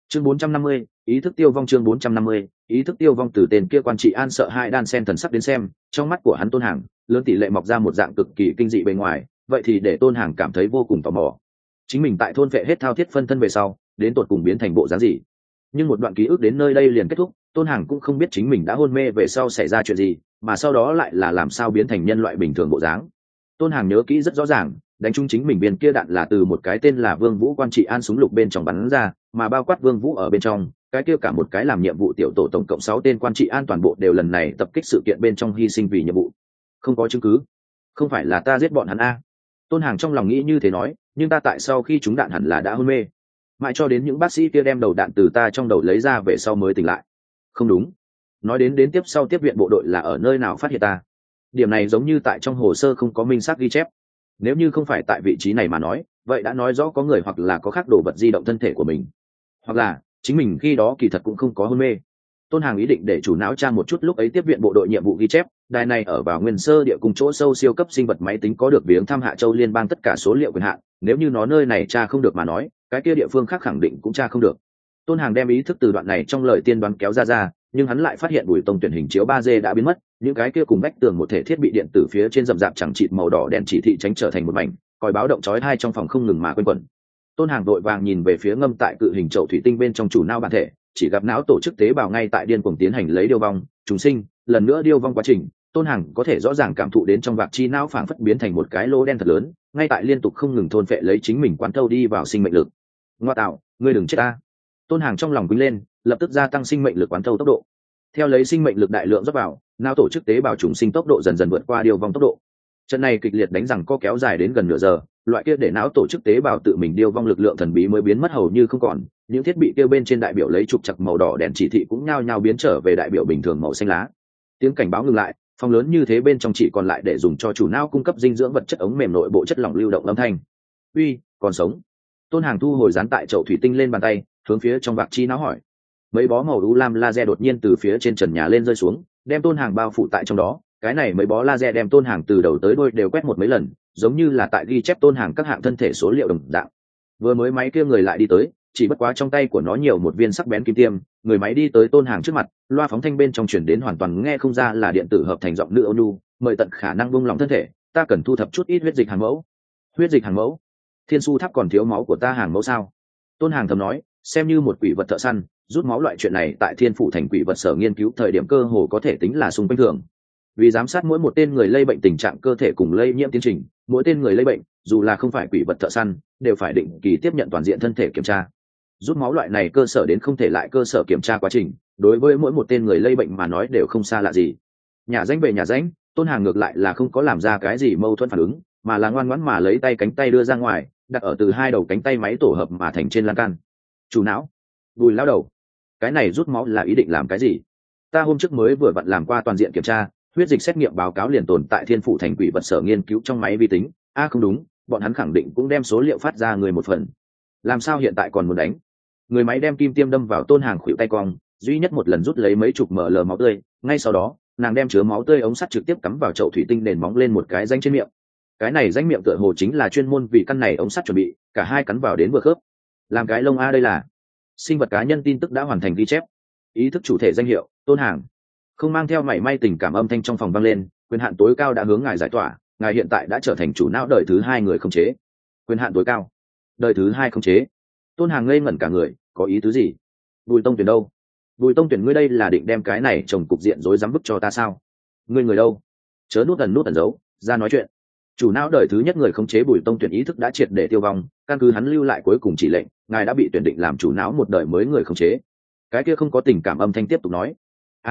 Chương 450, ý thức tiêu vong. Chương 450, ý thức tiêu vong. Từ tên kia quan trị an sợ hai đan sen thần sắc đến xem, trong mắt của hắn Tôn Hàng lớn tỷ lệ mọc ra một dạng cực kỳ kinh dị bề ngoài, vậy thì để Tôn Hàng cảm thấy vô cùng tò mò. Chính mình tại thôn vệ hết thao thiết phân thân về sau, đến tột cùng biến thành bộ dáng gì? Nhưng một đoạn ký ức đến nơi đây liền kết thúc, Tôn Hàng cũng không biết chính mình đã hôn mê về sau xảy ra chuyện gì, mà sau đó lại là làm sao biến thành nhân loại bình thường bộ dáng. Tôn Hàng nhớ kỹ rất rõ ràng, đánh trúng chính mình viên kia đạn là từ một cái tên là Vương Vũ quan trị an súng lục bên trong bắn ra, mà bao quát Vương Vũ ở bên trong, cái kia cả một cái làm nhiệm vụ tiểu tổ tổng cộng 6 tên quan trị an toàn bộ đều lần này tập kích sự kiện bên trong hy sinh vì nhiệm vụ. Không có chứng cứ, không phải là ta giết bọn hắn a. Tôn Hàng trong lòng nghĩ như thế nói, nhưng ta tại sau khi trúng đạn hẳn là đã hôn mê, mãi cho đến những bác sĩ kia đem đầu đạn từ ta trong đầu lấy ra về sau mới tỉnh lại. Không đúng, nói đến tiếp sau tiếp viện bộ đội là ở nơi nào phát hiện ta, điểm này giống như tại trong hồ sơ không có minh xác ghi chép. Nếu như không phải tại vị trí này mà nói, vậy đã nói rõ có người hoặc là có khác đồ vật di động thân thể của mình, hoặc là chính mình khi đó kỳ thật cũng không có hôn mê. Tôn Hàng ý định để chủ não tra một chút lúc ấy tiếp viện bộ đội nhiệm vụ ghi chép, đài này ở vào nguyên sơ địa cùng chỗ sâu siêu cấp sinh vật máy tính có được viếng thăm Hạ Châu liên bang tất cả số liệu quyền hạn, nếu như nó nơi này tra không được mà nói, cái kia địa phương khác khẳng định cũng tra không được. Tôn Hàng đem ý thức từ đoạn này trong lời tiên đoán kéo ra, nhưng hắn lại phát hiện Bùi Tông tuyển hình chiếu 3D đã biến mất, những cái kia cùng vách tường một thể thiết bị điện tử phía trên rậm rạp chẳng chịt màu đỏ đèn chỉ thị tránh trở thành một mảnh, còi báo động chói tai trong phòng không ngừng mà quanh quẩn. Tôn Hàng vội vàng nhìn về phía ngâm tại cự hình chậu thủy tinh bên trong chủ não bản thể, chỉ gặp não tổ chức tế bào ngay tại điên cuồng tiến hành lấy điêu vong, trùng sinh, lần nữa điêu vong quá trình. Tôn Hàng có thể rõ ràng cảm thụ đến trong vạc chi não phảng phất biến thành một cái lỗ đen thật lớn, ngay tại liên tục không ngừng thôn phệ lấy chính mình quán thâu đi vào sinh mệnh lực. Ngoa tạo, ngươi đừng chết ta! Tôn Hàng trong lòng quýnh lên, lập tức gia tăng sinh mệnh lực quán thâu tốc độ. Theo lấy sinh mệnh lực đại lượng rót vào, não tổ chức tế bào trùng sinh tốc độ dần dần vượt qua điêu vong tốc độ. Trận này kịch liệt đánh rằng co kéo dài đến gần nửa giờ, loại kia để não tổ chức tế bào tự mình điêu vong lực lượng thần bí mới biến mất hầu như không còn, những thiết bị kia bên trên đại biểu lấy trục chặt màu đỏ đèn chỉ thị cũng nhao nhao biến trở về đại biểu bình thường màu xanh lá. Tiếng cảnh báo ngừng lại, phòng lớn như thế bên trong chỉ còn lại để dùng cho chủ não cung cấp dinh dưỡng vật chất ống mềm nội bộ chất lỏng lưu động âm thanh. Uy, còn sống? Tôn Hàng thu hồi dán tại chậu thủy tinh lên bàn tay, hướng phía trong vạc chi não hỏi. Mấy bó màu u lam laser đột nhiên từ phía trên trần nhà lên rơi xuống, đem Tôn Hàng bao phủ tại trong đó. Cái này mấy bó laser đem Tôn Hàng từ đầu tới đuôi đều quét một mấy lần, giống như là tại ghi chép Tôn Hàng các hạng thân thể số liệu đồng dạng. Vừa mới máy kia người lại đi tới, chỉ bất quá trong tay của nó nhiều một viên sắc bén kim tiêm, người máy đi tới Tôn Hàng trước mặt, loa phóng thanh bên trong truyền đến hoàn toàn nghe không ra là điện tử hợp thành giọng nữ ôn nhu, mời tận khả năng buông lỏng thân thể, ta cần thu thập chút ít huyết dịch hàng mẫu. Huyết dịch hàng mẫu? Thiên Su Tháp còn thiếu máu của ta hàng mẫu sao? Tôn Hàng thầm nói, xem như một quỷ vật thợ săn, rút máu loại chuyện này tại Thiên Phủ thành quỷ vật sở nghiên cứu thời điểm cơ hồ có thể tính là xung quanh thường. Vì giám sát mỗi một tên người lây bệnh tình trạng cơ thể cùng lây nhiễm tiến trình, mỗi tên người lây bệnh, dù là không phải quỷ vật thợ săn, đều phải định kỳ tiếp nhận toàn diện thân thể kiểm tra. Rút máu loại này cơ sở đến không thể lại cơ sở kiểm tra quá trình, đối với mỗi một tên người lây bệnh mà nói đều không xa lạ gì. Nhà danh về nhà danh, Tôn Hàng ngược lại là không có làm ra cái gì mâu thuẫn phản ứng, mà là ngoan ngoãn mà lấy tay cánh tay đưa ra ngoài, đặt ở từ hai đầu cánh tay máy tổ hợp mà thành trên lan can. Chủ não, Bùi lao đầu, cái này rút máu là ý định làm cái gì? Ta hôm trước mới vừa vặn làm qua toàn diện kiểm tra, huyết dịch xét nghiệm báo cáo liền tồn tại Thiên Phủ thành quỷ vật sở nghiên cứu trong máy vi tính. Không đúng, bọn hắn khẳng định cũng đem số liệu phát ra người một phần. Làm sao hiện tại còn muốn đánh? Người máy đem kim tiêm đâm vào Tôn Hàng khuỷu tay cong, duy nhất một lần rút lấy mấy chục ml máu tươi, ngay sau đó nàng đem chứa máu tươi ống sắt trực tiếp cắm vào chậu thủy tinh nền móng lên một cái rãnh trên miệng. Cái này rãnh miệng tựa hồ chính là chuyên môn vì căn này ống sắt chuẩn bị, cả hai cắn vào đến vừa khớp. Làm cái lông đây là sinh vật cá nhân tin tức đã hoàn thành ghi chép. Ý thức chủ thể danh hiệu Tôn Hàng. Không mang theo mảy may tình cảm âm thanh trong phòng vang lên, quyền hạn tối cao đã hướng ngài giải tỏa, ngài hiện tại đã trở thành chủ não đời thứ 2 người khống chế. Quyền hạn tối cao, đời thứ 2 khống chế. Tôn Hàng ngây ngẩn cả người, có ý tứ gì? Bùi Tông Tuyển đâu? Bùi Tông Tuyển, ngươi đây là định đem cái này trồng cục diện rối rắm bức cho ta sao? Ngươi người đâu? Chớ nút ẩn giấu, ra nói chuyện. Chủ não đời thứ nhất người khống chế Bùi Tông Tuyển ý thức đã triệt để tiêu vong, căn cứ hắn lưu lại cuối cùng chỉ lệnh, ngài đã bị tuyển định làm chủ não một đời mới người khống chế. Cái kia không có tình cảm âm thanh tiếp tục nói.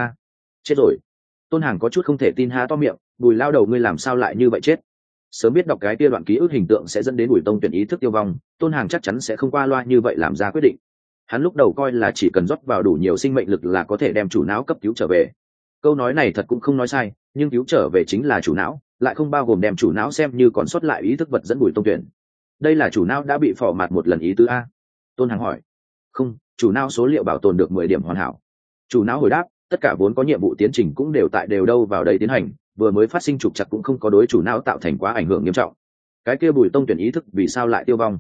Chết rồi. Tôn Hàng có chút không thể tin há to miệng, Bùi lao đầu ngươi làm sao lại như vậy chết? Sớm biết đọc cái kia đoạn ký ức hình tượng sẽ dẫn đến Bùi Tông Tuyển ý thức tiêu vong, Tôn Hàng chắc chắn sẽ không qua loa như vậy làm ra quyết định. Hắn lúc đầu coi là chỉ cần rót vào đủ nhiều sinh mệnh lực là có thể đem chủ não cấp cứu trở về. Câu nói này thật cũng không nói sai, nhưng cứu trở về chính là chủ não, lại không bao gồm đem chủ não xem như còn sót lại ý thức vật dẫn Bùi Tông Tuyển. Đây là chủ não đã bị phỏ mạt một lần ý tứ a? Tôn Hàng hỏi. Không, chủ não số liệu bảo tồn được 10 điểm hoàn hảo. Chủ não hồi đáp, tất cả vốn có nhiệm vụ tiến trình cũng đều đâu vào đấy tiến hành, vừa mới phát sinh trục trặc cũng không có đối chủ não tạo thành quá ảnh hưởng nghiêm trọng. Cái kia Bùi Tông Tuyển ý thức vì sao lại tiêu vong?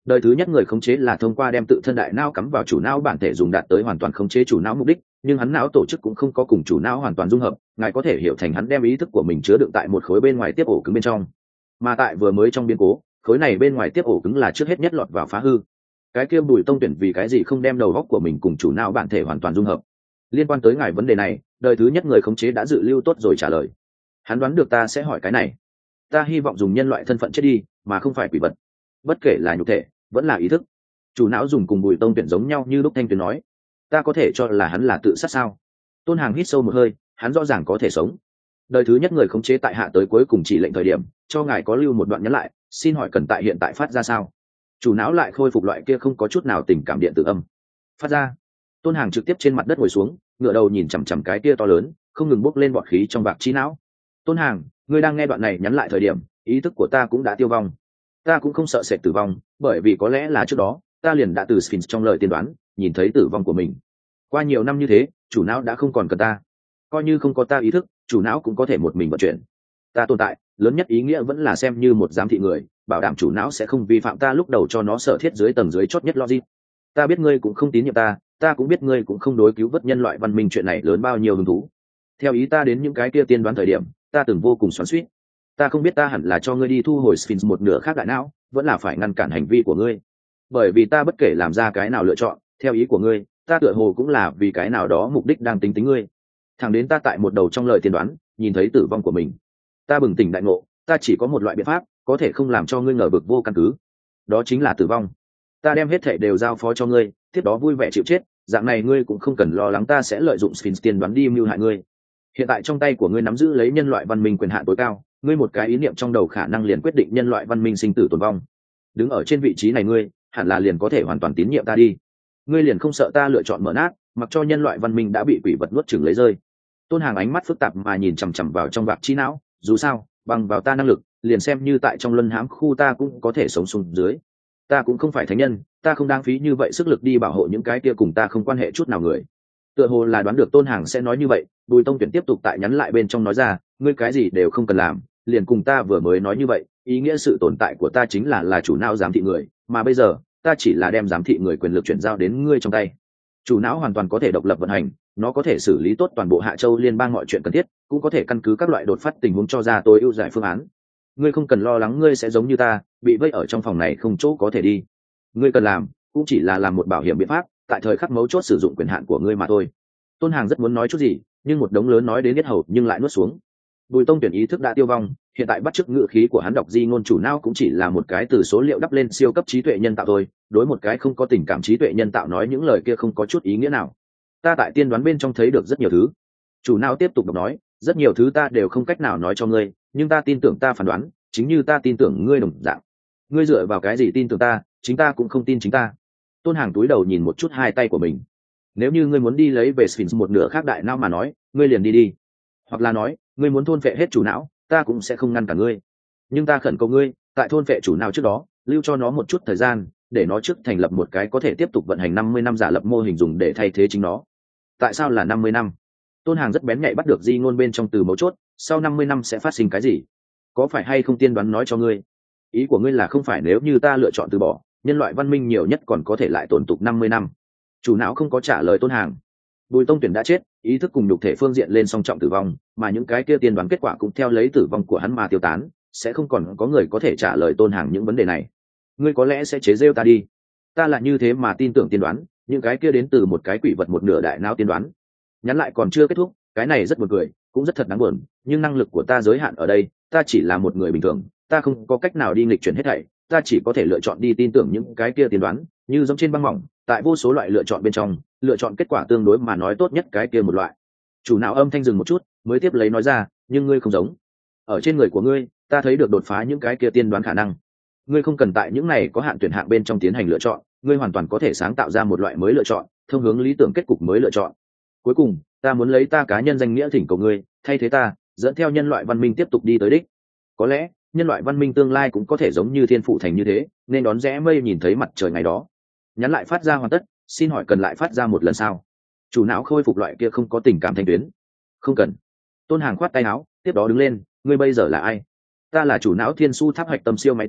Đời thứ nhất người khống chế là thông qua đem tự thân đại não cắm vào chủ não bản thể dùng đạt tới hoàn toàn khống chế chủ não mục đích, nhưng hắn não tổ chức cũng không có cùng chủ não hoàn toàn dung hợp, ngài có thể hiểu thành hắn đem ý thức của mình chứa đựng tại một khối bên ngoài tiếp ổ cứng bên trong. Mà tại vừa mới trong biến cố, khối này bên ngoài tiếp ổ cứng là trước hết nhất lọt vào phá hư. Cái kia Bùi Tông Tuyển vì cái gì không đem đầu óc của mình cùng chủ não bản thể hoàn toàn dung hợp? Liên quan tới ngài vấn đề này, đời thứ nhất người khống chế đã dự lưu tốt rồi trả lời. Hắn đoán được ta sẽ hỏi cái này. Ta hy vọng dùng nhân loại thân phận chết đi, mà không phải quỷ vật. Bất kể là nhục thể, vẫn là ý thức. Chủ não dùng cùng Bùi Tông Tuyển giống nhau như lúc Thanh Tuyền nói. Ta có thể cho là hắn là tự sát sao? Tôn Hàng hít sâu một hơi, hắn rõ ràng có thể sống. Đời thứ nhất người khống chế tại hạ tới cuối cùng chỉ lệnh thời điểm, cho ngài có lưu một đoạn nhắn lại, xin hỏi cần tại hiện tại phát ra sao? Chủ não lại khôi phục loại kia không có chút nào tình cảm điện tử âm. Phát ra. Tôn Hàng trực tiếp trên mặt đất ngồi xuống, ngửa đầu nhìn chằm chằm cái kia to lớn, không ngừng bốc lên bọt khí trong bạc trí não. Tôn Hàng, ngươi đang nghe đoạn này nhắn lại thời điểm, ý thức của ta cũng đã tiêu vong. Ta cũng không sợ sệt tử vong, bởi vì có lẽ là trước đó ta liền đã từ Sphinx trong lời tiên đoán nhìn thấy tử vong của mình. Qua nhiều năm như thế, chủ não đã không còn cần ta. Coi như không có ta ý thức, chủ não cũng có thể một mình vận chuyển. Ta tồn tại lớn nhất ý nghĩa vẫn là xem như một giám thị người, bảo đảm chủ não sẽ không vi phạm ta lúc đầu cho nó sở thiết dưới tầng dưới chót nhất logic. Ta biết ngươi cũng không tín nhiệm ta, ta cũng biết ngươi cũng không đối cứu vớt nhân loại văn minh chuyện này lớn bao nhiêu hứng thú. Theo ý ta đến những cái kia tiên đoán thời điểm, ta từng vô cùng xoắn xuýt. Ta không biết ta hẳn là cho ngươi đi thu hồi Sphinx một nửa khác đại não, vẫn là phải ngăn cản hành vi của ngươi. Bởi vì ta bất kể làm ra cái nào lựa chọn, theo ý của ngươi, ta tựa hồ cũng là vì cái nào đó mục đích đang tính tính ngươi. Thẳng đến ta tại một đầu trong lời tiên đoán, nhìn thấy tử vong của mình. Ta bừng tỉnh đại ngộ, ta chỉ có một loại biện pháp, có thể không làm cho ngươi ngờ vực vô căn cứ. Đó chính là tử vong. Ta đem hết thảy đều giao phó cho ngươi, tiếp đó vui vẻ chịu chết, dạng này ngươi cũng không cần lo lắng ta sẽ lợi dụng Sphinx tiên đoán đi mưu hại ngươi. Hiện tại trong tay của ngươi nắm giữ lấy nhân loại văn minh quyền hạn tối cao, ngươi một cái ý niệm trong đầu khả năng liền quyết định nhân loại văn minh sinh tử tồn vong. Đứng ở trên vị trí này ngươi, hẳn là liền có thể hoàn toàn tín nhiệm ta đi. Ngươi liền không sợ ta lựa chọn mở nát, mặc cho nhân loại văn minh đã bị quỷ vật nuốt chửng lấy rơi. Tôn Hàng ánh mắt phức tạp mà nhìn chằm chằm vào trong vạc trí não, dù sao, bằng vào ta năng lực, liền xem như tại trong luân hãm khu ta cũng có thể sống xuống dưới. Ta cũng không phải thánh nhân, ta không đáng phí như vậy sức lực đi bảo hộ những cái kia cùng ta không quan hệ chút nào người. Tựa hồ là đoán được Tôn Hàng sẽ nói như vậy, Bùi Tông Tuyển tiếp tục tại nhắn lại bên trong nói ra, ngươi cái gì đều không cần làm, liền cùng ta vừa mới nói như vậy, ý nghĩa sự tồn tại của ta chính là chủ não giám thị người, mà bây giờ ta chỉ là đem giám thị người quyền lực chuyển giao đến ngươi trong tay. Chủ não hoàn toàn có thể độc lập vận hành, nó có thể xử lý tốt toàn bộ Hạ Châu liên bang mọi chuyện cần thiết, cũng có thể căn cứ các loại đột phát tình huống cho ra tối ưu giải phương án. Ngươi không cần lo lắng ngươi sẽ giống như ta, bị vây ở trong phòng này không chỗ có thể đi. Ngươi cần làm cũng chỉ là làm một bảo hiểm biện pháp, tại thời khắc mấu chốt sử dụng quyền hạn của ngươi mà thôi. Tôn Hàng rất muốn nói chút gì, nhưng một đống lớn nói đến hết hầu nhưng lại nuốt xuống. Bùi Tông Tuyển ý thức đã tiêu vong, hiện tại bắt chước ngữ khí của hắn đọc di ngôn chủ não cũng chỉ là một cái từ số liệu đắp lên siêu cấp trí tuệ nhân tạo thôi, đối một cái không có tình cảm trí tuệ nhân tạo nói những lời kia không có chút ý nghĩa nào. Ta tại tiên đoán bên trong thấy được rất nhiều thứ. Chủ não tiếp tục đọc nói, rất nhiều thứ ta đều không cách nào nói cho ngươi, nhưng ta tin tưởng ta phán đoán, chính như ta tin tưởng ngươi đồng dạng. Ngươi dựa vào cái gì tin tưởng ta, chính ta cũng không tin chính ta. Tôn Hàng túi đầu nhìn một chút hai tay của mình. Nếu như ngươi muốn đi lấy về Sphinx một nửa khác đại não mà nói, ngươi liền đi đi. Hoặc là nói, ngươi muốn thôn phệ hết chủ não, ta cũng sẽ không ngăn cả ngươi. Nhưng ta khẩn cầu ngươi, tại thôn phệ chủ não trước đó, lưu cho nó một chút thời gian, để nó trước thành lập một cái có thể tiếp tục vận hành 50 năm giả lập mô hình dùng để thay thế chính nó. Tại sao là 50 năm? Tôn Hàng rất bén nhạy bắt được di ngôn bên trong từ mấu chốt, sau 50 năm sẽ phát sinh cái gì? Có phải hay không tiên đoán nói cho ngươi? Ý của ngươi là không phải nếu như ta lựa chọn từ bỏ, nhân loại văn minh nhiều nhất còn có thể lại tồn tục 50 năm. Chủ não không có trả lời Tôn Hàng. Bùi Tông Tuyển đã chết, ý thức cùng nhục thể phương diện lên song trọng tử vong, mà những cái kia tiên đoán kết quả cũng theo lấy tử vong của hắn mà tiêu tán, sẽ không còn có người có thể trả lời Tôn Hàng những vấn đề này. Ngươi có lẽ sẽ chế giễu ta đi. Ta là như thế mà tin tưởng tiên đoán, những cái kia đến từ một cái quỷ vật một nửa đại não tiên đoán. Nhắn lại còn chưa kết thúc, cái này rất buồn cười, cũng rất thật đáng buồn, nhưng năng lực của ta giới hạn ở đây, ta chỉ là một người bình thường, ta không có cách nào đi nghịch chuyển hết thảy, ta chỉ có thể lựa chọn đi tin tưởng những cái kia tiên đoán, như giống trên băng mỏng, tại vô số loại lựa chọn bên trong, lựa chọn kết quả tương đối mà nói tốt nhất cái kia một loại. Chủ não âm thanh dừng một chút, mới tiếp lấy nói ra, nhưng ngươi không giống. Ở trên người của ngươi, ta thấy được đột phá những cái kia tiên đoán khả năng. Ngươi không cần tại những này có hạn tuyển hạng bên trong tiến hành lựa chọn, ngươi hoàn toàn có thể sáng tạo ra một loại mới lựa chọn, thông hướng lý tưởng kết cục mới lựa chọn. Cuối cùng, ta muốn lấy ta cá nhân danh nghĩa thỉnh cầu ngươi, thay thế ta, dẫn theo nhân loại văn minh tiếp tục đi tới đích. Có lẽ, nhân loại văn minh tương lai cũng có thể giống như thiên phụ thành như thế, nên đón rẽ mây nhìn thấy mặt trời ngày đó. Nhắn lại phát ra hoàn tất, xin hỏi cần lại phát ra một lần sao? Chủ não khôi phục loại kia không có tình cảm thanh tuyến. Không cần. Tôn Hàng khoát tay áo, tiếp đó đứng lên, ngươi bây giờ là ai? Ta là chủ não thiên su tháp hạch tâm siêu máy tính,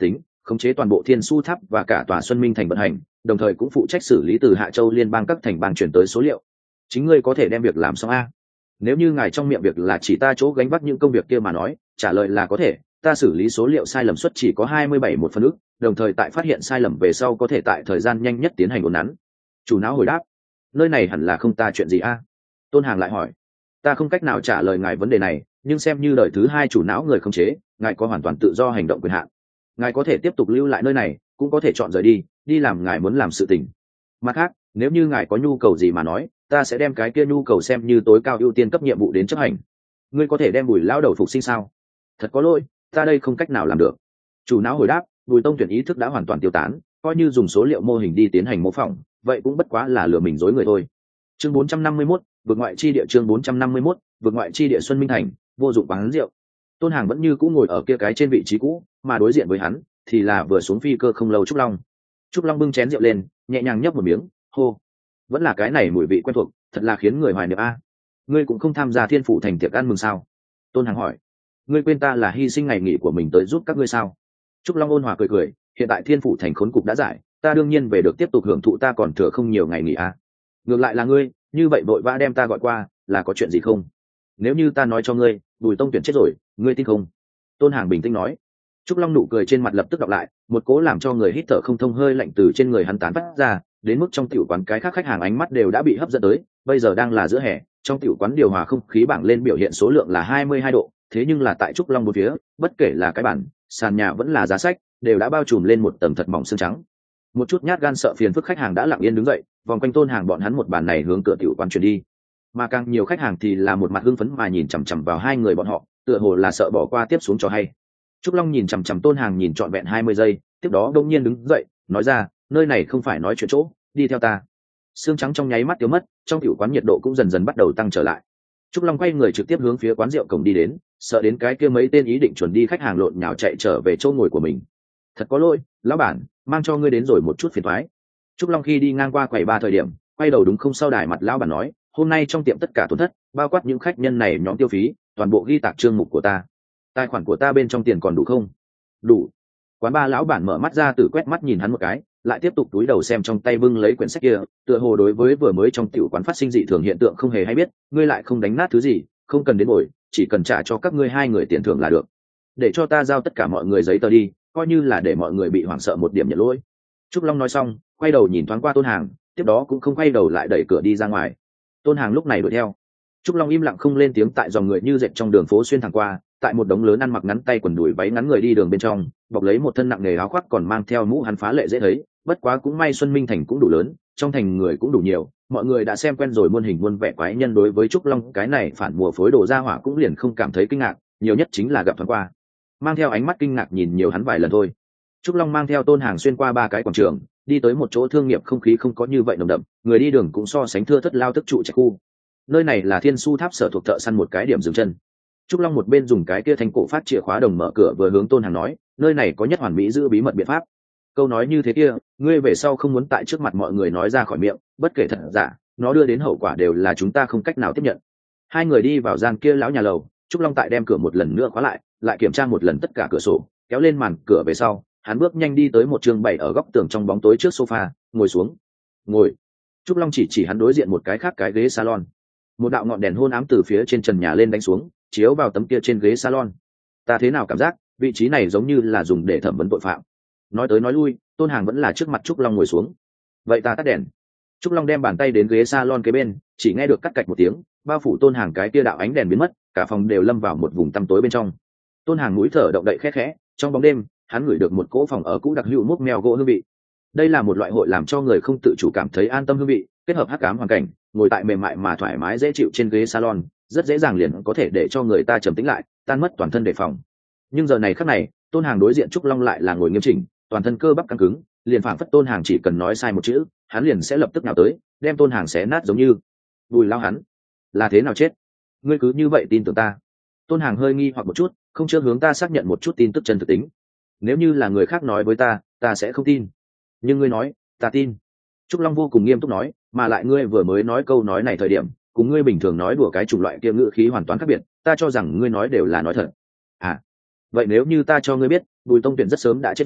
khống chế toàn bộ Thiên Su Tháp và cả tòa Xuân Minh thành vận hành, đồng thời cũng phụ trách xử lý từ Hạ Châu liên bang các thành bang chuyển tới số liệu. Chính ngươi có thể đem việc làm xong a? Nếu như ngài trong miệng việc là chỉ ta chỗ gánh vác những công việc kia mà nói, trả lời là có thể. Ta xử lý số liệu sai lầm suất chỉ có 27/1, đồng thời tại phát hiện sai lầm về sau có thể tại thời gian nhanh nhất tiến hành uốn nắn. Chủ não hồi đáp, nơi này hẳn là không ta chuyện gì a? Tôn Hàng lại hỏi, ta không cách nào trả lời ngài vấn đề này, nhưng xem như đời thứ hai chủ não người khống chế, ngài có hoàn toàn tự do hành động quyền hạn. Ngài có thể tiếp tục lưu lại nơi này, cũng có thể chọn rời đi, đi làm ngài muốn làm sự tình. Mặt khác, nếu như ngài có nhu cầu gì mà nói, ta sẽ đem cái kia nhu cầu xem như tối cao ưu tiên cấp nhiệm vụ đến chấp hành. Ngươi có thể đem Bùi lão đầu phục sinh sao? Thật có lỗi, ta đây không cách nào làm được. Chủ não hồi đáp, Bùi Tông Tuyển ý thức đã hoàn toàn tiêu tán, coi như dùng số liệu mô hình đi tiến hành mô phỏng, vậy cũng bất quá là lừa mình dối người thôi. Chương 451, vượt ngoại chi địa. Chương 451, vượt ngoại chi địa. Xuân Minh thành, vô dụng quán rượu. Tôn Hàng vẫn như cũ ngồi ở kia cái trên vị trí cũ, mà đối diện với hắn thì là vừa xuống phi cơ không lâu Trúc Long. Trúc Long bưng chén rượu lên, nhẹ nhàng nhấp một miếng, hô, vẫn là cái này mùi vị quen thuộc, thật là khiến người hoài niệm a. Ngươi cũng không tham gia Thiên Phủ thành tiệc ăn mừng sao? Tôn Hàng hỏi. Ngươi quên ta là hy sinh ngày nghỉ của mình tới giúp các ngươi sao? Trúc Long ôn hòa cười cười, hiện tại Thiên Phủ thành khốn cục đã giải, ta đương nhiên về được tiếp tục hưởng thụ ta còn thừa không nhiều ngày nghỉ a. Ngược lại là ngươi, như vậy vội vã đem ta gọi qua, là có chuyện gì không? Nếu như ta nói cho ngươi, Bùi Tông Tuyển chết rồi, ngươi tin không? Tôn Hàng bình tĩnh nói. Trúc Long nụ cười trên mặt lập tức đọc lại, một cố làm cho người hít thở không thông hơi lạnh từ trên người hắn tán phát ra, đến mức trong tiểu quán cái khác khách hàng ánh mắt đều đã bị hấp dẫn tới. Bây giờ đang là giữa hè, trong tiểu quán điều hòa không khí bảng lên biểu hiện số lượng là 22 độ, thế nhưng là tại Trúc Long một phía, bất kể là cái bản, sàn nhà vẫn là giá sách, đều đã bao trùm lên một tầng thật mỏng sương trắng. Một chút nhát gan sợ phiền phức khách hàng đã lặng yên đứng dậy, vòng quanh Tôn Hàng bọn hắn một bàn này hướng cửa tiểu quán chuyển đi. Mà càng nhiều khách hàng thì là một mặt hưng phấn mà nhìn chằm chằm vào hai người bọn họ, tựa hồ là sợ bỏ qua tiếp xuống cho hay. Trúc Long nhìn chằm chằm Tôn Hàng nhìn trọn vẹn 20 giây, tiếp đó đột nhiên đứng dậy, nói ra, nơi này không phải nói chuyện chỗ, đi theo ta. Sương trắng trong nháy mắt tiêu mất, trong tiểu quán nhiệt độ cũng dần dần bắt đầu tăng trở lại. Trúc Long quay người trực tiếp hướng phía quán rượu cổng đi đến, sợ đến cái kia mấy tên ý định chuẩn đi khách hàng lộn nhào chạy trở về chỗ ngồi của mình. Thật có lỗi, lão bản, mang cho ngươi đến rồi một chút phiền toái. Trúc Long khi đi ngang qua quầy ba thời điểm, quay đầu đúng không sau đài mặt lão bản nói, hôm nay trong tiệm tất cả tổn thất, bao quát những khách nhân này nhóm tiêu phí, toàn bộ ghi tạc chương mục của ta. Tài khoản của ta bên trong tiền còn đủ không? Đủ. Quán ba lão bản mở mắt ra từ quét mắt nhìn hắn một cái, lại tiếp tục túi đầu xem trong tay bưng lấy quyển sách kia, tựa hồ đối với vừa mới trong tiểu quán phát sinh dị thường hiện tượng không hề hay biết, ngươi lại không đánh nát thứ gì, không cần đến bồi, chỉ cần trả cho các ngươi hai người tiền thưởng là được. Để cho ta giao tất cả mọi người giấy tờ đi, coi như là để mọi người bị hoảng sợ một điểm nhận lỗi. Trúc Long nói xong, quay đầu nhìn thoáng qua Tôn Hàng, tiếp đó cũng không quay đầu lại đẩy cửa đi ra ngoài. Tôn Hàng lúc này đuổi theo. Trúc Long im lặng không lên tiếng tại dòng người như dệt trong đường phố xuyên thẳng qua, tại một đống lớn ăn mặc ngắn tay quần đùi váy ngắn người đi đường bên trong, bọc lấy một thân nặng nề áo khoác còn mang theo mũ hắn phá lệ dễ thấy, bất quá cũng may Xuân Minh thành cũng đủ lớn, trong thành người cũng đủ nhiều, mọi người đã xem quen rồi muôn hình muôn vẻ quái nhân, đối với Trúc Long cái này phản mùa phối đồ ra hỏa cũng liền không cảm thấy kinh ngạc, nhiều nhất chính là gặp thoáng qua, mang theo ánh mắt kinh ngạc nhìn nhiều hắn vài lần thôi. Trúc Long mang theo Tôn Hàng xuyên qua ba cái quảng trường, đi tới một chỗ thương nghiệp không khí không có như vậy nồng đậm, người đi đường cũng so sánh thưa thớt lao thức trụ trạch khu. Nơi này là Thiên Su Tháp sở thuộc thợ săn một cái điểm dừng chân. Trúc Long một bên dùng cái kia thanh cổ phát chìa khóa đồng mở cửa vừa hướng Tôn Hàng nói, nơi này có nhất hoàn mỹ giữ bí mật biện pháp. Câu nói như thế kia, ngươi về sau không muốn tại trước mặt mọi người nói ra khỏi miệng, bất kể thật giả, nó đưa đến hậu quả đều là chúng ta không cách nào tiếp nhận. Hai người đi vào gian kia lão nhà lầu, Trúc Long tại đem cửa một lần nữa khóa lại, lại kiểm tra một lần tất cả cửa sổ, kéo lên màn cửa về sau, hắn bước nhanh đi tới một trường bày ở góc tường trong bóng tối trước sofa, ngồi xuống. Ngồi. Trúc Long chỉ hắn đối diện một cái khác cái ghế salon. Một đạo ngọn đèn hôn ám từ phía trên trần nhà lên đánh xuống, chiếu vào tấm kia trên ghế salon. Ta thế nào cảm giác vị trí này giống như là dùng để thẩm vấn tội phạm. Nói tới nói lui, Tôn Hàng vẫn là trước mặt Trúc Long ngồi xuống. Vậy ta tắt đèn. Trúc Long đem bàn tay đến ghế salon kế bên, chỉ nghe được cắt cạch một tiếng, bao phủ Tôn Hàng cái kia đạo ánh đèn biến mất, cả phòng đều lâm vào một vùng tăm tối bên trong. Tôn Hàng mũi thở động đậy khẽ khẽ, trong bóng đêm, hắn ngửi được một cỗ phòng ở cũ đặc hữu múc mèo gỗ hương vị. Đây là một loại hội làm cho người không tự chủ cảm thấy an tâm hương vị, kết hợp hắc ám hoàn cảnh, ngồi tại mềm mại mà thoải mái dễ chịu trên ghế salon, rất dễ dàng liền có thể để cho người ta trầm tĩnh lại, tan mất toàn thân đề phòng. Nhưng giờ này khắc này, Tôn Hàng đối diện Trúc Long lại là ngồi nghiêm chỉnh, toàn thân cơ bắp căng cứng, liền phảng phất Tôn Hàng chỉ cần nói sai một chữ, hắn liền sẽ lập tức nào tới, đem Tôn Hàng xé nát giống như. Bùi lao hắn, là thế nào chết? Ngươi cứ như vậy tin tưởng ta? Tôn Hàng hơi nghi hoặc một chút, không chưa hướng ta xác nhận một chút tin tức chân thực tính. Nếu như là người khác nói với ta sẽ không tin. Nhưng ngươi nói, ta tin. Trúc Long vô cùng nghiêm túc nói, mà lại ngươi vừa mới nói câu nói này thời điểm, cùng ngươi bình thường nói đùa cái chủng loại kia ngữ khí hoàn toàn khác biệt, ta cho rằng ngươi nói đều là nói thật. À, vậy nếu như ta cho ngươi biết, Bùi Tông Tuyển rất sớm đã chết rồi,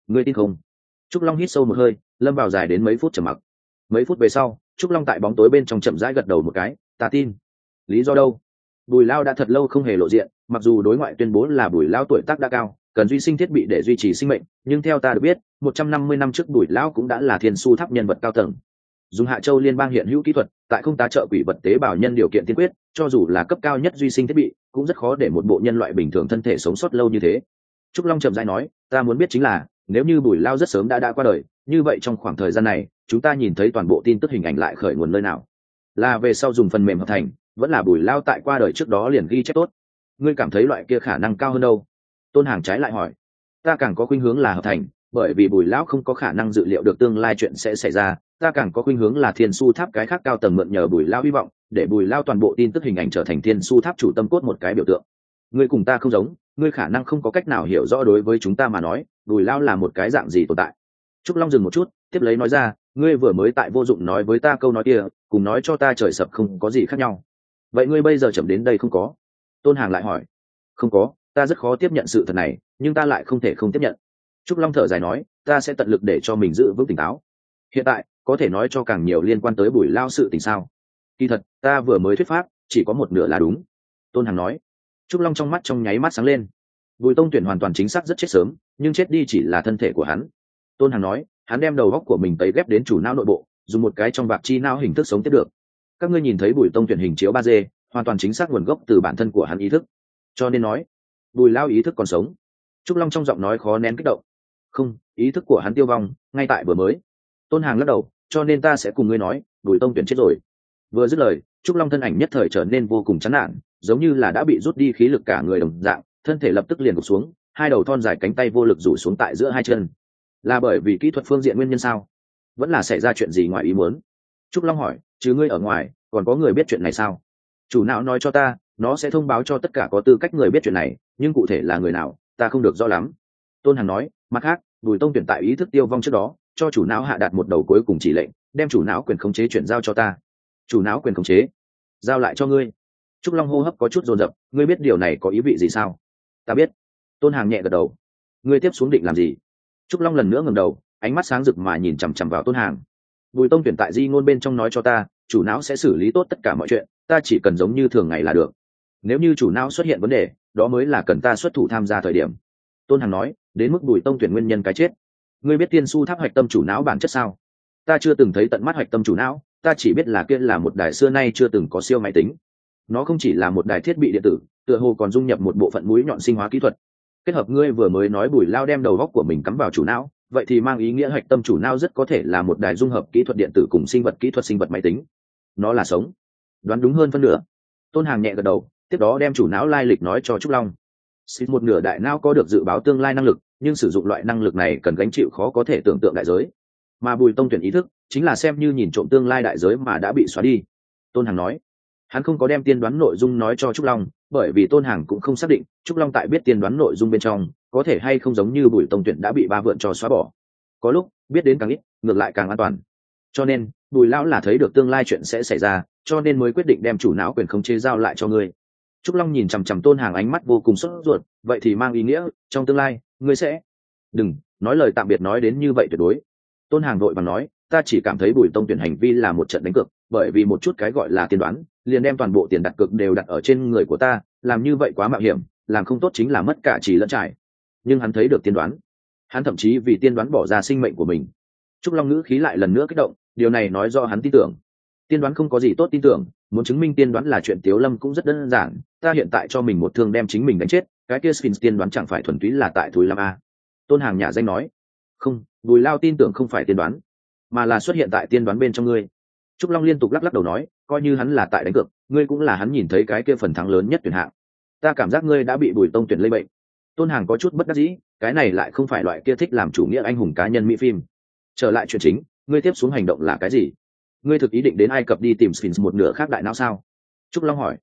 ngươi tin không? Trúc Long hít sâu một hơi, lâm vào dài đến mấy phút trầm mặc. Mấy phút về sau, Trúc Long tại bóng tối bên trong chậm rãi gật đầu một cái, ta tin. Lý do đâu? Bùi Lao đã thật lâu không hề lộ diện, mặc dù đối ngoại tuyên bố là Bùi Lao tuổi tác đã cao, cần duy sinh thiết bị để duy trì sinh mệnh, nhưng theo ta được biết, 150 năm trước Bùi Lao cũng đã là thiên su tháp nhân vật cao tầng. Dùng Hạ Châu liên bang hiện hữu kỹ thuật, tại không tá trợ quỷ vật tế bào nhân điều kiện tiên quyết, cho dù là cấp cao nhất duy sinh thiết bị, cũng rất khó để một bộ nhân loại bình thường thân thể sống sót lâu như thế. Trúc Long chậm rãi nói, ta muốn biết chính là, nếu như Bùi Lao rất sớm đã qua đời, như vậy trong khoảng thời gian này, chúng ta nhìn thấy toàn bộ tin tức hình ảnh lại khởi nguồn nơi nào? Là về sau dùng phần mềm hợp thành, vẫn là Bùi Lao tại qua đời trước đó liền ghi chép tốt? Ngươi cảm thấy loại kia khả năng cao hơn đâu? Tôn Hàng trái lại hỏi. Ta càng có khuynh hướng là hợp thành, bởi vì Bùi Lão không có khả năng dự liệu được tương lai chuyện sẽ xảy ra. Ta càng có khuynh hướng là thiên su tháp cái khác cao tầng mượn nhờ Bùi Lão hy vọng, để Bùi Lão toàn bộ tin tức hình ảnh trở thành thiên su tháp chủ tâm cốt một cái biểu tượng. Ngươi cùng ta không giống, ngươi khả năng không có cách nào hiểu rõ đối với chúng ta mà nói, Bùi Lão là một cái dạng gì tồn tại. Trúc Long dừng một chút, tiếp lấy nói ra, ngươi vừa mới tại vô dụng nói với ta câu nói kia, cùng nói cho ta trời sập không có gì khác nhau. Vậy ngươi bây giờ chậm đến đây không có? Tôn Hàng lại hỏi. Không có, ta rất khó tiếp nhận sự thật này, nhưng ta lại không thể không tiếp nhận. Trúc Long thở dài nói, ta sẽ tận lực để cho mình giữ vững tỉnh táo. Hiện tại, có thể nói cho càng nhiều liên quan tới Bùi Lao sự tình sao? Kỳ thật, ta vừa mới thuyết pháp, chỉ có một nửa là đúng. Tôn Hằng nói. Trúc Long trong mắt trong nháy mắt sáng lên. Bùi Tông Tuyển hoàn toàn chính xác rất chết sớm, nhưng chết đi chỉ là thân thể của hắn. Tôn Hằng nói, hắn đem đầu góc của mình tấy ghép đến chủ não nội bộ, dùng một cái trong bạc chi não hình thức sống tiếp được. Các ngươi nhìn thấy Bùi Tông Tuyển hình chiếu 3D, hoàn toàn chính xác nguồn gốc từ bản thân của hắn ý thức. Cho nên nói, Bùi Lao ý thức còn sống. Trúc Long trong giọng nói khó nén kích động. Không, ý thức của hắn tiêu vong ngay tại vừa mới. Tôn Hàng lắc đầu, cho nên ta sẽ cùng ngươi nói, Bùi Tông Tuyển chết rồi. Vừa dứt lời, Trúc Long thân ảnh nhất thời trở nên vô cùng chán nản, giống như là đã bị rút đi khí lực cả người đồng dạng, thân thể lập tức liền gục xuống, hai đầu thon dài cánh tay vô lực rủ xuống tại giữa hai chân. Là bởi vì kỹ thuật phương diện nguyên nhân sao? Vẫn là xảy ra chuyện gì ngoài ý muốn? Trúc Long hỏi, chứ ngươi ở ngoài, còn có người biết chuyện này sao? Chủ não nói cho ta, nó sẽ thông báo cho tất cả có tư cách người biết chuyện này, nhưng cụ thể là người nào, ta không được rõ lắm. Tôn Hằng nói, mặt khác, Bùi Tông Tuyển tại ý thức tiêu vong trước đó, cho chủ não hạ đạt một đầu cuối cùng chỉ lệnh, đem chủ não quyền khống chế chuyển giao cho ta. Chủ não quyền khống chế, giao lại cho ngươi. Trúc Long hô hấp có chút dồn dập, ngươi biết điều này có ý vị gì sao? Ta biết. Tôn Hằng nhẹ gật đầu. Ngươi tiếp xuống định làm gì? Trúc Long lần nữa ngẩng đầu, ánh mắt sáng rực mà nhìn chằm chằm vào Tôn Hằng. Bùi Tông Tuyển tại di ngôn bên trong nói cho ta, chủ não sẽ xử lý tốt tất cả mọi chuyện, ta chỉ cần giống như thường ngày là được. Nếu như chủ não xuất hiện vấn đề, đó mới là cần ta xuất thủ tham gia thời điểm. Tôn Hằng nói, đến mức Bùi Tông Tuyển nguyên nhân cái chết, ngươi biết tiên su tháp hoạch tâm chủ não bản chất sao? Ta chưa từng thấy tận mắt hoạch tâm chủ não, ta chỉ biết là kia là một đài xưa nay chưa từng có siêu máy tính. Nó không chỉ là một đài thiết bị điện tử, tựa hồ còn dung nhập một bộ phận mũi nhọn sinh hóa kỹ thuật. Kết hợp ngươi vừa mới nói Bùi Lao đem đầu góc của mình cắm vào chủ não, vậy thì mang ý nghĩa hoạch tâm chủ não rất có thể là một đài dung hợp kỹ thuật điện tử cùng sinh vật kỹ thuật sinh vật máy tính. Nó là sống. Đoán đúng hơn phân nửa. Tôn Hàng nhẹ gật đầu, tiếp đó đem chủ não lai lịch nói cho Trúc Long. Xin một nửa đại não có được dự báo tương lai năng lực, nhưng sử dụng loại năng lực này cần gánh chịu khó có thể tưởng tượng đại giới. Mà Bùi Tông Tuyển ý thức chính là xem như nhìn trộm tương lai đại giới mà đã bị xóa đi. Tôn Hằng nói, hắn không có đem tiên đoán nội dung nói cho Trúc Long, bởi vì Tôn Hằng cũng không xác định Trúc Long tại biết tiên đoán nội dung bên trong có thể hay không giống như Bùi Tông Tuyển đã bị ba vượn cho xóa bỏ. Có lúc biết đến càng ít, ngược lại càng an toàn. Cho nên Bùi lão là thấy được tương lai chuyện sẽ xảy ra, cho nên mới quyết định đem chủ não quyền khống chế giao lại cho ngươi. Trúc Long nhìn chằm chằm Tôn Hàng ánh mắt vô cùng sốt ruột, vậy thì mang ý nghĩa trong tương lai ngươi sẽ đừng nói lời tạm biệt nói đến như vậy tuyệt đối. Tôn Hàng vội vàng nói, ta chỉ cảm thấy Bùi Tông Tuyển hành vi là một trận đánh cược, bởi vì một chút cái gọi là tiên đoán liền đem toàn bộ tiền đặt cược đều đặt ở trên người của ta, làm như vậy quá mạo hiểm, làm không tốt chính là mất cả trì lẫn trải. Nhưng hắn thấy được tiên đoán, hắn thậm chí vì tiên đoán bỏ ra sinh mệnh của mình. Trúc Long ngữ khí lại lần nữa kích động, điều này nói do hắn tin tưởng. Tiên đoán không có gì tốt tin tưởng, muốn chứng minh tiên đoán là chuyện Tiếu Lâm cũng rất đơn giản, ta hiện tại cho mình một thương đem chính mình đánh chết, cái kia Sphinx tiên đoán chẳng phải thuần túy là tại Thúy Lam a. Tôn Hàng nhà danh nói, không, Bùi Lao tin tưởng không phải tiên đoán, mà là xuất hiện tại tiên đoán bên trong ngươi. Trúc Long liên tục lắc lắc đầu nói, coi như hắn là tại đánh cược, ngươi cũng là hắn nhìn thấy cái kia phần thắng lớn nhất tuyển hạng. Ta cảm giác ngươi đã bị Bùi Tông Tuyển lây bệnh. Tôn Hàng có chút bất đắc dĩ, cái này lại không phải loại kia thích làm chủ nghĩa anh hùng cá nhân mỹ phim. Trở lại chuyện chính, ngươi tiếp xuống hành động là cái gì? Ngươi thực ý định đến Ai Cập đi tìm Sphinx một nửa khác đại não sao? Trúc Long hỏi.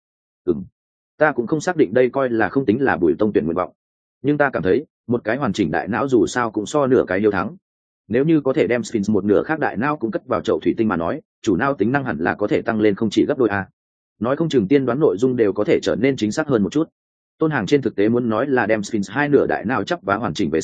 Ta cũng không xác định đây coi là không tính là Bùi Tông Tuyển nguyện vọng, nhưng ta cảm thấy một cái hoàn chỉnh đại não dù sao cũng so nửa cái hiếu thắng. Nếu như có thể đem Sphinx một nửa khác đại não cũng cất vào chậu thủy tinh mà nói, chủ não tính năng hẳn là có thể tăng lên không chỉ gấp đôi a. Nói không chừng tiên đoán nội dung đều có thể trở nên chính xác hơn một chút. Tôn Hàng trên thực tế muốn nói là đem Sphinx hai nửa đại não chắp vá hoàn chỉnh về sau,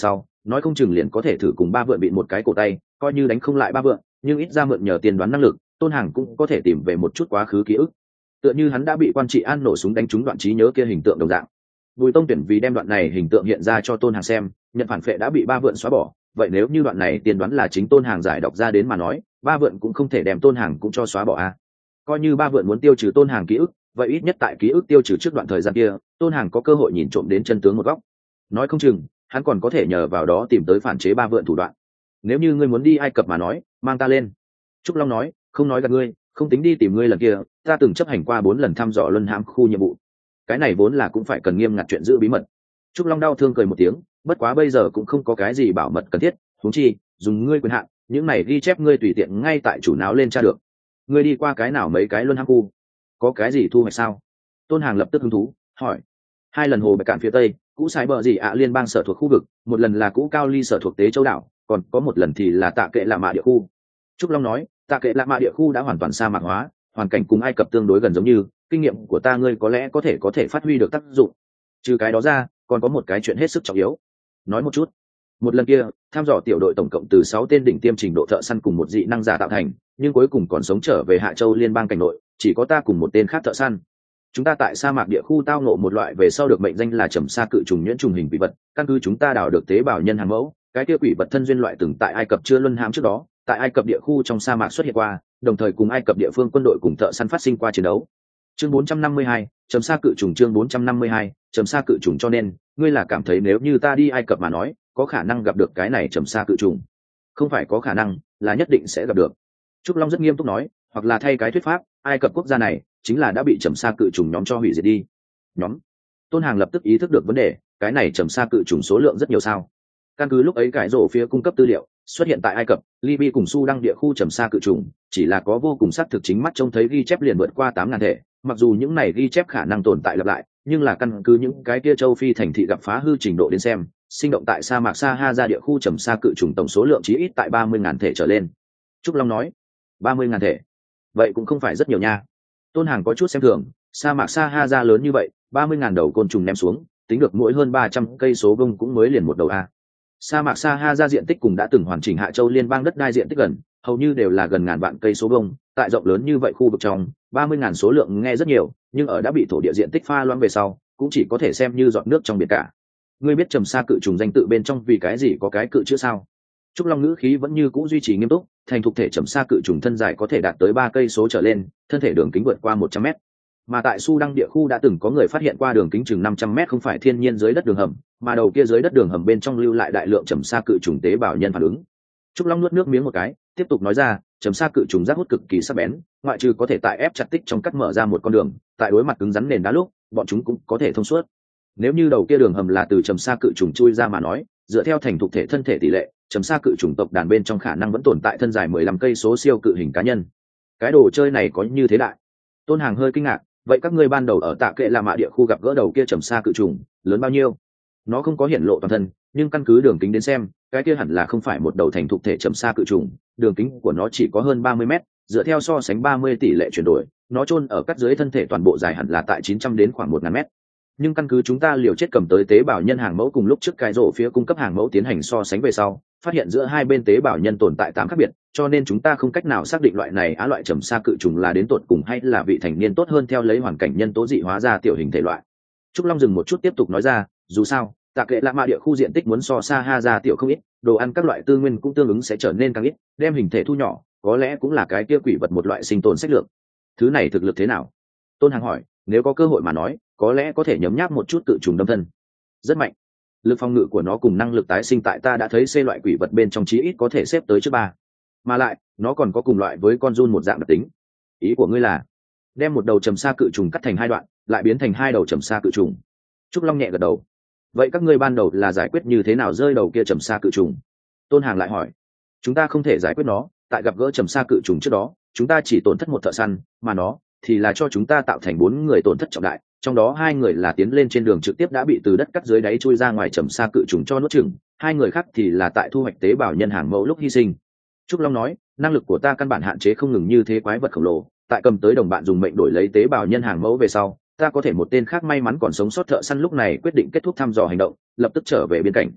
nói không chừng liền có thể thử cùng ba vượn bị một cái cổ tay, coi như đánh không lại ba vượn, nhưng ít ra mượn nhờ tiên đoán năng lực, tôn hàng cũng có thể tìm về một chút quá khứ ký ức. Tựa như hắn đã bị quan trị an nổ súng đánh trúng đoạn trí nhớ kia hình tượng đồng dạng. Bùi Tông Tuyển vì đem đoạn này hình tượng hiện ra cho tôn hàng xem, nhận phản phệ đã bị ba vượn xóa bỏ, vậy nếu như đoạn này tiên đoán là chính tôn hàng giải đọc ra đến mà nói, ba vượn cũng không thể đem tôn hàng cũng cho xóa bỏ a. Coi như ba vượn muốn tiêu trừ tôn hàng ký ức, vậy ít nhất tại ký ức tiêu trừ trước đoạn thời gian kia, tôn hàng có cơ hội nhìn trộm đến chân tướng một góc. Nói không chừng hắn còn có thể nhờ vào đó tìm tới phản chế ba vượn thủ đoạn. Nếu như ngươi muốn đi Ai Cập mà nói, mang ta lên. Trúc Long nói, không nói gạt ngươi, không tính đi tìm ngươi lần kia, ta từng chấp hành qua 4 lần thăm dò luân hãm khu nhiệm vụ. Cái này vốn là cũng phải cần nghiêm ngặt chuyện giữ bí mật. Trúc Long đau thương cười một tiếng, bất quá bây giờ cũng không có cái gì bảo mật cần thiết, huống chi dùng ngươi quyền hạn, những này ghi chép ngươi tùy tiện ngay tại chủ não lên tra được. Ngươi đi qua cái nào mấy cái luân hãm khu, có cái gì thu hoạch sao? Tôn Hàng lập tức hứng thú hỏi. 2 lần hồ bạch cạn phía tây, cũ sai bờ gì ạ liên bang sở thuộc khu vực, một lần là cũ cao ly sở thuộc tế châu đảo, còn có một lần thì là tạ kệ lạ mạ địa khu. Trúc Long nói, tạ kệ lạ mạ địa khu đã hoàn toàn sa mạc hóa, hoàn cảnh cùng Ai Cập tương đối gần giống như, kinh nghiệm của ta ngươi có lẽ có thể phát huy được tác dụng. Trừ cái đó ra, còn có một cái chuyện hết sức trọng yếu. Nói một chút. Một lần kia, tham dò tiểu đội tổng cộng từ 6 tên đỉnh tiêm trình độ thợ săn cùng một dị năng giả tạo thành, nhưng cuối cùng còn sống trở về Hạ Châu liên bang cảnh nội, chỉ có ta cùng một tên khác thợ săn. Chúng ta tại sa mạc địa khu tao ngộ một loại về sau được mệnh danh là trầm sa cự trùng nhuyễn trùng hình quỷ vật, căn cứ chúng ta đào được tế bào nhân hàng mẫu, cái kia quỷ vật thân duyên loại từng tại Ai Cập chưa luân hãm trước đó, tại Ai Cập địa khu trong sa mạc xuất hiện qua, đồng thời cùng Ai Cập địa phương quân đội cùng thợ săn phát sinh qua chiến đấu. Chương 452, trầm sa cự trùng. Chương 452, trầm sa cự trùng. Cho nên ngươi là cảm thấy nếu như ta đi Ai Cập mà nói, có khả năng gặp được cái này trầm sa cự trùng? Không phải có khả năng, là nhất định sẽ gặp được. Trúc Long rất nghiêm túc nói, hoặc là thay cái thuyết pháp, Ai Cập quốc gia này chính là đã bị trầm sa cự trùng nhóm cho hủy diệt đi. Nhóm? Tôn Hàng lập tức ý thức được vấn đề, cái này trầm sa cự trùng số lượng rất nhiều sao? Căn cứ lúc ấy cải rổ phía cung cấp tư liệu, xuất hiện tại Ai Cập, Libya cùng Sudan địa khu trầm sa cự trùng, chỉ là có vô cùng xác thực chính mắt trông thấy ghi chép liền vượt qua 8.000 thể, mặc dù những này ghi chép khả năng tồn tại lặp lại, nhưng là căn cứ những cái kia châu Phi thành thị gặp phá hư trình độ đến xem, sinh động tại sa mạc Sahara địa khu trầm sa cự trùng tổng số lượng chí ít tại 30.000 thể trở lên. Trúc Long nói, 30.000 thể, vậy cũng không phải rất nhiều nha. Tôn Hàng có chút xem thường, sa mạc Sahara lớn như vậy, 30.000 đầu côn trùng ném xuống, tính được mỗi hơn 300 cây số vuông cũng mới liền một đầu a. Sa mạc Sahara diện tích cùng đã từng hoàn chỉnh Hạ Châu liên bang đất đai diện tích gần, hầu như đều là gần ngàn vạn cây số vuông, tại rộng lớn như vậy khu vực trong, 30.000 số lượng nghe rất nhiều, nhưng ở đã bị thổ địa diện tích pha loãng về sau, cũng chỉ có thể xem như giọt nước trong biển cả. Ngươi biết trầm sa cự trùng danh tự bên trong vì cái gì có cái cự chữ sao? Trúc Long ngữ khí vẫn như cũ duy trì nghiêm túc, thành thục thể trầm sa cự trùng thân dài có thể đạt tới 3 cây số trở lên, thân thể đường kính vượt qua 100 mét. Mà tại Sudan địa khu đã từng có người phát hiện qua đường kính chừng 500 mét không phải thiên nhiên dưới đất đường hầm, mà đầu kia dưới đất đường hầm bên trong lưu lại đại lượng trầm sa cự trùng tế bào nhân phản ứng. Trúc Long nuốt nước miếng một cái, tiếp tục nói ra, trầm sa cự trùng giác hút cực kỳ sắc bén, ngoại trừ có thể tại ép chặt tích trong cắt mở ra một con đường, tại đối mặt cứng rắn nền đá lúc, bọn chúng cũng có thể thông suốt. Nếu như đầu kia đường hầm là từ trầm sa cự trùng chui ra mà nói, dựa theo thành thục thể thân thể tỷ lệ, trầm sa cự trùng tộc đàn bên trong khả năng vẫn tồn tại thân dài 15 cây số siêu cự hình cá nhân. Cái đồ chơi này có như thế đại? Tôn Hàng hơi kinh ngạc, vậy các ngươi ban đầu ở Tạ Kệ La Mạ địa khu gặp gỡ đầu kia trầm sa cự trùng, lớn bao nhiêu? Nó không có hiển lộ toàn thân, nhưng căn cứ đường kính đến xem, cái kia hẳn là không phải một đầu thành thục thể trầm sa cự trùng, đường kính của nó chỉ có hơn 30 mét, dựa theo so sánh 30 tỷ lệ chuyển đổi, nó chôn ở cắt dưới thân thể toàn bộ dài hẳn là tại 900 đến khoảng 1.000 mét. Nhưng căn cứ chúng ta liều chết cầm tới tế bào nhân hàng mẫu cùng lúc trước cái rổ phía cung cấp hàng mẫu tiến hành so sánh về sau, phát hiện giữa hai bên tế bào nhân tồn tại 8 khác biệt, cho nên chúng ta không cách nào xác định loại này loại trầm sa cự trùng là đến tột cùng hay là vị thành niên tốt hơn theo lấy hoàn cảnh nhân tố dị hóa ra tiểu hình thể loại. Trúc Long dừng một chút tiếp tục nói ra, dù sao, Tạ Kệ La Mạ địa khu diện tích muốn so Sahara tiểu không ít, đồ ăn các loại tư nguyên cũng tương ứng sẽ trở nên càng ít, đem hình thể thu nhỏ, có lẽ cũng là cái kia quỷ vật một loại sinh tồn sách lược. Thứ này thực lực thế nào? Tôn Hàng hỏi, nếu có cơ hội mà nói, có lẽ có thể nhấm nháp một chút cự trùng đâm thân. Rất mạnh. Lực phòng ngự của nó cùng năng lực tái sinh tại ta đã thấy C loại quỷ vật bên trong chí ít có thể xếp tới trước 3. Mà lại, nó còn có cùng loại với con giun một dạng đặc tính. Ý của ngươi là đem một đầu trầm sa cự trùng cắt thành 2 đoạn, lại biến thành 2 đầu trầm sa cự trùng? Trúc Long nhẹ gật đầu. Vậy các ngươi ban đầu là giải quyết như thế nào rơi đầu kia trầm sa cự trùng? Tôn Hàng lại hỏi. Chúng ta không thể giải quyết nó, tại gặp gỡ trầm sa cự trùng trước đó, chúng ta chỉ tổn thất một thợ săn, mà nó thì là cho chúng ta tạo thành 4 người tổn thất trọng đại, trong đó 2 người là tiến lên trên đường trực tiếp đã bị từ đất cắt dưới đáy chui ra ngoài trầm sa cự trùng cho nuốt chửng, 2 người khác thì là tại thu hoạch tế bào nhân hàng mẫu lúc hy sinh. Trúc Long nói, năng lực của ta căn bản hạn chế không ngừng như thế quái vật khổng lồ, tại cầm tới đồng bạn dùng mệnh đổi lấy tế bào nhân hàng mẫu về sau, ta có thể một tên khác may mắn còn sống sót thợ săn lúc này quyết định kết thúc thăm dò hành động, lập tức trở về biên cảnh.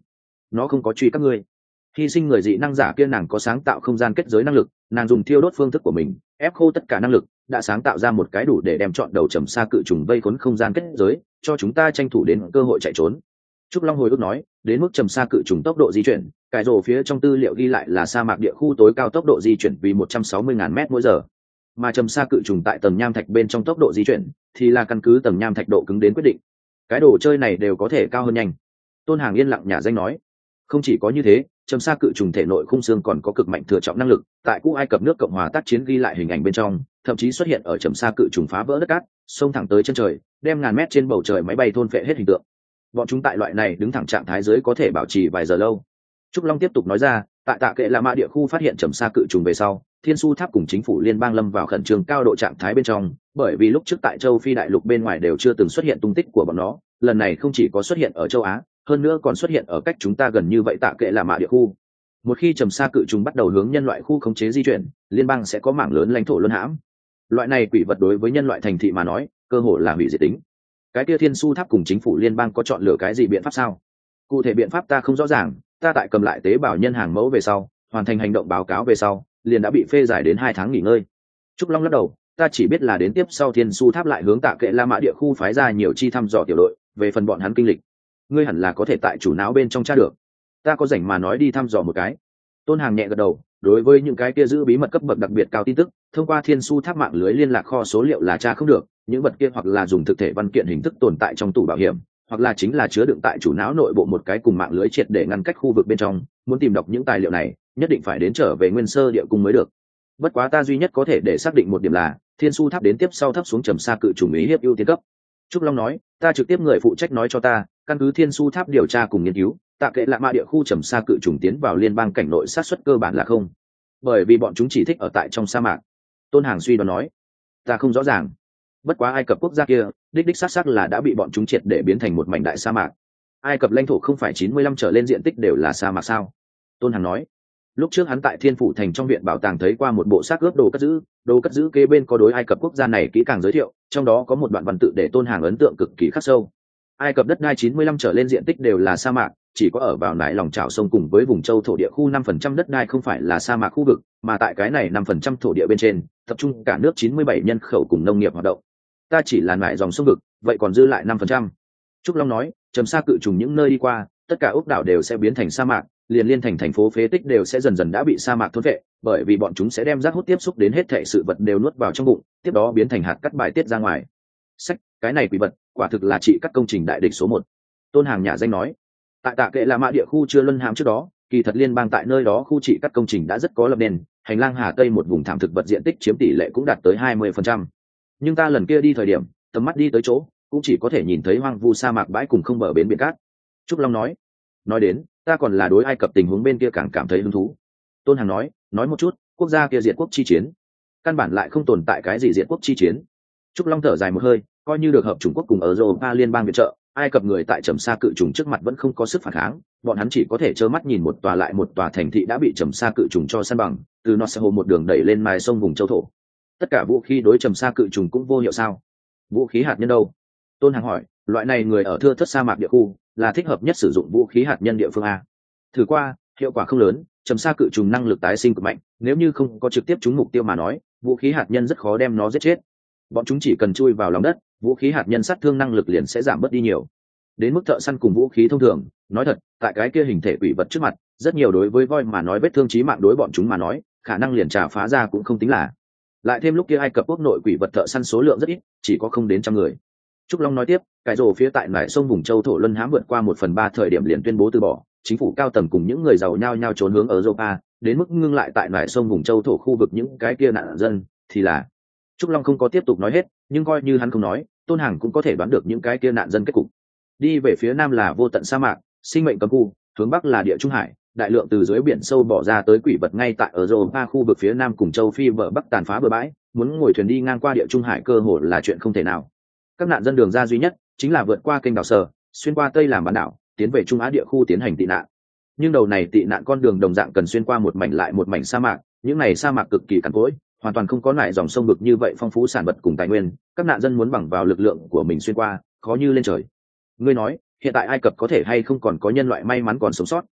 nó không có truy các ngươi. Hy sinh người dị năng giả kia nàng có sáng tạo không gian kết giới năng lực, nàng dùng thiêu đốt phương thức của mình ép khô tất cả năng lực, đã sáng tạo ra một cái đủ để đem chọn đầu trầm xa cự trùng vây khốn không gian kết giới, cho chúng ta tranh thủ đến cơ hội chạy trốn. Trúc Long hồi ức nói, đến mức trầm xa cự trùng tốc độ di chuyển, cải rổ phía trong tư liệu ghi lại là sa mạc địa khu tối cao tốc độ di chuyển vì 160.000 mét mỗi giờ, mà trầm xa cự trùng tại tầng nham thạch bên trong tốc độ di chuyển thì là căn cứ tầng nham thạch độ cứng đến quyết định. Cái đồ chơi này đều có thể cao hơn nhanh. Tôn Hàng yên lặng nhả danh nói, không chỉ có như thế, trầm xa cự trùng thể nội khung xương còn có cực mạnh thừa trọng năng lực, tại cũ Ai Cập nước Cộng hòa tác chiến ghi lại hình ảnh bên trong, thậm chí xuất hiện ở trầm xa cự trùng phá vỡ đất cát, xông thẳng tới chân trời, đem ngàn mét trên bầu trời máy bay thôn phệ hết hình tượng. Bọn chúng tại loại này đứng thẳng trạng thái dưới có thể bảo trì vài giờ lâu. Trúc Long tiếp tục nói ra, tại Tạ Kệ La Mã địa khu phát hiện trầm xa cự trùng về sau, Thiên Su Tháp cùng chính phủ liên bang lâm vào khẩn trương cao độ trạng thái bên trong, bởi vì lúc trước tại châu Phi đại lục bên ngoài đều chưa từng xuất hiện tung tích của bọn nó, lần này không chỉ có xuất hiện ở châu Á, hơn nữa còn xuất hiện ở cách chúng ta gần như vậy Tạ Kệ La Mã địa khu. Một khi trầm xa cự trùng bắt đầu hướng nhân loại khu khống chế di chuyển, liên bang sẽ có mảng lớn lãnh thổ luân hãm. Loại này quỷ vật đối với nhân loại thành thị mà nói, cơ hội là hủy diệt tính. Cái kia Thiên Su Tháp cùng chính phủ liên bang có chọn lựa cái gì biện pháp sao? Cụ thể biện pháp ta không rõ ràng, ta tại cầm lại tế bào nhân hàng mẫu về sau, hoàn thành hành động báo cáo về sau, liền đã bị phê giải đến 2 tháng nghỉ ngơi. Trúc Long lắc đầu, ta chỉ biết là đến tiếp sau Thiên Su Tháp lại hướng Tạ Kệ La Mã địa khu phái ra nhiều chi thăm dò tiểu đội, về phần bọn hắn kinh lịch, ngươi hẳn là có thể tại chủ não bên trong tra được. Ta có rảnh mà nói đi thăm dò một cái. Tôn Hàng nhẹ gật đầu, đối với những cái kia giữ bí mật cấp bậc đặc biệt cao tin tức, thông qua Thiên Su Tháp mạng lưới liên lạc kho số liệu là tra không được, những vật kia hoặc là dùng thực thể văn kiện hình thức tồn tại trong tủ bảo hiểm, hoặc là chính là chứa đựng tại chủ não nội bộ một cái cùng mạng lưới triệt để ngăn cách khu vực bên trong, muốn tìm đọc những tài liệu này, nhất định phải đến trở về nguyên sơ địa cung mới được. Bất quá ta duy nhất có thể để xác định một điểm là, Thiên Su Tháp đến tiếp sau thấp xuống trầm xa cự trùng ý hiếp ưu tiên cấp. Trúc Long nói, ta trực tiếp người phụ trách nói cho ta, căn cứ Thiên Su Tháp điều tra cùng nghiên cứu, Tạ Kệ La Mã địa khu trầm xa cự trùng tiến vào liên bang cảnh nội sát suất cơ bản là không, bởi vì bọn chúng chỉ thích ở tại trong sa mạc. Tôn Hàng suy đoán nói, ta không rõ ràng, bất quá Ai Cập quốc gia kia đích xác là đã bị bọn chúng triệt để biến thành một mảnh đại sa mạc. Ai Cập lãnh thổ không phải 95 trở lên diện tích đều là sa mạc sao? Tôn Hàng nói, lúc trước hắn tại Thiên Phủ Thành trong viện bảo tàng thấy qua một bộ xác ướp đồ cất giữ kế bên có đối Ai Cập quốc gia này kỹ càng giới thiệu, trong đó có một đoạn văn tự để Tôn Hàng ấn tượng cực kỳ khắc sâu. Ai Cập đất đai 95 trở lên diện tích đều là sa mạc, chỉ có ở vào nải lòng chảo sông cùng với vùng châu thổ địa khu 5% đất đai không phải là sa mạc khu vực, mà tại cái này 5% thổ địa bên trên, tập trung cả nước 97 nhân khẩu cùng nông nghiệp hoạt động. Ta chỉ là nải dòng sông vực, vậy còn dư lại 5%. Trúc Long nói, trầm xa cự trùng những nơi đi qua, tất cả ốc đảo đều sẽ biến thành sa mạc, liền liên thành thành phố phế tích đều sẽ dần dần đã bị sa mạc thôn vệ, bởi vì bọn chúng sẽ đem rác hút tiếp xúc đến hết thảy sự vật đều nuốt vào trong bụng, tiếp đó biến thành hạt cắt bài tiết ra ngoài. Sách, cái này quỷ vật, quả thực là trị các công trình đại địch số 1. Tôn Hàng nhả danh nói, tại Tạ Kệ La Mã địa khu chưa luân hãm trước đó, kỳ thật liên bang tại nơi đó khu trị các công trình đã rất có lập nền, hành lang Hà Tây một vùng thảm thực vật diện tích chiếm tỷ lệ cũng đạt tới 20%. Nhưng ta lần kia đi thời điểm, tầm mắt đi tới chỗ, cũng chỉ có thể nhìn thấy hoang vu sa mạc bãi cùng không bờ bến biển cát. Trúc Long nói đến, ta còn là đối Ai Cập tình huống bên kia càng cảm thấy hứng thú. Tôn Hàng nói một chút, quốc gia kia diệt quốc chi chiến, căn bản lại không tồn tại cái gì diệt quốc chi chiến. Trúc Long thở dài một hơi, coi như được hợp Trung Quốc cùng ở Europa liên bang viện trợ, Ai Cập người tại trầm xa cự trùng trước mặt vẫn không có sức phản kháng, bọn hắn chỉ có thể trơ mắt nhìn một tòa lại một tòa thành thị đã bị trầm xa cự trùng cho san bằng, từ Nossaho một đường đẩy lên mài sông vùng châu thổ. Tất cả vũ khí đối trầm xa cự trùng cũng vô hiệu sao? Vũ khí hạt nhân đâu? Tôn Hàng hỏi, loại này người ở thưa thớt sa mạc địa khu là thích hợp nhất sử dụng vũ khí hạt nhân địa phương a. Thử qua, hiệu quả không lớn, trầm xa cự trùng năng lực tái sinh cực mạnh, nếu như không có trực tiếp trúng mục tiêu mà nói, vũ khí hạt nhân rất khó đem nó giết chết. Bọn chúng chỉ cần chui vào lòng đất, vũ khí hạt nhân sát thương năng lực liền sẽ giảm bớt đi nhiều. Đến mức thợ săn cùng vũ khí thông thường, nói thật, tại cái kia hình thể quỷ vật trước mặt, rất nhiều đối với voi mà nói vết thương chí mạng đối bọn chúng mà nói, khả năng liền trả phá ra cũng không tính là. Lại thêm lúc kia Ai Cập quốc nội quỷ vật thợ săn số lượng rất ít, chỉ có không đến 100 người. Trúc Long nói tiếp, cái rồ phía tại nải sông vùng châu thổ luân hãm vượt qua 1/3 thời điểm liền tuyên bố từ bỏ, chính phủ cao tầng cùng những người giàu nhao nhao trốn hướng ở Europa, đến mức ngưng lại tại nải sông vùng châu thổ khu vực những cái kia nạn dân, thì là. Trúc Long không có tiếp tục nói hết, nhưng coi như hắn không nói, Tôn Hàng cũng có thể đoán được những cái kia nạn dân kết cục. Đi về phía nam là vô tận sa mạc, sinh mệnh cấm khu, hướng bắc là địa trung hải, đại lượng từ dưới biển sâu bỏ ra tới quỷ vật ngay tại ở Europa khu vực phía nam cùng châu Phi bờ bắc tàn phá bờ bãi, muốn ngồi thuyền đi ngang qua địa trung hải cơ hội là chuyện không thể nào. Các nạn dân đường ra duy nhất chính là vượt qua kênh đảo Sở, xuyên qua Tây làm bán đảo, tiến về Trung Á địa khu tiến hành tị nạn. Nhưng đầu này tị nạn con đường đồng dạng cần xuyên qua một mảnh lại một mảnh sa mạc, những này sa mạc cực kỳ cằn cỗi, hoàn toàn không có nải dòng sông vực như vậy phong phú sản vật cùng tài nguyên, các nạn dân muốn bằng vào lực lượng của mình xuyên qua, khó như lên trời. Ngươi nói, hiện tại Ai Cập có thể hay không còn có nhân loại may mắn còn sống sót,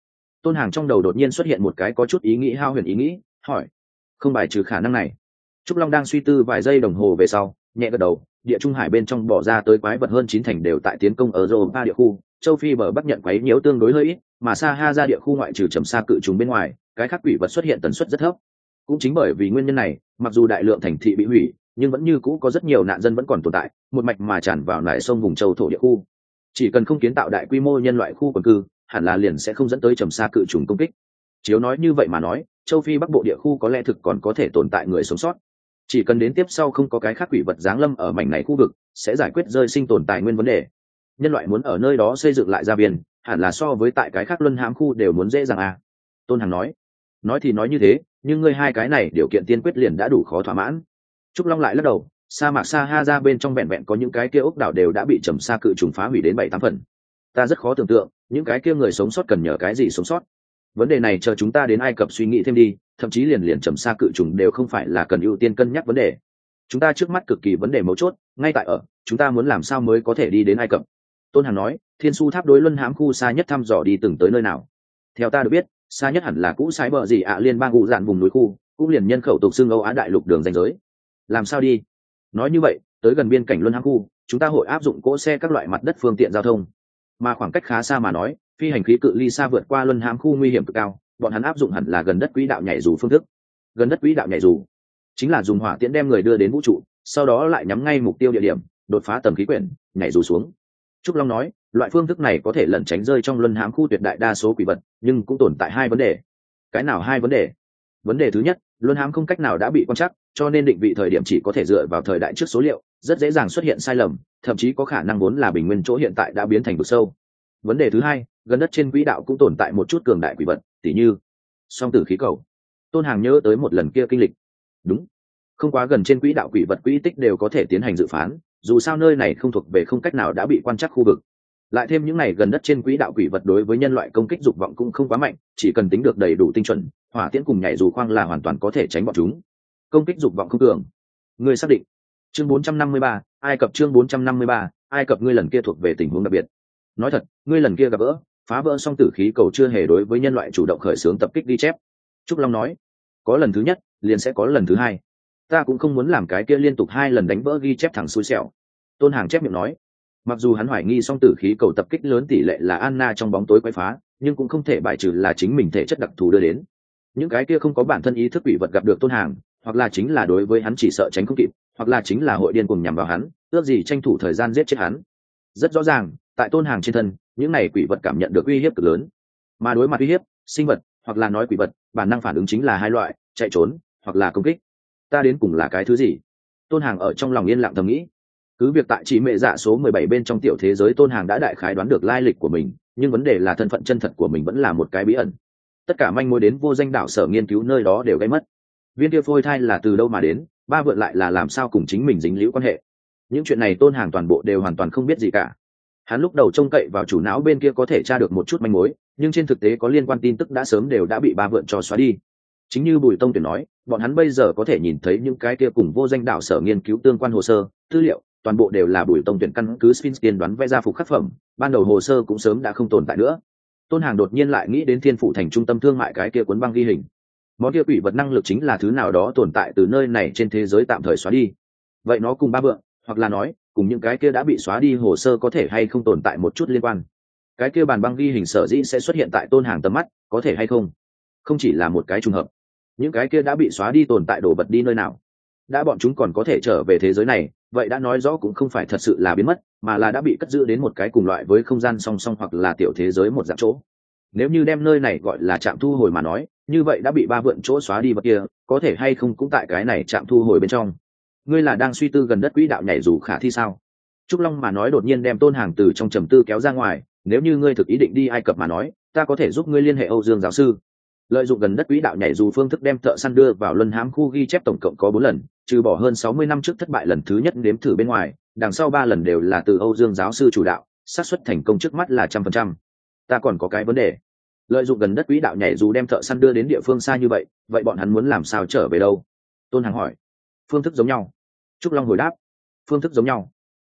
Tôn Hàng trong đầu đột nhiên xuất hiện một cái có chút ý nghĩ hao huyền ý nghĩ, hỏi: không bài trừ khả năng này? Trúc Long đang suy tư vài giây đồng hồ về sau, nhẹ gật đầu. Địa Trung Hải bên trong bỏ ra tới quái vật hơn 9 thành đều tại tiến công ở Europa địa khu, châu Phi bờ Bắc nhận quấy nhiễu tương đối hơi ít, mà Sahara địa khu ngoại trừ trầm xa cự trùng bên ngoài, cái khác quỷ vật xuất hiện tần suất rất thấp. Cũng chính bởi vì nguyên nhân này, mặc dù đại lượng thành thị bị hủy, nhưng vẫn như cũ có rất nhiều nạn dân vẫn còn tồn tại, một mạch mà tràn vào nải sông vùng châu thổ địa khu. Chỉ cần không kiến tạo đại quy mô nhân loại khu quần cư, hẳn là liền sẽ không dẫn tới trầm xa cự trùng công kích. Chiếu nói như vậy mà nói, châu Phi Bắc bộ địa khu có lẽ thực còn có thể tồn tại người sống sót. Chỉ cần đến tiếp sau không có cái khác quỷ vật giáng lâm ở mảnh này khu vực, sẽ giải quyết rơi sinh tồn tài nguyên vấn đề. Nhân loại muốn ở nơi đó xây dựng lại gia viên, hẳn là so với tại cái khác luân hãm khu đều muốn dễ dàng à. Tôn Hằng nói thì nói như thế, nhưng ngươi hai cái này điều kiện tiên quyết liền đã đủ khó thỏa mãn. Trúc Long lại lắc đầu, sa mạc Sahara bên trong vẹn vẹn có những cái kia ốc đảo đều đã bị trầm sa cự trùng phá hủy đến 7-8 phần. Ta rất khó tưởng tượng, những cái kia người sống sót cần nhờ cái gì sống sót. Vấn đề này chờ chúng ta đến Ai Cập suy nghĩ thêm đi, thậm chí liền trầm sa cự trùng đều không phải là cần ưu tiên cân nhắc vấn đề. Chúng ta trước mắt cực kỳ vấn đề mấu chốt, ngay tại ở, chúng ta muốn làm sao mới có thể đi đến Ai Cập. Tôn Hàn nói, Thiên Su Tháp đối luân hãm khu xa nhất thăm dò đi từng tới nơi nào? Theo ta được biết, xa nhất hẳn là cũ sái bờ gì ạ liên bang ngụ dạn vùng núi khu, cũng liền nhân khẩu tục xưng Âu Á đại lục đường ranh giới. Làm sao đi? Nói như vậy, tới gần biên cảnh luân hãm khu, chúng ta hội áp dụng cỗ xe các loại mặt đất phương tiện giao thông. Mà khoảng cách khá xa mà nói, phi hành khí cự ly xa vượt qua luân hãm khu nguy hiểm cực cao, bọn hắn áp dụng hẳn là gần đất quỹ đạo nhảy dù phương thức. Gần đất quỹ đạo nhảy dù chính là dùng hỏa tiễn đem người đưa đến vũ trụ, sau đó lại nhắm ngay mục tiêu địa điểm, đột phá tầng khí quyển, nhảy dù xuống. Trúc Long nói, loại phương thức này có thể lẩn tránh rơi trong luân hãm khu tuyệt đại đa số quỷ vật, nhưng cũng tồn tại hai vấn đề. Cái nào hai vấn đề? Vấn đề thứ nhất, luân hãm không cách nào đã bị quan trắc, cho nên định vị thời điểm chỉ có thể dựa vào thời đại trước số liệu, rất dễ dàng xuất hiện sai lầm, thậm chí có khả năng vốn là bình nguyên chỗ hiện tại đã biến thành vực sâu. Vấn đề thứ hai, gần đất trên quỹ đạo cũng tồn tại một chút cường đại quỷ vật, tỉ như song tử khí cầu. Tôn Hàng nhớ tới một lần kia kinh lịch. Đúng, không quá gần trên quỹ đạo quỷ vật quỹ tích đều có thể tiến hành dự phán, dù sao nơi này không thuộc về không cách nào đã bị quan trắc khu vực. Lại thêm những này gần đất trên quỹ đạo quỷ vật đối với nhân loại công kích dục vọng cũng không quá mạnh, chỉ cần tính được đầy đủ tinh chuẩn, hỏa tiễn cùng nhảy dù khoang là hoàn toàn có thể tránh bọn chúng. Công kích dục vọng không cường. Ngươi xác định? Chương 453, Ai Cập chương 453, Ai Cập ngươi lần kia thuộc về tình huống đặc biệt. Nói thật, ngươi lần kia gặp vỡ, phá vỡ song tử khí cầu chưa hề đối với nhân loại chủ động khởi xướng tập kích ghi chép. Trúc Long nói, có lần thứ nhất, liền sẽ có lần thứ hai. Ta cũng không muốn làm cái kia liên tục 2 lần đánh vỡ ghi chép thẳng xui xẻo. Tôn Hàng chép miệng nói, mặc dù hắn hoài nghi song tử khí cầu tập kích lớn tỷ lệ là Anna trong bóng tối quấy phá, nhưng cũng không thể bài trừ là chính mình thể chất đặc thù đưa đến. Những cái kia không có bản thân ý thức quỷ vật gặp được Tôn Hàng, hoặc là chính là đối với hắn chỉ sợ tránh không kịp, hoặc là chính là hội điên cuồng nhằm vào hắn, ước gì tranh thủ thời gian giết chết hắn. Rất rõ ràng, tại Tôn Hàng trên thân, những này quỷ vật cảm nhận được uy hiếp cực lớn. Mà đối mặt uy hiếp, sinh vật hoặc là nói quỷ vật, bản năng phản ứng chính là hai loại, chạy trốn hoặc là công kích. Ta đến cùng là cái thứ gì? Tôn Hàng ở trong lòng yên lặng thầm nghĩ. Cứ việc tại chỉ mẹ dạ số 17 bên trong tiểu thế giới Tôn Hàng đã đại khái đoán được lai lịch của mình, nhưng vấn đề là thân phận chân thật của mình vẫn là một cái bí ẩn. Tất cả manh mối đến vô danh đảo sở nghiên cứu nơi đó đều gây mất. Viên kia phôi thai là từ đâu mà đến, ba vượn lại là làm sao cùng chính mình dính líu quan hệ. Những chuyện này Tôn Hàng toàn bộ đều hoàn toàn không biết gì cả. Hắn lúc đầu trông cậy vào chủ não bên kia có thể tra được một chút manh mối, nhưng trên thực tế có liên quan tin tức đã sớm đều đã bị ba vượn cho xóa đi. Chính như Bùi Tông Tuyển nói, bọn hắn bây giờ có thể nhìn thấy những cái kia cùng vô danh đảo sở nghiên cứu tương quan hồ sơ, tư liệu, toàn bộ đều là Bùi Tông Tuyển căn cứ Sphinx tiên đoán vẽ ra phục khắc phẩm, ban đầu hồ sơ cũng sớm đã không tồn tại nữa. Tôn Hàng đột nhiên lại nghĩ đến Thiên Phủ thành trung tâm thương mại cái kia cuốn băng ghi hình. Món kia quỷ vật năng lực chính là thứ nào đó tồn tại từ nơi này trên thế giới tạm thời xóa đi. Vậy nó cùng ba vượng, hoặc là nói, cùng những cái kia đã bị xóa đi hồ sơ có thể hay không tồn tại một chút liên quan. Cái kia bàn băng ghi hình sở dĩ sẽ xuất hiện tại Tôn Hàng tầm mắt, có thể hay không? Không chỉ là một cái trùng hợp. Những cái kia đã bị xóa đi tồn tại đổ vật đi nơi nào? Đã bọn chúng còn có thể trở về thế giới này, vậy đã nói rõ cũng không phải thật sự là biến mất, mà là đã bị cất giữ đến một cái cùng loại với không gian song song hoặc là tiểu thế giới một dạng chỗ. Nếu như đem nơi này gọi là trạm thu hồi mà nói, như vậy đã bị ba vượn chỗ xóa đi vật kia, có thể hay không cũng tại cái này trạm thu hồi bên trong. Ngươi là đang suy tư gần đất quỹ đạo nhảy dù khả thi sao? Trúc Long mà nói đột nhiên đem Tôn Hàng từ trong trầm tư kéo ra ngoài. Nếu như ngươi thực ý định đi Ai Cập mà nói, ta có thể giúp ngươi liên hệ Âu Dương giáo sư. Lợi dụng gần đất quỹ đạo nhảy dù phương thức đem thợ săn đưa vào luân hãm khu ghi chép tổng cộng có 4 lần, trừ bỏ hơn 60 năm trước thất bại lần thứ nhất nếm thử bên ngoài, đằng sau 3 lần đều là từ Âu Dương giáo sư chủ đạo, xác suất thành công trước mắt là 100%. Ta còn có cái vấn đề. Lợi dụng gần đất quỹ đạo nhảy dù đem thợ săn đưa đến địa phương xa như vậy, vậy bọn hắn muốn làm sao trở về đâu? Tôn Hàng hỏi. Phương thức giống nhau. Trúc Long hồi đáp. Phương thức giống nhau.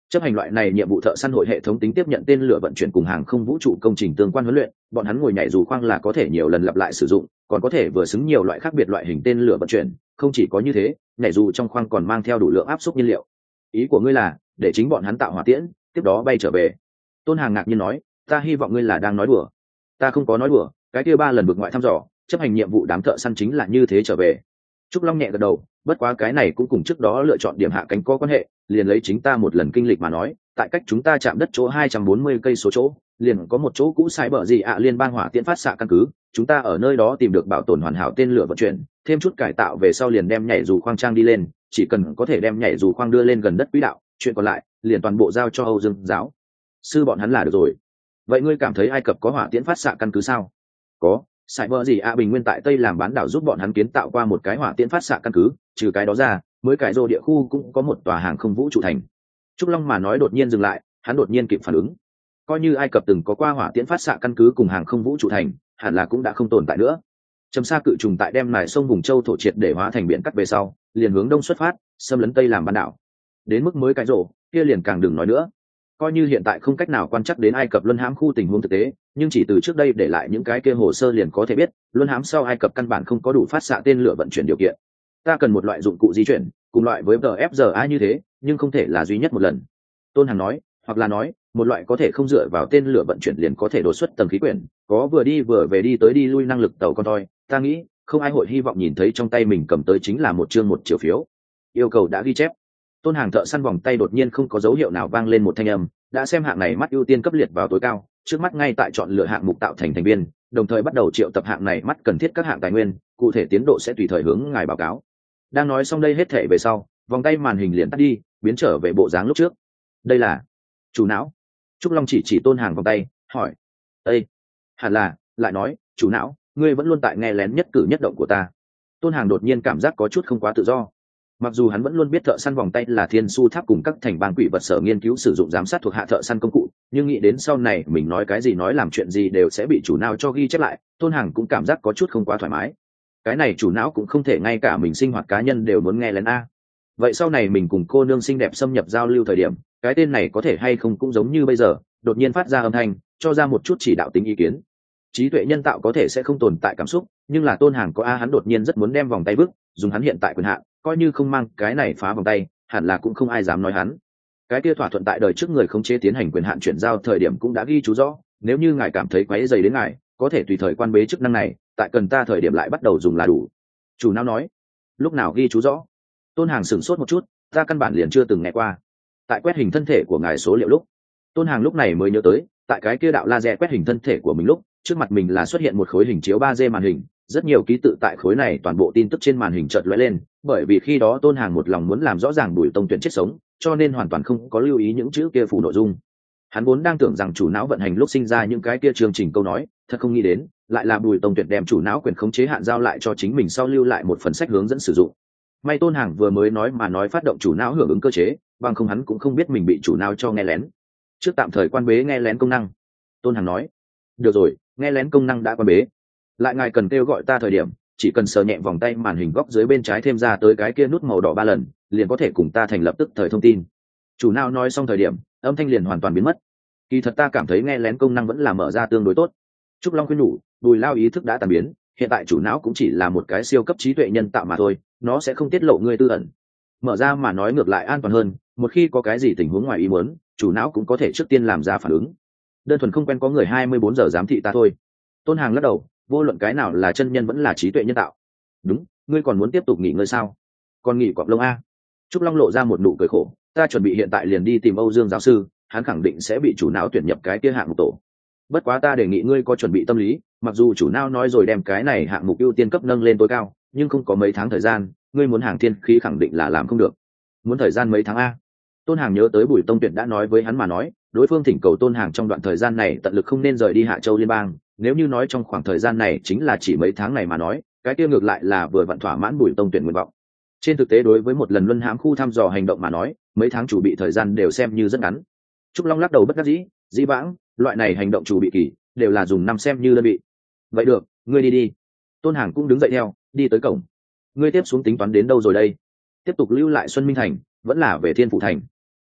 Chấp hành loại này nhiệm vụ thợ săn hội hệ thống tính tiếp nhận tên lửa vận chuyển cùng hàng không vũ trụ công trình tương quan huấn luyện, bọn hắn ngồi nhảy dù khoang là có thể nhiều lần lặp lại sử dụng, còn có thể vừa xứng nhiều loại khác biệt loại hình tên lửa vận chuyển. Không chỉ có như thế, nhảy dù trong khoang còn mang theo đủ lượng áp suất nhiên liệu. Ý của ngươi là để chính bọn hắn tạo hỏa tiễn, tiếp đó bay trở về? Tôn Hàng ngạc nhiên nói. Ta hy vọng ngươi là đang nói đùa. Ta không có nói đùa, cái kia 3 lần vượt ngoại thăm dò, chấp hành nhiệm vụ đám thợ săn chính là như thế trở về. Trúc Long nhẹ gật đầu, bất quá cái này cũng cùng trước đó lựa chọn điểm hạ cánh có quan hệ, liền lấy chính ta một lần kinh lịch mà nói, tại cách chúng ta chạm đất chỗ 240 cây số chỗ, liền có một chỗ cũ sai bờ gì ạ liên bang hỏa tiễn phát xạ căn cứ, chúng ta ở nơi đó tìm được bảo tồn hoàn hảo tên lửa vận chuyển, thêm chút cải tạo về sau liền đem nhảy dù khoang trang đi lên, chỉ cần có thể đem nhảy dù khoang đưa lên gần đất quỹ đạo, chuyện còn lại liền toàn bộ giao cho Âu Dương giáo sư bọn hắn là được rồi. Vậy ngươi cảm thấy Ai Cập có hỏa tiễn phát xạ căn cứ sao? Có, sai bờ gì ạ bình nguyên tại Tây làm bán đảo giúp bọn hắn kiến tạo qua một cái hỏa tiễn phát xạ căn cứ, trừ cái đó ra, mới cải rô địa khu cũng có một tòa hàng không vũ trụ thành. Trúc Long mà nói đột nhiên dừng lại, hắn đột nhiên kịp phản ứng. Coi như Ai Cập từng có qua hỏa tiễn phát xạ căn cứ cùng hàng không vũ trụ thành, hẳn là cũng đã không tồn tại nữa. Trầm Sa cự trùng tại đem nải sông vùng châu thổ triệt để hóa thành biển cắt về sau, liền hướng đông xuất phát, xâm lấn Tây làm bán đảo. Đến mức mới cải rô, kia liền càng đừng nói nữa. Coi như hiện tại không cách nào quan trắc đến Ai Cập luân hãm khu tình huống thực tế, nhưng chỉ từ trước đây để lại những cái kia hồ sơ liền có thể biết, luân hãm sau Ai Cập căn bản không có đủ phát xạ tên lửa vận chuyển điều kiện. Ta cần một loại dụng cụ di chuyển, cùng loại với DFZA như thế, nhưng không thể là duy nhất một lần. Tôn Hằng nói, hoặc là nói, một loại có thể không dựa vào tên lửa vận chuyển liền có thể đột xuất tầng khí quyển, có vừa đi vừa về đi tới đi lui năng lực tàu con toi. Ta nghĩ, không ai hội hy vọng nhìn thấy trong tay mình cầm tới chính là một chương 1 triệu phiếu. Yêu cầu đã ghi chép. Tôn Hàng thợ săn vòng tay đột nhiên không có dấu hiệu nào vang lên một thanh âm, đã xem hạng này mắt ưu tiên cấp liệt vào tối cao, trước mắt ngay tại chọn lựa hạng mục tạo thành thành viên, đồng thời bắt đầu triệu tập hạng này mắt cần thiết các hạng tài nguyên, cụ thể tiến độ sẽ tùy thời hướng ngài báo cáo. Đang nói xong đây hết thể về sau, vòng tay màn hình liền tắt đi, biến trở về bộ dáng lúc trước. Đây là chủ não. Trúc Long chỉ Tôn Hàng vòng tay, hỏi: "Ê, hẳn là." Lại nói: "Chủ não, ngươi vẫn luôn tại nghe lén nhất cử nhất động của ta." Tôn Hàng đột nhiên cảm giác có chút không quá tự do. Mặc dù hắn vẫn luôn biết thợ săn vòng tay là thiên su tháp cùng các thành bang quỷ vật sở nghiên cứu sử dụng giám sát thuộc hạ thợ săn công cụ, nhưng nghĩ đến sau này mình nói cái gì nói làm chuyện gì đều sẽ bị chủ não cho ghi chép lại, Tôn Hàng cũng cảm giác có chút không quá thoải mái. Cái này chủ não cũng không thể ngay cả mình sinh hoạt cá nhân đều muốn nghe lén a. Vậy sau này mình cùng cô nương xinh đẹp xâm nhập giao lưu thời điểm, cái tên này có thể hay không cũng giống như bây giờ, đột nhiên phát ra âm thanh, cho ra một chút chỉ đạo tính ý kiến. Trí tuệ nhân tạo có thể sẽ không tồn tại cảm xúc, nhưng là Tôn Hàng có hắn đột nhiên rất muốn đem vòng tay vứt, dùng hắn hiện tại quyền hạn, coi như không mang cái này phá vòng tay, hẳn là cũng không ai dám nói hắn. Cái kia thỏa thuận tại đời trước người khống chế tiến hành quyền hạn chuyển giao thời điểm cũng đã ghi chú rõ, nếu như ngài cảm thấy quấy rầy đến ngài, có thể tùy thời quan bế chức năng này, tại cần ta thời điểm lại bắt đầu dùng là đủ. Chủ não nói. Lúc nào ghi chú rõ? Tôn Hàng sửng sốt một chút, ta căn bản liền chưa từng nghe qua. Tại quét hình thân thể của ngài số liệu lúc, Tôn Hàng lúc này mới nhớ tới, tại cái kia đạo laser quét hình thân thể của mình lúc, trước mặt mình là xuất hiện một khối hình chiếu 3D màn hình, rất nhiều ký tự tại khối này toàn bộ tin tức trên màn hình chợt lóe lên, bởi vì khi đó Tôn Hàng một lòng muốn làm rõ ràng Bùi Tông Tuyển chết sống, cho nên hoàn toàn không có lưu ý những chữ kia phủ nội dung. Hắn vốn đang tưởng rằng chủ não vận hành lúc sinh ra những cái kia chương trình câu nói, thật không nghĩ đến, lại là Bùi Tông Tuyển đem chủ não quyền khống chế hạn giao lại cho chính mình sau lưu lại một phần sách hướng dẫn sử dụng. May Tôn Hàng vừa mới nói mà nói phát động chủ não hưởng ứng cơ chế, bằng không hắn cũng không biết mình bị chủ não cho nghe lén. Trước tạm thời quan bế nghe lén công năng. Tôn Hàng nói. Được rồi, nghe lén công năng đã quan bế. Lại ngài cần kêu gọi ta thời điểm, chỉ cần sờ nhẹ vòng tay màn hình góc dưới bên trái thêm ra tới cái kia nút màu đỏ 3 lần, liền có thể cùng ta thành lập tức thời thông tin. Chủ não nói xong thời điểm, âm thanh liền hoàn toàn biến mất. Kỳ thật ta cảm thấy nghe lén công năng vẫn là mở ra tương đối tốt. Trúc Long khuyên nhủ, Bùi Lao ý thức đã tàn biến, hiện tại chủ não cũng chỉ là một cái siêu cấp trí tuệ nhân tạo mà thôi, nó sẽ không tiết lộ ngươi tư ẩn. Mở ra mà nói ngược lại an toàn hơn, một khi có cái gì tình huống ngoài ý muốn, chủ não cũng có thể trước tiên làm ra phản ứng. Đơn thuần không quen có người 24 giờ giám thị ta thôi. Tôn Hàng lắc đầu, vô luận cái nào là chân nhân vẫn là trí tuệ nhân tạo. Đúng, ngươi còn muốn tiếp tục nghỉ ngơi sao? Còn nghỉ quạng lông a? Trúc Long lộ ra một nụ cười khổ, ta chuẩn bị hiện tại liền đi tìm Âu Dương giáo sư, hắn khẳng định sẽ bị chủ não tuyển nhập cái kia hạng mục tổ. Bất quá ta đề nghị ngươi có chuẩn bị tâm lý, mặc dù chủ não nói rồi đem cái này hạng mục ưu tiên cấp nâng lên tối cao, nhưng không có mấy tháng thời gian, ngươi muốn hàng thiên khí khẳng định là làm không được. Muốn thời gian mấy tháng a? Tôn Hàng nhớ tới Bùi Tông Tuyển đã nói với hắn mà nói, đối phương thỉnh cầu Tôn Hàng trong đoạn thời gian này tận lực không nên rời đi Hạ Châu liên bang, nếu như nói trong khoảng thời gian này chính là chỉ mấy tháng này mà nói, cái kia ngược lại là vừa vặn thỏa mãn Bùi Tông Tuyển nguyện vọng. Trên thực tế đối với một lần luân hãm khu thăm dò hành động mà nói, mấy tháng chủ bị thời gian đều xem như rất ngắn. Trúc Long lắc đầu bất đắc dĩ, dĩ vãng, loại này hành động chủ bị kỳ, đều là dùng năm xem như đơn vị. Vậy được, ngươi đi đi. Tôn Hàng cũng đứng dậy theo, đi tới cổng. Ngươi tiếp xuống tính toán đến đâu rồi đây? Tiếp tục lưu lại Xuân Minh Thành, vẫn là về Thiên Phủ Thành?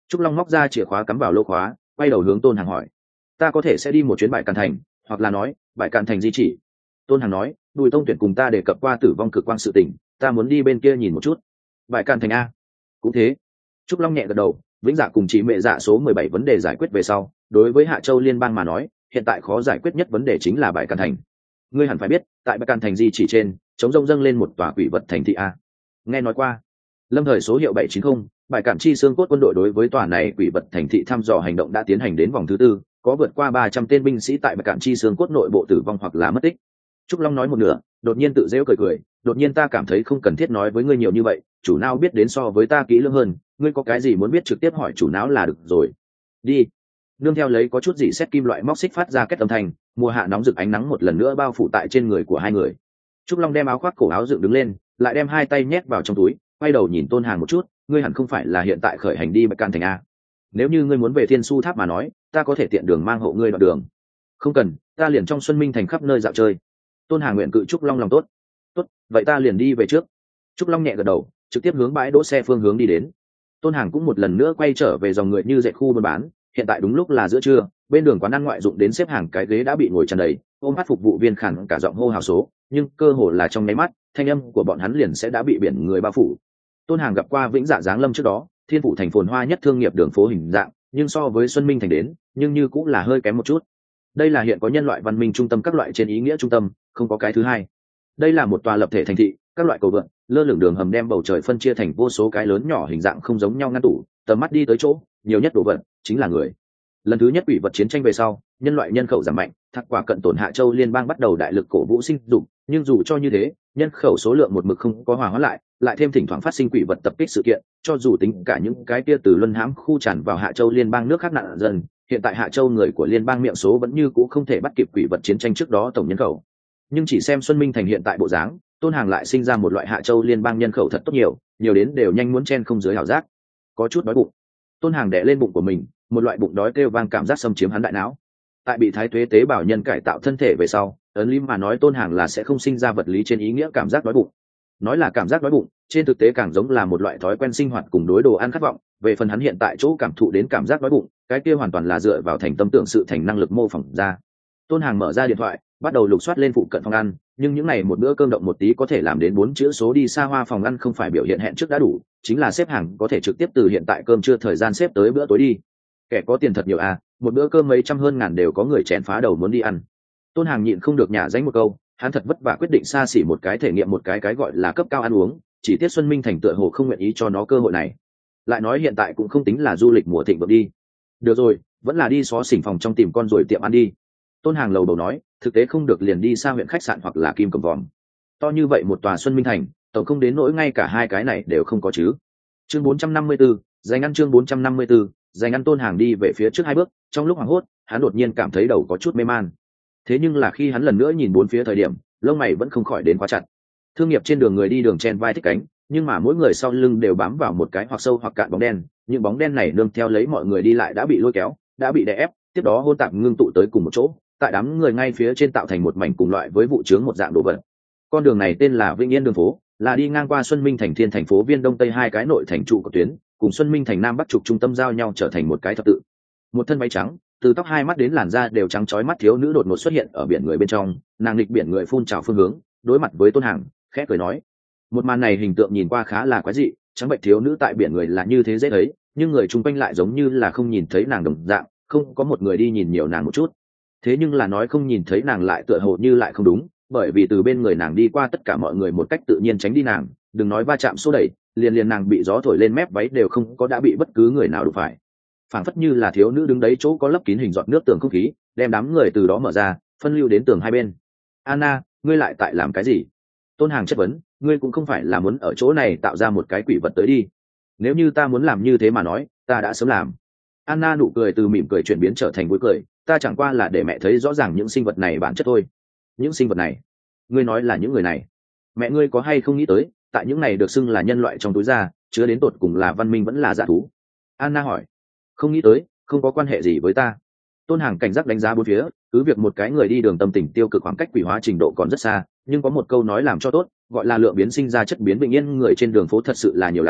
Trúc Long móc ra chìa khóa cắm vào lô khóa, quay đầu hướng Tôn Hàng hỏi: ta có thể sẽ đi một chuyến Bại Càn Thành, hoặc là nói Bại Càn Thành di chỉ? Tôn Hàng nói: Bùi Tông Tuyển cùng ta đề cập qua tử vong cực quang sự tình, ta muốn đi bên kia nhìn một chút. Bại Càn Thành a? Cũng thế. Trúc Long nhẹ gật đầu. Vĩnh Dạ cùng Chỉ Mệ Dạ số 17 vấn đề giải quyết về sau, đối với Hạ Châu liên bang mà nói, hiện tại khó giải quyết nhất vấn đề chính là Bại Càn Thành. Ngươi hẳn phải biết, tại Bại Càn Thành di chỉ trên, chống rông dâng lên một tòa quỷ vật thành thị a. Nghe nói qua. Lâm thời số hiệu 790, Bại Càn chi xương cốt quân đội đối với tòa này quỷ vật thành thị thăm dò hành động đã tiến hành đến vòng thứ tư, có vượt qua 300 tên binh sĩ tại Bại Càn chi xương cốt nội bộ tử vong hoặc là mất tích. Trúc Long nói một nửa, đột nhiên tự giễu cười, đột nhiên ta cảm thấy không cần thiết nói với ngươi nhiều như vậy, chủ não biết đến so với ta kỹ lưỡng hơn, ngươi có cái gì muốn biết trực tiếp hỏi chủ não là được rồi. Đi. Nương theo lấy có chút gì xét kim loại móc xích phát ra kết âm thanh, mùa hạ nóng rực ánh nắng một lần nữa bao phủ tại trên người của hai người. Trúc Long đem áo khoác cổ áo dựng đứng lên, lại đem hai tay nhét vào trong túi, quay đầu nhìn Tôn Hàng một chút, ngươi hẳn không phải là hiện tại khởi hành đi Bạch Can Thành a? Nếu như ngươi muốn về Thiên Su Tháp mà nói, ta có thể tiện đường mang hộ ngươi đoạn đường. Không cần, ta liền trong Xuân Minh Thành khắp nơi dạo chơi. Tôn Hàng nguyện cự Trúc Long lòng tốt. Tốt, vậy ta liền đi về trước. Trúc Long nhẹ gật đầu, trực tiếp hướng bãi đỗ xe phương hướng đi đến. Tôn Hàng cũng một lần nữa quay trở về dòng người như dệt khu buôn bán. Hiện tại đúng lúc là giữa trưa, bên đường quán ăn ngoại dụng đến xếp hàng cái ghế đã bị ngồi tràn đầy, ôm hát phục vụ viên khẳng cả giọng hô hào số, nhưng cơ hồ là trong nháy mắt, thanh âm của bọn hắn liền sẽ đã bị biển người bao phủ. Tôn Hàng gặp qua Vĩnh Dạ Giáng Lâm trước đó, Thiên Phủ thành phồn hoa nhất thương nghiệp đường phố hình dạng, nhưng so với Xuân Minh Thành đến, nhưng như cũng là hơi kém một chút. Đây là hiện có nhân loại văn minh trung tâm các loại trên ý nghĩa trung tâm, không có cái thứ hai. Đây là một tòa lập thể thành thị, các loại cầu vượt, lơ lửng đường hầm đem bầu trời phân chia thành vô số cái lớn nhỏ hình dạng không giống nhau ngăn tủ, tầm mắt đi tới chỗ, nhiều nhất đồ vật chính là người. Lần thứ nhất quỷ vật chiến tranh về sau, nhân loại nhân khẩu giảm mạnh, thác quả cận tổn Hạ Châu liên bang bắt đầu đại lực cổ vũ sinh dụng, nhưng dù cho như thế, nhân khẩu số lượng một mực không có hòa hóa lại thêm thỉnh thoảng phát sinh quỷ vật tập kích sự kiện, cho dù tính cả những cái kia từ luân hãm khu tràn vào Hạ Châu liên bang nước khác nạn dần, hiện tại Hạ Châu người của liên bang miệng số vẫn như cũ không thể bắt kịp quỷ vật chiến tranh trước đó tổng nhân khẩu. Nhưng chỉ xem Xuân Minh Thành hiện tại bộ dáng, Tôn Hàng lại sinh ra một loại Hạ Châu liên bang nhân khẩu thật tốt nhiều đến đều nhanh muốn chen không dưới hảo giác. Có chút đói bụng. Tôn Hàng đè lên bụng của mình, một loại bụng đói kêu vang cảm giác xâm chiếm hắn đại não. Tại bị thái tuế tế bào nhân cải tạo thân thể về sau, ấn lý mà nói Tôn Hàng là sẽ không sinh ra vật lý trên ý nghĩa cảm giác đói bụng. Nói là cảm giác đói bụng, trên thực tế càng giống là một loại thói quen sinh hoạt cùng đối đồ ăn khát vọng. Về phần hắn hiện tại chỗ cảm thụ đến cảm giác đói bụng, cái kia hoàn toàn là dựa vào thành tâm tưởng sự thành năng lực mô phỏng ra. Tôn Hàng mở ra điện thoại, bắt đầu lục soát lên phụ cận phòng ăn, nhưng những này một bữa cơm động một tí có thể làm đến 4 chữ số đi xa hoa phòng ăn không phải biểu hiện hẹn trước đã đủ, chính là xếp hàng có thể trực tiếp từ hiện tại cơm trưa thời gian xếp tới bữa tối đi. Kẻ có tiền thật nhiều à, một bữa cơm mấy trăm hơn ngàn đều có người chén phá đầu muốn đi ăn. Tôn Hàng nhịn không được nhả dánh một câu, hắn thật vất vả quyết định xa xỉ một cái thể nghiệm một cái gọi là cấp cao ăn uống, chỉ tiếc Xuân Minh Thành tựa hồ không nguyện ý cho nó cơ hội này. Lại nói hiện tại cũng không tính là du lịch mùa thịnh vượng đi. Được rồi, vẫn là đi xó xỉnh phòng trong tìm con rồi tiệm ăn đi. Tôn Hàng lầu đầu nói, thực tế không được liền đi xa huyện khách sạn hoặc là Kim Cẩm Vòm. To như vậy một tòa Xuân Minh Thành, tổng không đến nỗi ngay cả hai cái này đều không có chứ. Chương 454, dành ăn chương 454, dành ăn. Tôn Hàng đi về phía trước hai bước, trong lúc hoảng hốt, hắn đột nhiên cảm thấy đầu có chút mê man. Thế nhưng là khi hắn lần nữa nhìn bốn phía thời điểm, lông mày vẫn không khỏi đến quá chặt. Thương nghiệp trên đường người đi đường chen vai thích cánh, nhưng mà mỗi người sau lưng đều bám vào một cái hoặc sâu hoặc cạn bóng đen, những bóng đen này nương theo lấy mọi người đi lại đã bị lôi kéo, đã bị đè ép, tiếp đó hôn tạp ngưng tụ tới cùng một chỗ, tại đám người ngay phía trên tạo thành một mảnh cùng loại với vụ chướng một dạng đồ vật. Con đường này tên là Vĩnh Yên đường phố, là đi ngang qua Xuân Minh Thành Thiên thành phố Viên Đông Tây hai cái nội thành trụ của tuyến, cùng Xuân Minh Thành Nam Bắc trục trung tâm giao nhau trở thành một cái thập tự. Một thân váy trắng, từ tóc hai mắt đến làn da đều trắng chói mắt thiếu nữ đột ngột xuất hiện ở biển người bên trong, nàng nghịch biển người phun trào phương hướng, đối mặt với Tôn Hàng, khẽ cười nói. Một màn này hình tượng nhìn qua khá là quái dị, trắng bệnh thiếu nữ tại biển người là như thế dễ thấy, nhưng người chung quanh lại giống như là không nhìn thấy nàng đồng dạng, không có một người đi nhìn nhiều nàng một chút. Thế nhưng là nói không nhìn thấy nàng lại tựa hồ như lại không đúng, bởi vì từ bên người nàng đi qua tất cả mọi người một cách tự nhiên tránh đi nàng, đừng nói va chạm xô đẩy, liền nàng bị gió thổi lên mép váy đều không có đã bị bất cứ người nào đụng phải. Phảng phất như là thiếu nữ đứng đấy chỗ có lấp kín hình giọt nước tường không khí, đem đám người từ đó mở ra, phân lưu đến tường hai bên. Anna, ngươi lại tại làm cái gì? Tôn Hàng chất vấn, ngươi cũng không phải là muốn ở chỗ này tạo ra một cái quỷ vật tới đi. Nếu như ta muốn làm như thế mà nói, ta đã sớm làm. Anna nụ cười từ mỉm cười chuyển biến trở thành vui cười, ta chẳng qua là để mẹ thấy rõ ràng những sinh vật này bản chất thôi. Những sinh vật này? Ngươi nói là những người này? Mẹ ngươi có hay không nghĩ tới, tại những này được xưng là nhân loại trong túi da, chứa đến tột cùng là văn minh vẫn là dã thú? Anna hỏi. Không nghĩ tới, không có quan hệ gì với ta. Tôn Hàng cảnh giác đánh giá bốn phía, cứ việc một cái người đi đường tâm tình tiêu cực khoảng cách quỷ hóa trình độ còn rất xa, nhưng có một câu nói làm cho tốt, gọi là lượng biến sinh ra chất biến bình yên, người trên đường phố thật sự là nhiều lắm.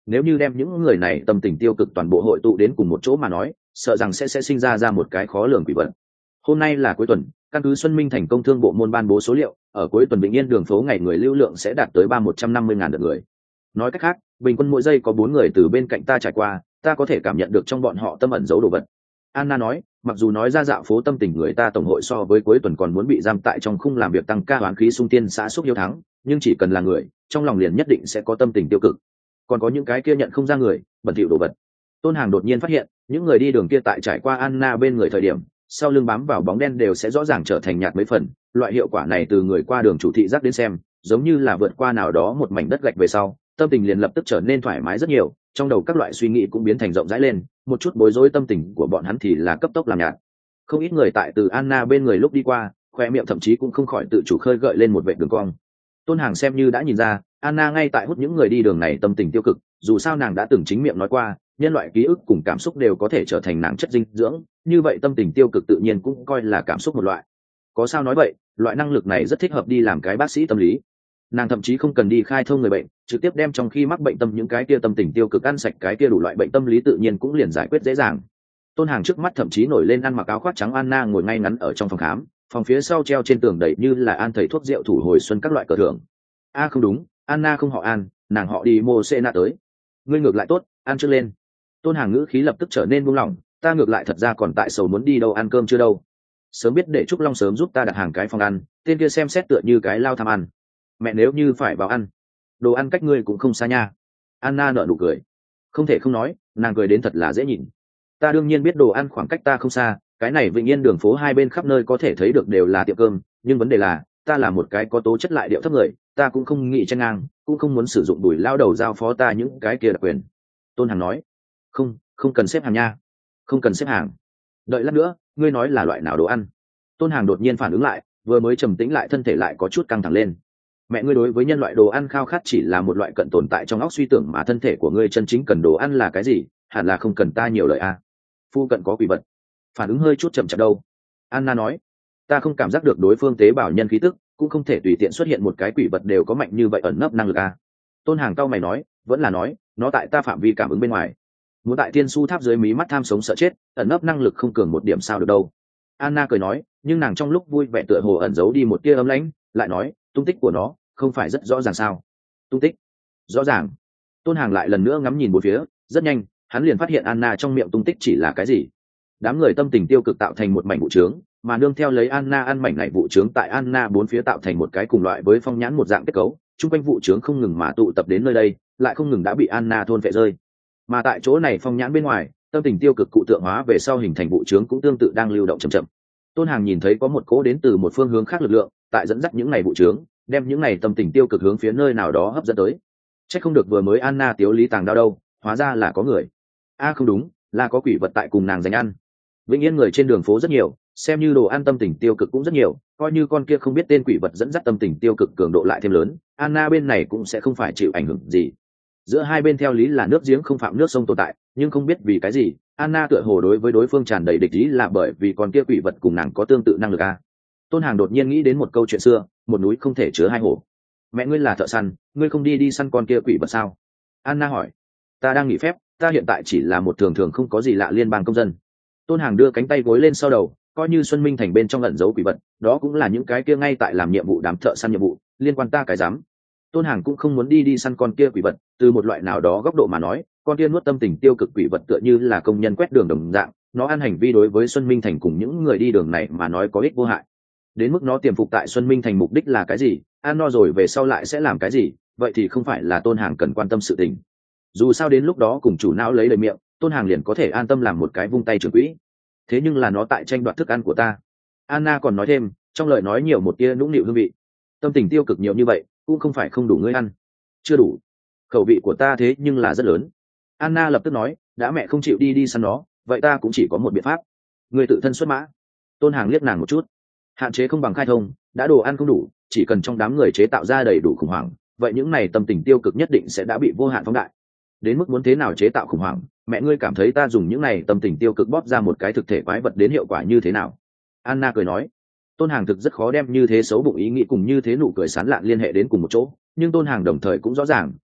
nếu như đem những người này tâm tình tiêu cực toàn bộ hội tụ đến cùng một chỗ mà nói, sợ rằng sẽ sinh ra một cái khó lường quỷ vật. Hôm nay là cuối tuần, căn cứ Xuân Minh thành công thương bộ môn ban bố số liệu, ở cuối tuần Bình Yên đường phố ngày người lưu lượng sẽ đạt tới 150.000 lượt người. Nói cách khác, bình quân mỗi giây có 4 người từ bên cạnh ta trải qua, ta có thể cảm nhận được trong bọn họ tâm ẩn giấu đồ vật. Anna nói, mặc dù nói ra dạo phố tâm tình người ta tổng hội so với cuối tuần còn muốn bị giam tại trong khung làm việc tăng ca hoán khí xung tiên xã xúc hiếu thắng, nhưng chỉ cần là người, trong lòng liền nhất định sẽ có tâm tình tiêu cực. Còn có những cái kia nhận không ra người, bẩn thỉu đồ vật. Tôn Hàng đột nhiên phát hiện, những người đi đường kia tại trải qua Anna bên người thời điểm, sau lưng bám vào bóng đen đều sẽ rõ ràng trở thành nhạt mấy phần. Loại hiệu quả này từ người qua đường chủ thị giác đến xem, giống như là vượt qua nào đó một mảnh đất gạch về sau, tâm tình liền lập tức trở nên thoải mái rất nhiều, trong đầu các loại suy nghĩ cũng biến thành rộng rãi lên, một chút bối rối tâm tình của bọn hắn thì là cấp tốc làm nhạt. Không ít người tại từ Anna bên người lúc đi qua, khoe miệng thậm chí cũng không khỏi tự chủ khơi gợi lên một vệt đường cong. Tôn Hàng xem như đã nhìn ra, Anna ngay tại hút những người đi đường này tâm tình tiêu cực, dù sao nàng đã từng chính miệng nói qua, nhân loại ký ức cùng cảm xúc đều có thể trở thành nàng chất dinh dưỡng, như vậy tâm tình tiêu cực tự nhiên cũng coi là cảm xúc một loại. Có sao nói vậy, loại năng lực này rất thích hợp đi làm cái bác sĩ tâm lý. Nàng thậm chí không cần đi khai thông người bệnh, trực tiếp đem trong khi mắc bệnh tâm những cái kia tâm tình tiêu cực ăn sạch cái kia đủ loại bệnh tâm lý tự nhiên cũng liền giải quyết dễ dàng. Tôn Hàng trước mắt thậm chí nổi lên ăn mặc áo khoác trắng Anna ngồi ngay ngắn ở trong phòng khám, phòng phía sau treo trên tường đầy như là An thầy thuốc rượu thủ hồi xuân các loại cờ thưởng. Không đúng, Anna không họ An, nàng họ đi Mô Xê Na tới. Ngươi ngược lại tốt, ăn trước lên. Tôn Hàng ngữ khí lập tức trở nên buông lỏng, ta ngược lại thật ra còn tại sầu muốn đi đâu ăn cơm chưa đâu. Sớm biết để Trúc Long sớm giúp ta đặt hàng cái phòng ăn, tên kia xem xét tựa như cái lao tham ăn. Mẹ nếu như phải vào ăn, đồ ăn cách ngươi cũng không xa nha. Anna nở nụ cười. Không thể không nói, nàng cười đến thật là dễ nhìn. Ta đương nhiên biết đồ ăn khoảng cách ta không xa, cái này Vĩnh Yên đường phố hai bên khắp nơi có thể thấy được đều là tiệm cơm, nhưng vấn đề là, ta là một cái có tố chất lại điệu thấp người, ta cũng không nghĩ tranh ngang, cũng không muốn sử dụng đùi lao đầu giao phó ta những cái kia đặc quyền. Tôn Hàng nói, không cần xếp hàng nha, không cần xếp hàng. Đợi lát nữa, ngươi nói là loại nào đồ ăn? Tôn Hàng đột nhiên phản ứng lại, vừa mới trầm tĩnh lại thân thể lại có chút căng thẳng lên. Mẹ ngươi đối với nhân loại đồ ăn khao khát chỉ là một loại cận tồn tại trong óc suy tưởng, mà thân thể của ngươi chân chính cần đồ ăn là cái gì, hẳn là không cần ta nhiều lời a. Phu cận có quỷ vật. Phản ứng hơi chút chậm chạp đâu. Anna nói, ta không cảm giác được đối phương tế bào nhân khí tức, cũng không thể tùy tiện xuất hiện một cái quỷ vật đều có mạnh như vậy ẩn nấp năng lực a. Tôn Hàng cau mày nói, vẫn là nói, nó tại ta phạm vi cảm ứng bên ngoài. Muốn tại tiên su tháp dưới mí mắt tham sống sợ chết, ẩn nấp năng lực không cường một điểm sao được đâu. Anna cười nói, nhưng nàng trong lúc vui vẻ tựa hồ ẩn giấu đi một tia ấm lãnh, lại nói, tung tích của nó không phải rất rõ ràng sao? Tung tích rõ ràng. Tôn Hàng lại lần nữa ngắm nhìn một phía, rất nhanh hắn liền phát hiện Anna trong miệng tung tích chỉ là cái gì. Đám người tâm tình tiêu cực tạo thành một mảnh vụ trướng, mà nương theo lấy Anna ăn mảnh này vụ trướng tại Anna bốn phía tạo thành một cái cùng loại với phong nhãn một dạng kết cấu, chung quanh vụ trướng không ngừng mà tụ tập đến nơi đây, lại không ngừng đã bị Anna thôn phệ rơi. Mà tại chỗ này phong nhãn bên ngoài, tâm tình tiêu cực cụ tượng hóa về sau hình thành vụ trướng cũng tương tự đang lưu động chậm chậm. Tôn Hàng nhìn thấy có một cỗ đến từ một phương hướng khác lực lượng tại dẫn dắt những ngày vụ trướng, đem những ngày tâm tình tiêu cực hướng phía nơi nào đó hấp dẫn tới. Chắc không được vừa mới Anna tiếu lý tàng đao đâu, hóa ra là có người. Không đúng, là có quỷ vật tại cùng nàng dành ăn. Vĩnh Yên người trên đường phố rất nhiều, xem như đồ ăn tâm tình tiêu cực cũng rất nhiều, coi như con kia không biết tên quỷ vật dẫn dắt tâm tình tiêu cực cường độ lại thêm lớn, Anna bên này cũng sẽ không phải chịu ảnh hưởng gì. Giữa hai bên theo lý là nước giếng không phạm nước sông tồn tại, nhưng không biết vì cái gì, Anna tựa hồ đối với đối phương tràn đầy địch ý là bởi vì con kia quỷ vật cùng nàng có tương tự năng lực a. Tôn Hàng đột nhiên nghĩ đến một câu chuyện xưa, một núi không thể chứa hai hổ. Mẹ ngươi là thợ săn, ngươi không đi săn con kia quỷ vật sao? Anna hỏi. Ta đang nghỉ phép, ta hiện tại chỉ là một thường thường không có gì lạ liên bang công dân. Tôn Hàng đưa cánh tay gối lên sau đầu, coi như Xuân Minh thành bên trong ẩn giấu quỷ vật, đó cũng là những cái kia ngay tại làm nhiệm vụ đám thợ săn nhiệm vụ, liên quan ta cái dám. Tôn Hàng cũng không muốn đi săn con kia quỷ vật, từ một loại nào đó góc độ mà nói, con kia nuốt tâm tình tiêu cực quỷ vật tựa như là công nhân quét đường đồng dạng, nó ăn hành vi đối với Xuân Minh thành cùng những người đi đường này mà nói có ích vô hại. Đến mức nó tiềm phục tại Xuân Minh thành mục đích là cái gì, ăn no rồi về sau lại sẽ làm cái gì, vậy thì không phải là Tôn Hàng cần quan tâm sự tình. Dù sao đến lúc đó cùng chủ não lấy lời miệng, Tôn Hàng liền có thể an tâm làm một cái vung tay trưởng quỹ. Thế nhưng là nó tại tranh đoạt thức ăn của ta. Anna còn nói thêm, trong lời nói nhiều một tia nũng nịu hương vị. Tâm tình tiêu cực nhiều như vậy, cũng không phải không đủ ngươi ăn. Chưa đủ. Khẩu vị của ta thế nhưng là rất lớn. Anna lập tức nói, đã mẹ không chịu đi săn nó, vậy ta cũng chỉ có một biện pháp. Ngươi tự thân xuất mã. Tôn Hàng liếc nàng một chút. Hạn chế không bằng khai thông, đã đồ ăn không đủ, chỉ cần trong đám người chế tạo ra đầy đủ khủng hoảng, vậy những này tâm tình tiêu cực nhất định sẽ đã bị vô hạn phóng đại. Đến mức muốn thế nào chế tạo khủng hoảng, mẹ ngươi cảm thấy ta dùng những này tâm tình tiêu cực bóp ra một cái thực thể quái vật đến hiệu quả như thế nào? Anna cười nói. Tôn Hàng thực rất khó đem như thế xấu bụng ý nghĩ cùng như thế nụ cười sán lạn liên hệ đến cùng một chỗ, nhưng Tôn Hàng đồng thời cũng rõ ràng,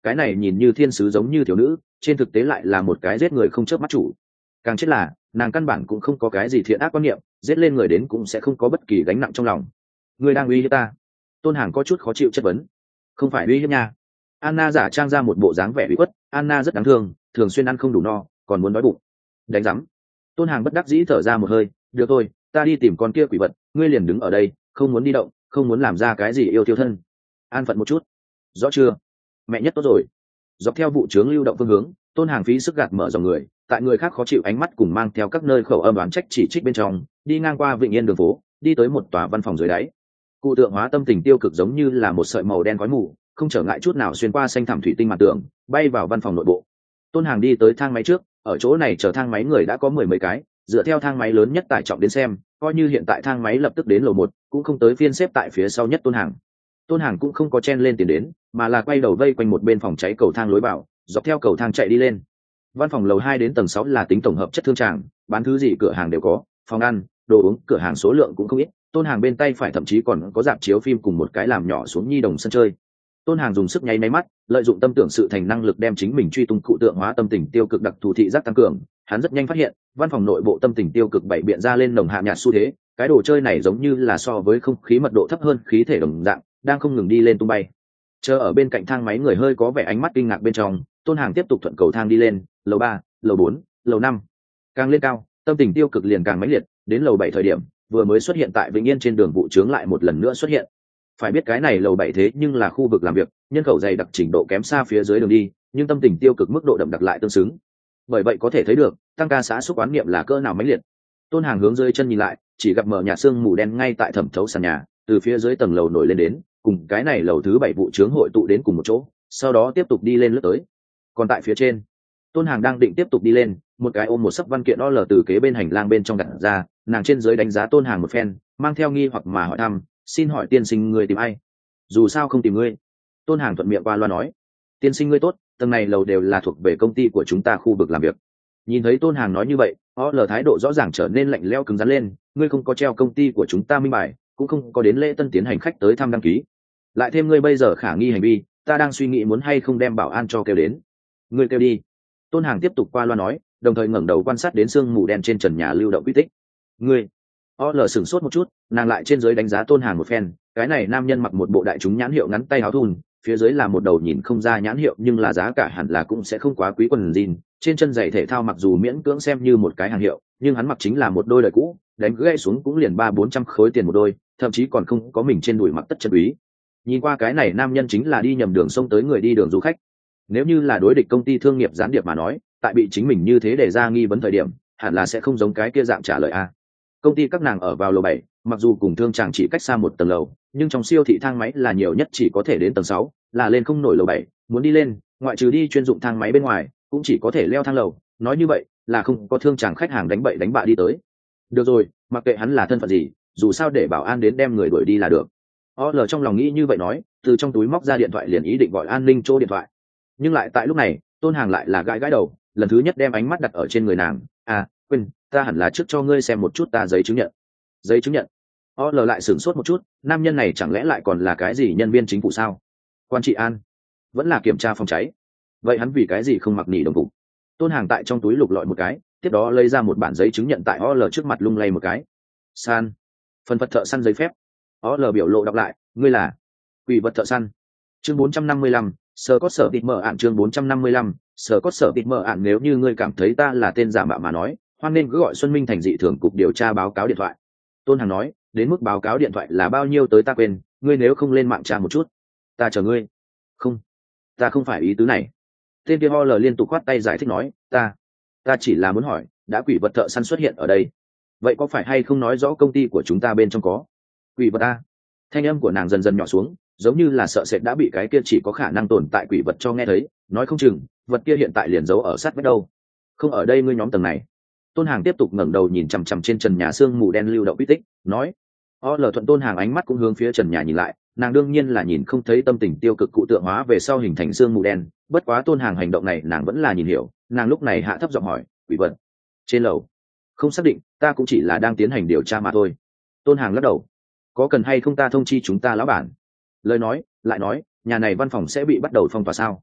cái này nhìn như thiên sứ giống như thiếu nữ, trên thực tế lại là một cái giết người không chớp mắt chủ. Càng chết là nàng căn bản cũng không có cái gì thiện ác quan niệm, giết lên người đến cũng sẽ không có bất kỳ gánh nặng trong lòng. Ngươi đang uy hiếp ta? Tôn Hàng có chút khó chịu chất vấn. Không phải uy hiếp nha. Anna giả trang ra một bộ dáng vẻ bị khuất. Anna rất đáng thương, thường xuyên ăn không đủ no, còn muốn đói bụng. Đánh rắm. Tôn Hàng bất đắc dĩ thở ra một hơi. Được thôi, ta đi tìm con kia quỷ vật, ngươi liền đứng ở đây, không muốn đi động, không muốn làm ra cái gì yêu tiêu thân. An phận một chút. Rõ chưa? Mẹ nhất tốt rồi. Dọc theo vụ chướng lưu động phương hướng, Tôn Hàng phí sức gạt mở dòng người, tại người khác khó chịu ánh mắt cùng mang theo các nơi khẩu âm oán trách chỉ trích bên trong, đi ngang qua Vịnh Yên đường phố, đi tới một tòa văn phòng dưới đáy. Cụ tượng hóa tâm tình tiêu cực giống như là một sợi màu đen khói mù, không trở ngại chút nào xuyên qua xanh thảm thủy tinh mặt tường, bay vào văn phòng nội bộ. Tôn Hàng đi tới thang máy trước, ở chỗ này chờ thang máy người đã có mười mấy cái, dựa theo thang máy lớn nhất tải trọng đến xem, coi như hiện tại thang máy lập tức đến lầu 1, cũng không tới phiên xếp tại phía sau nhất Tôn Hàng. Tôn Hàng cũng không có chen lên tiền đến, mà là quay đầu vây quanh một bên phòng cháy cầu thang lối vào, dọc theo cầu thang chạy đi lên. Văn phòng lầu 2 đến tầng 6 là tính tổng hợp chất thương tràng, bán thứ gì cửa hàng đều có, phòng ăn, đồ uống, cửa hàng số lượng cũng không ít. Tôn Hàng bên tay phải thậm chí còn có rạp chiếu phim cùng một cái làm nhỏ xuống nhi đồng sân chơi. Tôn Hàng dùng sức nháy máy mắt, lợi dụng tâm tưởng sự thành năng lực đem chính mình truy tung cụ tượng hóa tâm tình tiêu cực đặc thù thị giác tăng cường. Hắn rất nhanh phát hiện, văn phòng nội bộ tâm tình tiêu cực bảy biện ra lên nồng hạ nhạt xu thế, cái đồ chơi này giống như là so với không khí mật độ thấp hơn khí thể đồng dạng, đang không ngừng đi lên tung bay. Chờ ở bên cạnh thang máy người hơi có vẻ ánh mắt kinh ngạc bên trong, Tôn Hàng tiếp tục thuận cầu thang đi lên, lầu 3, lầu 4, lầu 5. Càng lên cao, tâm tình tiêu cực liền càng mãnh liệt, đến lầu 7 thời điểm, vừa mới xuất hiện tại Vĩnh Yên trên đường vụ chướng lại một lần nữa xuất hiện. Phải biết cái này lầu 7 thế nhưng là khu vực làm việc, nhân khẩu dày đặc trình độ kém xa phía dưới đường đi, nhưng tâm tình tiêu cực mức độ đậm đặc lại tương xứng. Bởi vậy có thể thấy được, tăng ca xã xúc oán niệm là cỡ nào mãnh liệt. Tôn Hàng hướng dưới chân nhìn lại, chỉ gặp mở nhà xương mù đen ngay tại thẩm thấu sàn nhà, từ phía dưới tầng lầu nổi lên đến, cùng cái này lầu thứ 7 vụ chướng hội tụ đến cùng một chỗ, sau đó tiếp tục đi lên lướt tới. Còn tại phía trên, Tôn Hàng đang định tiếp tục đi lên, một cái ôm một sấp văn kiện OL từ kế bên hành lang bên trong đặt ra, nàng trên dưới đánh giá Tôn Hàng một phen, mang theo nghi hoặc mà hỏi thăm, xin hỏi tiên sinh người tìm ai? Dù sao không tìm ngươi. Tôn Hàng thuận miệng qua loa nói, tiên sinh ngươi tốt, tầng này lầu đều là thuộc về công ty của chúng ta khu vực làm việc. Nhìn thấy Tôn Hàng nói như vậy, OL thái độ rõ ràng trở nên lạnh lẽo cứng rắn lên, ngươi không có treo công ty của chúng ta minh bài, cũng không có đến lễ tân tiến hành khách tới thăm đăng ký. Lại thêm ngươi bây giờ khả nghi hành vi, ta đang suy nghĩ muốn hay không đem bảo an cho kêu đến. Ngươi kêu đi. Tôn Hàng tiếp tục qua loa nói, đồng thời ngẩng đầu quan sát đến sương mù đen trên trần nhà lưu động quy tích. Ngươi. OL sửng sốt một chút, nàng lại trên dưới đánh giá Tôn Hàng một phen, cái này nam nhân mặc một bộ đại chúng nhãn hiệu ngắn tay áo thun, phía dưới là một đầu nhìn không ra nhãn hiệu nhưng là giá cả hẳn là cũng sẽ không quá quý quần jean, trên chân giày thể thao mặc dù miễn cưỡng xem như một cái hàng hiệu, nhưng hắn mặc chính là một đôi đời cũ, đánh gãy xuống cũng liền 300-400 khối tiền một đôi, thậm chí còn không có mình trên đùi mặc tất chân quý. Nhìn qua cái này nam nhân chính là đi nhầm đường sông tới người đi đường du khách. Nếu như là đối địch công ty thương nghiệp gián điệp mà nói, tại bị chính mình như thế để ra nghi vấn thời điểm, hẳn là sẽ không giống cái kia dạng trả lời a. Công ty các nàng ở vào lầu 7, mặc dù cùng thương chàng chỉ cách xa một tầng lầu, nhưng trong siêu thị thang máy là nhiều nhất chỉ có thể đến tầng 6, là lên không nổi lầu 7, muốn đi lên, ngoại trừ đi chuyên dụng thang máy bên ngoài, cũng chỉ có thể leo thang lầu, nói như vậy, là không có thương chàng khách hàng đánh bậy đánh bạ đi tới. Được rồi, mặc kệ hắn là thân phận gì, dù sao để bảo an đến đem người đuổi đi là được. OL trong lòng nghĩ như vậy nói, từ trong túi móc ra điện thoại liền ý định gọi an ninh chỗ điện thoại. Nhưng lại tại lúc này, Tôn Hàng lại là gãi gãi đầu, lần thứ nhất đem ánh mắt đặt ở trên người nàng. À, quên, ta hẳn là trước cho ngươi xem một chút ta giấy chứng nhận. Giấy chứng nhận? OL lại sửng sốt một chút, nam nhân này chẳng lẽ lại còn là cái gì nhân viên chính phủ sao? Quan trị an? Vẫn là kiểm tra phòng cháy? Vậy hắn vì cái gì không mặc nỉ đồng phục? Tôn Hàng tại trong túi lục lọi một cái, tiếp đó lấy ra một bản giấy chứng nhận tại OL trước mặt lung lay một cái. San. Phần phật thợ săn giấy phép. OL biểu lộ đọc lại, ngươi là quỷ vật thợ săn. Chương 455, sở có sở tịt mở ạn. Chương 455, sở có sở tịt mở ạn. Nếu như ngươi cảm thấy ta là tên giả mạo mà nói, hoan nên cứ gọi Xuân Minh thành dị thường cục điều tra báo cáo điện thoại. Tôn Hàng nói, đến mức báo cáo điện thoại là bao nhiêu tới ta quên, ngươi nếu không lên mạng tra một chút, ta chờ ngươi. Không, ta không phải ý tứ này. Tên kia OL liên tục khoát tay giải thích nói, ta chỉ là muốn hỏi, đã quỷ vật thợ săn xuất hiện ở đây, vậy có phải hay không nói rõ công ty của chúng ta bên trong có quỷ vật ta? Thanh âm của nàng dần dần nhỏ xuống, giống như là sợ sệt đã bị cái kia chỉ có khả năng tồn tại quỷ vật cho nghe thấy, nói không chừng vật kia hiện tại liền giấu ở sát vách đâu, không ở đây ngươi nhóm tầng này. Tôn Hàng tiếp tục ngẩng đầu nhìn chằm chằm trên trần nhà xương mù đen lưu động quy tích, nói. OL thuận Tôn Hàng ánh mắt cũng hướng phía trần nhà nhìn lại, nàng đương nhiên là nhìn không thấy tâm tình tiêu cực cụ tượng hóa về sau hình thành xương mù đen, bất quá Tôn Hàng hành động này nàng vẫn là nhìn hiểu, nàng lúc này hạ thấp giọng hỏi, quỷ vật trên lầu? Không xác định, ta cũng chỉ là đang tiến hành điều tra mà thôi. Tôn Hàng lắc đầu, có cần hay không ta thông chi chúng ta lão bản? Lời nói lại nói, nhà này văn phòng sẽ bị bắt đầu phong tỏa sao?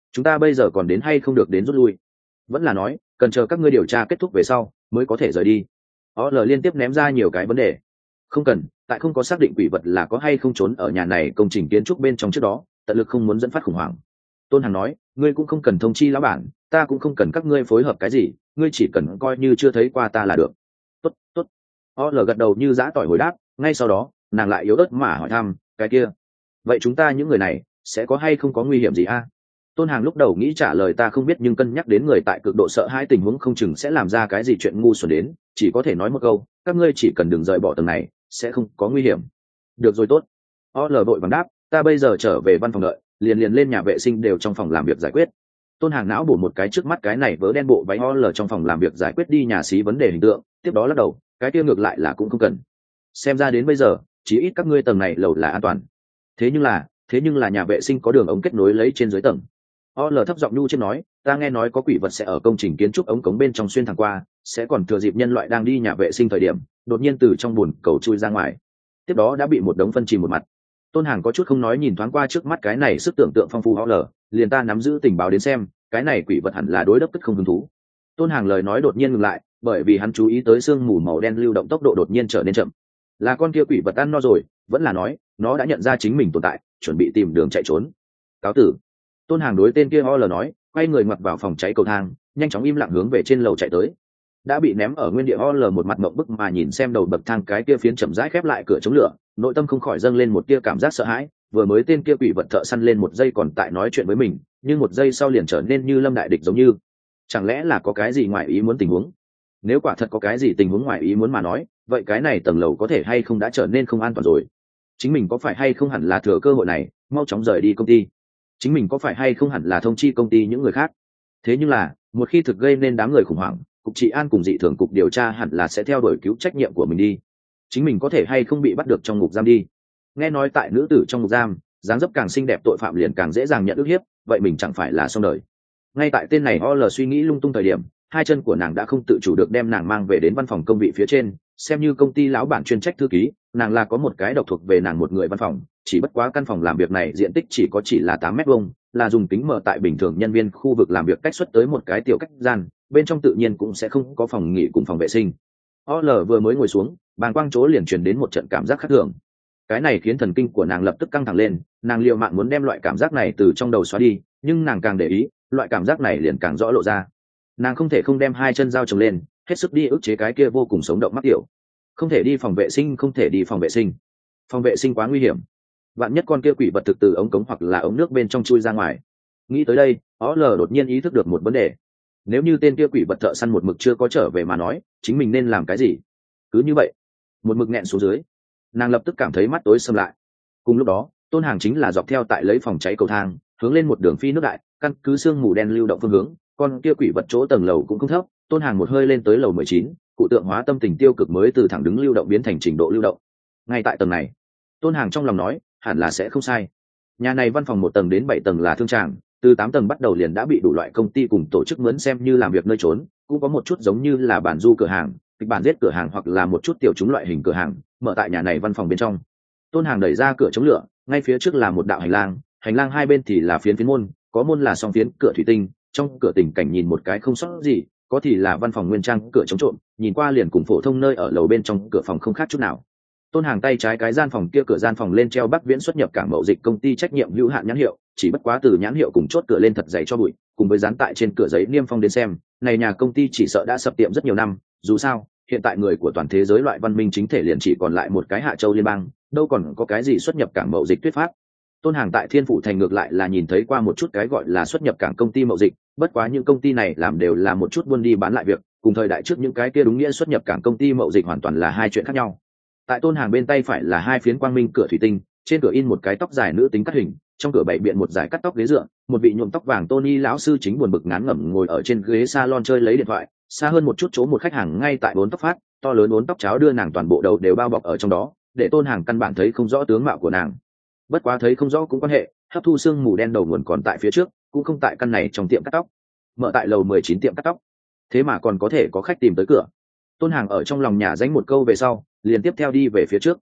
chúng ta bây giờ còn đến hay không được đến rút lui, vẫn là nói cần chờ các ngươi điều tra kết thúc về sau mới có thể rời đi? L liên tiếp ném ra nhiều cái vấn đề. Không cần, tại không có xác định quỷ vật là có hay không trốn ở nhà này công trình kiến trúc bên trong trước đó, tận lực không muốn dẫn phát khủng hoảng. Tôn Hằng nói, ngươi cũng không cần thông chi lão bản, ta cũng không cần các ngươi phối hợp cái gì, ngươi chỉ cần coi như chưa thấy qua ta là được. Tốt, tốt. L gật đầu như giã tỏi hồi đáp, ngay sau đó nàng lại yếu ớt mà hỏi thăm, cái kia, vậy chúng ta những người này sẽ có hay không có nguy hiểm gì a? Tôn Hàng lúc đầu nghĩ trả lời ta không biết, nhưng cân nhắc đến người tại cực độ sợ hãi tình huống không chừng sẽ làm ra cái gì chuyện ngu xuẩn đến, chỉ có thể nói một câu, các ngươi chỉ cần đừng rời bỏ tầng này, sẽ không có nguy hiểm. Được rồi, tốt. L vội vàng đáp, ta bây giờ trở về văn phòng đợi, liền lên nhà vệ sinh đều trong phòng làm việc giải quyết. Tôn Hàng não bổ một cái trước mắt cái này vớ đen bộ váy L trong phòng làm việc giải quyết đi nhà xí vấn đề hình tượng, tiếp đó lắc đầu, cái kia ngược lại là cũng không cần. Xem ra đến bây giờ, chỉ ít các ngươi tầng này lầu là an toàn. Thế nhưng là nhà vệ sinh có đường ống kết nối lấy trên dưới tầng. L thấp giọng nhu trên nói, ta nghe nói có quỷ vật sẽ ở công trình kiến trúc ống cống bên trong xuyên thẳng qua, sẽ còn thừa dịp nhân loại đang đi nhà vệ sinh thời điểm, đột nhiên từ trong bùn cầu chui ra ngoài. Tiếp đó đã bị một đống phân chìm một mặt. Tôn Hàng có chút không nói nhìn thoáng qua trước mắt cái này sức tưởng tượng phong phú L, liền ta nắm giữ tình báo đến xem, cái này quỷ vật hẳn là đối đốc tức không hứng thú. Tôn Hàng lời nói đột nhiên ngừng lại, bởi vì hắn chú ý tới sương mù màu đen lưu động tốc độ đột nhiên trở nên chậm. Là con kia quỷ vật ăn no rồi, vẫn là nói, nó đã nhận ra chính mình tồn tại, chuẩn bị tìm đường chạy trốn. Cáo tử. Tôn Hàng đối tên kia L nói, quay người ngoặt vào phòng cháy cầu thang, nhanh chóng im lặng hướng về trên lầu chạy tới. Đã bị ném ở nguyên địa L một mặt mộng bức mà nhìn xem đầu bậc thang cái kia phiến chậm rãi khép lại cửa chống lửa, nội tâm không khỏi dâng lên một tia cảm giác sợ hãi. Vừa mới tên kia quỷ vật thợ săn lên một giây còn tại nói chuyện với mình, nhưng một giây sau liền trở nên như lâm đại địch giống như. Chẳng lẽ là có cái gì ngoài ý muốn tình huống? Nếu quả thật có cái gì tình huống ngoài ý muốn mà nói, vậy cái này tầng lầu có thể hay không đã trở nên không an toàn rồi? Chính mình có phải hay không hẳn là thừa cơ hội này, mau chóng rời đi công ty? Chính mình có phải hay không hẳn là thông chi công ty những người khác? Thế nhưng là, một khi thực gây nên đám người khủng hoảng, cục trị an cùng dị thường cục điều tra hẳn là sẽ theo đuổi cứu trách nhiệm của mình đi. Chính mình có thể hay không bị bắt được trong ngục giam đi? Nghe nói tại nữ tử trong ngục giam, dáng dấp càng xinh đẹp tội phạm liền càng dễ dàng nhận ức hiếp, vậy mình chẳng phải là xong đời? Ngay tại tên này L suy nghĩ lung tung thời điểm, hai chân của nàng đã không tự chủ được đem nàng mang về đến văn phòng công vị phía trên, xem như công ty lão bản chuyên trách thư ký, nàng là có một cái độc thuộc về nàng một người văn phòng, chỉ bất quá căn phòng làm việc này diện tích chỉ là 8 mét vuông, là dùng kính mở tại bình thường nhân viên khu vực làm việc cách xuất tới một cái tiểu cách gian, bên trong tự nhiên cũng sẽ không có phòng nghỉ cùng phòng vệ sinh. L vừa mới ngồi xuống, bàng quang chỗ liền truyền đến một trận cảm giác khác thường. Cái này khiến thần kinh của nàng lập tức căng thẳng lên, nàng liều mạng muốn đem loại cảm giác này từ trong đầu xóa đi, nhưng nàng càng để ý, loại cảm giác này liền càng rõ lộ ra. Nàng không thể không đem hai chân dao chồng lên, hết sức đi ức chế cái kia vô cùng sống động mắc tiểu. Không thể đi phòng vệ sinh, không thể đi phòng vệ sinh. Phòng vệ sinh quá nguy hiểm, vạn nhất con kia quỷ vật thực từ ống cống hoặc là ống nước bên trong chui ra ngoài. Nghĩ tới đây, L đột nhiên ý thức được một vấn đề. Nếu như tên kia quỷ vật thợ săn một mực chưa có trở về mà nói, chính mình nên làm cái gì? Cứ như vậy, một mực nghẹn xuống dưới, nàng lập tức cảm thấy mắt tối sầm lại. Cùng lúc đó, Tôn Hàng chính là dọc theo tại lấy phòng cháy cầu thang, hướng lên một đường phi nước đại, căn cứ sương mù đen lưu động phương hướng, con kia quỷ vật chỗ tầng lầu cũng không thấp. Tôn Hàng một hơi lên tới lầu 19, cụ tượng hóa tâm tình tiêu cực mới từ thẳng đứng lưu động biến thành trình độ lưu động. Ngay tại tầng này, Tôn Hàng trong lòng nói, hẳn là sẽ không sai. Nhà này văn phòng 1 tầng đến 7 tầng là thương tràng, từ 8 tầng bắt đầu liền đã bị đủ loại công ty cùng tổ chức mướn xem như làm việc nơi trốn, cũng có một chút giống như là bản du cửa hàng, kịch bản giết cửa hàng hoặc là một chút tiểu chúng loại hình cửa hàng, mở tại nhà này văn phòng bên trong. Tôn Hàng đẩy ra cửa chống lửa, ngay phía trước là một đạo hành lang hai bên thì là phiến môn, có môn là song phiến cửa thủy tinh, trong cửa tình cảnh nhìn một cái không sót gì, có thì là văn phòng nguyên trang cửa chống trộm, nhìn qua liền cùng phổ thông nơi ở lầu bên trong cửa phòng không khác chút nào. Tôn Hàng tay trái cái gian phòng kia cửa gian phòng lên treo Bắc Viễn xuất nhập cảng mậu dịch công ty trách nhiệm hữu hạn nhãn hiệu, chỉ bất quá từ nhãn hiệu cùng chốt cửa lên thật dày cho bụi, cùng với dán tại trên cửa giấy niêm phong đến xem, này nhà công ty chỉ sợ đã sập tiệm rất nhiều năm, dù sao, hiện tại người của toàn thế giới loại văn minh chính thể liền chỉ còn lại một cái Hạ Châu liên bang, đâu còn có cái gì xuất nhập cảng mậu dịch thuyết pháp. Tôn Hàng tại Thiên Phủ thành ngược lại là nhìn thấy qua một chút cái gọi là xuất nhập cảng công ty mậu dịch, bất quá những công ty này làm đều là một chút buôn đi bán lại việc, cùng thời đại trước những cái kia đúng nghĩa xuất nhập cảng công ty mậu dịch hoàn toàn là hai chuyện khác nhau. Tại Tôn Hàng bên tay phải là hai phiến quang minh cửa thủy tinh, trên cửa in một cái tóc dài nữ tính cắt hình, trong cửa bày biện một dải cắt tóc ghế dựa, một vị nhuộm tóc vàng Tony lão sư chính buồn bực ngán ngẩm ngồi ở trên ghế salon chơi lấy điện thoại, xa hơn một chút chỗ một khách hàng ngay tại uốn tóc phát, to lớn uốn tóc cháo đưa nàng toàn bộ đầu đều bao bọc ở trong đó, để Tôn Hàng căn bản thấy không rõ tướng mạo của nàng. Bất quá thấy không rõ cũng quan hệ, hấp thu xương mù đen đầu nguồn còn tại phía trước, cũng không tại căn này trong tiệm cắt tóc. Mở tại lầu 19 tiệm cắt tóc, thế mà còn có thể có khách tìm tới cửa. Tôn Hàng ở trong lòng nhà danh một câu về sau, liền tiếp theo đi về phía trước.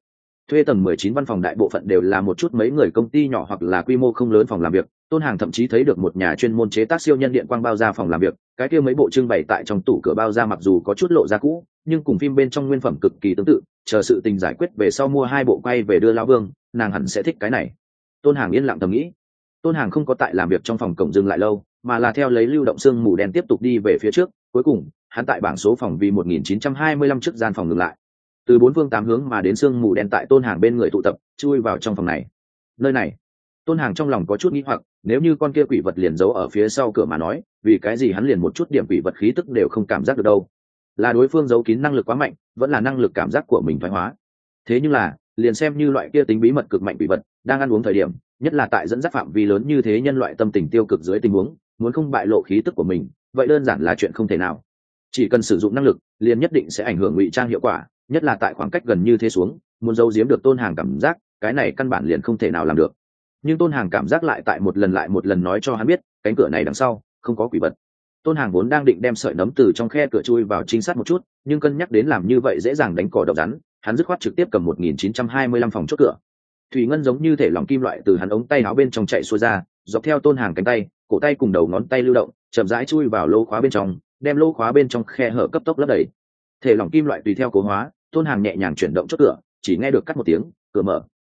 Thuê tầng 19 văn phòng đại bộ phận đều là một chút mấy người công ty nhỏ hoặc là quy mô không lớn phòng làm việc. Tôn Hàng thậm chí thấy được một nhà chuyên môn chế tác siêu nhân điện quang bao da phòng làm việc, cái kia mấy bộ trưng bày tại trong tủ cửa bao da mặc dù có chút lộ ra cũ, nhưng cùng phim bên trong nguyên phẩm cực kỳ tương tự. Chờ sự tình giải quyết về sau mua hai bộ quay về đưa lão Vương, nàng hẳn sẽ thích cái này. Tôn Hàng yên lặng thầm nghĩ. Tôn Hàng không có tại làm việc trong phòng cổng dừng lại lâu, mà là theo lấy lưu động xương mù đen tiếp tục đi về phía trước. Cuối cùng, hắn tại bảng số phòng vì 1925 trước gian phòng ngừng lại. Từ bốn phương tám hướng mà đến xương mù đen tại Tôn Hàng bên người tụ tập, chui vào trong phòng này. Nơi này, Tôn Hàng trong lòng có chút nghi hoặc, nếu như con kia quỷ vật liền giấu ở phía sau cửa mà nói, vì cái gì hắn liền một chút điểm quỷ vật khí tức đều không cảm giác được đâu? Là đối phương giấu kín năng lực quá mạnh, vẫn là năng lực cảm giác của mình thoái hóa? Thế nhưng là, liền xem như loại kia tính bí mật cực mạnh quỷ vật, đang ăn uống thời điểm, nhất là tại dẫn dắt phạm vi lớn như thế nhân loại tâm tình tiêu cực dưới tình huống, muốn không bại lộ khí tức của mình, vậy đơn giản là chuyện không thể nào. Chỉ cần sử dụng năng lực, liền nhất định sẽ ảnh hưởng ngụy trang hiệu quả, nhất là tại khoảng cách gần như thế xuống, muốn giấu giếm được Tôn Hàng cảm giác, cái này căn bản liền không thể nào làm được. Nhưng Tôn Hàng cảm giác lại tại một lần nói cho hắn biết, cánh cửa này đằng sau không có quỷ vật. Tôn Hàng vốn đang định đem sợi nấm từ trong khe cửa chui vào trinh sát một chút, nhưng cân nhắc đến làm như vậy dễ dàng đánh cỏ độc rắn, hắn dứt khoát trực tiếp cầm 1925 phòng chốt cửa. Thủy ngân giống như thể lỏng kim loại từ hắn ống tay áo bên trong chạy xuôi ra, dọc theo Tôn Hàng cánh tay, cổ tay cùng đầu ngón tay lưu động, chậm rãi chui vào lỗ khóa bên trong, đem lỗ khóa bên trong khe hở cấp tốc lấp đầy. Thể lỏng kim loại tùy theo cố hóa, Tôn Hàng nhẹ nhàng chuyển động chốt cửa, chỉ nghe được cắt một tiếng, cửa mở.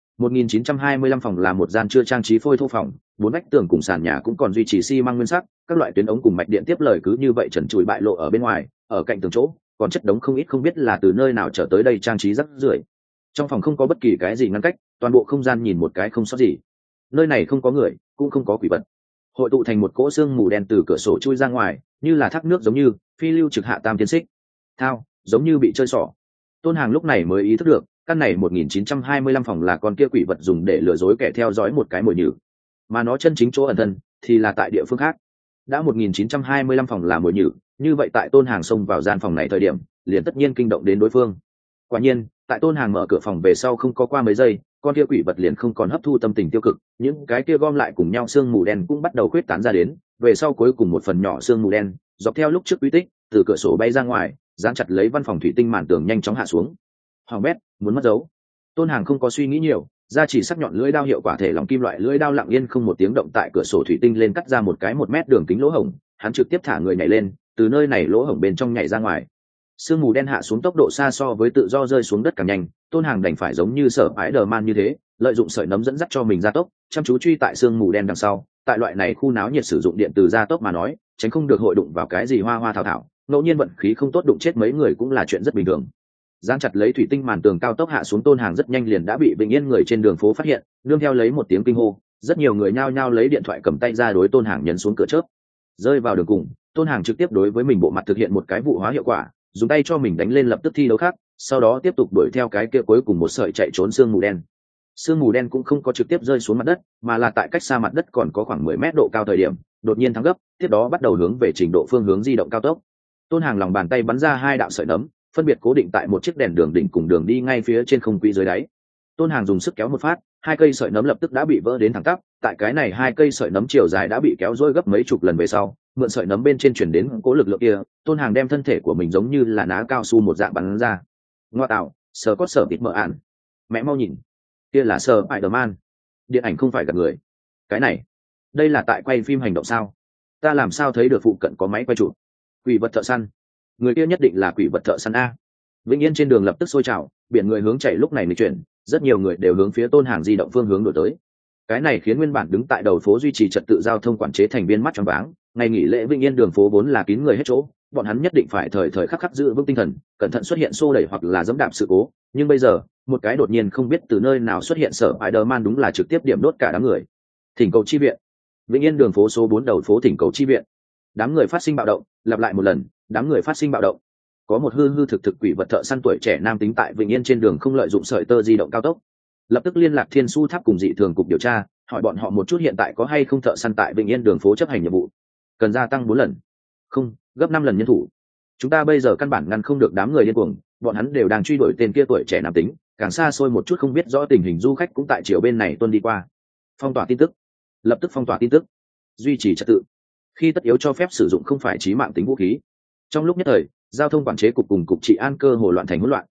1925 phòng là một gian chưa trang trí phôi thô phòng, bốn vách tường cùng sàn nhà cũng còn duy trì xi măng nguyên sắc, các loại tuyến ống cùng mạch điện tiếp lời cứ như vậy trần trụi bại lộ ở bên ngoài, ở cạnh tường chỗ, còn chất đống không ít không biết là từ nơi nào trở tới đây trang trí rắc rưởi. Trong phòng không có bất kỳ cái gì ngăn cách, toàn bộ không gian nhìn một cái không sót gì. Nơi này không có người, cũng không có quỷ vật. Hội tụ thành một cỗ xương mù đen từ cửa sổ chui ra ngoài, như là thác nước giống như phi lưu trực hạ tam tiến xích. Thao, giống như bị chơi xỏ. Tôn Hàng lúc này mới ý thức được, căn này 1925 phòng là con kia quỷ vật dùng để lừa dối kẻ theo dõi một cái mồi nhử, mà nó chân chính chỗ ẩn thân thì là tại địa phương khác. Đã 1925 phòng là mồi nhử, như vậy tại Tôn Hàng xông vào gian phòng này thời điểm, liền tất nhiên kinh động đến đối phương. Quả nhiên, tại Tôn Hàng mở cửa phòng về sau không có qua mấy giây, con kia quỷ vật liền không còn hấp thu tâm tình tiêu cực, những cái kia gom lại cùng nhau sương mù đen cũng bắt đầu khuyết tán ra đến, về sau cuối cùng một phần nhỏ sương mù đen, dọc theo lúc trước quy tích, từ cửa sổ bay ra ngoài, dán chặt lấy văn phòng thủy tinh màn tường nhanh chóng hạ xuống. Hoàng bét, muốn mất dấu. Tôn Hàng không có suy nghĩ nhiều, ra chỉ sắc nhọn lưỡi đao hiệu quả thể lỏng kim loại lưỡi đao lặng yên không một tiếng động tại cửa sổ thủy tinh lên cắt ra một cái 1 mét đường kính lỗ hổng, hắn trực tiếp thả người nhảy lên, từ nơi này lỗ hổng bên trong nhảy ra ngoài. Sương mù đen hạ xuống tốc độ xa so với tự do rơi xuống đất càng nhanh, Tôn Hàng đành phải giống như sở Spider-Man như thế, lợi dụng sợi nấm dẫn dắt cho mình gia tốc, chăm chú truy tại sương mù đen đằng sau. Tại loại này khu náo nhiệt sử dụng điện từ gia tốc mà nói, tránh không được hội đụng vào cái gì hoa hoa thảo thảo, ngẫu nhiên vận khí không tốt đụng chết mấy người cũng là chuyện rất bình thường. Giang chặt lấy thủy tinh màn tường cao tốc hạ xuống, Tôn Hàng rất nhanh liền đã bị bình yên người trên đường phố phát hiện, nương theo lấy một tiếng kinh hô, rất nhiều người nhao nhao lấy điện thoại cầm tay ra đối Tôn Hàng nhấn xuống cửa chớp. Rơi vào đường cùng, Tôn Hàng trực tiếp đối với mình bộ mặt thực hiện một cái vụ hóa hiệu quả, dùng tay cho mình đánh lên lập tức thi đấu khác, sau đó tiếp tục đuổi theo cái kia cuối cùng một sợi chạy trốn sương mù đen. Sương mù đen cũng không có trực tiếp rơi xuống mặt đất, mà là tại cách xa mặt đất còn có khoảng 10 mét độ cao thời điểm, đột nhiên thắng gấp, tiếp đó bắt đầu hướng về trình độ phương hướng di động cao tốc. Tôn Hàng lòng bàn tay bắn ra 2 đạo sợi nấm, phân biệt cố định tại một chiếc đèn đường đỉnh cùng đường đi ngay phía trên không quỹ dưới đáy. Tôn Hàng dùng sức kéo một phát, 2 cây sợi nấm lập tức đã bị vỡ đến thẳng tắp, tại cái này 2 cây sợi nấm chiều dài đã bị kéo dôi gấp mấy chục lần về sau, mượn sợi nấm bên trên chuyển đến cố lực lượng kia, Tôn Hàng đem thân thể của mình giống như là ná cao su một dạng bắn ra. Ngoa tạo, sờ có sở bịt mở ạn. Mẹ mau nhìn, kia là Spider-Man. Điện ảnh không phải gặp người. Cái này, đây là tại quay phim hành động sao? Ta làm sao thấy được phụ cận có máy quay chụp? Quỷ vật thợ săn. Người kia nhất định là quỷ vật thợ săn a. Vĩnh Yên trên đường lập tức sôi trào, biển người hướng chạy lúc này mới chuyển, rất nhiều người đều hướng phía Tôn Hàng di động phương hướng đổi tới. Cái này khiến nguyên bản đứng tại đầu phố duy trì trật tự giao thông quản chế thành viên mắt tròn váng. Ngày nghỉ lễ Vĩnh Yên đường phố vốn là kín người hết chỗ, bọn hắn nhất định phải thời thời khắc khắc giữ vững tinh thần, cẩn thận xuất hiện xô đẩy hoặc là giẫm đạp sự cố. Nhưng bây giờ, một cái đột nhiên không biết từ nơi nào xuất hiện sở Spider-Man đúng là trực tiếp điểm đốt cả đám người. Thỉnh cầu chi viện. Vĩnh Yên đường phố số 4 đầu phố thỉnh cầu chi viện. Đám người phát sinh bạo động, lặp lại một lần, đám người phát sinh bạo động. Có một hư thực quỷ vật thợ săn tuổi trẻ nam tính tại Vĩnh Yên trên đường không lợi dụng sợi tơ di động cao tốc. Lập tức liên lạc Thiên Su Tháp cùng dị thường cục điều tra, hỏi bọn họ một chút hiện tại có hay không thợ săn tại Vĩnh Yên đường phố chấp hành nhiệm vụ. Cần gia tăng 4 lần. Không, gấp 5 lần nhân thủ. Chúng ta bây giờ căn bản ngăn không được đám người điên cuồng, bọn hắn đều đang truy đuổi tên kia tuổi trẻ nam tính, càng xa xôi một chút không biết rõ tình hình du khách cũng tại chiều bên này tuân đi qua. Phong tỏa tin tức. Lập tức phong tỏa tin tức. Duy trì trật tự. Khi tất yếu cho phép sử dụng không phải chí mạng tính vũ khí. Trong lúc nhất thời, giao thông quản chế cục cùng cục trị an cơ hồ loạn thành hỗn loạn,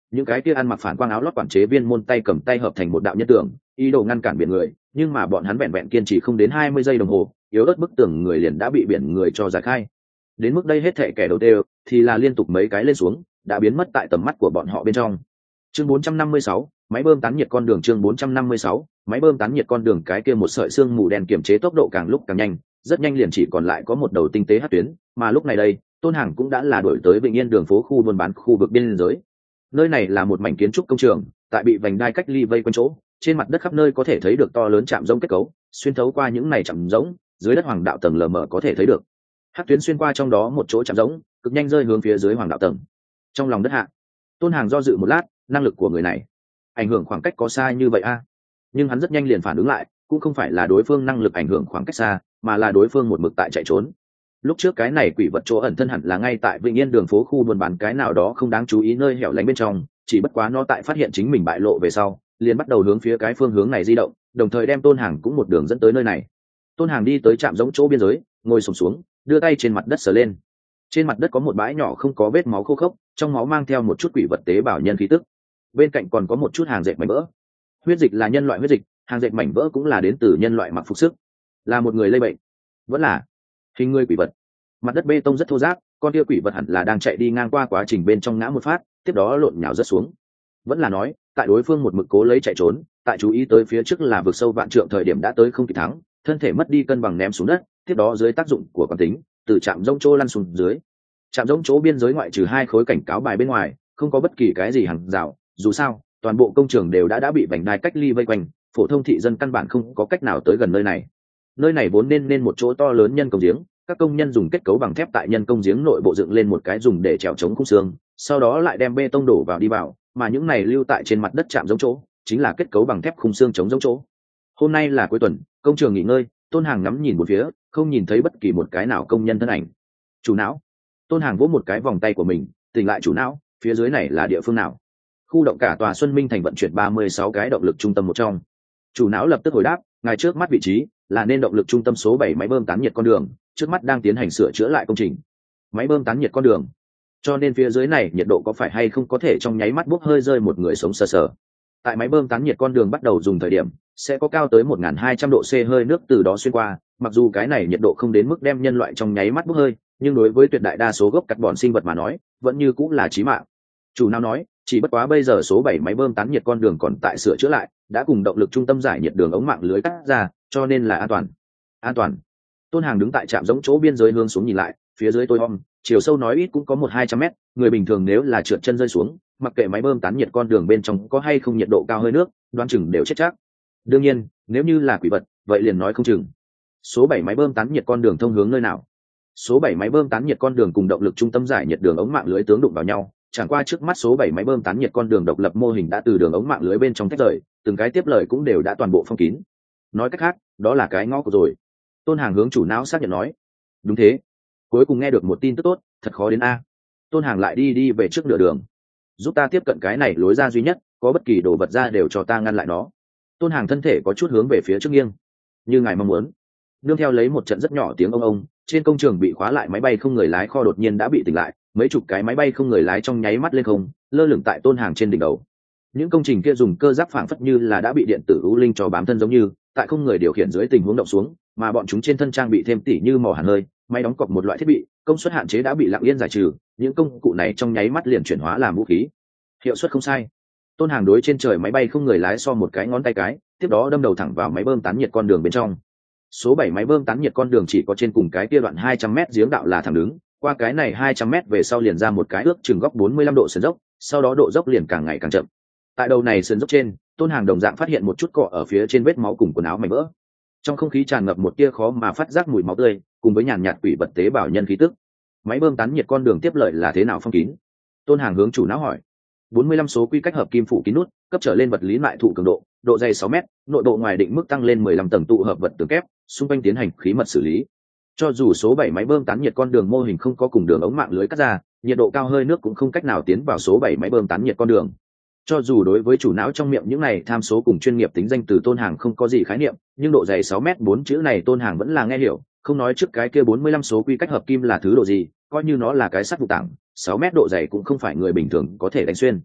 những cái kia ăn mặc phản quang áo lót quản chế viên môn tay cầm tay hợp thành một đạo nhân tường, ý đồ ngăn cản biển người, nhưng mà bọn hắn vẹn vẹn kiên trì không đến 20 giây đồng hồ, yếu ớt bức tường người liền đã bị biển người cho giải khai. Đến mức đây hết thệ kẻ đầu tiên thì là liên tục mấy cái lên xuống, đã biến mất tại tầm mắt của bọn họ bên trong. Chương 456, máy bơm tán nhiệt con đường. Chương 456, máy bơm tán nhiệt con đường. Cái kia một sợi xương mù đen kiềm chế tốc độ càng lúc càng nhanh, rất nhanh liền chỉ còn lại có một đầu tinh tế hắc tuyến, mà lúc này đây, Tôn Hàng cũng đã là đổi tới Vĩnh Yên đường phố khu buôn bán khu vực biên giới. Nơi này là một mảnh kiến trúc công trường, tại bị vành đai cách ly vây quanh chỗ, trên mặt đất khắp nơi có thể thấy được to lớn trạm rỗng kết cấu, xuyên thấu qua những này trạm rỗng, dưới đất hoàng đạo tầng lờ mờ có thể thấy được. Hắc tuyến xuyên qua trong đó một chỗ trạm rỗng, cực nhanh rơi hướng phía dưới hoàng đạo tầng. Trong lòng đất hạ, Tôn Hàng do dự một lát, năng lực của người này ảnh hưởng khoảng cách có xa như vậy a? Nhưng hắn rất nhanh liền phản ứng lại, cũng không phải là đối phương năng lực ảnh hưởng khoảng cách xa, mà là đối phương một mực tại chạy trốn. Lúc trước cái này quỷ vật chỗ ẩn thân hẳn là ngay tại Vĩnh Yên đường phố khu buôn bán cái nào đó không đáng chú ý nơi hẻo lánh bên trong, chỉ bất quá nó tại phát hiện chính mình bại lộ về sau, liền bắt đầu hướng phía cái phương hướng này di động, đồng thời đem Tôn Hàng cũng một đường dẫn tới nơi này. Tôn Hàng đi tới trạm giống chỗ biên giới, ngồi xổm xuống, đưa tay trên mặt đất sờ lên. Trên mặt đất có một bãi nhỏ không có vết máu khô khốc, trong máu mang theo một chút quỷ vật tế bào nhân khí tức. Bên cạnh còn có một chút hàng dệt mảnh vỡ. Huyết dịch là nhân loại huyết dịch, hàng dệt mảnh vỡ cũng là đến từ nhân loại mặc phục sức. Là một người lây bệnh, vẫn là hình người quỷ vật. Mặt đất bê tông rất thô ráp, con kia quỷ vật hẳn là đang chạy đi ngang qua quá trình bên trong ngã một phát, tiếp đó lộn nhào rất xuống. Vẫn là nói, tại đối phương một mực cố lấy chạy trốn, tại chú ý tới phía trước là vực sâu vạn trượng thời điểm đã tới không kịp thắng, thân thể mất đi cân bằng ném xuống đất, tiếp đó dưới tác dụng của quán tính, từ trạm rỗng chỗ lăn xuống dưới. Trạm rỗng chỗ biên giới ngoại trừ 2 khối cảnh cáo bài bên ngoài, không có bất kỳ cái gì hàng rào, dù sao, toàn bộ công trường đều đã bị vành đai cách ly vây quanh, phổ thông thị dân căn bản không có cách nào tới gần nơi này. Nơi này vốn nên một chỗ to lớn nhân công giếng, các công nhân dùng kết cấu bằng thép tại nhân công giếng nội bộ dựng lên một cái dùng để trèo chống khung xương, sau đó lại đem bê tông đổ vào đi vào, mà những này lưu tại trên mặt đất chạm giống chỗ, chính là kết cấu bằng thép khung xương chống giống chỗ. Hôm nay là cuối tuần, công trường nghỉ ngơi, Tôn Hàng ngắm nhìn một phía, không nhìn thấy bất kỳ một cái nào công nhân thân ảnh. Chủ não. Tôn Hàng vỗ một cái vòng tay của mình, tỉnh lại chủ não, phía dưới này là địa phương nào? Khu động cả tòa Xuân Minh thành vận chuyển 36 cái động lực trung tâm một trong. Chủ não lập tức hồi đáp, ngài trước mắt vị trí là nên động lực trung tâm số 7 máy bơm tán nhiệt con đường, trước mắt đang tiến hành sửa chữa lại công trình. Máy bơm tán nhiệt con đường. Cho nên phía dưới này nhiệt độ có phải hay không có thể trong nháy mắt bốc hơi rơi một người sống sờ sờ. Tại máy bơm tán nhiệt con đường bắt đầu dùng thời điểm, sẽ có cao tới 1200 độ C hơi nước từ đó xuyên qua, mặc dù cái này nhiệt độ không đến mức đem nhân loại trong nháy mắt bốc hơi, nhưng đối với tuyệt đại đa số gốc carbon sinh vật mà nói, vẫn như cũng là chí mạng. Chủ nào nói, chỉ bất quá bây giờ số 7 máy bơm tán nhiệt con đường còn tại sửa chữa lại, đã cùng động lực trung tâm giải nhiệt đường ống mạng lưới cắt ra, cho nên là an toàn. An toàn. Tôn Hàng đứng tại trạm giống chỗ biên giới hướng xuống nhìn lại, phía dưới tối om, chiều sâu nói ít cũng có 100-200 mét, người bình thường nếu là trượt chân rơi xuống, mặc kệ máy bơm tán nhiệt con đường bên trong có hay không nhiệt độ cao hơi nước, đoán chừng đều chết chắc. Đương nhiên, nếu như là quỷ vật, vậy liền nói không chừng. Số 7 máy bơm tán nhiệt con đường thông hướng nơi nào? Số 7 máy bơm tán nhiệt con đường cùng động lực trung tâm giải nhiệt đường ống mạng lưới tướng đụng vào nhau, chẳng qua trước mắt số 7 máy bơm tán nhiệt con đường độc lập mô hình đã từ đường ống mạng lưới bên trong tách rời, từng cái tiếp lời cũng đều đã toàn bộ phong kín. Nói cách khác, đó là cái ngõ của rồi. Tôn Hàng hướng chủ não xác nhận nói. Đúng thế. Cuối cùng nghe được một tin tức tốt, thật khó đến a. Tôn Hàng lại đi về trước nửa đường. Giúp ta tiếp cận cái này lối ra duy nhất, có bất kỳ đồ vật ra đều cho ta ngăn lại nó. Tôn Hàng thân thể có chút hướng về phía trước nghiêng, như ngài mong muốn. Nương theo lấy một trận rất nhỏ tiếng ông, trên công trường bị khóa lại máy bay không người lái kho đột nhiên đã bị tỉnh lại, mấy chục cái máy bay không người lái trong nháy mắt lên không, lơ lửng tại Tôn Hàng trên đỉnh đầu. Những công trình kia dùng cơ giáp phảng phất như là đã bị điện tử u linh cho bám thân giống như, tại không người điều khiển dưới tình huống động xuống, mà bọn chúng trên thân trang bị thêm tỉ như mỏ hàn hơi, máy đóng cọc một loại thiết bị, công suất hạn chế đã bị lặng yên giải trừ, những công cụ này trong nháy mắt liền chuyển hóa làm vũ khí. Hiệu suất không sai. Tôn Hàng đối trên trời máy bay không người lái so một cái ngón tay cái, tiếp đó đâm đầu thẳng vào máy bơm tán nhiệt con đường bên trong. Số 7 máy bơm tán nhiệt con đường chỉ có trên cùng cái kia đoạn 200m giếng đạo là thẳng đứng, qua cái này 200m về sau liền ra một cái ước chừng góc 45 độ sườn dốc, sau đó độ dốc liền càng ngày càng chậm. Tại đầu này sườn dốc trên, Tôn Hàng đồng dạng phát hiện một chút cọ ở phía trên vết máu cùng quần áo mảnh vỡ. Trong không khí tràn ngập một tia khó mà phát giác mùi máu tươi, cùng với nhàn nhạt quỷ vật tế bào nhân khí tức. Máy bơm tán nhiệt con đường tiếp lợi là thế nào phong kín? Tôn Hàng hướng chủ não hỏi. 45 số quy cách hợp kim phủ kín nút, cấp trở lên vật lý mại thụ cường độ, độ dày 6 mét, nội độ ngoài định mức tăng lên 15 tầng tụ hợp vật tường kép, xung quanh tiến hành khí mật xử lý. Cho dù số 7 máy bơm tán nhiệt con đường mô hình không có cùng đường ống mạng lưới cắt ra, nhiệt độ cao hơi nước cũng không cách nào tiến vào số 7 máy bơm tán nhiệt con đường. Cho dù đối với chủ não trong miệng những này tham số cùng chuyên nghiệp tính danh từ Tôn Hàng không có gì khái niệm, nhưng độ dày 6 mét 4 chữ này Tôn Hàng vẫn là nghe hiểu, không nói trước cái kia 45 số quy cách hợp kim là thứ độ gì, coi như nó là cái sắt vụ tảng, 6 mét độ dày cũng không phải người bình thường có thể đánh xuyên.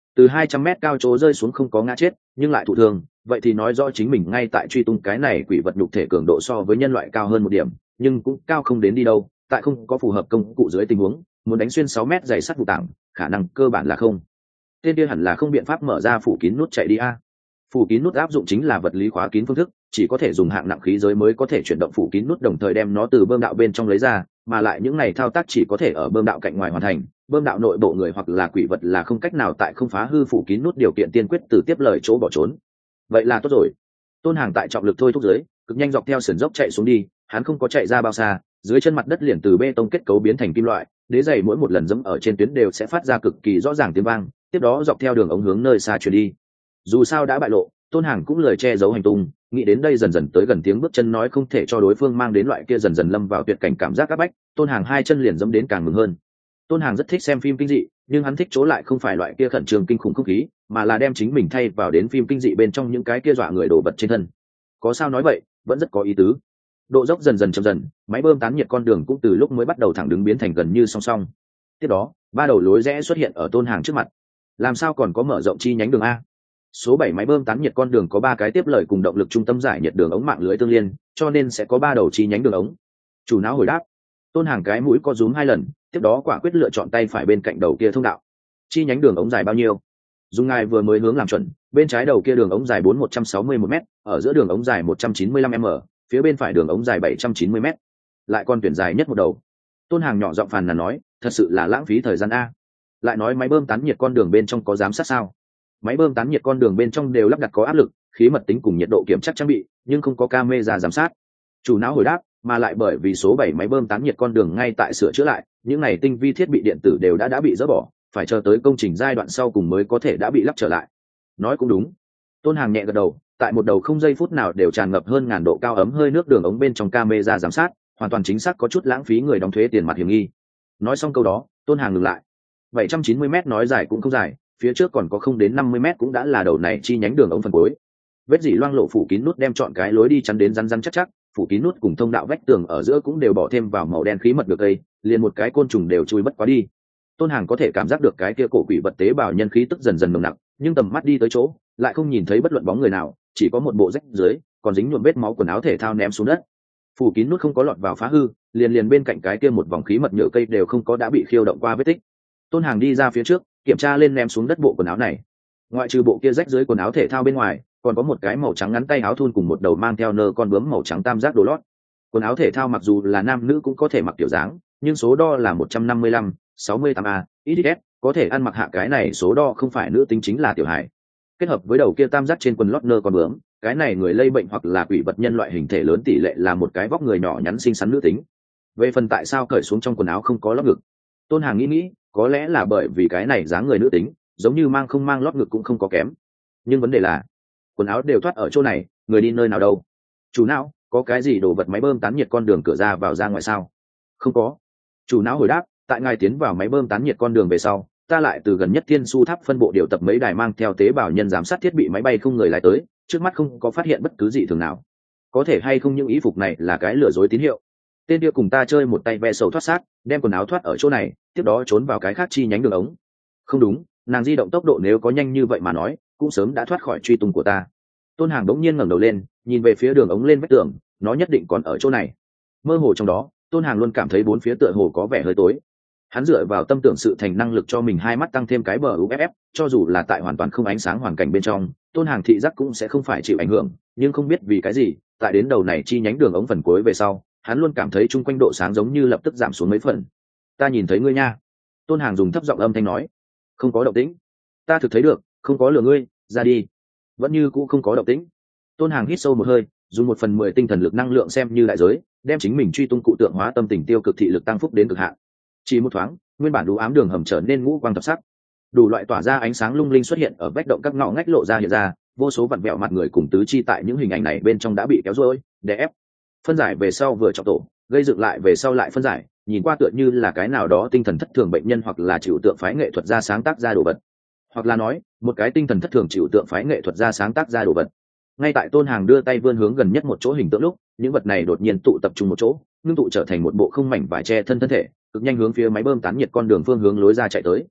từ 200 mét cao chỗ rơi xuống không có ngã chết nhưng lại thụ thương, vậy thì nói rõ chính mình ngay tại truy tung cái này quỷ vật nhục thể cường độ so với nhân loại cao hơn một điểm, nhưng cũng cao không đến đi đâu. Tại không có phù hợp công cụ dưới tình huống, muốn đánh xuyên 6 mét dày sắt vụ tảng, khả năng cơ bản là không. Tên kia hẳn là không biện pháp mở ra phủ kín nút chạy đi a. Phủ kín nút áp dụng chính là vật lý khóa kín phương thức, chỉ có thể dùng hạng nặng khí giới mới có thể chuyển động phủ kín nút đồng thời đem nó từ bơm đạo bên trong lấy ra, mà lại những này thao tác chỉ có thể ở bơm đạo cạnh ngoài hoàn thành. Bơm đạo nội bộ người hoặc là quỷ vật là không cách nào tại không phá hư phủ kín nút điều kiện tiên quyết từ tiếp lời chỗ bỏ trốn. Vậy là tốt rồi. Tôn Hàng tại trọng lực thôi thúc dưới, cực nhanh dọc theo sườn dốc chạy xuống đi, hắn không có chạy ra bao xa, dưới chân mặt đất liền từ bê tông kết cấu biến thành kim loại, đế giày mỗi một lần dẫm ở trên tuyến đều sẽ phát ra cực kỳ rõ ràng tiếng vang, tiếp đó dọc theo đường ống hướng nơi xa chuyển đi. Dù sao đã bại lộ, Tôn Hàng cũng lời che giấu hành tung, nghĩ đến đây dần dần tới gần tiếng bước chân nói không thể cho đối phương mang đến loại kia dần dần lâm vào tuyệt cảnh cảm giác áp bách, Tôn Hàng hai chân liền dẫm đến càng mừng hơn. Tôn Hàng rất thích xem phim kinh dị, nhưng hắn thích chỗ lại không phải loại kia khẩn trương kinh khủng không khí, mà là đem chính mình thay vào đến phim kinh dị bên trong những cái kia dọa người đổ vật trên thân. Có sao nói vậy, vẫn rất có ý tứ. Độ dốc dần dần chậm dần, máy bơm tán nhiệt con đường cũng từ lúc mới bắt đầu thẳng đứng biến thành gần như song song. Tiếp đó, ba đầu lối rẽ xuất hiện ở Tôn Hàng trước mặt. Làm sao còn có mở rộng chi nhánh đường a? Số 7 máy bơm tán nhiệt con đường có 3 cái tiếp lời cùng động lực trung tâm giải nhiệt đường ống mạng lưới tương liên, cho nên sẽ có 3 đầu chi nhánh đường ống. Chủ não hồi đáp. Tôn Hàng cái mũi co rúm 2 lần, tiếp đó quả quyết lựa chọn tay phải bên cạnh đầu kia thông đạo. Chi nhánh đường ống dài bao nhiêu? Dùng ngài vừa mới hướng làm chuẩn, bên trái đầu kia đường ống dài 4161 m, ở giữa đường ống dài 195 m, phía bên phải đường ống dài 790 m. Lại còn tuyển dài nhất một đầu. Tôn Hàng nhỏ giọng phàn nàn nói, thật sự là lãng phí thời gian a. Lại nói máy bơm tán nhiệt con đường bên trong có giám sát sao? Máy bơm tán nhiệt con đường bên trong đều lắp đặt có áp lực, khí mật tính cùng nhiệt độ kiểm tra trang bị, nhưng không có camera giám sát. Chủ não hồi đáp, mà lại bởi vì số 7 máy bơm tán nhiệt con đường ngay tại sửa chữa lại, những này tinh vi thiết bị điện tử đều đã bị dỡ bỏ, phải chờ tới công trình giai đoạn sau cùng mới có thể đã bị lắp trở lại. Nói cũng đúng. Tôn Hàng nhẹ gật đầu, tại một đầu không giây phút nào đều tràn ngập hơn ngàn độ cao ấm hơi nước đường ống bên trong camera giám sát, hoàn toàn chính xác có chút lãng phí người đóng thuế tiền mặt hiểm nghi. Nói xong câu đó, Tôn Hàng ngừng lại. 790 m nói dài cũng không dài, phía trước còn có không đến 50 m cũng đã là đầu này chi nhánh đường ống phần cuối. Vết dỉ loang lộ phủ kín nút đem chọn cái lối đi chắn đến rắn rắn chắc chắc, phủ kín nút cùng thông đạo vách tường ở giữa cũng đều bỏ thêm vào màu đen khí mật được đây, liền một cái côn trùng đều chui bất quá đi. Tôn Hàng có thể cảm giác được cái kia cổ quỷ vật tế bào nhân khí tức dần dần nồng nặc, nhưng tầm mắt đi tới chỗ, lại không nhìn thấy bất luận bóng người nào, chỉ có một bộ rách dưới, còn dính nhuộm vết máu quần áo thể thao ném xuống đất. Phủ kín nút không có lọt vào phá hư, liền bên cạnh cái kia một vòng khí mật nhựa cây đều không có đã bị khiêu động qua vết tích. Tôn Hàng đi ra phía trước, kiểm tra lên ném xuống đất bộ quần áo này. Ngoại trừ bộ kia rách dưới quần áo thể thao bên ngoài, còn có một cái màu trắng ngắn tay áo thun cùng một đầu mang theo nơ con bướm màu trắng tam giác đồ lót. Quần áo thể thao mặc dù là nam nữ cũng có thể mặc kiểu dáng, nhưng số đo là 155, 68A, XS, có thể ăn mặc hạ cái này số đo không phải nữ tính chính là tiểu hài. Kết hợp với đầu kia tam giác trên quần lót nơ con bướm, cái này người lây bệnh hoặc là quỷ vật nhân loại hình thể lớn tỷ lệ là một cái vóc người nhỏ nhắn xinh xắn nữ tính. Về phần tại sao cởi xuống trong quần áo không có lót ngực, Tôn Hàng nghĩ, có lẽ là bởi vì cái này dáng người nữ tính, giống như mang không mang lót ngực cũng không có kém. Nhưng vấn đề là, quần áo đều thoát ở chỗ này, người đi nơi nào đâu? Chủ não, có cái gì đồ vật máy bơm tán nhiệt con đường cửa ra vào ra ngoài sao? Không có. Chủ não hồi đáp, tại ngài tiến vào máy bơm tán nhiệt con đường về sau, ta lại từ gần nhất Thiên Su Tháp phân bộ điều tập mấy đài mang theo tế bào nhân giám sát thiết bị máy bay không người lái tới, trước mắt không có phát hiện bất cứ gì thường nào. Có thể hay không những ý phục này là cái lừa dối tín hiệu. Tên kia cùng ta chơi một tay ve sầu thoát sát, đem quần áo thoát ở chỗ này, tiếp đó trốn vào cái khác chi nhánh đường ống. Không đúng, nàng di động tốc độ nếu có nhanh như vậy mà nói, cũng sớm đã thoát khỏi truy tung của ta. Tôn Hàng đống nhiên ngẩng đầu lên, nhìn về phía đường ống lên vách tường, nó nhất định còn ở chỗ này. Mơ hồ trong đó, Tôn Hàng luôn cảm thấy bốn phía tựa hồ có vẻ hơi tối. Hắn dựa vào tâm tưởng sự thành năng lực cho mình hai mắt tăng thêm cái bờ UFF, cho dù là tại hoàn toàn không ánh sáng hoàn cảnh bên trong, Tôn Hàng thị giác cũng sẽ không phải chịu ảnh hưởng, nhưng không biết vì cái gì, tại đến đầu này chi nhánh đường ống phần cuối về sau, hắn luôn cảm thấy chung quanh độ sáng giống như lập tức giảm xuống mấy phần. Ta nhìn thấy ngươi nha. Tôn Hàng dùng thấp giọng âm thanh nói. Không có động tĩnh. Ta thực thấy được, không có lừa ngươi, ra đi. Vẫn như cũ không có động tĩnh. Tôn Hàng hít sâu một hơi, dùng 1/10 tinh thần lực năng lượng xem như đại giới, đem chính mình truy tung cụ tượng hóa tâm tình tiêu cực thị lực tăng phúc đến cực hạn. Chỉ một thoáng, nguyên bản đủ ám đường hầm trở nên ngũ quang thập sắc. Đủ loại tỏa ra ánh sáng lung linh xuất hiện ở vách động các ngõ ngách lộ ra hiện ra, vô số vặn vẹo mặt người cùng tứ chi tại những hình ảnh này bên trong đã bị kéo rối, đè ép. Phân giải về sau vừa trọng tổ, gây dựng lại về sau lại phân giải, nhìn qua tựa như là cái nào đó tinh thần thất thường bệnh nhân hoặc là chịu tượng phái nghệ thuật ra sáng tác ra đồ vật, hoặc là nói một cái tinh thần thất thường chịu tượng phái nghệ thuật ra sáng tác ra đồ vật. Ngay tại Tôn Hàng đưa tay vươn hướng gần nhất một chỗ hình tượng lúc, những vật này đột nhiên tụ tập trung một chỗ, ngưng tụ trở thành một bộ không mảnh vải che thân thể, cực nhanh hướng phía máy bơm tán nhiệt con đường phương hướng lối ra chạy tới.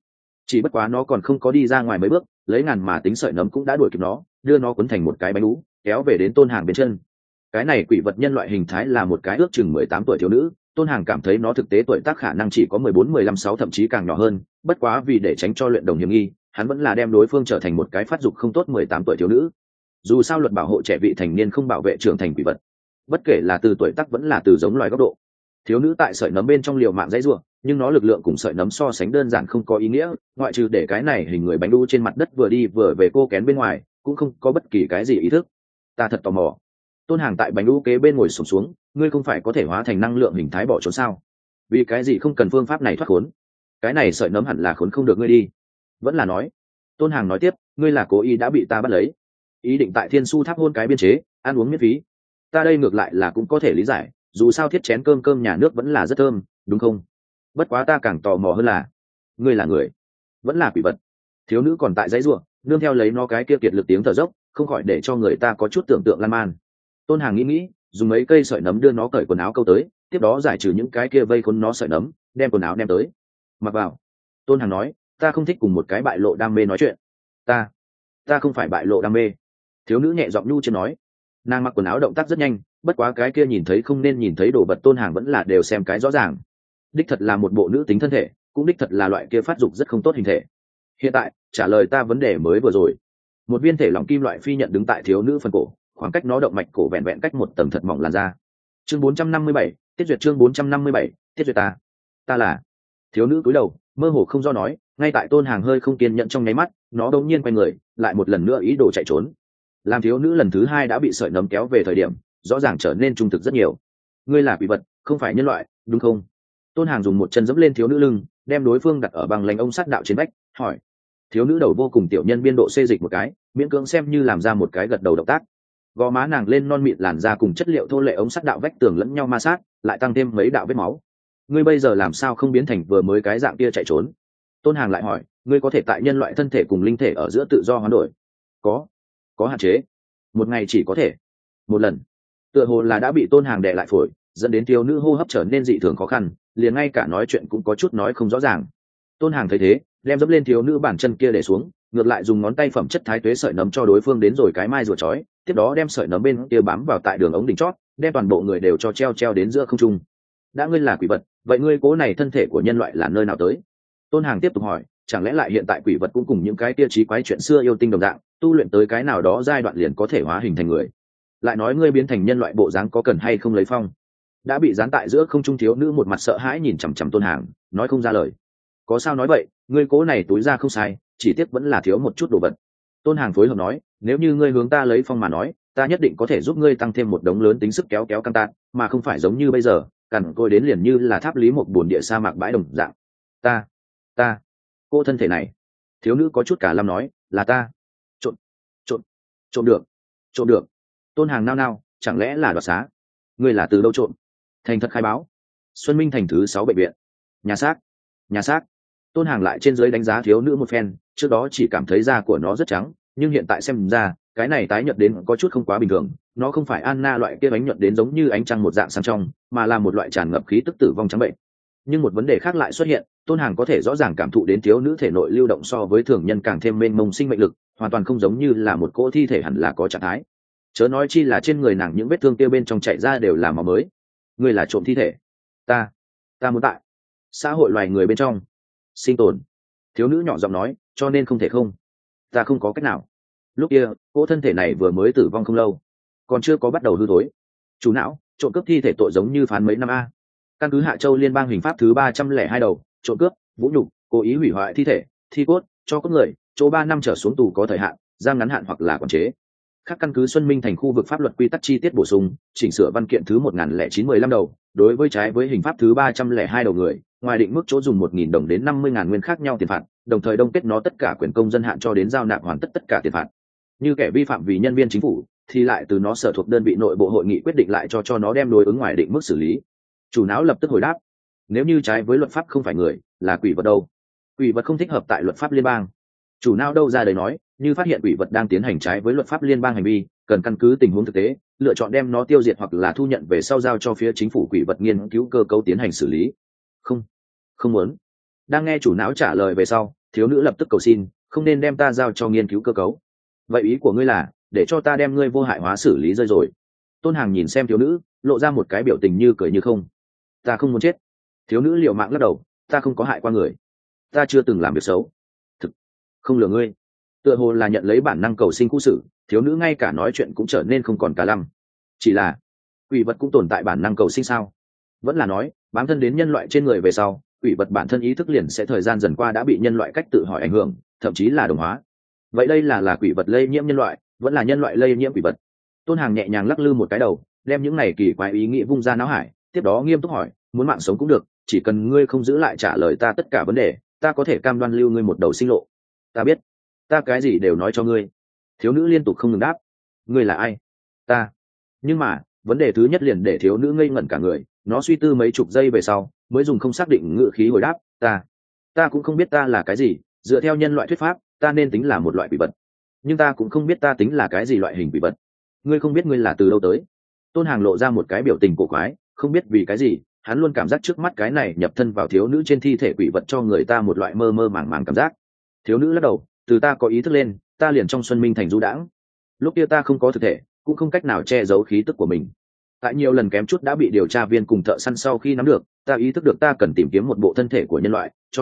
chỉ bất quá nó còn không có đi ra ngoài mấy bước, lấy ngàn mà tính sợi nấm cũng đã đuổi kịp nó, đưa nó cuốn thành một cái bánh lũ, kéo về đến Tôn Hàng bên chân. Cái này quỷ vật nhân loại hình thái là một cái ước chừng 18 tuổi thiếu nữ. Tôn Hàng cảm thấy nó thực tế tuổi tác khả năng chỉ có 14, 15, 6 thậm chí càng nhỏ hơn, bất quá vì để tránh cho luyện đồng hiểm nghi, hắn vẫn là đem đối phương trở thành một cái phát dục không tốt 18 tuổi thiếu nữ. Dù sao luật bảo hộ trẻ vị thành niên không bảo vệ trưởng thành quỷ vật, bất kể là từ tuổi tác vẫn là từ giống loài góc độ. Thiếu nữ tại sợi nấm bên trong liều mạng dãy rủa, nhưng nó lực lượng cùng sợi nấm so sánh đơn giản không có ý nghĩa, ngoại trừ để cái này hình người bánh đu trên mặt đất vừa đi vừa về cô kén bên ngoài, cũng không có bất kỳ cái gì ý thức. Ta thật tò mò. Tôn Hàng tại bánh đu kế bên ngồi xổm xuống, ngươi không phải có thể hóa thành năng lượng hình thái bỏ trốn sao? Vì cái gì không cần phương pháp này thoát khốn? Cái này sợi nấm hẳn là khốn không được ngươi đi. Vẫn là nói. Tôn Hàng nói tiếp, ngươi là cố ý đã bị ta bắt lấy, ý định tại Thiên Su Tháp hôn cái biên chế, ăn uống miễn phí. Ta đây ngược lại là cũng có thể lý giải, dù sao thiết chén cơm cơm nhà nước vẫn là rất thơm, đúng không? Bất quá ta càng tò mò hơn là, ngươi là người, vẫn là quỷ vật? Thiếu nữ còn tại dãy ruộng, nương theo lấy nó cái kia kiệt lực tiếng thở dốc, không khỏi để cho người ta có chút tưởng tượng lan man. Tôn Hàng nghĩ, dùng mấy cây sợi nấm đưa nó cởi quần áo câu tới, tiếp đó giải trừ những cái kia vây khốn nó sợi nấm, đem quần áo đem tới, mặc vào. Tôn Hàng nói, ta không thích cùng một cái bại lộ đam mê nói chuyện. Ta không phải bại lộ đam mê. Thiếu nữ nhẹ giọng nhu chưa nói. Nàng mặc quần áo động tác rất nhanh, bất quá cái kia nhìn thấy không nên nhìn thấy đồ vật Tôn Hàng vẫn là đều xem cái rõ ràng. Đích thật là một bộ nữ tính thân thể, cũng đích thật là loại kia phát dục rất không tốt hình thể. Hiện tại trả lời ta vấn đề mới vừa rồi. Một viên thể lỏng kim loại phi nhận đứng tại thiếu nữ phần cổ, khoảng cách nó động mạch cổ vẹn vẹn cách một tầng thật mỏng làn da. Chương 457, tiết duyệt. Chương 457, tiết duyệt. Ta là. Thiếu nữ cúi đầu, mơ hồ không do nói, ngay tại Tôn Hàng hơi không kiên nhẫn trong nháy mắt, nó đột nhiên quay người, lại một lần nữa ý đồ chạy trốn. Làm thiếu nữ lần thứ hai đã bị sợi nấm kéo về thời điểm, rõ ràng trở nên trung thực rất nhiều. Ngươi là quỷ vật, không phải nhân loại, đúng không? Tôn Hàng dùng một chân giẫm lên thiếu nữ lưng, đem đối phương đặt ở bằng lánh ông sát đạo trên vách, hỏi. Thiếu nữ đầu vô cùng tiểu nhân biên độ xê dịch một cái, miễn cưỡng xem như làm ra một cái gật đầu động tác. Gò má nàng lên non mịn làn da cùng chất liệu thô lệ ống sắt đạo vách tường lẫn nhau ma sát, lại tăng thêm mấy đạo vết máu. Ngươi bây giờ làm sao không biến thành vừa mới cái dạng kia chạy trốn? Tôn Hàng lại hỏi, ngươi có thể tại nhân loại thân thể cùng linh thể ở giữa tự do hoán đổi? Có hạn chế, một ngày chỉ có thể một lần. Tựa hồ là đã bị Tôn Hàng đè lại phổi, dẫn đến thiếu nữ hô hấp trở nên dị thường khó khăn, liền ngay cả nói chuyện cũng có chút nói không rõ ràng. Tôn Hàng thấy thế, đem dẫm lên thiếu nữ bàn chân kia để xuống, ngược lại dùng ngón tay phẩm chất thái tuế sợi nấm cho đối phương đến rồi cái mai rùa chói, tiếp đó đem sợi nấm bên kia bám vào tại đường ống đỉnh chót, đem toàn bộ người đều cho treo đến giữa không trung. Đã ngươi là quỷ vật, vậy ngươi cố này thân thể của nhân loại là nơi nào tới? Tôn Hàng tiếp tục hỏi, chẳng lẽ lại hiện tại quỷ vật cũng cùng những cái kia trí quái chuyện xưa yêu tinh đồng dạng, tu luyện tới cái nào đó giai đoạn liền có thể hóa hình thành người? Lại nói ngươi biến thành nhân loại bộ dáng có cần hay không lấy phong? Đã bị dán tại giữa không trung thiếu nữ một mặt sợ hãi nhìn chằm chằm Tôn Hàng, nói không ra lời. Có sao nói vậy, ngươi cố này túi ra không sai, chỉ tiếc vẫn là thiếu một chút đồ vật. Tôn Hàng phối hợp nói, nếu như ngươi hướng ta lấy phong mà nói, ta nhất định có thể giúp ngươi tăng thêm một đống lớn tính sức kéo căng tạt, mà không phải giống như bây giờ, cằn côi đến liền như là tháp lý một bồn địa sa mạc bãi đồng dạng. Ta, cô thân thể này. Thiếu nữ có chút cả lâm nói, là ta. Trộm được. Tôn Hàng nao, chẳng lẽ là đoạt xá? Ngươi là từ đâu trộm? Thành thật khai báo. Xuân Minh thành thứ 6 bệnh viện. Nhà xác. Tôn Hàng lại trên dưới đánh giá thiếu nữ một phen, trước đó chỉ cảm thấy da của nó rất trắng, nhưng hiện tại xem ra, cái này tái nhợt đến có chút không quá bình thường, nó không phải Anna loại kia ánh nhuận đến giống như ánh trăng một dạng sáng trong, mà là một loại tràn ngập khí tức tử vong trắng bệnh. Nhưng một vấn đề khác lại xuất hiện, Tôn Hàng có thể rõ ràng cảm thụ đến thiếu nữ thể nội lưu động so với thường nhân càng thêm mênh mông sinh mệnh lực, hoàn toàn không giống như là một cỗ thi thể hẳn là có trạng thái. Chớ nói chi là trên người nàng những vết thương kia bên trong chảy ra đều là máu mới. Ngươi là trộm thi thể? Ta muốn tại xã hội loài người bên trong sinh tồn. Thiếu nữ nhỏ giọng nói, cho nên không thể không. Ta không có cách nào. Lúc kia cỗ thân thể này vừa mới tử vong không lâu, còn chưa có bắt đầu hư thối. Chủ não, trộm cướp thi thể tội giống như phán mấy năm a. Căn cứ Hạ Châu Liên bang hình pháp thứ 302 đầu, trộm cướp, vũ nhục, cố ý hủy hoại thi thể, thi cốt, cho cốt người, chỗ 3 năm trở xuống tù có thời hạn, giam ngắn hạn hoặc là quản chế. Khác căn cứ Xuân Minh thành khu vực pháp luật quy tắc chi tiết bổ sung, chỉnh sửa văn kiện thứ 1915 đầu, đối với trái với hình pháp thứ 302 đầu người, ngoài định mức chỗ dùng 1.000 đồng đến 50.000 nguyên khác nhau tiền phạt, đồng thời đông kết nó tất cả quyền công dân hạn cho đến giao nạp hoàn tất cả tiền phạt. Như kẻ vi phạm vì nhân viên chính phủ, thì lại từ nó sở thuộc đơn vị nội bộ hội nghị quyết định lại cho nó đem đối ứng ngoài định mức xử lý. Chủ não lập tức hồi đáp, nếu như trái với luật pháp không phải người, là quỷ vật đâu? Quỷ vật không thích hợp tại luật pháp liên bang. Chủ não đâu ra đời nói, như phát hiện quỷ vật đang tiến hành trái với luật pháp liên bang hành vi, cần căn cứ tình huống thực tế, lựa chọn đem nó tiêu diệt hoặc là thu nhận về sau giao cho phía chính phủ quỷ vật nghiên cứu cơ cấu tiến hành xử lý. Không muốn. Đang nghe chủ não trả lời về sau, thiếu nữ lập tức cầu xin, không nên đem ta giao cho nghiên cứu cơ cấu. Vậy ý của ngươi là để cho ta đem ngươi vô hại hóa xử lý rơi rồi? Tôn Hàng nhìn xem thiếu nữ, lộ ra một cái biểu tình như cười như không. Ta không muốn chết. Thiếu nữ liều mạng lắc đầu, ta không có hại qua người, ta chưa từng làm việc xấu. Thực không lừa ngươi. Tựa hồ là nhận lấy bản năng cầu sinh cũ sự, thiếu nữ ngay cả nói chuyện cũng trở nên không còn cả lăm. Chỉ là quỷ vật cũng tồn tại bản năng cầu sinh sao? Vẫn là nói bám thân đến nhân loại trên người về sau, quỷ vật bản thân ý thức liền sẽ thời gian dần qua đã bị nhân loại cách tự hỏi ảnh hưởng, thậm chí là đồng hóa. Vậy đây là quỷ vật lây nhiễm nhân loại, vẫn là nhân loại lây nhiễm quỷ vật? Tôn Hàng nhẹ nhàng lắc lư một cái đầu, đem những này kỳ quái ý nghĩ vung ra não hải, tiếp đó nghiêm túc hỏi, muốn mạng sống cũng được, chỉ cần ngươi không giữ lại trả lời ta tất cả vấn đề, ta có thể cam đoan lưu ngươi một đầu sinh lộ. Ta biết, ta cái gì đều nói cho ngươi. Thiếu nữ liên tục không ngừng đáp. Ngươi là ai? Ta. Nhưng mà vấn đề thứ nhất liền để thiếu nữ ngây ngẩn cả người, nó suy tư mấy chục giây về sau mới dùng không xác định ngữ khí hồi đáp, ta cũng không biết ta là cái gì, dựa theo nhân loại thuyết pháp ta nên tính là một loại quỷ vật, nhưng ta cũng không biết ta tính là cái gì loại hình quỷ vật. Ngươi không biết ngươi là từ đâu tới? Tôn Hàng lộ ra một cái biểu tình cổ quái, không biết vì cái gì hắn luôn cảm giác trước mắt cái này nhập thân vào thiếu nữ trên thi thể quỷ vật cho người ta một loại mơ mơ màng màng cảm giác. Thiếu nữ lắc đầu, từ ta có ý thức lên, ta liền trong Xuân Minh Thành du đãng. Lúc kia ta không có thực thể, cũng không cách nào che giấu khí tức của mình. Tại nhiều lần kém chút đã bị điều tra viên cùng thợ săn sau khi nắm được, ta ý thức được ta cần tìm kiếm một bộ thân thể của nhân loại, cho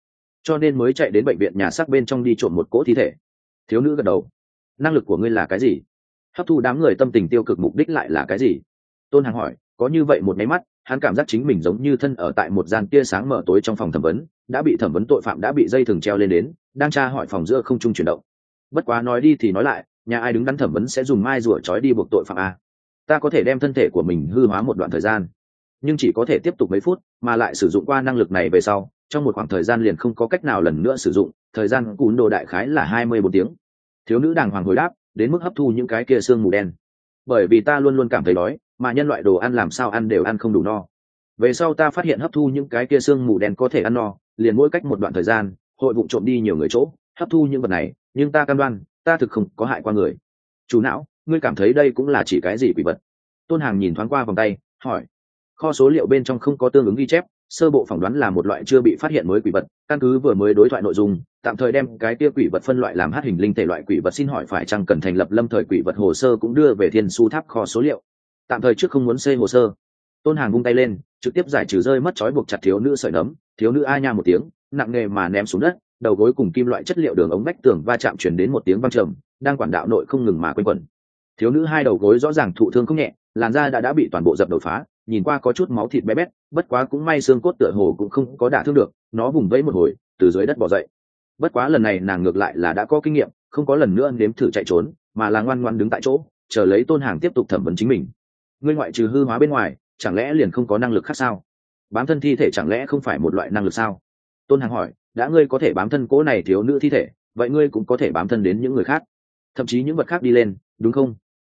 nên mới chạy đến bệnh viện nhà xác bên trong đi trộm một cỗ thi thể. Thiếu nữ gật đầu. Năng lực của ngươi là cái gì? Hấp thu đám người tâm tình tiêu cực mục đích lại là cái gì? Tôn Hàng hỏi. Có như vậy một máy mắt, hắn cảm giác chính mình giống như thân ở tại một gian tia sáng mờ tối trong phòng thẩm vấn, đã bị thẩm vấn tội phạm đã bị dây thừng treo lên đến, đang tra hỏi phòng giữa không trung chuyển động. Bất quá nói đi thì nói lại, nhà ai đứng đắn thẩm vấn sẽ dùng mai rùa trói đi buộc tội phạm a? Ta có thể đem thân thể của mình hư hóa một đoạn thời gian, nhưng chỉ có thể tiếp tục mấy phút, mà lại sử dụng qua năng lực này về sau trong một khoảng thời gian liền không có cách nào lần nữa sử dụng, thời gian cún đồ đại khái là 24 tiếng. Thiếu nữ đàng hoàng hồi đáp, đến mức hấp thu những cái kia xương mù đen. Bởi vì ta luôn luôn cảm thấy đói, mà nhân loại đồ ăn làm sao ăn đều ăn không đủ no. Về sau ta phát hiện hấp thu những cái kia xương mù đen có thể ăn no, liền mỗi cách một đoạn thời gian hội vụ trộm đi nhiều người chỗ hấp thu những vật này, nhưng ta cam đoan ta thực không có hại qua người. Chủ não, ngươi cảm thấy đây cũng là chỉ cái gì quỷ vật? Tôn Hàng nhìn thoáng qua vòng tay, hỏi. Kho số liệu bên trong không có tương ứng ghi chép, sơ bộ phỏng đoán là một loại chưa bị phát hiện mới quỷ vật, căn cứ vừa mới đối thoại nội dung tạm thời đem cái kia quỷ vật phân loại làm hát hình linh thể loại quỷ vật. Xin hỏi phải chăng cần thành lập lâm thời quỷ vật hồ sơ cũng đưa về thiên su tháp kho số liệu? Tạm thời trước không muốn xây hồ sơ. Tôn Hàng vung tay lên, trực tiếp giải trừ rơi mất trói buộc chặt thiếu nữ sợi nấm. Thiếu nữ a nha một tiếng nặng nề mà ném xuống đất, đầu gối cùng kim loại chất liệu đường ống vách tường va chạm chuyển đến một tiếng vang trầm, đang quản đạo nội không ngừng mà quanh quẩn. Thiếu nữ hai đầu gối rõ ràng thụ thương không nhẹ, làn da đã bị toàn bộ dập đầu phá, nhìn qua có chút máu thịt bé bét, bất quá cũng may xương cốt tựa hồ cũng không có đả thương được, nó vùng vẫy một hồi từ dưới đất bò dậy. Bất quá lần này nàng ngược lại là đã có kinh nghiệm, không có lần nữa nếm thử chạy trốn, mà là ngoan ngoãn đứng tại chỗ chờ lấy Tôn Hàng tiếp tục thẩm vấn chính mình. Ngươi ngoại trừ hư hóa bên ngoài chẳng lẽ liền không có năng lực khác sao? Bám thân thi thể chẳng lẽ không phải một loại năng lực sao? Tôn Hàng hỏi. Đã ngươi có thể bám thân cỗ này thiếu nữ thi thể, vậy ngươi cũng có thể bám thân đến những người khác, thậm chí những vật khác đi lên, đúng không?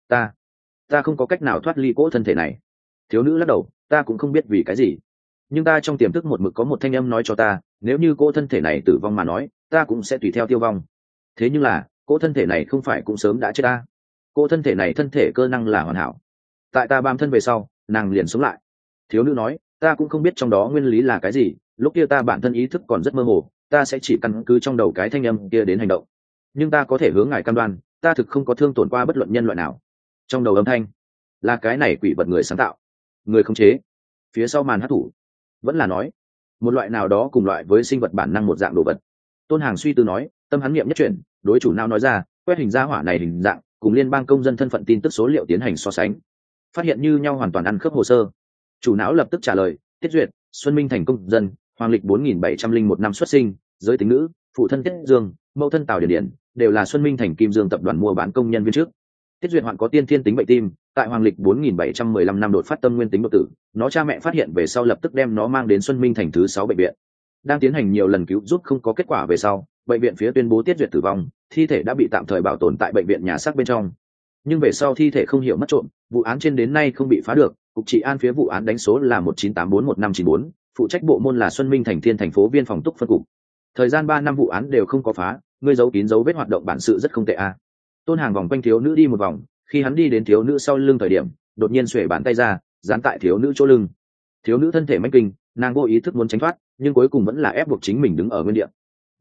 Ta không có cách nào thoát ly cỗ thân thể này. Thiếu nữ lắc đầu, ta cũng không biết vì cái gì, nhưng ta trong tiềm thức một mực có một thanh âm nói cho ta, nếu như cỗ thân thể này tử vong mà nói, ta cũng sẽ tùy theo tiêu vong. Thế nhưng là cỗ thân thể này không phải cũng sớm đã chết ta? Cỗ thân thể này thân thể cơ năng là hoàn hảo, tại ta bám thân về sau nàng liền sống lại. Thiếu nữ nói, ta cũng không biết trong đó nguyên lý là cái gì, lúc kia ta bản thân ý thức còn rất mơ hồ, ta sẽ chỉ căn cứ trong đầu cái thanh âm kia đến hành động, nhưng ta có thể hướng ngài cam đoan ta thực không có thương tổn qua bất luận nhân loại nào. Trong đầu âm thanh là cái này quỷ vật người sáng tạo, người khống chế, phía sau màn hát thủ, vẫn là nói một loại nào đó cùng loại với sinh vật bản năng một dạng đồ vật. Tôn Hàng suy tư nói, tâm hắn nghiệm nhất chuyển, đối chủ não nói ra, quét hình ra hỏa này hình dạng cùng liên bang công dân thân phận tin tức số liệu tiến hành so sánh, phát hiện như nhau, hoàn toàn ăn khớp hồ sơ. Chủ não lập tức trả lời, Tiết Duyệt, Xuân Minh Thành công dân, hoàng lịch 4701 năm xuất sinh, giới tính nữ, phụ thân Tiết Dương, mẫu thân Tào Điển Điển, đều là Xuân Minh Thành Kim Dương tập đoàn mua bán công nhân viên trước. Tiết Duyệt hoạn có tiên thiên tính bệnh tim, tại hoàng lịch 4715 năm đột phát tâm nguyên tính đột tử, nó cha mẹ phát hiện về sau lập tức đem nó mang đến Xuân Minh Thành thứ 6 bệnh viện. Đang tiến hành nhiều lần cứu giúp không có kết quả về sau, bệnh viện phía tuyên bố Tiết Duyệt tử vong, thi thể đã bị tạm thời bảo tồn tại bệnh viện nhà xác bên trong. Nhưng về sau thi thể không hiểu mất trộm, vụ án trên đến nay không bị phá được, cục trị an phía vụ án đánh số là 198415594, phụ trách bộ môn là Xuân Minh Thành Thiên thành phố viên phòng túc phân cục. Thời gian 3 năm vụ án đều không có phá, ngươi giấu kín dấu vết hoạt động bản sự rất không tệ a. Tôn Hàng vòng quanh thiếu nữ đi một vòng, khi hắn đi đến thiếu nữ sau lưng thời điểm, đột nhiên xuề bàn tay ra, dán tại thiếu nữ chỗ lưng. Thiếu nữ thân thể manh kinh, nàng vô ý thức muốn tránh thoát, nhưng cuối cùng vẫn là ép buộc chính mình đứng ở nguyên địa.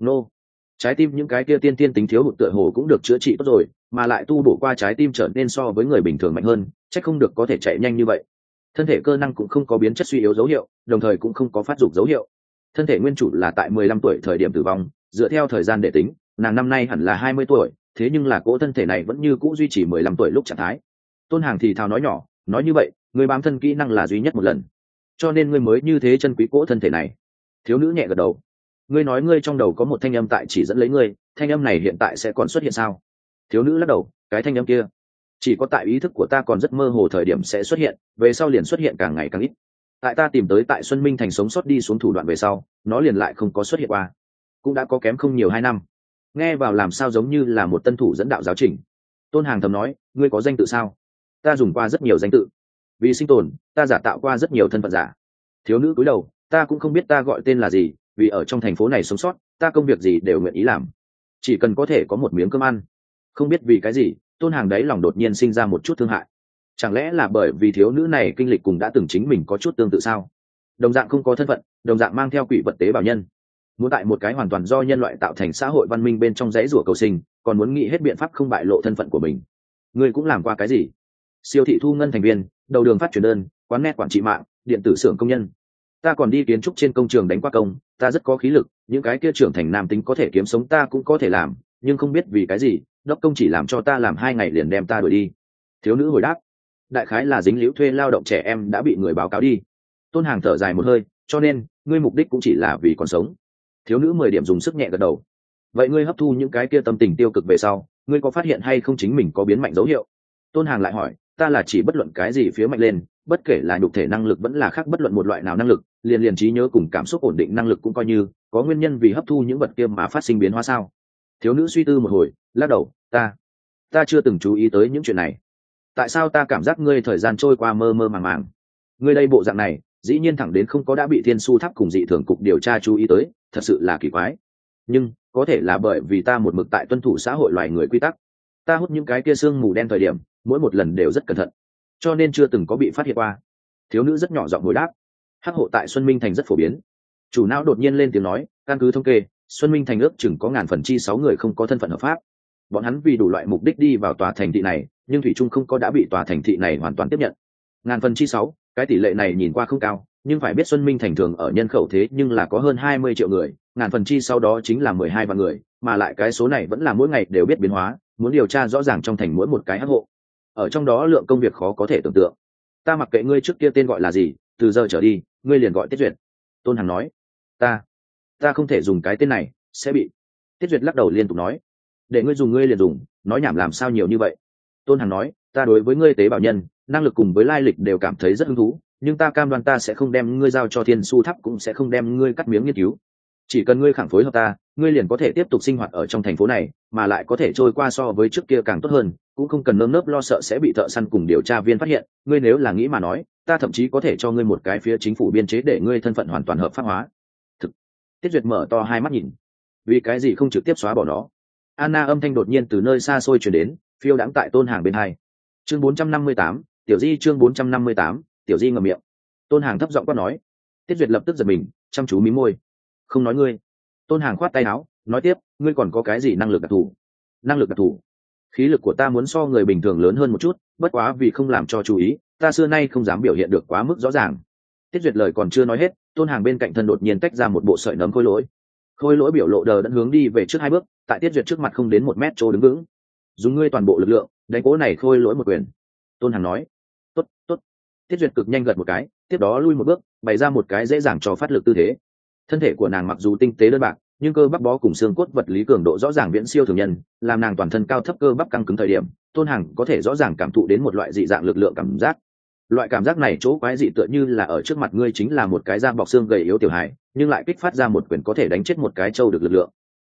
nô trái tim những cái kia tiên tiên tính thiếu hụt tựa hồ cũng được chữa trị tốt rồi, mà lại tu bổ qua trái tim trở nên so với người bình thường mạnh hơn, chắc không được có thể chạy nhanh như vậy. Thân thể cơ năng cũng không có biến chất suy yếu dấu hiệu, đồng thời cũng không có phát dục dấu hiệu. Thân thể nguyên chủ là tại 15 tuổi thời điểm tử vong, dựa theo thời gian để tính, nàng năm nay hẳn là 20 tuổi, thế nhưng là cỗ thân thể này vẫn như cũ duy trì 15 tuổi lúc trạng thái. Tôn Hàng thì thào nói nhỏ, nói như vậy, người bám thân kỹ năng là duy nhất một lần, cho nên ngươi mới như thế chân quý cỗ thân thể này. Thiếu nữ nhẹ gật đầu. Ngươi nói ngươi trong đầu có một thanh âm tại chỉ dẫn lấy ngươi, thanh âm này hiện tại sẽ còn xuất hiện sao? Thiếu nữ lắc đầu, cái thanh âm kia chỉ có tại ý thức của ta còn rất mơ hồ thời điểm sẽ xuất hiện, về sau liền xuất hiện càng ngày càng ít. Tại ta tìm tới tại Xuân Minh thành sống sót đi xuống thủ đoạn về sau, nó liền lại không có xuất hiện qua. Cũng đã có kém không nhiều 2 năm. Nghe vào làm sao giống như là một tân thủ dẫn đạo giáo trình. Tôn Hàng thầm nói, ngươi có danh tự sao? Ta dùng qua rất nhiều danh tự. Vì sinh tồn, ta giả tạo qua rất nhiều thân phận giả. Thiếu nữ cúi đầu, ta cũng không biết ta gọi tên là gì, vì ở trong thành phố này sống sót, ta công việc gì đều nguyện ý làm, chỉ cần có thể có một miếng cơm ăn. Không biết vì cái gì, Tôn Hàng đấy lòng đột nhiên sinh ra một chút thương hại. Chẳng lẽ là bởi vì thiếu nữ này kinh lịch cùng đã từng chính mình có chút tương tự sao? Đồng dạng không có thân phận, đồng dạng mang theo quỷ vật tế bào nhân, muốn tại một cái hoàn toàn do nhân loại tạo thành xã hội văn minh bên trong dãy rủa cầu sinh, còn muốn nghĩ hết biện pháp không bại lộ thân phận của mình. Ngươi cũng làm qua cái gì? Siêu thị thu ngân thành viên, đầu đường phát truyền đơn, quán net quản trị mạng, điện tử xưởng công nhân. Ta còn đi kiến trúc trên công trường đánh qua công, ta rất có khí lực, những cái kia trưởng thành nam tính có thể kiếm sống ta cũng có thể làm, nhưng không biết vì cái gì, đốc công chỉ làm cho ta làm 2 ngày liền đem ta đuổi đi. Thiếu nữ hồi đáp, đại khái là dính líu thuê lao động trẻ em đã bị người báo cáo đi. Tôn Hàng thở dài một hơi, cho nên ngươi mục đích cũng chỉ là vì còn sống. Thiếu nữ 10 điểm dùng sức nhẹ gật đầu. Vậy ngươi hấp thu những cái kia tâm tình tiêu cực về sau, ngươi có phát hiện hay không chính mình có biến mạnh dấu hiệu? Tôn Hàng lại hỏi, ta là chỉ bất luận cái gì phía mạnh lên, bất kể là nhục thể năng lực vẫn là khác bất luận một loại nào năng lực, liền trí nhớ cùng cảm xúc ổn định năng lực cũng coi như có nguyên nhân vì hấp thu những vật kia mà phát sinh biến hóa sao? Thiếu nữ suy tư một hồi, lắc đầu, ta chưa từng chú ý tới những chuyện này. Tại sao ta cảm giác ngươi thời gian trôi qua mơ mơ màng màng? Ngươi đây bộ dạng này, dĩ nhiên thẳng đến không có đã bị Thiên Su Tháp cùng dị thường cục điều tra chú ý tới, thật sự là kỳ quái. Nhưng có thể là bởi vì ta một mực tại tuân thủ xã hội loài người quy tắc, ta hút những cái kia sương mù đen thời điểm, mỗi một lần đều rất cẩn thận, cho nên chưa từng có bị phát hiện qua. Thiếu nữ rất nhỏ giọng hồi đáp. Hắc hộ tại Xuân Minh thành rất phổ biến. Chủ não đột nhiên lên tiếng nói, căn cứ thống kê, Xuân Minh thành ước chừng có 1000% người không có thân phận hợp pháp. Bọn hắn vì đủ loại mục đích đi vào tòa thành thị này, nhưng thủy chung không có đã bị tòa thành thị này hoàn toàn tiếp nhận. 1000%, cái tỷ lệ này nhìn qua không cao, nhưng phải biết Xuân Minh thành thường ở nhân khẩu thế nhưng là có hơn 20 triệu người, 1000% đó chính là 12 vạn người, mà lại cái số này vẫn là mỗi ngày đều biết biến hóa, muốn điều tra rõ ràng trong thành mỗi một cái hắc hộ. Ở trong đó lượng công việc khó có thể tưởng tượng. Ta mặc kệ ngươi trước kia tên gọi là gì, từ giờ trở đi, ngươi liền gọi Tiết Duyệt. Tôn Hằng nói. Ta không thể dùng cái tên này, sẽ bị. Tiết Duyệt lắc đầu liên tục nói. Để ngươi dùng ngươi liền dùng, nói nhảm làm sao nhiều như vậy. Tôn Hằng nói, ta đối với ngươi tế bào nhân, năng lực cùng với lai lịch đều cảm thấy rất hứng thú, nhưng ta cam đoan ta sẽ không đem ngươi giao cho Thiên Su Tháp, cũng sẽ không đem ngươi cắt miếng nghiên cứu. Chỉ cần ngươi khẳng phối hợp ta, ngươi liền có thể tiếp tục sinh hoạt ở trong thành phố này, mà lại có thể trôi qua so với trước kia càng tốt hơn, cũng không cần nơm nớp lo sợ sẽ bị thợ săn cùng điều tra viên phát hiện. Ngươi nếu là nghĩ mà nói, ta thậm chí có thể cho ngươi một cái phía chính phủ biên chế để ngươi thân phận hoàn toàn hợp pháp hóa. Thực. Tiết Duyệt mở to hai mắt nhìn. Vì cái gì không trực tiếp xóa bỏ nó? Anna âm thanh đột nhiên từ nơi xa xôi truyền đến, phiêu đãng tại Tôn Hàng bên hai. Chương 458, Tiểu Di chương 458, Tiểu Di ngậm miệng. Tôn Hàng thấp giọng quát nói. Tiết Duyệt lập tức giật mình, chăm chú mím môi. Không nói ngươi. Tôn Hàng khoát tay áo, nói tiếp, ngươi còn có cái gì năng lực đặc thù? Năng lực đặc thù? Khí lực của ta muốn so người bình thường lớn hơn một chút, bất quá vì không làm cho chú ý, ta xưa nay không dám biểu hiện được quá mức rõ ràng. Tiết Duyệt lời còn chưa nói hết, Tôn Hàng bên cạnh thân đột nhiên tách ra một bộ sợi nấm khôi lỗi. Khôi lỗi biểu lộ đờ đẫn hướng đi về trước 2 bước, tại Tiết Duyệt trước mặt không đến 1 mét chỗ đứng vững. Dùng ngươi toàn bộ lực lượng, đánh cố này khôi lỗi một quyền. Tôn Hàng nói. Tốt, tốt. Tiết Duyệt cực nhanh gật một cái, tiếp đó lui một bước, bày ra một cái dễ dàng cho phát lực tư thế. Thân thể của nàng mặc dù tinh tế đơn bạc, nhưng cơ bắp bó cùng xương cốt vật lý cường độ rõ ràng viễn siêu thường nhân, làm nàng toàn thân cao thấp cơ bắp căng cứng thời điểm, Tôn Hàng có thể rõ ràng cảm thụ đến một loại dị dạng lực lượng cảm giác. Loại cảm giác này chỗ quái dị tựa như là ở trước mặt ngươi chính là một cái da bọc xương gầy yếu tiểu hài, nhưng lại kích phát ra một quyền có thể đánh chết một cái trâu được lực lượng.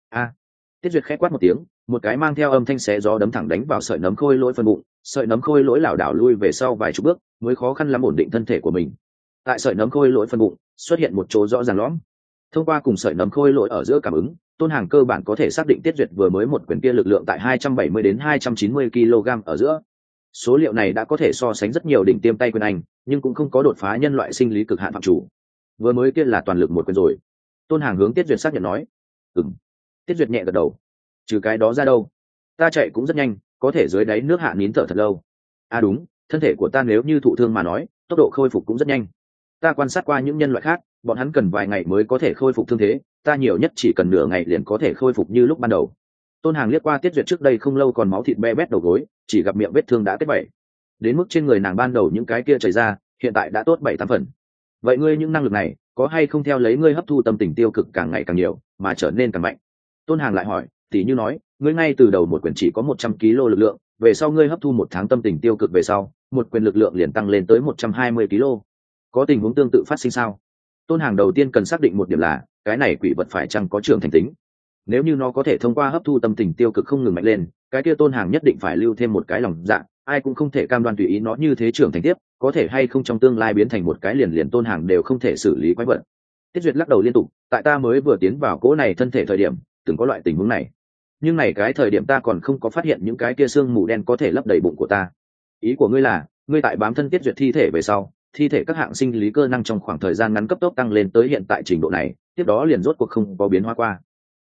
Tiết Duyệt khẽ quát một tiếng, một cái mang theo âm thanh xé gió đấm thẳng đánh vào sợi nấm khôi lỗi phần bụng, sợi nấm khôi lỗi lảo đảo lui về sau vài chục bước, mới khó khăn lắm ổn định thân thể của mình. Tại sợi nấm khôi lỗi phần bụng xuất hiện một chỗ rõ ràng lõm. Thông qua cùng sợi nấm khôi lỗi ở giữa cảm ứng, Tôn Hàng cơ bản có thể xác định Tiết Duyệt vừa mới một quyền kia lực lượng tại 270 đến 290 kg ở giữa. Số liệu này đã có thể so sánh rất nhiều đỉnh tiêm tay quyền Anh, nhưng cũng không có đột phá nhân loại sinh lý cực hạn phạm chủ. Vừa mới kia là toàn lực một quyền rồi. Tôn Hàng hướng Tiết Duyệt xác nhận nói. Tiết Duyệt nhẹ gật đầu. Trừ cái đó ra đâu? Ta chạy cũng rất nhanh, có thể dưới đáy nước hạ nín thở thật lâu. À đúng, thân thể của ta nếu như thụ thương mà nói, tốc độ khôi phục cũng rất nhanh. Ta quan sát qua những nhân loại khác, bọn hắn cần vài ngày mới có thể khôi phục thương thế, ta nhiều nhất chỉ cần nửa ngày liền có thể khôi phục như lúc ban đầu. Tôn Hàng liếc qua Tiết Duyệt trước đây không lâu còn máu thịt be bét đầu gối, chỉ gặp miệng vết thương đã kết vảy. Đến mức trên người nàng ban đầu những cái kia chảy ra, hiện tại đã tốt 7-8 phần. Vậy ngươi những năng lực này, có hay không theo lấy ngươi hấp thu tâm tình tiêu cực càng ngày càng nhiều, mà trở nên càng mạnh? Tôn Hàng lại hỏi, tỉ như nói, ngươi ngay từ đầu một quyển chỉ có 100 kg lực lượng, về sau ngươi hấp thu 1 tháng tâm tình tiêu cực về sau, một quyền lực lượng liền tăng lên tới 120 kg. Có tình huống tương tự phát sinh sao? Tôn Hàng đầu tiên cần xác định một điểm là, cái này quỷ vật phải chăng có trưởng thành tính. Nếu như nó có thể thông qua hấp thu tâm tình tiêu cực không ngừng mạnh lên, cái kia Tôn Hàng nhất định phải lưu thêm một cái lòng dạ, ai cũng không thể cam đoan tùy ý nó như thế trưởng thành tiếp, có thể hay không trong tương lai biến thành một cái liền Tôn Hàng đều không thể xử lý quái vật. Tiết Duyệt lắc đầu liên tục, tại ta mới vừa tiến vào cỗ này thân thể thời điểm, từng có loại tình huống này, nhưng này cái thời điểm ta còn không có phát hiện những cái kia xương mù đen có thể lấp đầy bụng của ta. Ý của ngươi là, ngươi tại bám thân Tiết Duyệt thi thể về sau, thi thể các hạng sinh lý cơ năng trong khoảng thời gian ngắn cấp tốc tăng lên tới hiện tại trình độ này, tiếp đó liền rốt cuộc không có biến hóa qua.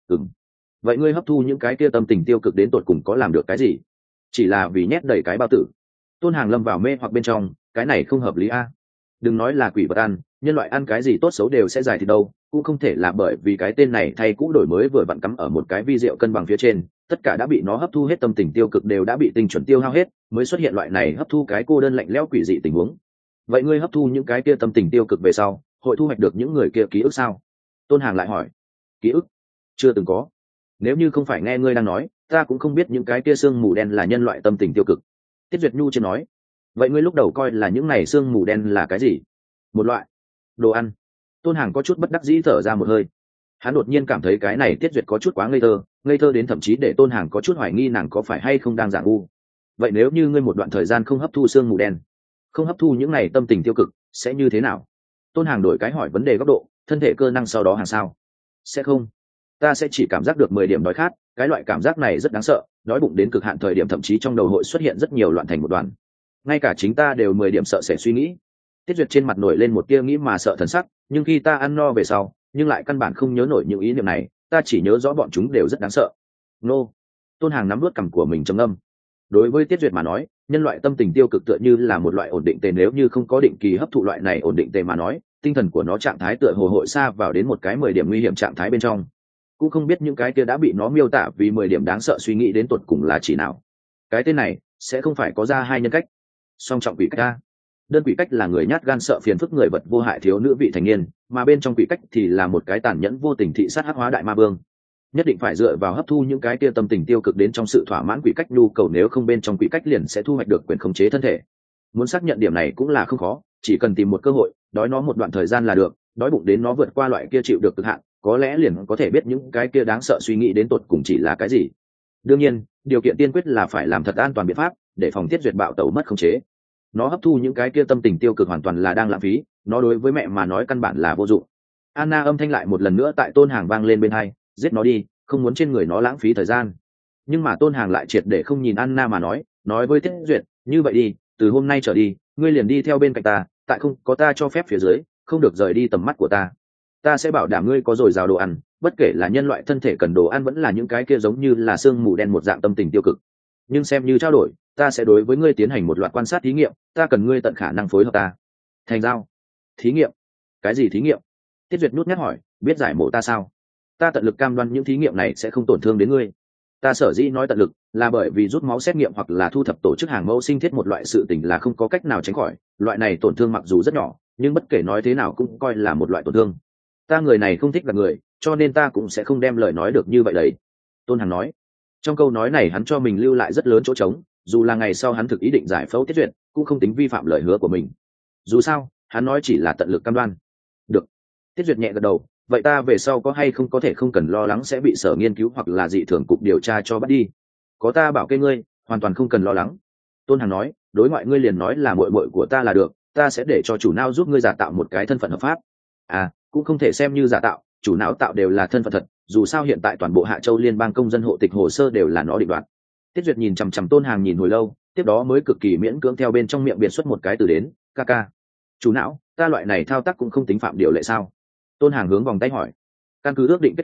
Vậy ngươi hấp thu những cái kia tâm tình tiêu cực đến tột cùng có làm được cái gì? Chỉ là vì nhét đầy cái bao tử? Tôn Hàng lâm vào mê hoặc bên trong, cái này không hợp lý a. Đừng nói là quỷ vật ăn, nhân loại ăn cái gì tốt xấu đều sẽ dài thì đâu, cũng không thể là bởi vì cái tên này thay cũ đổi mới vừa vặn cắm ở một cái vi rượu cân bằng phía trên, tất cả đã bị nó hấp thu hết, tâm tình tiêu cực đều đã bị tinh chuẩn tiêu hao hết, mới xuất hiện loại này hấp thu cái cô đơn lạnh lẽo quỷ dị tình huống. Vậy ngươi hấp thu những cái kia tâm tình tiêu cực về sau, hội thu hoạch được những người kia ký ức sao? Tôn Hàng lại hỏi. Ký ức? Chưa từng có. Nếu như không phải nghe ngươi đang nói, ta cũng không biết những cái kia xương mù đen là nhân loại tâm tình tiêu cực. Tiết Duyệt Nhu chưa nói. Vậy ngươi lúc đầu coi là những này xương mù đen là cái gì? Một loại đồ ăn. Tôn Hàng có chút bất đắc dĩ thở ra một hơi. Hắn đột nhiên cảm thấy cái này Tiết Duyệt có chút quá ngây thơ đến thậm chí để Tôn Hàng có chút hoài nghi nàng có phải hay không đang giả ngu. Vậy nếu như ngươi một đoạn thời gian không hấp thu xương mù đen, không hấp thu những này tâm tình tiêu cực, sẽ như thế nào? Tôn Hàng đổi cái hỏi vấn đề góc độ, thân thể cơ năng sau đó hàng sao? Sẽ không. Ta sẽ chỉ cảm giác được 10 điểm đói khát, cái loại cảm giác này rất đáng sợ, đói bụng đến cực hạn thời điểm thậm chí trong đầu hội xuất hiện rất nhiều loạn thành một đoàn. Ngay cả chính ta đều 10 điểm sợ sẽ suy nghĩ. Tiết Duyệt trên mặt nổi lên một tia nghĩ mà sợ thần sắc, nhưng khi ta ăn no về sau, nhưng lại căn bản không nhớ nổi những ý niệm này, ta chỉ nhớ rõ bọn chúng đều rất đáng sợ. Nô. Tôn Hàng nắm nuốt cằm của mình trầm ngâm. Đối với Tiết Duyệt mà nói, nhân loại tâm tình tiêu cực tựa như là một loại ổn định tề, nếu như không có định kỳ hấp thụ loại này ổn định tề mà nói, tinh thần của nó trạng thái tựa hồ hội xa vào đến một cái 10 điểm nguy hiểm trạng thái bên trong. Cũng không biết những cái kia đã bị nó miêu tả vì 10 điểm đáng sợ suy nghĩ đến tột cùng là chỉ nào. Cái tên này sẽ không phải có ra hai nhân cách. Song trọng quỷ cách a. Đơn quỷ cách là người nhát gan sợ phiền phức người vật vô hại thiếu nữ vị thành niên, mà bên trong quỷ cách thì là một cái tàn nhẫn vô tình thị sát hắc hóa đại ma vương. Nhất định phải dựa vào hấp thu những cái kia tâm tình tiêu cực đến trong sự thỏa mãn quỷ cách nhu cầu, nếu không bên trong quỷ cách liền sẽ thu hoạch được quyền khống chế thân thể. Muốn xác nhận điểm này cũng là không khó, chỉ cần tìm một cơ hội, đói nó một đoạn thời gian là được, đói bụng đến nó vượt qua loại kia chịu được cực hạn, có lẽ liền có thể biết những cái kia đáng sợ suy nghĩ đến tột cùng chỉ là cái gì. Đương nhiên, điều kiện tiên quyết là phải làm thật an toàn biện pháp, để phòng Tiết Duyệt bạo tẩu mất khống chế. Nó hấp thu những cái kia tâm tình tiêu cực hoàn toàn là đang lãng phí, nó đối với mẹ mà nói căn bản là vô dụng. Anna âm thanh lại một lần nữa tại Tôn Hàng vang lên bên tai, giết nó đi, không muốn trên người nó lãng phí thời gian. Nhưng mà Tôn Hàng lại triệt để không nhìn Anna mà nói với Tiết Duyệt, như vậy đi, từ hôm nay trở đi, ngươi liền đi theo bên cạnh ta, tại không có ta cho phép phía dưới, không được rời đi tầm mắt của ta. Ta sẽ bảo đảm ngươi có dồi dào đồ ăn, bất kể là nhân loại thân thể cần đồ ăn vẫn là những cái kia giống như là xương mù đen một dạng tâm tình tiêu cực. Nhưng xem như trao đổi, ta sẽ đối với ngươi tiến hành một loạt quan sát thí nghiệm, ta cần ngươi tận khả năng phối hợp ta. Thành giao. Thí nghiệm? Cái gì thí nghiệm? Tiết Duyệt nhút nhát hỏi, biết giải mổ ta sao? Ta tận lực cam đoan những thí nghiệm này sẽ không tổn thương đến ngươi. Ta sở dĩ nói tận lực là bởi vì rút máu xét nghiệm hoặc là thu thập tổ chức hàng mẫu sinh thiết một loại sự tình là không có cách nào tránh khỏi, loại này tổn thương mặc dù rất nhỏ, nhưng bất kể nói thế nào cũng coi là một loại tổn thương. Ta người này không thích gạt người, cho nên ta cũng sẽ không đem lời nói được như vậy đấy. Tôn Hằng nói. Trong câu nói này hắn cho mình lưu lại rất lớn chỗ trống, dù là ngày sau hắn thực ý định giải phẫu Tiết Duyệt, cũng không tính vi phạm lời hứa của mình. Dù sao, hắn nói chỉ là tận lực cam đoan. Được. Tiết Duyệt nhẹ gật đầu, vậy ta về sau có hay không có thể không cần lo lắng sẽ bị sở nghiên cứu hoặc là dị thường cục điều tra cho bắt đi. Có ta bảo kê ngươi, hoàn toàn không cần lo lắng. Tôn Hằng nói, đối ngoại ngươi liền nói là muội muội của ta là được, ta sẽ để cho chủ não giúp ngươi giả tạo một cái thân phận hợp pháp. À, cũng không thể xem như giả tạo, chủ não tạo đều là thân phận thật, dù sao hiện tại toàn bộ Hạ Châu liên bang công dân hộ tịch hồ sơ đều là nó định đoạt. Tiết Duyệt nhìn chằm chằm Tôn Hàng nhìn hồi lâu, tiếp đó mới cực kỳ miễn cưỡng theo bên trong miệng biệt xuất một cái từ đến, ca ca. Chủ não, ta loại này thao tác cũng không tính phạm điều lệ sao? Tôn Hàng hướng vòng tay hỏi. Căn cứ ước định kết quả,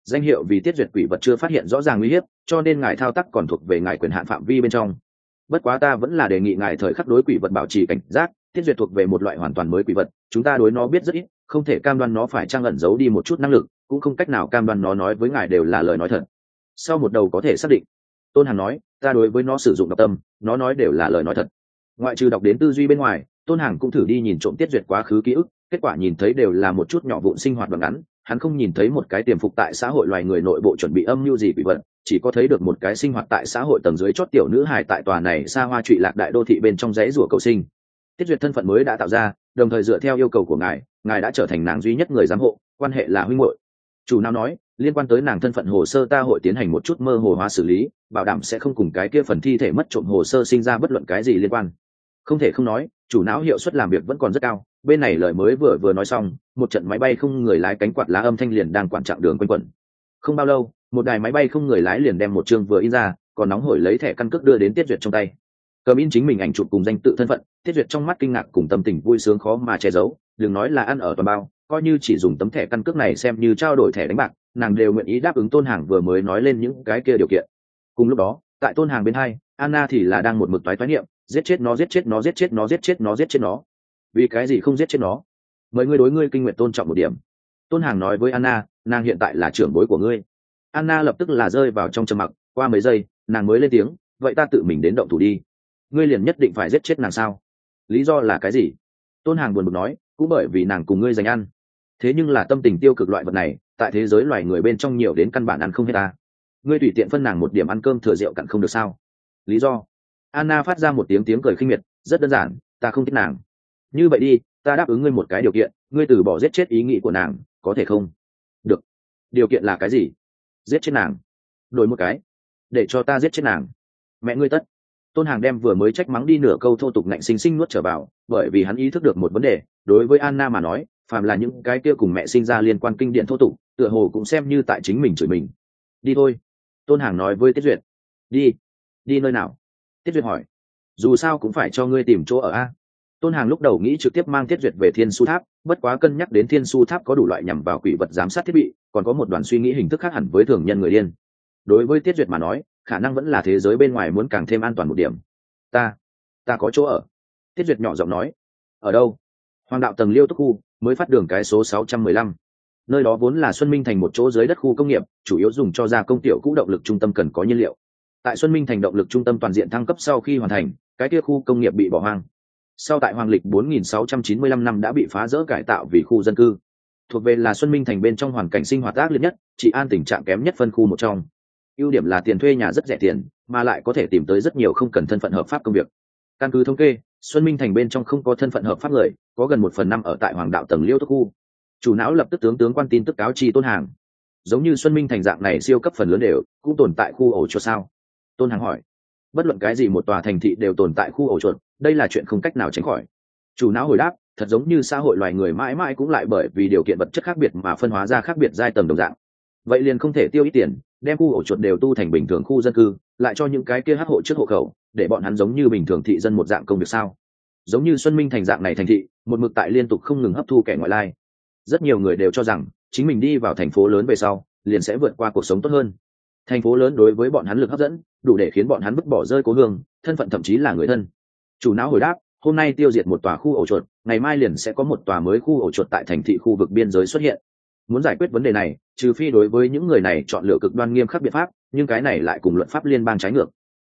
danh hiệu vì tiết duyệt quỷ vật chưa phát hiện rõ ràng nguy hiểm, cho nên ngài thao tác còn thuộc về ngài quyền hạn phạm vi bên trong. Bất quá ta vẫn là đề nghị ngài thời khắc đối quỷ vật bảo trì cảnh giác, tiết duyệt thuộc về một loại hoàn toàn mới quỷ vật, chúng ta đối nó biết rất ít, không thể cam đoan nó phải trang ẩn giấu đi một chút năng lực, cũng không cách nào cam đoan nó nói với ngài đều là lời nói thật. Sau một đầu có thể xác định, Tôn Hằng nói, ta đối với nó sử dụng độc tâm, nó nói đều là lời nói thật. Ngoại trừ đọc đến tư duy bên ngoài, Tôn Hằng cũng thử đi nhìn trộm tiết duyệt quá khứ ký ức, kết quả nhìn thấy đều là một chút nhỏ vụn sinh hoạt đoạn ngắn, hắn không nhìn thấy một cái tiềm phục tại xã hội loài người nội bộ chuẩn bị âm mưu gì quỷ vật, chỉ có thấy được một cái sinh hoạt tại xã hội tầng dưới chót tiểu nữ hài tại tòa này xa hoa trụy lạc đại đô thị bên trong dãy rủa cầu sinh. Tiết duyệt thân phận mới đã tạo ra, đồng thời dựa theo yêu cầu của ngài đã trở thành nàng duy nhất người giám hộ, quan hệ là huynh muội. Chủ nào nói, liên quan tới nàng thân phận hồ sơ ta hội tiến hành một chút mơ hồ hóa xử lý, bảo đảm sẽ không cùng cái kia phần thi thể mất trộm hồ sơ sinh ra bất luận cái gì liên quan. Không thể không nói, chủ não hiệu suất làm việc vẫn còn rất cao. Bên này lời mới vừa nói xong, một trận máy bay không người lái cánh quạt lá âm thanh liền đang quản chặng đường quanh quẩn. Không bao lâu, một đài máy bay không người lái liền đem một chương vừa in ra, còn nóng hổi lấy thẻ căn cước đưa đến Tiết Duyệt trong tay. Cầm in chính mình ảnh chụp cùng danh tự thân phận, Tiết Duyệt trong mắt kinh ngạc cùng tâm tình vui sướng khó mà che giấu, đừng nói là ăn ở toàn bao, coi như chỉ dùng tấm thẻ căn cước này xem như trao đổi thẻ đánh bạc, nàng đều nguyện ý đáp ứng Tôn Hàng vừa mới nói lên những cái kia điều kiện. Cùng lúc đó, tại Tôn Hàng bên hai, Anna thì là đang một mực toái niệm, giết chết nó, giết chết nó, giết chết nó, giết chết nó, giết chết nó. Vì cái gì không giết chết nó? Mời ngươi đối ngươi kinh nguyện tôn trọng một điểm. Tôn Hàng nói với Anna, nàng hiện tại là trưởng bối của ngươi. Anna lập tức là rơi vào trong trầm mặc, qua mấy giây, nàng mới lên tiếng, vậy ta tự mình đến động thủ đi. Ngươi liền nhất định phải giết chết nàng sao? Lý do là cái gì? Tôn Hàng buồn bực nói, cũng bởi vì nàng cùng ngươi dành ăn. Thế nhưng là tâm tình tiêu cực loại vật này, tại thế giới loài người bên trong nhiều đến căn bản ăn không hết ta. Ngươi tùy tiện phân nàng một điểm ăn cơm thừa rượu cặn không được sao? Lý do? Anna phát ra một tiếng cười khinh miệt, rất đơn giản, ta không thích nàng. Như vậy đi, ta đáp ứng ngươi một cái điều kiện, ngươi từ bỏ giết chết ý nghĩ của nàng, có thể không? Được. Điều kiện là cái gì? Giết chết nàng. Đổi một cái. Để cho ta giết chết nàng. Mẹ ngươi tất. Tôn Hàng đem vừa mới trách mắng đi nửa câu thô tục ngạnh sinh sinh nuốt trở vào, bởi vì hắn ý thức được một vấn đề, đối với Anna mà nói, phàm là những cái kia cùng mẹ sinh ra liên quan kinh điển thô tục, tựa hồ cũng xem như tại chính mình chửi mình. Đi thôi. Tôn Hàng nói với Tiết Duyệt. Đi. Đi nơi nào? Tiết Duyệt hỏi. Dù sao cũng phải cho ngươi tìm chỗ ở a. Tôn Hàng lúc đầu nghĩ trực tiếp mang Tiết Duyệt về Thiên Su Tháp, bất quá cân nhắc đến Thiên Su Tháp có đủ loại nhằm vào quỷ vật giám sát thiết bị, còn có một đoàn suy nghĩ hình thức khác hẳn với thường nhân người điên. Đối với Tiết Duyệt mà nói, khả năng vẫn là thế giới bên ngoài muốn càng thêm an toàn một điểm. Ta có chỗ ở. Tiết Duyệt nhỏ giọng nói. Ở đâu? Hoàng đạo tầng Liêu Túc khu, mới phát đường cái số 615. Nơi đó vốn là Xuân Minh thành một chỗ dưới đất khu công nghiệp, chủ yếu dùng cho gia công tiểu cũ động lực trung tâm cần có nhiên liệu. Tại Xuân Minh thành động lực trung tâm toàn diện thăng cấp sau khi hoàn thành, cái kia khu công nghiệp bị bỏ hoang. Sau tại Hoàng lịch 4695 năm đã bị phá rỡ cải tạo vì khu dân cư. Thuộc về là Xuân Minh thành bên trong hoàn cảnh sinh hoạt ác liệt nhất, trị an tình trạng kém nhất phân khu một trong. Ưu điểm là tiền thuê nhà rất rẻ tiền, mà lại có thể tìm tới rất nhiều không cần thân phận hợp pháp công việc. Căn cứ thống kê, Xuân Minh thành bên trong không có thân phận hợp pháp người, có gần 1/5 ở tại Hoàng đạo tầng Liêu Túc khu. Chủ não lập tức tướng quan tin tức cáo chi Tôn Hàng. Giống như Xuân Minh thành dạng này siêu cấp phần lớn đều cũng tồn tại khu ổ chuột sao? Tôn Hàng hỏi. Bất luận cái gì một tòa thành thị đều tồn tại khu ổ chuột, đây là chuyện không cách nào tránh khỏi. Chủ não hồi đáp, thật giống như xã hội loài người mãi mãi cũng lại bởi vì điều kiện vật chất khác biệt mà phân hóa ra khác biệt giai tầng đồng dạng. Vậy liền không thể tiêu ít tiền, đem khu ổ chuột đều tu thành bình thường khu dân cư, lại cho những cái kia hắc hộ trước hộ khẩu, để bọn hắn giống như bình thường thị dân một dạng công việc sao? Giống như Xuân Minh thành dạng này thành thị, một mực tại liên tục không ngừng hấp thu kẻ ngoại lai. Rất nhiều người đều cho rằng chính mình đi vào thành phố lớn về sau, liền sẽ vượt qua cuộc sống tốt hơn. Thành phố lớn đối với bọn hắn lực hấp dẫn, đủ để khiến bọn hắn vứt bỏ rơi cố hương, thân phận thậm chí là người thân. Chủ não hồi đáp, hôm nay tiêu diệt một tòa khu ổ chuột, ngày mai liền sẽ có một tòa mới khu ổ chuột tại thành thị khu vực biên giới xuất hiện. Muốn giải quyết vấn đề này, trừ phi đối với những người này chọn lựa cực đoan nghiêm khắc biện pháp, nhưng cái này lại cùng luật pháp liên bang trái ngược.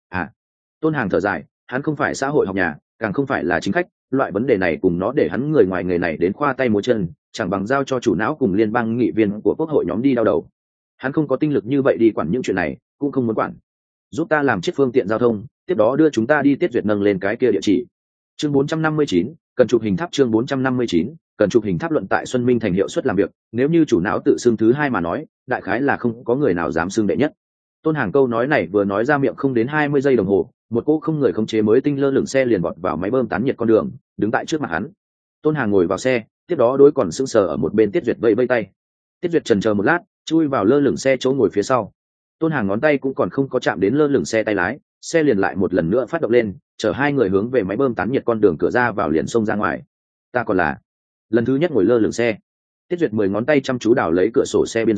Tôn Hàng thở dài, hắn không phải xã hội học nhà, càng không phải là chính khách, loại vấn đề này cùng nó để hắn người ngoài nghề này đến khoa tay múa chân, chẳng bằng giao cho chủ não cùng liên bang nghị viên của quốc hội nhóm đi đau đầu. Hắn không có tinh lực như vậy đi quản những chuyện này, cũng không muốn quản. Giúp ta làm chiếc phương tiện giao thông, tiếp đó đưa chúng ta đi Tiết Duyệt nâng lên cái kia địa chỉ. Chương 459, cần chụp hình tháp. Chương 459, cần chụp hình tháp. Luận tại Xuân Minh thành hiệu suất làm việc, nếu như chủ não tự xưng thứ hai mà nói, đại khái là không có người nào dám xưng đệ nhất. Tôn Hàng câu nói này vừa nói ra miệng không đến 20 giây đồng hồ, một cô không người khống chế mới tinh lơ lửng xe liền vọt vào máy bơm tán nhiệt con đường, đứng tại trước mặt hắn. Tôn Hàng ngồi vào xe, tiếp đó đối còn sững sờ ở một bên Tiết Duyệt vẫy vẫy tay. Tiết Duyệt chần chờ một lát, chui vào lơ lửng xe chỗ ngồi phía sau. Tôn Hàng ngón tay cũng còn không có chạm đến lơ lửng xe tay lái, xe liền lại một lần nữa phát động lên, chở hai người hướng về máy bơm tán nhiệt con đường cửa ra vào liền xông ra ngoài. Ta còn là lần thứ nhất ngồi lơ lửng xe. Tiết Duyệt 10 ngón tay chăm chú đào lấy cửa sổ xe biên giới,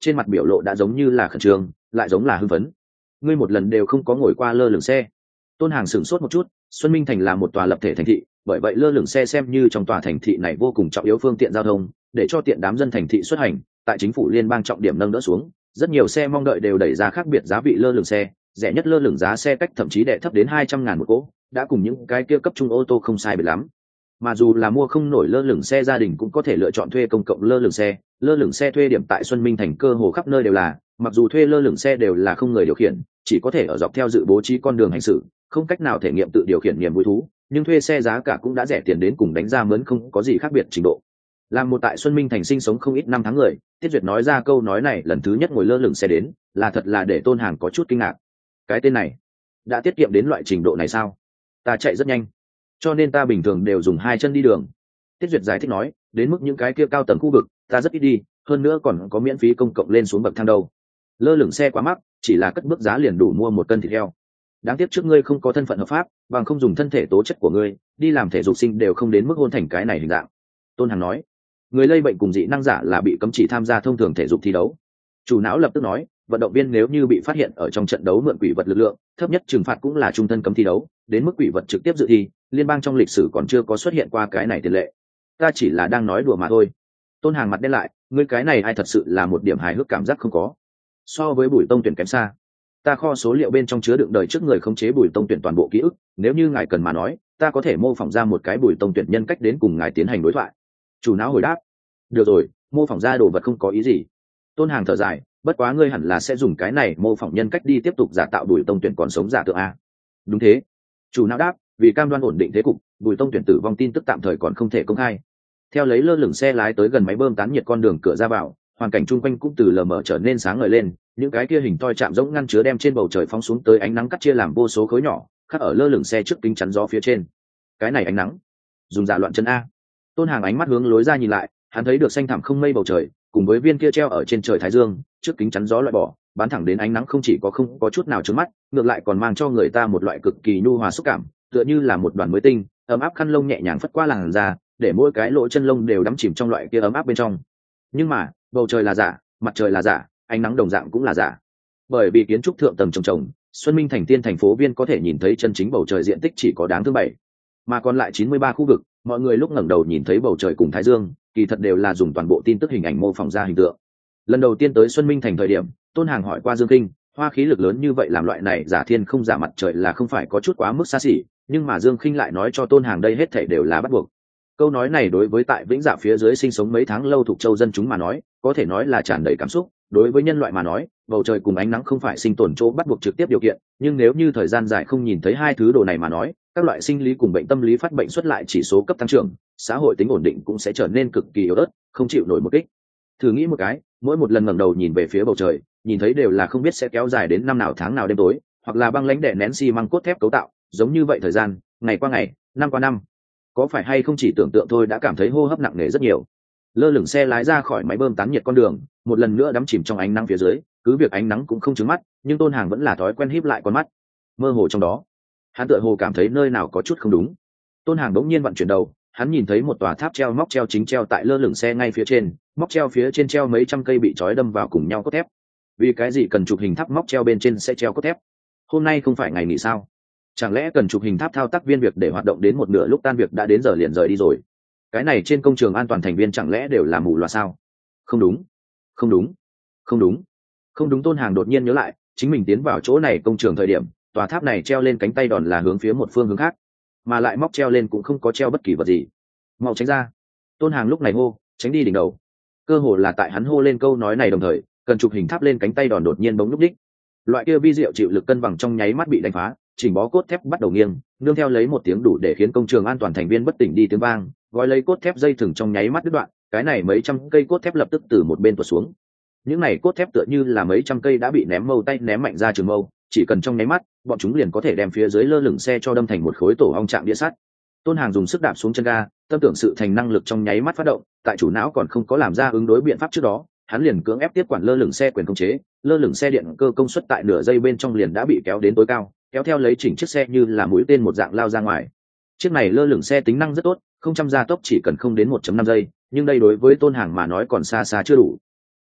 trên mặt biểu lộ đã giống như là khẩn trương lại giống là hưng phấn. Ngươi một lần đều không có ngồi qua lơ lửng xe? Tôn Hàng sửng sốt một chút. Xuân Minh Thành là một tòa lập thể thành thị, bởi vậy lơ lửng xe xem như trong tòa thành thị này vô cùng trọng yếu phương tiện giao thông, để cho tiện đám dân thành thị xuất hành. Tại chính phủ liên bang trọng điểm nâng đỡ xuống, rất nhiều xe mong đợi đều đẩy ra khác biệt giá vị lơ lửng xe, rẻ nhất lơ lửng giá xe cách thậm chí đệ thấp đến 200.000 một cỗ, đã cùng những cái kia cấp trung ô tô không sai biệt lắm. Mà dù là mua không nổi lơ lửng xe, gia đình cũng có thể lựa chọn thuê công cộng lơ lửng xe. Lơ lửng xe thuê điểm tại Xuân Minh Thành cơ hồ khắp nơi đều là, mặc dù thuê lơ lửng xe đều là không người điều khiển, chỉ có thể ở dọc theo dự bố trí con đường hành xử, không cách nào thể nghiệm tự điều khiển niềm vui thú, nhưng thuê xe giá cả cũng đã rẻ tiền đến cùng đánh ra mướn không có gì khác biệt trình độ. Làm một tại Xuân Minh Thành sinh sống không ít năm tháng người, Tiết Duyệt nói ra câu nói này lần thứ nhất ngồi lơ lửng xe đến, là thật là để Tôn Hàng có chút kinh ngạc. Cái tên này đã tiết kiệm đến loại trình độ này sao? Ta chạy rất nhanh, cho nên ta bình thường đều dùng 2 chân đi đường. Tiết Duyệt giải thích nói, đến mức những cái kia cao tầng khu vực ta rất ít đi, hơn nữa còn có miễn phí công cộng lên xuống bậc thang đâu. Lơ lửng xe quá mắc, chỉ là cất bước giá liền đủ mua 1 cân thịt heo. Đáng tiếc trước ngươi không có thân phận hợp pháp, bằng không dùng thân thể tố chất của ngươi đi làm thể dục sinh đều không đến mức hôn thành cái này hình dạng. Tôn Hằng nói, người lây bệnh cùng dị năng giả là bị cấm chỉ tham gia thông thường thể dục thi đấu. Chủ não lập tức nói, vận động viên nếu như bị phát hiện ở trong trận đấu mượn quỷ vật lực lượng, thấp nhất trừng phạt cũng là trung thân cấm thi đấu, đến mức quỷ vật trực tiếp dự thi, liên bang trong lịch sử còn chưa có xuất hiện qua cái này tiền lệ. Ta chỉ là đang nói đùa mà thôi. Tôn Hàng mặt đen lại, ngươi cái này ai thật sự là một điểm hài hước cảm giác không có. So với Bùi Tông tuyển kém xa. Ta kho số liệu bên trong chứa đựng đời trước người khống chế Bùi Tông tuyển toàn bộ ký ức, nếu như ngài cần mà nói, ta có thể mô phỏng ra một cái Bùi Tông tuyển nhân cách đến cùng ngài tiến hành đối thoại. Chủ não hồi đáp, được rồi, mô phỏng ra đồ vật không có ý gì. Tôn Hàng thở dài, bất quá ngươi hẳn là sẽ dùng cái này mô phỏng nhân cách đi tiếp tục giả tạo Bùi Tông tuyển còn sống giả tượng a. Đúng thế. Chủ não đáp, vì cam đoan ổn định thế cục, Bùi Tông tuyển tử vong tin tức tạm thời còn không thể công khai. Theo lấy lơ lửng xe lái tới gần máy bơm tán nhiệt con đường cửa ra vào, hoàn cảnh chung quanh cũng từ lờ mờ trở nên sáng ngời lên, những cái kia hình toi chạm rỗng ngăn chứa đem trên bầu trời phóng xuống tới ánh nắng cắt chia làm vô số khối nhỏ, khắc ở lơ lửng xe trước kính chắn gió phía trên. Cái này ánh nắng, dùng dạ loạn chân a. Tôn Hàng ánh mắt hướng lối ra nhìn lại, hắn thấy được xanh thẳm không mây bầu trời, cùng với viên kia treo ở trên trời thái dương, trước kính chắn gió loại bỏ, bắn thẳng đến ánh nắng không chỉ có không có chút nào chướng mắt, ngược lại còn mang cho người ta một loại cực kỳ nhu hòa xúc cảm, tựa như là một đoàn mới tinh, ấm áp khăn lông nhẹ nhàng phất qua làn da, để mỗi cái lỗ chân lông đều đắm chìm trong loại kia ấm áp bên trong. Nhưng mà bầu trời là giả, mặt trời là giả, ánh nắng đồng dạng cũng là giả, bởi vì kiến trúc thượng tầng trồng Xuân Minh thành tiên thành phố viên có thể nhìn thấy chân chính bầu trời diện tích chỉ có đáng thương 7, mà còn lại 93 khu vực, mọi người lúc ngẩng đầu nhìn thấy bầu trời cùng thái dương, kỳ thật đều là dùng toàn bộ tin tức hình ảnh mô phỏng ra hình tượng. Lần đầu tiên tới Xuân Minh thành thời điểm, Tôn Hàng hỏi qua Dương Kinh, hoa khí lực lớn như vậy làm loại này giả thiên không giả mặt trời là không phải có chút quá mức xa xỉ, nhưng mà Dương Kinh lại nói cho Tôn Hàng đây hết thảy đều là bắt buộc. Câu nói này đối với tại Vĩnh Dạ phía dưới sinh sống mấy tháng lâu thuộc châu dân chúng mà nói, có thể nói là tràn đầy cảm xúc, đối với nhân loại mà nói, bầu trời cùng ánh nắng không phải sinh tồn chỗ bắt buộc trực tiếp điều kiện, nhưng nếu như thời gian dài không nhìn thấy hai thứ đồ này mà nói, các loại sinh lý cùng bệnh tâm lý phát bệnh xuất lại chỉ số cấp tăng trưởng, xã hội tính ổn định cũng sẽ trở nên cực kỳ yếu ớt, không chịu nổi một kích. Thử nghĩ một cái, mỗi một lần ngẩng đầu nhìn về phía bầu trời, nhìn thấy đều là không biết sẽ kéo dài đến năm nào tháng nào đêm tối, hoặc là băng lãnh đè nén xi măng cốt thép cấu tạo, giống như vậy thời gian, ngày qua ngày, năm qua năm, có phải hay không chỉ tưởng tượng thôi đã cảm thấy hô hấp nặng nề rất nhiều. Lơ lửng xe lái ra khỏi máy bơm tán nhiệt con đường, một lần nữa đắm chìm trong ánh nắng phía dưới, cứ việc ánh nắng cũng không chướng mắt, nhưng Tôn Hàng vẫn là thói quen híp lại con mắt, mơ hồ trong đó, hắn tựa hồ cảm thấy nơi nào có chút không đúng. Tôn Hàng đống nhiên vặn chuyển đầu, hắn nhìn thấy một tòa tháp treo móc treo chính treo tại lơ lửng xe ngay phía trên, móc treo phía trên treo mấy trăm cây bị trói đâm vào cùng nhau cốt thép. Vì cái gì cần chụp hình tháp móc treo bên trên sẽ treo cốt thép? Hôm nay không phải ngày nghỉ sao? Chẳng lẽ cần chụp hình tháp thao tác viên việc để hoạt động đến một nửa lúc tan việc đã đến giờ liền rời đi rồi? Cái này trên công trường an toàn thành viên chẳng lẽ đều là mù loà sao? Không đúng, không đúng, không đúng, không đúng. Tôn Hàng đột nhiên nhớ lại, chính mình tiến vào chỗ này công trường thời điểm, tòa tháp này treo lên cánh tay đòn là hướng phía một phương hướng khác, mà lại móc treo lên cũng không có treo bất kỳ vật gì. Mau tránh ra! Tôn Hàng lúc này hô, tránh đi đỉnh đầu. Cơ hồ là tại hắn hô lên câu nói này đồng thời, cần chụp hình tháp lên cánh tay đòn đột nhiên bỗng lúc đích. Loại kia vi diệu chịu lực cân bằng trong nháy mắt bị đánh phá, chỉnh bó cốt thép bắt đầu nghiêng, nương theo lấy một tiếng đủ để khiến công trường an toàn thành viên bất tỉnh đi tiếng vang, gói lấy cốt thép dây thừng trong nháy mắt đứt đoạn, cái này mấy trăm cây cốt thép lập tức từ một bên tuột xuống. Những này cốt thép tựa như là mấy trăm cây đã bị ném mâu tay ném mạnh ra trường mâu, chỉ cần trong nháy mắt, bọn chúng liền có thể đem phía dưới lơ lửng xe cho đâm thành một khối tổ ong trạng địa sắt. Tôn Hàng dùng sức đạp xuống chân ga, tâm tưởng sự thành năng lực trong nháy mắt phát động, tại chủ não còn không có làm ra ứng đối biện pháp trước đó, hắn liền cưỡng ép tiếp quản lơ lửng xe quyền khống chế, lơ lửng xe điện cơ công suất tại nửa giây bên trong liền đã bị kéo đến tối cao, kéo theo lấy chỉnh chiếc xe như là mũi tên một dạng lao ra ngoài. Chiếc này lơ lửng xe tính năng rất tốt, không trăm gia tốc chỉ cần không đến 1.5 giây, nhưng đây đối với Tôn Hàng mà nói còn xa xa chưa đủ.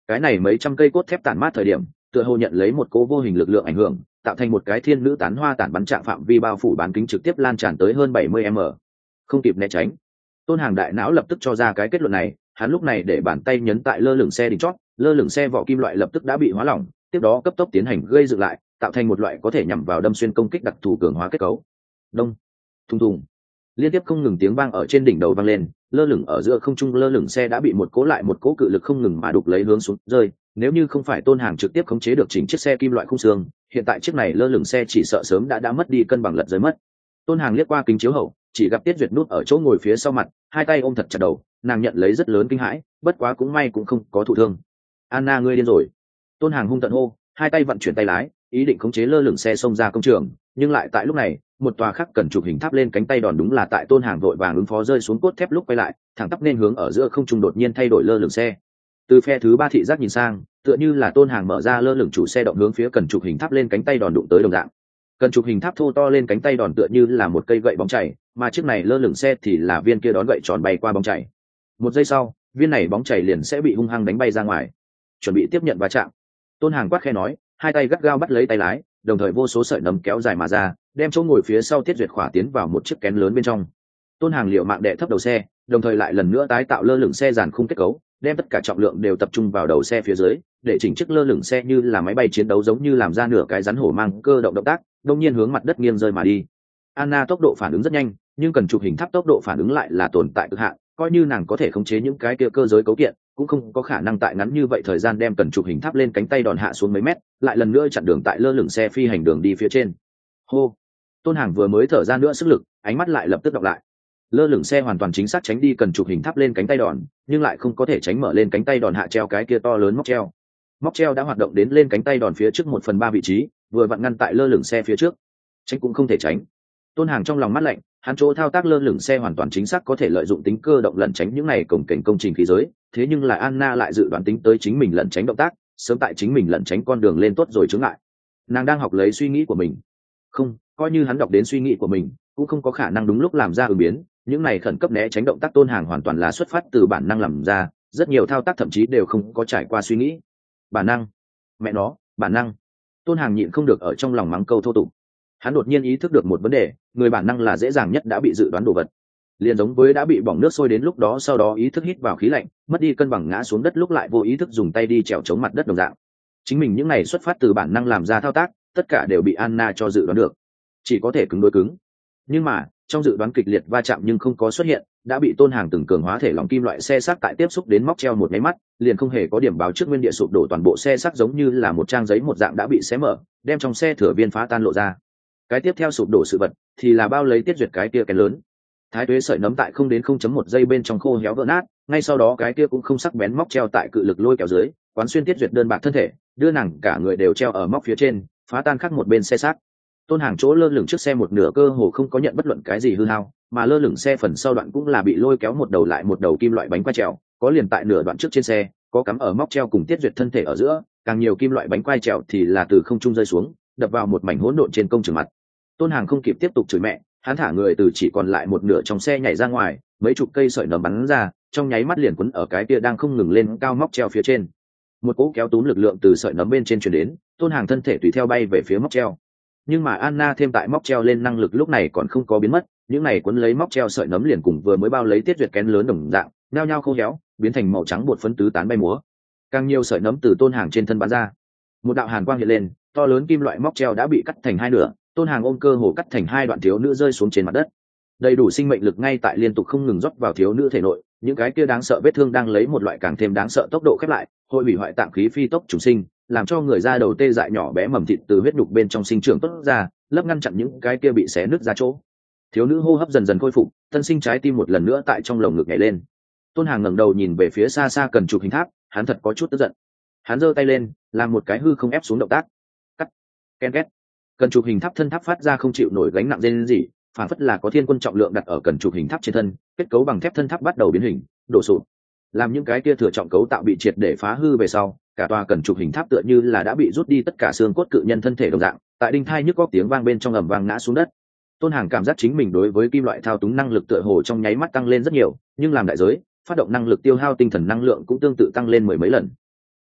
cái này mấy trăm cây cốt thép tản mát thời điểm tựa hồ nhận lấy một cố vô hình lực lượng ảnh hưởng, tạo thành một cái thiên nữ tán hoa tản bắn trạng phạm vi bao phủ bán kính trực tiếp lan tràn tới hơn 70 m. Không kịp né tránh, Tôn Hàng đại não lập tức cho ra cái kết luận này. Hắn lúc này để bàn tay nhấn tại lơ lửng xe đỉnh chót, lơ lửng xe vỏ kim loại lập tức đã bị hóa lỏng, tiếp đó cấp tốc tiến hành gây dựng lại, tạo thành một loại có thể nhắm vào đâm xuyên công kích đặc thù cường hóa kết cấu. Đông, thùng thùng, liên tiếp không ngừng tiếng vang ở trên đỉnh đầu vang lên. Lơ lửng ở giữa không trung lơ lửng xe đã bị một cố lại một cố cự lực không ngừng mà đục lấy hướng xuống rơi. Nếu như không phải Tôn Hàng trực tiếp khống chế được chỉnh chiếc xe kim loại khung xương, hiện tại chiếc này lơ lửng xe chỉ sợ sớm đã mất đi cân bằng lật rơi mất. Tôn Hàng liếc qua kính chiếu hậu, chỉ gặp Tiết Duyệt núp ở chỗ ngồi phía sau mặt, hai tay ôm thật chặt đầu, nàng nhận lấy rất lớn kinh hãi, bất quá cũng may cũng không có thụ thương. Anna, ngươi điên rồi! Tôn Hàng hung tận hô, hai tay vận chuyển tay lái, ý định khống chế lơ lửng xe xông ra công trường, nhưng lại tại lúc này, một tòa khắc cần chụp hình tháp lên cánh tay đòn đúng là tại Tôn Hàng vội vàng ứng phó rơi xuống cốt thép lúc quay lại, thẳng tắp nên hướng ở giữa không trung đột nhiên thay đổi lơ lửng xe. Từ phe thứ ba thị giác nhìn sang, tựa như là Tôn Hàng mở ra lơ lửng chủ xe động hướng phía cần chụp hình tháp lên cánh tay đòn đụng tới đồng dạng. Cần chụp hình tháp thô to lên cánh tay đòn tựa như là một cây gậy bóng chảy, mà chiếc này lơ lửng xe thì là viên kia đón gậy tròn bay qua bóng chảy. Một giây sau, viên này bóng chảy liền sẽ bị hung hăng đánh bay ra ngoài. Chuẩn bị tiếp nhận va chạm. Tôn Hàng quát khẽ nói, hai tay gắt gao bắt lấy tay lái, đồng thời vô số sợi nấm kéo dài mà ra, đem chỗ ngồi phía sau Tiết Duyệt khỏa tiến vào một chiếc kén lớn bên trong. Tôn Hàng liều mạng đè thấp đầu xe, đồng thời lại lần nữa tái tạo lơ lửng xe giàn khung kết cấu, đem tất cả trọng lượng đều tập trung vào đầu xe phía dưới, để chỉnh chiếc lơ lửng xe như là máy bay chiến đấu giống như làm ra nửa cái rắn hổ mang cơ động tác, đột nhiên hướng mặt đất nghiêng rơi mà đi. Anna tốc độ phản ứng rất nhanh, nhưng cần chụp hình tháp tốc độ phản ứng lại là tồn tại cực hạn, coi như nàng có thể khống chế những cái kia cơ giới cấu kiện, cũng không có khả năng tại ngắn như vậy thời gian đem cần chụp hình tháp lên cánh tay đòn hạ xuống mấy mét, lại lần nữa chặn đường tại lơ lửng xe phi hành đường đi phía trên. Hô! Tôn Hàng vừa mới thở ra nữa sức lực, ánh mắt lại lập tức đọc lại. Lơ lửng xe hoàn toàn chính xác tránh đi cần chụp hình tháp lên cánh tay đòn, nhưng lại không có thể tránh mở lên cánh tay đòn hạ treo cái kia to lớn móc treo. Móc treo đã hoạt động đến lên cánh tay đòn phía trước 1/3 vị trí, vừa vặn ngăn tại lơ lửng xe phía trước. Tránh cũng không thể tránh. Tôn Hàng trong lòng mắt lạnh, hắn chỗ thao tác lơ lửng xe hoàn toàn chính xác có thể lợi dụng tính cơ động lẩn tránh những này cồng kềnh công trình khí giới, thế nhưng là Anna lại dự đoán tính tới chính mình lẩn tránh động tác, sớm tại chính mình lẩn tránh con đường lên tốt rồi chướng lại. Nàng đang học lấy suy nghĩ của mình. Không, coi như hắn đọc đến suy nghĩ của mình, cũng không có khả năng đúng lúc làm ra ứng biến, những này khẩn cấp né tránh động tác Tôn Hàng hoàn toàn là xuất phát từ bản năng làm ra, rất nhiều thao tác thậm chí đều không có trải qua suy nghĩ. Bản năng, mẹ nó, bản năng. Tôn Hàng nhịn không được ở trong lòng mắng câu thô tục. Hắn đột nhiên ý thức được một vấn đề, người bản năng là dễ dàng nhất đã bị dự đoán đồ vật. Liền giống với đã bị bỏng nước sôi đến lúc đó sau đó ý thức hít vào khí lạnh, mất đi cân bằng ngã xuống đất lúc lại vô ý thức dùng tay đi trèo chống mặt đất đồng dạng. Chính mình những này xuất phát từ bản năng làm ra thao tác, tất cả đều bị Anna cho dự đoán được. Chỉ có thể cứng đối cứng. Nhưng mà, trong dự đoán kịch liệt va chạm nhưng không có xuất hiện, đã bị Tôn Hàng từng cường hóa thể lỏng kim loại xe xác tại tiếp xúc đến móc treo một máy mắt, liền không hề có điểm báo trước nguyên địa sụp đổ, toàn bộ xe xác giống như là một trang giấy một dạng đã bị xé mở, đem trong xe thừa viên phá tan lộ ra. Cái tiếp theo sụp đổ sự vật thì là bao lấy Tiết Duyệt cái kia kén lớn. Thái tuế sợi nấm tại 0 đến 0.1 giây bên trong khô héo vỡ nát, ngay sau đó cái kia cũng không sắc bén móc treo tại cự lực lôi kéo dưới, quán xuyên Tiết Duyệt đơn bạc thân thể, đưa nàng cả người đều treo ở móc phía trên, phá tan khắc một bên xe xác. Tôn Hàng chỗ lơ lửng trước xe một nửa cơ hồ không có nhận bất luận cái gì hư hao, mà lơ lửng xe phần sau đoạn cũng là bị lôi kéo một đầu lại một đầu kim loại bánh quai trèo, có liền tại nửa đoạn trước trên xe, có cắm ở móc treo cùng Tiết Duyệt thân thể ở giữa, càng nhiều kim loại bánh quai trèo thì là từ không trung rơi xuống, đập vào một mảnh hỗn độn trên công trường mặt. Tôn Hàng không kịp tiếp tục chửi mẹ, hắn thả người từ chỉ còn lại một nửa trong xe nhảy ra ngoài, mấy chục cây sợi nấm bắn ra, trong nháy mắt liền quấn ở cái kia đang không ngừng lên cao móc treo phía trên. Một cỗ kéo túm lực lượng từ sợi nấm bên trên truyền đến, Tôn Hàng thân thể tùy theo bay về phía móc treo. Nhưng mà Anna thêm tại móc treo lên năng lực lúc này còn không có biến mất, những này cuốn lấy móc treo sợi nấm liền cùng vừa mới bao lấy Tiết Duyệt kén lớn đồng dạng, nhao nhao khô héo, biến thành màu trắng bột phấn tứ tán bay múa. Càng nhiều sợi nấm từ Tôn Hàng trên thân bắn ra. Một đạo hàn quang hiện lên, to lớn kim loại móc treo đã bị cắt thành hai nửa, Tôn Hàng ôm cơ hồ cắt thành hai đoạn thiếu nữ rơi xuống trên mặt đất. Đầy đủ sinh mệnh lực ngay tại liên tục không ngừng rót vào thiếu nữ thể nội, những cái kia đáng sợ vết thương đang lấy một loại càng thêm đáng sợ tốc độ khép lại, hội hủy hoại tạng khí phi tốc trùng sinh, làm cho người da đầu tê dại nhỏ bé mầm thịt từ huyết nhục bên trong sinh trưởng tốt ra, lấp ngăn chặn những cái kia bị xé nứt ra chỗ. Thiếu nữ hô hấp dần dần khôi phục, tân sinh trái tim một lần nữa tại trong lồng ngực nhảy lên. Tôn Hàng ngẩng đầu nhìn về phía xa xa cần chụp hình tháp, hắn thật có chút tức giận. Hắn giơ tay lên, làm một cái hư không ép xuống động tác. Cắt, ken két. Cần chụp hình tháp thân tháp phát ra không chịu nổi gánh nặng rên rỉ, phản phất là có thiên quân trọng lượng đặt ở cần chụp hình tháp trên thân, kết cấu bằng thép thân tháp bắt đầu biến hình, đổ sụp. Làm những cái kia thừa trọng cấu tạo bị triệt để phá hư về sau, cả tòa cần chụp hình tháp tựa như là đã bị rút đi tất cả xương cốt cự nhân thân thể đồng dạng, tại đinh thai nhức góc tiếng vang bên trong ầm vang ngã xuống đất. Tôn Hàng cảm giác chính mình đối với kim loại thao túng năng lực tựa hồ trong nháy mắt tăng lên rất nhiều, nhưng làm đại giới, phát động năng lực tiêu hao tinh thần năng lượng cũng tương tự tăng lên mười mấy lần.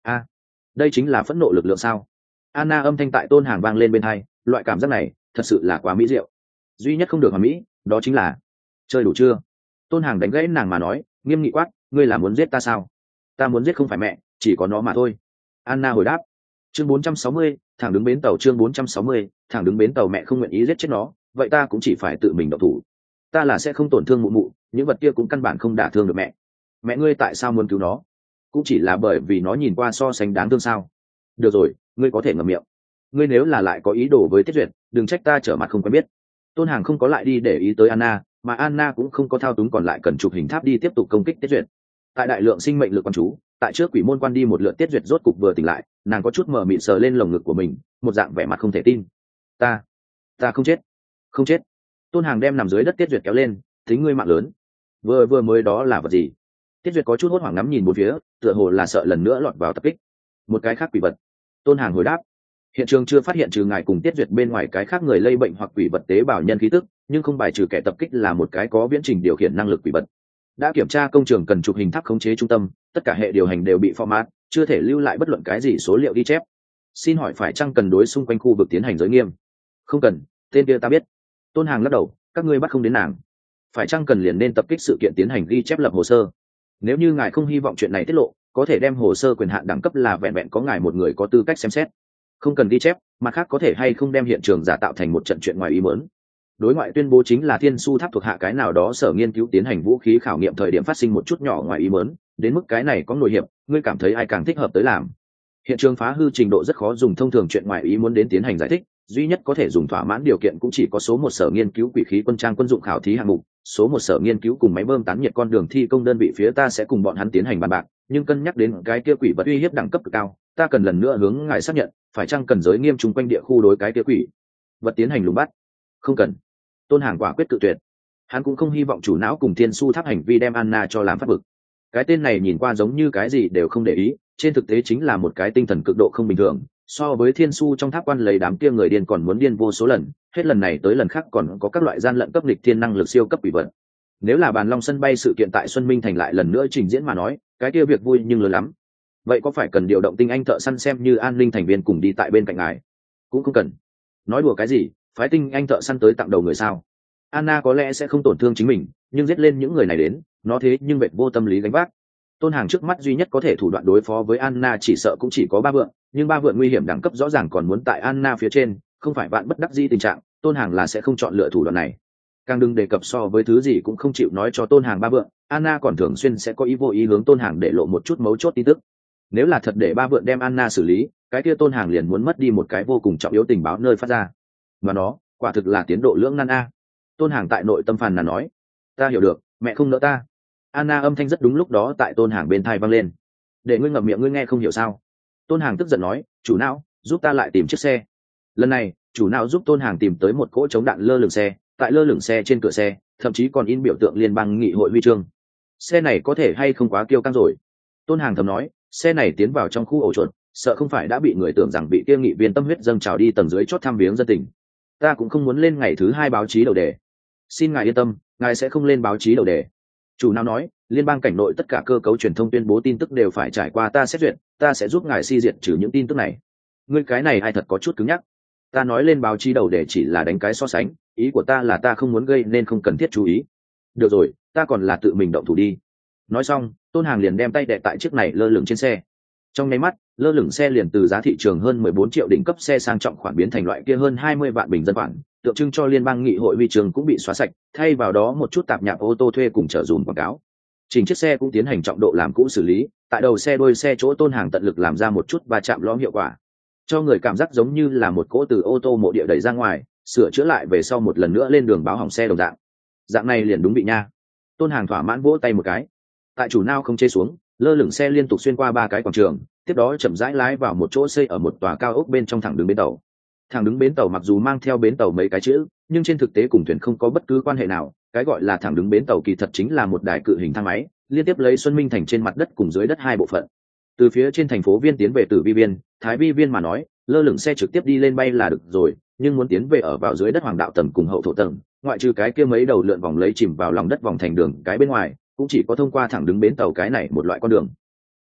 Đây chính là phẫn nộ lực lượng sao? Anna âm thanh tại Tôn Hàng vang lên bên tai, loại cảm giác này thật sự là quá mỹ diệu. Duy nhất không được hoàn mỹ, đó chính là chơi đủ chưa? Tôn Hàng đánh gãy nàng mà nói, nghiêm nghị quát, ngươi là muốn giết ta sao? Ta muốn giết không phải mẹ, chỉ có nó mà thôi. Anna hồi đáp. Chương 460, thẳng đứng bến tàu. Chương 460, thẳng đứng bến tàu. Mẹ không nguyện ý giết chết nó, vậy ta cũng chỉ phải tự mình động thủ. Ta là sẽ không tổn thương mụ mụ, những vật kia cũng căn bản không đả thương được mẹ. Mẹ ngươi tại sao muốn cứu nó? Cũng chỉ là bởi vì nó nhìn qua so sánh đáng thương sao? Được rồi, ngươi có thể ngậm miệng. Ngươi nếu là lại có ý đồ với Tiết Duyệt, đừng trách ta trở mặt không quen biết. Tôn Hàng không có lại đi để ý tới Anna, mà Anna cũng không có thao túng còn lại cần chụp hình tháp đi tiếp tục công kích Tiết Duyệt. Tại đại lượng sinh mệnh lực quan chú, tại trước quỷ môn quan đi một lượt, Tiết Duyệt rốt cục vừa tỉnh lại, nàng có chút mờ mịt sờ lên lồng ngực của mình, một dạng vẻ mặt không thể tin. Ta không chết. Không chết. Tôn Hàng đem nằm dưới đất Tiết Duyệt kéo lên, tính ngươi mạng lớn. Vừa mới đó là vật gì? Tiết Duyệt có chút hốt hoảng ngắm nhìn bốn phía, tựa hồ là sợ lần nữa lọt vào tập kích. Một cái khác quỷ vật. Tôn Hàng hồi đáp. Hiện trường chưa phát hiện trừ ngài cùng Tiết Duyệt bên ngoài cái khác người lây bệnh hoặc quỷ vật tế bào nhân khí tức, nhưng không bài trừ kẻ tập kích là một cái có viễn trình điều khiển năng lực quỷ vật. Đã kiểm tra công trường cần chụp hình tháp khống chế trung tâm, tất cả hệ điều hành đều bị format, chưa thể lưu lại bất luận cái gì số liệu ghi chép. Xin hỏi phải chăng cần đối xung quanh khu vực tiến hành giới nghiêm? Không cần, tên kia ta biết. Tôn Hàng lắc đầu, các ngươi bắt không đến nàng. Phải chăng cần liền nên tập kích sự kiện tiến hành ghi chép lập hồ sơ? Nếu như ngài không hy vọng chuyện này tiết lộ, có thể đem hồ sơ quyền hạn đẳng cấp là vẹn vẹn có ngài một người có tư cách xem xét. Không cần ghi chép, mặt khác có thể hay không đem hiện trường giả tạo thành một trận chuyện ngoài ý muốn. Đối ngoại tuyên bố chính là Thiên Su Tháp thuộc hạ cái nào đó sở nghiên cứu tiến hành vũ khí khảo nghiệm thời điểm phát sinh một chút nhỏ ngoài ý muốn, đến mức cái này có nội hiệp, ngươi cảm thấy ai càng thích hợp tới làm? Hiện trường phá hư trình độ rất khó dùng thông thường chuyện ngoài ý muốn đến tiến hành giải thích, duy nhất có thể dùng thỏa mãn điều kiện cũng chỉ có số một sở nghiên cứu quỷ khí quân trang quân dụng khảo thí hạng mục, số một sở nghiên cứu cùng máy bơm tán nhiệt con đường thi công đơn vị phía ta sẽ cùng bọn hắn tiến hành bàn bạc, nhưng cân nhắc đến cái kia quỷ vật uy hiếp đẳng cấp cực cao, ta cần lần nữa hướng ngài xác nhận, phải chăng cần giới nghiêm chung quanh địa khu đối cái kia quỷ vật tiến hành lùng bắt? Không cần. Tôn Hàng quả quyết cự tuyệt. Hắn cũng không hy vọng chủ não cùng Thiên Su Tháp hành vi đem Anna cho làm phát vực. Cái tên này nhìn qua giống như cái gì đều không để ý, trên thực tế chính là một cái tinh thần cực độ không bình thường, so với Thiên Su trong tháp quan lấy đám kia người điên còn muốn điên vô số lần, hết lần này tới lần khác còn có các loại gian lận cấp nghịch thiên năng lực siêu cấp quỷ vật. Nếu là bàn long sân bay sự kiện tại Xuân Minh thành lại lần nữa trình diễn mà nói, cái kia việc vui nhưng lớn lắm. Vậy có phải cần điều động tinh anh thợ săn xem như an ninh thành viên cùng đi tại bên cạnh ngài? Cũng không cần. Nói đùa cái gì, phái tinh anh thợ săn tới tặng đầu người sao? Anna có lẽ sẽ không tổn thương chính mình, nhưng giết lên những người này đến, nó thế nhưng bệnh vô tâm lý gánh vác. Tôn Hàng trước mắt duy nhất có thể thủ đoạn đối phó với Anna chỉ sợ cũng chỉ có ba vượn, nhưng ba vượn nguy hiểm đẳng cấp rõ ràng còn muốn tại Anna phía trên, không phải bạn bất đắc dĩ tình trạng, Tôn Hàng là sẽ không chọn lựa thủ đoạn này. Càng đừng đề cập so với thứ gì cũng không chịu nói cho Tôn Hàng ba vượn, Anna còn thường xuyên sẽ có ý vô ý hướng Tôn Hàng để lộ một chút mấu chốt tin tức. Nếu là thật để ba vượn đem Anna xử lý, cái kia Tôn Hàng liền muốn mất đi một cái vô cùng trọng yếu tình báo nơi phát ra. Mà nó, quả thực là tiến độ lưỡng nan a. Tôn Hàng tại nội tâm phàn nàn nói, ta hiểu được, mẹ không nỡ ta. Anna âm thanh rất đúng lúc đó tại Tôn Hàng bên tai vang lên. Để ngươi ngậm miệng, ngươi nghe không hiểu sao? Tôn Hàng tức giận nói, chủ não, giúp ta lại tìm chiếc xe. Lần này, chủ não giúp Tôn Hàng tìm tới một cỗ chống đạn lơ lửng xe, tại lơ lửng xe trên cửa xe, thậm chí còn in biểu tượng liên bang nghị hội huy chương. Xe này có thể hay không quá kiêu căng rồi? Tôn Hàng thầm nói, xe này tiến vào trong khu ổ chuột, sợ không phải đã bị người tưởng rằng bị kia nghị viên tâm huyết dâng trào đi tầng dưới chót thăm viếng dân tình. Ta cũng không muốn lên ngày thứ 2 báo chí đầu đề. Xin ngài yên tâm, ngài sẽ không lên báo chí đầu đề. Chủ nào nói, liên bang cảnh nội tất cả cơ cấu truyền thông tuyên bố tin tức đều phải trải qua ta xét duyệt, ta sẽ giúp ngài si diệt trừ những tin tức này. Ngươi cái này ai thật có chút cứng nhắc. Ta nói lên báo chí đầu đề chỉ là đánh cái so sánh, ý của ta là ta không muốn gây nên không cần thiết chú ý. Được rồi, ta còn là tự mình động thủ đi. Nói xong, Tôn Hàng liền đem tay đè tại chiếc này lơ lửng trên xe. Trong nháy mắt, lơ lửng xe liền từ giá thị trường hơn 14 triệu đỉnh cấp xe sang trọng khoản biến thành loại kia hơn 20 vạn bình dân khoản, tượng trưng cho liên bang nghị hội huy trường cũng bị xóa sạch, thay vào đó một chút tạp nhạp ô tô thuê cùng chở dùm quảng cáo. Chỉnh chiếc xe cũng tiến hành trọng độ làm cũ xử lý, tại đầu xe đuôi xe chỗ Tôn Hàng tận lực làm ra một chút va chạm lõm hiệu quả, cho người cảm giác giống như là một cỗ từ ô tô mộ địa đẩy ra ngoài, sửa chữa lại về sau một lần nữa lên đường báo hỏng xe đồng dạng. Dạng này liền đúng vị nha. Tôn Hàng thỏa mãn vỗ tay một cái. Tại chủ nao không chê xuống, lơ lửng xe liên tục xuyên qua 3 cái quảng trường, tiếp đó chậm rãi lái vào một chỗ xây ở một tòa cao ốc bên trong thẳng đứng bến tàu. Thẳng đứng bến tàu mặc dù mang theo bến tàu mấy cái chữ, nhưng trên thực tế cùng thuyền không có bất cứ quan hệ nào. Cái gọi là thẳng đứng bến tàu kỳ thật chính là một đài cự hình thang máy, liên tiếp lấy Xuân Minh thành trên mặt đất cùng dưới đất hai bộ phận. Từ phía trên thành phố Viên tiến về Tử Vi Viên, Thái Vi Viên mà nói, lơ lửng xe trực tiếp đi lên bay là được rồi, nhưng muốn tiến về ở vào dưới đất hoàng đạo tầng cùng hậu thổ tầng, ngoại trừ cái kia mấy đầu lượn vòng lấy chìm vào lòng đất vòng thành đường cái bên ngoài, cũng chỉ có thông qua thẳng đứng bến tàu cái này một loại con đường.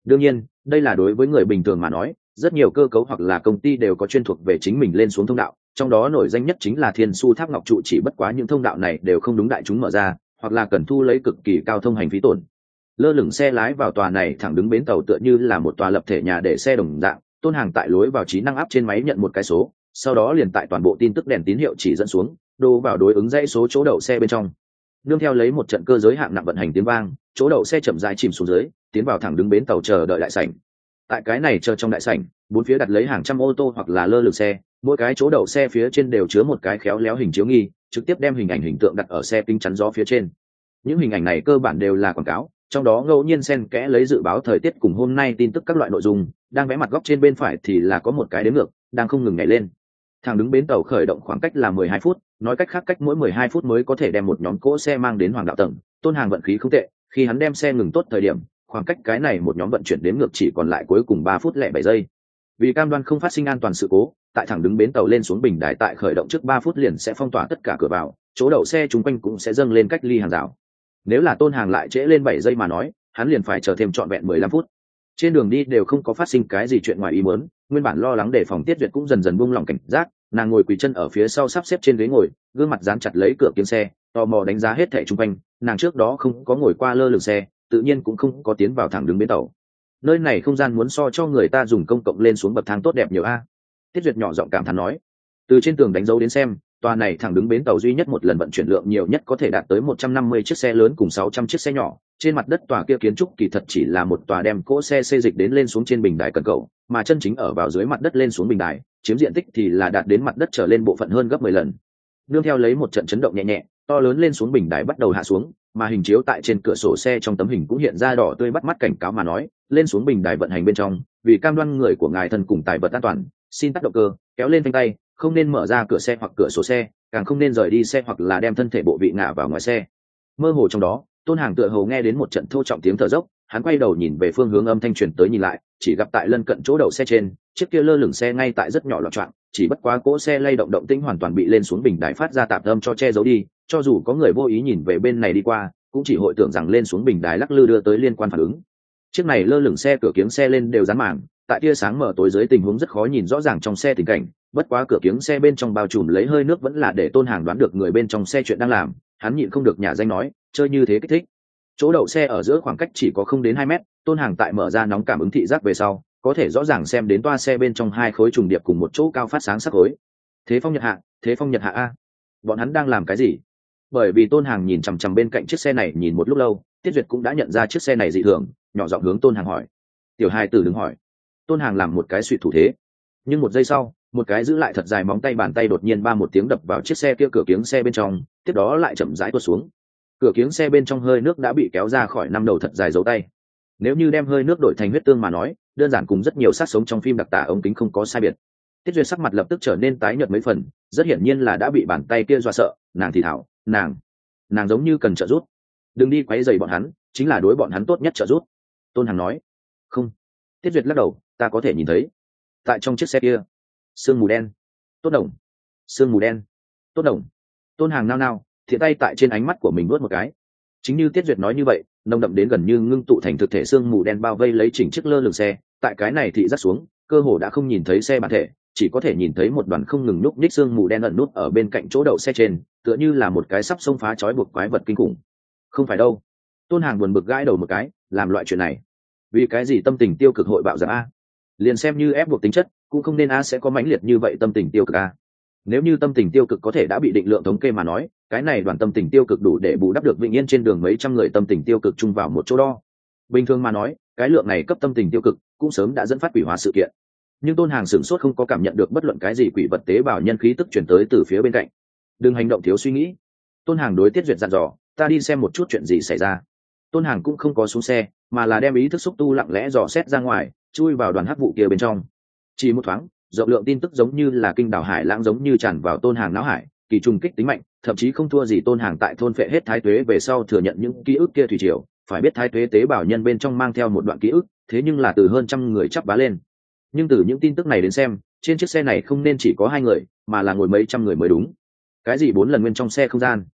Đương nhiên đây là đối với người bình thường mà nói, rất nhiều cơ cấu hoặc là công ty đều có chuyên thuộc về chính mình lên xuống thông đạo, trong đó nổi danh nhất chính là Thiên Su Tháp Ngọc trụ, chỉ bất quá những thông đạo này đều không đúng đại chúng mở ra, hoặc là cần thu lấy cực kỳ cao thông hành phí tổn. Lơ lửng xe lái vào tòa này thẳng đứng bến tàu tựa như là một tòa lập thể nhà để xe đồng dạng, Tôn Hàng tại lối vào trí năng áp trên máy nhận một cái số, sau đó liền tại toàn bộ tin tức đèn tín hiệu chỉ dẫn xuống đô vào đối ứng dãy số chỗ đậu xe bên trong. Nương theo lấy một trận cơ giới hạng nặng vận hành tiếng vang, chỗ đậu xe chậm rãi chìm xuống dưới, tiến vào thẳng đứng bến tàu chờ đợi đại sảnh. Tại cái này chờ trong đại sảnh, bốn phía đặt lấy hàng trăm ô tô hoặc là lơ lửng xe, mỗi cái chỗ đậu xe phía trên đều chứa một cái khéo léo hình chiếu nghi, trực tiếp đem hình ảnh hình tượng đặt ở xe kính chắn gió phía trên. Những hình ảnh này cơ bản đều là quảng cáo, trong đó ngẫu nhiên xen kẽ lấy dự báo thời tiết cùng hôm nay tin tức các loại nội dung. Đang vẽ mặt góc trên bên phải thì là có một cái đếm ngược đang không ngừng nhảy lên. Thẳng đứng bến tàu khởi động khoảng cách là 12 phút, nói cách khác cách mỗi 12 phút mới có thể đem một nhóm cỗ xe mang đến Hoàng đạo tầng. Tôn Hàng vận khí không tệ, khi hắn đem xe ngừng tốt thời điểm, khoảng cách cái này một nhóm vận chuyển đếm ngược chỉ còn lại cuối cùng 3 phút lẻ 7 giây. Vì cam đoan không phát sinh an toàn sự cố, tại thẳng đứng bến tàu lên xuống bình đài tại khởi động trước 3 phút liền sẽ phong tỏa tất cả cửa vào, chỗ đậu xe chung quanh cũng sẽ dâng lên cách ly hàng rào. Nếu là Tôn Hàng lại trễ lên 7 giây mà nói, hắn liền phải chờ thêm trọn vẹn 15 phút. Trên đường đi đều không có phát sinh cái gì chuyện ngoài ý muốn, nguyên bản lo lắng đề phòng Tiết Duyệt cũng dần dần buông lỏng cảnh giác, nàng ngồi quỳ chân ở phía sau sắp xếp trên ghế ngồi, gương mặt dán chặt lấy cửa kính xe, tò mò đánh giá hết thảy xung quanh. Nàng trước đó không có ngồi qua lơ lửng xe, tự nhiên cũng không có tiến vào thẳng đứng bến tàu. Nơi này không gian muốn so cho người ta dùng công cộng lên xuống bậc thang tốt đẹp nhiều a. Tiết Duyệt nhỏ giọng cảm thán nói. Từ trên tường đánh dấu đến xem, tòa này thẳng đứng bến tàu duy nhất một lần vận chuyển lượng nhiều nhất có thể đạt tới 150 chiếc xe lớn cùng 600 chiếc xe nhỏ. Trên mặt đất tòa kia kiến trúc kỳ thật chỉ là một tòa đem cỗ xe xê dịch đến lên xuống trên bình đài cần cầu, mà chân chính ở vào dưới mặt đất lên xuống bình đài, chiếm diện tích thì là đạt đến mặt đất trở lên bộ phận hơn gấp 10 lần. Nương theo lấy một trận chấn động nhẹ nhẹ, to lớn lên xuống bình đài bắt đầu hạ xuống, mà hình chiếu tại trên cửa sổ xe trong tấm hình cũng hiện ra đỏ tươi bắt mắt cảnh cáo mà nói, lên xuống bình đài vận hành bên trong, vì cam đoan người của ngài thân cùng tài vật an toàn, xin tắt động cơ, kéo lên phanh tay, không nên mở ra cửa xe hoặc cửa sổ xe, càng không nên rời đi xe hoặc là đem thân thể bộ vị ngã vào ngoài xe. Mơ hồ trong đó, Tôn Hàng tựa hồ nghe đến một trận thô trọng tiếng thở dốc, hắn quay đầu nhìn về phương hướng âm thanh truyền tới nhìn lại, chỉ gặp tại lân cận chỗ đậu xe trên, chiếc kia lơ lửng xe ngay tại rất nhỏ loạn choạng, chỉ bất quá cỗ xe lay động động tĩnh hoàn toàn bị lên xuống bình đài phát ra tạp âm cho che giấu đi, cho dù có người vô ý nhìn về bên này đi qua, cũng chỉ hội tưởng rằng lên xuống bình đài lắc lư đưa tới liên quan phản ứng. Chiếc này lơ lửng xe cửa kiếng xe lên đều dán màng, tại tia sáng mở tối dưới tình huống rất khó nhìn rõ ràng trong xe tình cảnh, bất quá cửa kiếng xe bên trong bao trùm lấy hơi nước vẫn là để Tôn Hàng đoán được người bên trong xe chuyện đang làm, hắn nhịn không được nhả danh nói, chơi như thế kích thích. Chỗ đậu xe ở giữa khoảng cách chỉ có không đến 2 mét, Tôn Hàng tại mở ra nóng cảm ứng thị giác về sau, có thể rõ ràng xem đến toa xe bên trong hai khối trùng điệp cùng một chỗ cao phát sáng sắc khối. Thế phong nhật hạ, thế phong nhật hạ a. Bọn hắn đang làm cái gì? Bởi vì Tôn Hàng nhìn chằm chằm bên cạnh chiếc xe này nhìn một lúc lâu, Tiết Duyệt cũng đã nhận ra chiếc xe này dị thường, nhỏ giọng hướng Tôn Hàng hỏi. Tiểu Hai Tử đừng hỏi. Tôn Hàng làm một cái suy thủ thế, nhưng một giây sau, một cái giữ lại thật dài móng tay bàn tay đột nhiên ba một tiếng đập vào chiếc xe kia cửa kiếng xe bên trong, tiếp đó lại chậm rãi tuột xuống. Cửa kiếng xe bên trong hơi nước đã bị kéo ra khỏi năm đầu thật dài dấu tay. Nếu như đem hơi nước đổi thành huyết tương mà nói, đơn giản cùng rất nhiều sát sống trong phim đặc tả ống kính không có sai biệt. Tiết Duyệt sắc mặt lập tức trở nên tái nhợt mấy phần, rất hiển nhiên là đã bị bàn tay kia dọa sợ. Nàng thì thảo, nàng giống như cần trợ giúp. Đừng đi quấy rầy bọn hắn, chính là đối bọn hắn tốt nhất trợ giúp. Tôn Hằng nói. Không. Tiết Duyệt lắc đầu, ta có thể nhìn thấy, tại trong chiếc xe kia, sương mù đen. Tốt đồng. Sương mù đen. Tốt đồng. Tôn Hằng nao nao, thiện tay tại trên ánh mắt của mình nuốt một cái. Chính như Tiết Duyệt nói như vậy, nồng đậm đến gần như ngưng tụ thành thực thể sương mù đen bao vây lấy chỉnh chiếc lơ lửng xe. Tại cái này thị giác xuống, cơ hồ đã không nhìn thấy xe bản thể, chỉ có thể nhìn thấy một đoàn không ngừng núp nhích sương mù đen ẩn nút ở bên cạnh chỗ đậu xe trên, tựa như là một cái sắp xông phá trói buộc quái vật kinh khủng. Không phải đâu. Tôn Hằng buồn bực gãi đầu một cái, làm loại chuyện này, vì cái gì tâm tình tiêu cực hội bạo dạn a? Liền xem như ép buộc tính chất, cũng không nên a sẽ có mãnh liệt như vậy tâm tình tiêu cực a. Nếu như tâm tình tiêu cực có thể đã bị định lượng thống kê mà nói, cái này đoàn tâm tình tiêu cực đủ để bù đắp được Vĩnh Yên trên đường mấy trăm người tâm tình tiêu cực chung vào một chỗ đo. Bình thường mà nói, cái lượng này cấp tâm tình tiêu cực cũng sớm đã dẫn phát quỷ hóa sự kiện. Nhưng Tôn Hằng sửng sốt không có cảm nhận được bất luận cái gì quỷ vật tế bào nhân khí tức chuyển tới từ phía bên cạnh. Đừng hành động thiếu suy nghĩ. Tôn Hằng đối Tiết Duyệt dặn dò, ta đi xem một chút chuyện gì xảy ra. Tôn Hằng cũng không có xuống xe, mà là đem ý thức xúc tu lặng lẽ dò xét ra ngoài, chui vào đoàn hắc vụ kia bên trong. Chỉ một thoáng, rộng lượng tin tức giống như là kinh đảo hải lãng giống như tràn vào Tôn Hằng não hải, kỳ trùng kích tính mạnh, thậm chí không thua gì Tôn Hằng tại thôn phệ hết thái tuế về sau thừa nhận những ký ức kia thủy triều. Phải biết thái tuế tế bào nhân bên trong mang theo một đoạn ký ức, thế nhưng là từ hơn trăm người chắp vá lên. Nhưng từ những tin tức này đến xem, trên chiếc xe này không nên chỉ có 2 người, mà là ngồi mấy trăm người mới đúng. Cái gì 4 lần nguyên trong xe không gian?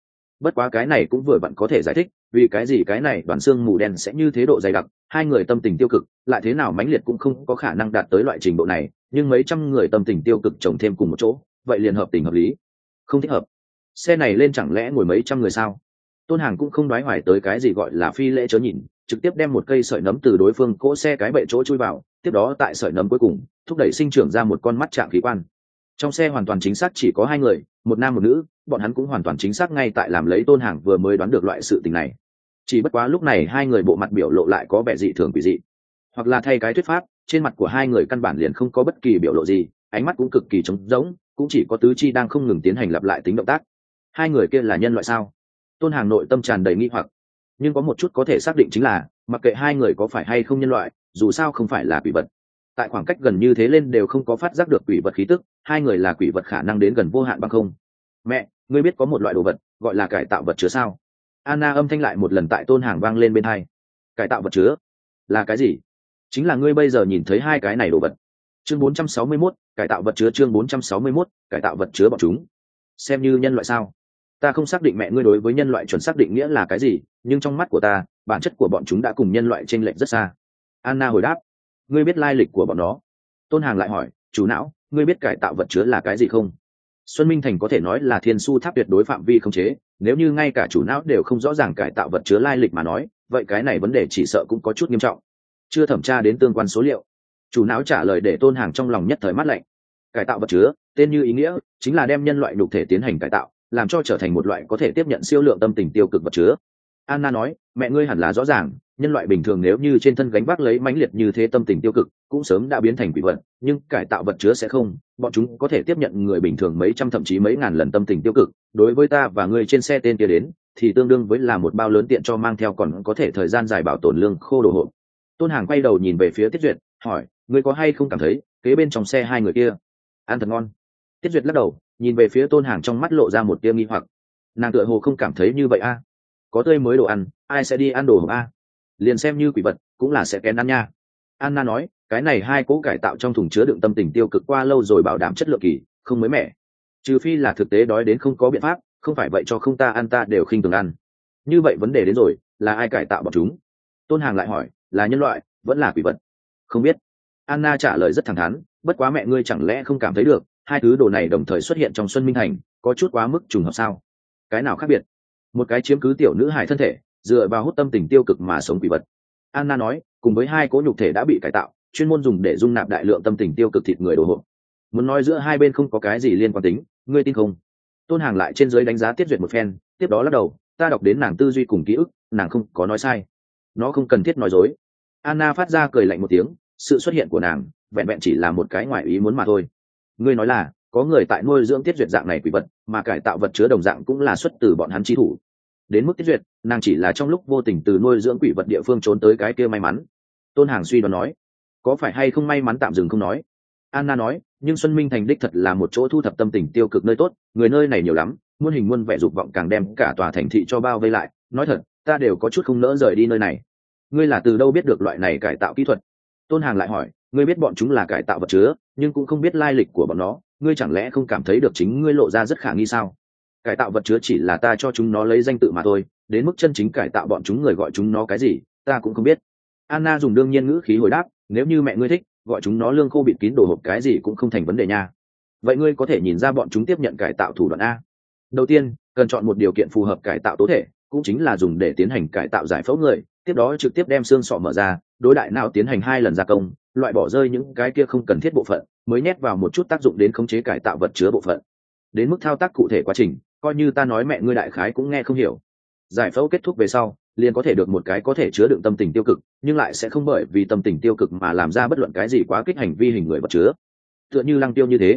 bất quá cái này cũng vừa vặn có thể giải thích vì cái gì cái này đoàn xương mù đen sẽ như thế độ dày đặc, hai người tâm tình tiêu cực lại thế nào mãnh liệt cũng không có khả năng đạt tới loại trình độ này, nhưng mấy trăm người tâm tình tiêu cực chồng thêm cùng một chỗ vậy liền hợp tình hợp lý. Không thích hợp. Xe này lên chẳng lẽ ngồi mấy trăm người sao? Tôn Hàng cũng không đoái hoài tới cái gì gọi là phi lễ chớ nhìn, trực tiếp đem một cây sợi nấm từ đối phương cỗ xe cái bệ chỗ chui vào, tiếp đó tại sợi nấm cuối cùng thúc đẩy sinh trưởng ra một con mắt trạng khí quan. Trong xe hoàn toàn chính xác chỉ có hai người, một nam một nữ, bọn hắn cũng hoàn toàn chính xác ngay tại làm lấy Tôn Hàng vừa mới đoán được loại sự tình này. Chỉ bất quá lúc này hai người bộ mặt biểu lộ lại có vẻ dị thường quỷ dị, hoặc là thay cái thuyết pháp, trên mặt của hai người căn bản liền không có bất kỳ biểu lộ gì, ánh mắt cũng cực kỳ trống rỗng, cũng chỉ có tứ chi đang không ngừng tiến hành lặp lại tính động tác. Hai người kia là nhân loại sao? Tôn Hàng nội tâm tràn đầy nghi hoặc, nhưng có một chút có thể xác định chính là mặc kệ hai người có phải hay không nhân loại, dù sao không phải là quỷ vật. Tại khoảng cách gần như thế lên đều không có phát giác được quỷ vật khí tức, hai người là quỷ vật khả năng đến gần vô hạn bằng không. Mẹ, ngươi biết có một loại đồ vật gọi là cải tạo vật chứa sao? Anna âm thanh lại một lần tại Tôn Hàng vang lên bên tai. Cải tạo vật chứa là cái gì? Chính là ngươi bây giờ nhìn thấy hai cái này đồ vật. Chương 461, cải tạo vật chứa. Chương 461, cải tạo vật chứa bọn chúng xem như nhân loại sao? Ta không xác định mẹ ngươi đối với nhân loại chuẩn xác định nghĩa là cái gì, nhưng trong mắt của ta bản chất của bọn chúng đã cùng nhân loại chênh lệch rất xa. Anna hồi đáp. Ngươi biết lai lịch của bọn nó? Tôn Hàng lại hỏi. Chủ não, ngươi biết cải tạo vật chứa là cái gì không? Xuân Minh Thành có thể nói là thiên su tháp tuyệt đối phạm vi không chế, nếu như ngay cả chủ não đều không rõ ràng cải tạo vật chứa lai lịch mà nói, vậy cái này vấn đề chỉ sợ cũng có chút nghiêm trọng. Chưa thẩm tra đến tương quan số liệu. Chủ não trả lời để Tôn Hàng trong lòng nhất thời mát lạnh. Cải tạo vật chứa, tên như ý nghĩa, chính là đem nhân loại nhục thể tiến hành cải tạo, làm cho trở thành một loại có thể tiếp nhận siêu lượng tâm tình tiêu cực vật chứa. Anna nói, mẹ ngươi hẳn là rõ ràng, nhân loại bình thường nếu như trên thân gánh vác lấy mãnh liệt như thế tâm tình tiêu cực, cũng sớm đã biến thành quỷ vật, nhưng cải tạo vật chứa sẽ không, bọn chúng có thể tiếp nhận người bình thường mấy trăm thậm chí mấy ngàn lần tâm tình tiêu cực. Đối với ta và ngươi trên xe tên kia đến, thì tương đương với là một bao lớn tiện cho mang theo còn có thể thời gian dài bảo tồn lương khô đồ hộp. Tôn Hàng quay đầu nhìn về phía Tiết Duyệt, hỏi, ngươi có hay không cảm thấy kế bên trong xe hai người kia ăn thật ngon? Tiết Duyệt lắc đầu, nhìn về phía Tôn Hàng trong mắt lộ ra một tia nghi hoặc. Nàng tựa hồ không cảm thấy như vậy a. Có tươi mới đồ ăn, ai sẽ đi ăn đồ hộp a? Liền xem như quỷ vật cũng là sẽ kén ăn nha. Anna nói, cái này hai cỗ cải tạo trong thùng chứa đựng tâm tình tiêu cực qua lâu rồi bảo đảm chất lượng kỳ, không mới mẻ. Trừ phi là thực tế đói đến không có biện pháp, không phải vậy cho không ta ăn ta đều khinh thường ăn. Như vậy vấn đề đến rồi, là ai cải tạo bọn chúng? Tôn Hàng lại hỏi, là nhân loại vẫn là quỷ vật? Không biết. Anna trả lời rất thẳng thắn, bất quá mẹ ngươi chẳng lẽ không cảm thấy được hai thứ đồ này đồng thời xuất hiện trong Xuân Minh Thành, có chút quá mức trùng hợp sao? Cái nào khác biệt? Một cái chiếm cứ tiểu nữ hài thân thể, dựa vào hút tâm tình tiêu cực mà sống quỷ vật. Anna nói, cùng với hai cỗ nhục thể đã bị cải tạo, chuyên môn dùng để dung nạp đại lượng tâm tình tiêu cực thịt người đồ hộp. Muốn nói giữa hai bên không có cái gì liên quan tính, ngươi tin không? Tôn Hàng lại trên dưới đánh giá Tiết Duyệt một phen, tiếp đó lắc đầu, ta đọc đến nàng tư duy cùng ký ức, nàng không có nói sai. Nó không cần thiết nói dối. Anna phát ra cười lạnh một tiếng, sự xuất hiện của nàng vẹn vẹn chỉ là một cái ngoài ý muốn mà thôi. Ngươi nói là có người tại nuôi dưỡng Tiết Duyệt dạng này quỷ vật, mà cải tạo vật chứa đồng dạng cũng là xuất từ bọn hắn chi thủ. Đến mức Tiết Duyệt, nàng chỉ là trong lúc vô tình từ nuôi dưỡng quỷ vật địa phương trốn tới cái kia may mắn. Tôn Hàng suy đoán nói, có phải hay không may mắn tạm dừng không nói. Anna nói, nhưng Xuân Minh Thành đích thật là một chỗ thu thập tâm tình tiêu cực nơi tốt, người nơi này nhiều lắm, muôn hình muôn vẻ dục vọng càng đem cả tòa thành thị cho bao vây lại. Nói thật, ta đều có chút không nỡ rời đi nơi này. Ngươi là từ đâu biết được loại này cải tạo kỹ thuật? Tôn Hàng lại hỏi, ngươi biết bọn chúng là cải tạo vật chứa, nhưng cũng không biết lai lịch của bọn nó, ngươi chẳng lẽ không cảm thấy được chính ngươi lộ ra rất khả nghi sao? Cải tạo vật chứa chỉ là ta cho chúng nó lấy danh tự mà thôi, đến mức chân chính cải tạo bọn chúng người gọi chúng nó cái gì, ta cũng không biết. Anna dùng đương nhiên ngữ khí hồi đáp, nếu như mẹ ngươi thích, gọi chúng nó lương khô bịt kín đồ hộp cái gì cũng không thành vấn đề nha. Vậy ngươi có thể nhìn ra bọn chúng tiếp nhận cải tạo thủ đoạn a? Đầu tiên, cần chọn một điều kiện phù hợp cải tạo tố thể, cũng chính là dùng để tiến hành cải tạo giải phẫu người, tiếp đó trực tiếp đem xương sọ mở ra, đối đại não tiến hành 2 lần gia công, loại bỏ rơi những cái kia không cần thiết bộ phận, mới nhét vào một chút tác dụng đến khống chế cải tạo vật chứa bộ phận. Đến mức thao tác cụ thể quá trình, coi như ta nói mẹ ngươi đại khái cũng nghe không hiểu. Giải phẫu kết thúc về sau, liền có thể được một cái có thể chứa đựng tâm tình tiêu cực, nhưng lại sẽ không bởi vì tâm tình tiêu cực mà làm ra bất luận cái gì quá kích hành vi hình người vật chứa. Tựa như Lăng Tiêu như thế.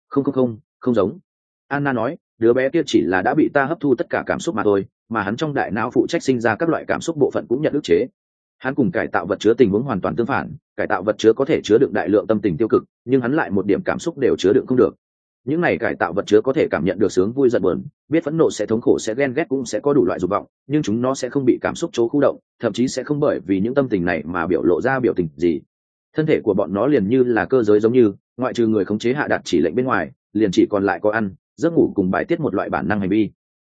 Không giống. Anna nói, đứa bé kia chỉ là đã bị ta hấp thu tất cả cảm xúc mà thôi, mà hắn trong đại não phụ trách sinh ra các loại cảm xúc bộ phận cũng nhận ức chế. Hắn cùng cải tạo vật chứa tình huống hoàn toàn tương phản, cải tạo vật chứa có thể chứa đựng đại lượng tâm tình tiêu cực, nhưng hắn lại một điểm cảm xúc đều chứa đựng không được. Những này cải tạo vật chứa có thể cảm nhận được sướng vui giận buồn, biết phẫn nộ sẽ thống khổ sẽ ghen ghét cũng sẽ có đủ loại dục vọng, nhưng chúng nó sẽ không bị cảm xúc chỗ khu động, thậm chí sẽ không bởi vì những tâm tình này mà biểu lộ ra biểu tình gì. Thân thể của bọn nó liền như là cơ giới giống như, ngoại trừ người khống chế hạ đạt chỉ lệnh bên ngoài, liền chỉ còn lại có ăn, giấc ngủ cùng bài tiết một loại bản năng hành vi.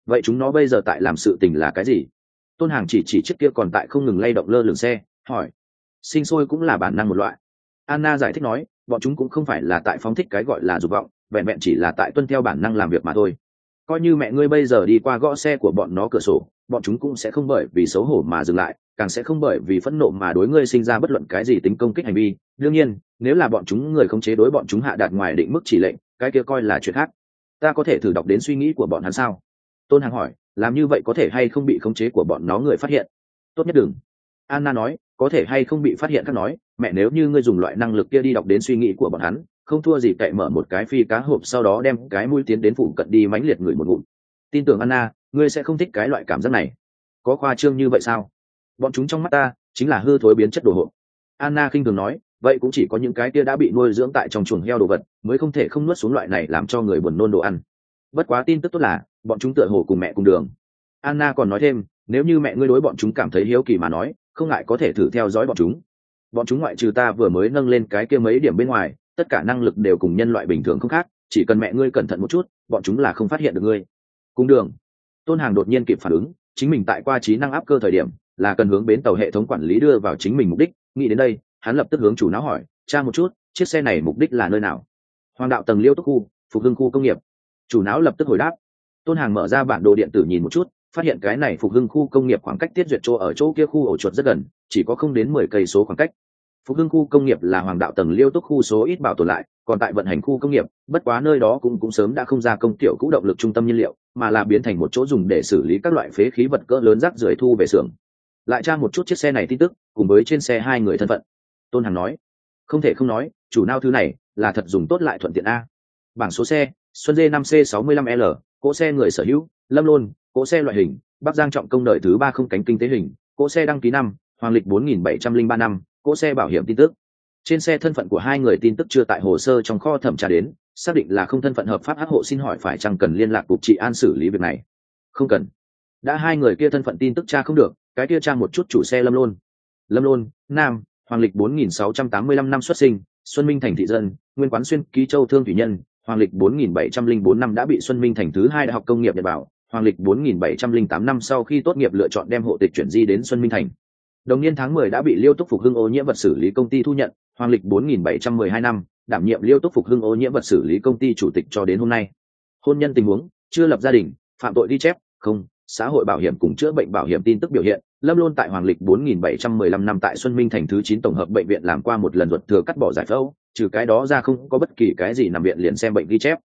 vậy chúng nó bây giờ tại làm sự tình là cái gì? Tôn Hàng chỉ chiếc kia còn tại không ngừng lay động lơ lửng xe, hỏi. Sinh sôi cũng là bản năng một loại. Anna giải thích nói, bọn chúng cũng không phải là tại phóng thích cái gọi là dục vọng, vẹn vẹn chỉ là tại tuân theo bản năng làm việc mà thôi. Coi như mẹ ngươi bây giờ đi qua gõ xe của bọn nó cửa sổ, bọn chúng cũng sẽ không bởi vì xấu hổ mà dừng lại, càng sẽ không bởi vì phẫn nộ mà đối ngươi sinh ra bất luận cái gì tính công kích hành vi. Đương nhiên, nếu là bọn chúng người không chế đối bọn chúng hạ đạt ngoài định mức chỉ lệnh, cái kia coi là chuyện khác. Ta có thể thử đọc đến suy nghĩ của bọn hắn sao? Tôn Hàng hỏi, làm như vậy có thể hay không bị khống chế của bọn nó người phát hiện? Tốt nhất đừng. Anna nói, có thể hay không bị phát hiện khác nói, mẹ nếu như ngươi dùng loại năng lực kia đi đọc đến suy nghĩ của bọn hắn, không thua gì cậy mở một cái phi cá hộp sau đó đem cái mũi tiến đến phụ cận đi mãnh liệt người một ngụm. Tin tưởng Anna, ngươi sẽ không thích cái loại cảm giác này. Có khoa trương như vậy sao? Bọn chúng trong mắt ta chính là hư thối biến chất đồ hộp. Anna khinh thường nói, vậy cũng chỉ có những cái kia đã bị nuôi dưỡng tại trong chuồng heo đồ vật mới không thể không nuốt xuống loại này làm cho người buồn nôn đồ ăn. Bất quá tin tức tốt là bọn chúng tựa hồ cùng mẹ cùng đường. Anna còn nói thêm, nếu như mẹ ngươi đối bọn chúng cảm thấy hiếu kỳ mà nói, không ngại có thể thử theo dõi bọn chúng. Bọn chúng ngoại trừ ta vừa mới nâng lên cái kia mấy điểm bên ngoài, tất cả năng lực đều cùng nhân loại bình thường không khác, chỉ cần mẹ ngươi cẩn thận một chút, bọn chúng là không phát hiện được ngươi. Cùng đường. Tôn Hàng đột nhiên kịp phản ứng, chính mình tại qua trí năng áp cơ thời điểm là cần hướng bến tàu hệ thống quản lý đưa vào chính mình mục đích. Nghĩ đến đây, hắn lập tức hướng chủ não hỏi, tra một chút, chiếc xe này mục đích là nơi nào? Hoàng đạo tầng Liêu Túc khu, Phục Hưng khu công nghiệp. Chủ não lập tức hồi đáp. Tôn Hàng mở ra bản đồ điện tử nhìn một chút, phát hiện cái này Phục Hưng khu công nghiệp khoảng cách Tiết Duyệt chỗ ở chỗ kia khu ổ chuột rất gần, chỉ có không đến 10 cây số khoảng cách. Phục Hưng khu công nghiệp là Hoàng đạo tầng Liêu Túc khu số ít bảo tồn lại, còn tại vận hành khu công nghiệp, bất quá nơi đó cũng sớm đã không ra công tiểu cũ động lực trung tâm nhiên liệu, mà là biến thành một chỗ dùng để xử lý các loại phế khí vật cỡ lớn rác rưởi thu về xưởng. Lại tra một chút chiếc xe này tin tức, cùng với trên xe hai người thân phận. Tôn Hằng nói, không thể không nói, chủ nao thứ này là thật dùng tốt lại thuận tiện a. Bảng số xe, Xuân J5C65L, cỗ xe người sở hữu, Lâm Lôn, cỗ xe loại hình, Bắc Giang trọng công đời thứ 3 không cánh kinh tế hình, cỗ xe đăng ký năm, Hoàng lịch 4703 năm, cỗ xe bảo hiểm tin tức. Trên xe thân phận của hai người tin tức chưa tại hồ sơ trong kho thẩm tra đến, xác định là không thân phận hợp pháp hắc hộ, xin hỏi phải chăng cần liên lạc cục trị an xử lý việc này? Không cần. Đã hai người kia thân phận tin tức tra không được, cái kia tra một chút chủ xe Lâm Lôn. Lâm Lôn, nam, Hoàng lịch 4685 năm xuất sinh, Xuân Minh thành thị dân, nguyên quán xuyên ký châu thương thủy nhân, Hoàng lịch 4704 năm đã bị Xuân Minh thành thứ 2 đại học công nghiệp Nhật Bảo, Hoàng lịch 4708 năm sau khi tốt nghiệp lựa chọn đem hộ tịch chuyển di đến Xuân Minh thành. Đồng niên tháng 10 đã bị Liêu Túc Phục Hưng ô nhiễm vật xử lý công ty thu nhận, Hoàng lịch 4712 năm, đảm nhiệm Liêu Túc Phục Hưng ô nhiễm vật xử lý công ty chủ tịch cho đến hôm nay. Hôn nhân tình huống, chưa lập gia đình, phạm tội ghi chép, không, xã hội bảo hiểm cùng chữa bệnh bảo hiểm tin tức biểu hiện, Lâm Lôn tại Hoàng lịch 4715 năm tại Xuân Minh thành thứ 9 tổng hợp bệnh viện làm qua một lần ruột thừa cắt bỏ giải phẫu, trừ cái đó ra không có bất kỳ cái gì nằm viện liền xem bệnh ghi chép.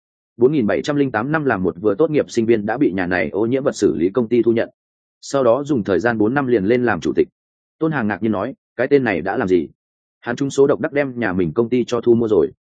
4708 năm làm một vừa tốt nghiệp sinh viên đã bị nhà này ô nhiễm vật xử lý công ty thu nhận. Sau đó dùng thời gian 4 năm liền lên làm chủ tịch. Tôn Hàng ngạc nhiên nói, cái tên này đã làm gì? Hắn trúng số độc đắc đem nhà mình công ty cho thu mua rồi.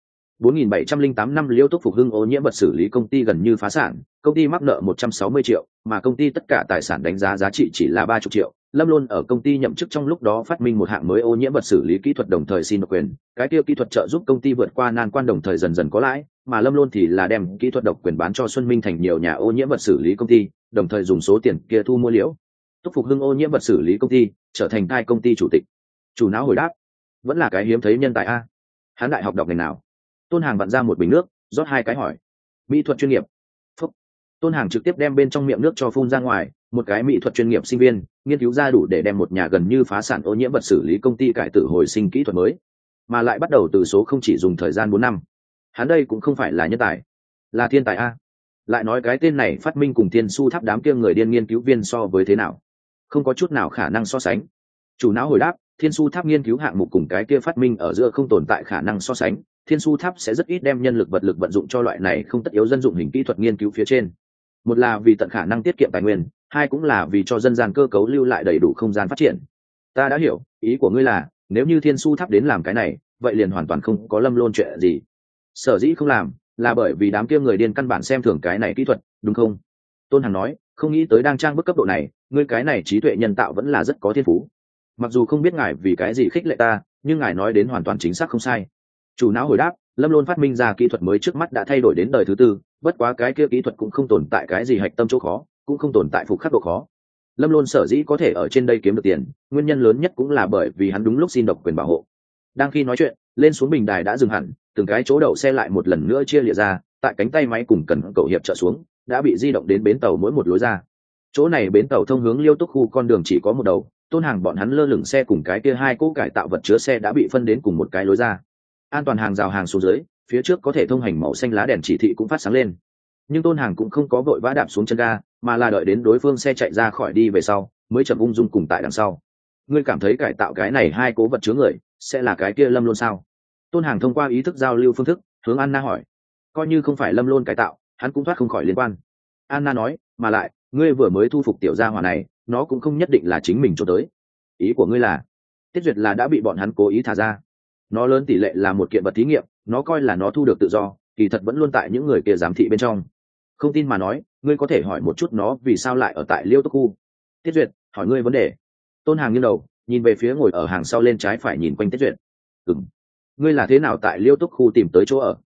4708 năm Liêu Túc Phục Hưng ô nhiễm vật xử lý công ty gần như phá sản, công ty mắc nợ 160 triệu, mà công ty tất cả tài sản đánh giá giá trị chỉ là 30 triệu. Lâm Lôn ở công ty nhậm chức trong lúc đó phát minh một hạng mới ô nhiễm vật xử lý kỹ thuật đồng thời xin độc quyền, cái kia kỹ thuật trợ giúp công ty vượt qua nan quan đồng thời dần dần có lãi, mà Lâm Lôn thì là đem kỹ thuật độc quyền bán cho Xuân Minh thành nhiều nhà ô nhiễm vật xử lý công ty, đồng thời dùng số tiền kia thu mua Liễu Túc Phục Hưng ô nhiễm vật xử lý công ty, trở thành hai công ty chủ tịch. Chủ não hồi đáp, vẫn là cái hiếm thấy nhân tài a. Hắn đại học đọc ngành nào? Tôn Hàng vặn ra một bình nước, rót hai cái hỏi. Mỹ thuật chuyên nghiệp. Phúc. Tôn Hàng trực tiếp đem bên trong miệng nước cho phun ra ngoài, một cái mỹ thuật chuyên nghiệp sinh viên, nghiên cứu ra đủ để đem một nhà gần như phá sản ô nhiễm vật xử lý công ty cải tử hồi sinh kỹ thuật mới, mà lại bắt đầu từ số không chỉ dùng thời gian 4 năm. Hắn đây cũng không phải là nhân tài, là thiên tài a. Lại nói cái tên này phát minh cùng Thiên Su Tháp đám kia người điên nghiên cứu viên so với thế nào? Không có chút nào khả năng so sánh. Chủ não hồi đáp, Thiên Su Tháp nghiên cứu hạng mục cùng cái kia phát minh ở giữa không tồn tại khả năng so sánh. Thiên Su Tháp sẽ rất ít đem nhân lực vật lực vận dụng cho loại này không tất yếu dân dụng hình kỹ thuật nghiên cứu phía trên. Một là vì tận khả năng tiết kiệm tài nguyên, hai cũng là vì cho dân gian cơ cấu lưu lại đầy đủ không gian phát triển. Ta đã hiểu, ý của ngươi là, nếu như Thiên Su Tháp đến làm cái này, vậy liền hoàn toàn không có Lâm Lôn chuyện gì. Sở dĩ không làm, là bởi vì đám kia người điên căn bản xem thường cái này kỹ thuật, đúng không? Tôn Hằng nói, không nghĩ tới đang trang bức cấp độ này, ngươi cái này trí tuệ nhân tạo vẫn là rất có thiên phú. Mặc dù không biết ngài vì cái gì khích lệ ta, nhưng ngài nói đến hoàn toàn chính xác không sai. Chủ não hồi đáp, Lâm Lôn phát minh ra kỹ thuật mới trước mắt đã thay đổi đến đời thứ 4, bất quá cái kia kỹ thuật cũng không tồn tại cái gì hạch tâm chỗ khó, cũng không tồn tại phục khắc độ khó. Lâm Lôn sở dĩ có thể ở trên đây kiếm được tiền, nguyên nhân lớn nhất cũng là bởi vì hắn đúng lúc xin độc quyền bảo hộ. Đang khi nói chuyện, lên xuống bình đài đã dừng hẳn, từng cái chỗ đậu xe lại một lần nữa chia liệt ra, tại cánh tay máy cùng cần cầu hiệp trợ xuống, đã bị di động đến bến tàu mỗi một lối ra. Chỗ này bến tàu thông hướng Liêu Túc khu con đường chỉ có một đầu, Tôn Hàng bọn hắn lơ lửng xe cùng cái kia hai cỗ cải tạo vật chứa xe đã bị phân đến cùng một cái lối ra. An toàn hàng rào hàng xuống dưới, phía trước có thể thông hành màu xanh lá đèn chỉ thị cũng phát sáng lên. Nhưng Tôn Hàng cũng không có vội vã đạp xuống chân ga, mà là đợi đến đối phương xe chạy ra khỏi đi về sau, mới chậm ung dung cùng tại đằng sau. Ngươi cảm thấy cải tạo cái này hai cố vật chứa người sẽ là cái kia Lâm Lôn sao? Tôn Hàng thông qua ý thức giao lưu phương thức hướng Anna hỏi. Coi như không phải Lâm Lôn cải tạo, hắn cũng thoát không khỏi liên quan. Anna nói, mà lại ngươi vừa mới thu phục tiểu gia hỏa này, nó cũng không nhất định là chính mình cho tới. Ý của ngươi là Tiết Duyệt là đã bị bọn hắn cố ý thả ra? Nó lớn tỷ lệ là một kiện vật thí nghiệm, nó coi là nó thu được tự do, kỳ thật vẫn luôn tại những người kia giám thị bên trong. Không tin mà nói, ngươi có thể hỏi một chút nó vì sao lại ở tại Liêu Túc khu. Tiết Duyệt, hỏi ngươi vấn đề. Tôn Hàng nghiêng đầu nhìn về phía ngồi ở hàng sau lên trái phải nhìn quanh Tiết Duyệt. Ngươi là thế nào tại Liêu Túc khu tìm tới chỗ ở?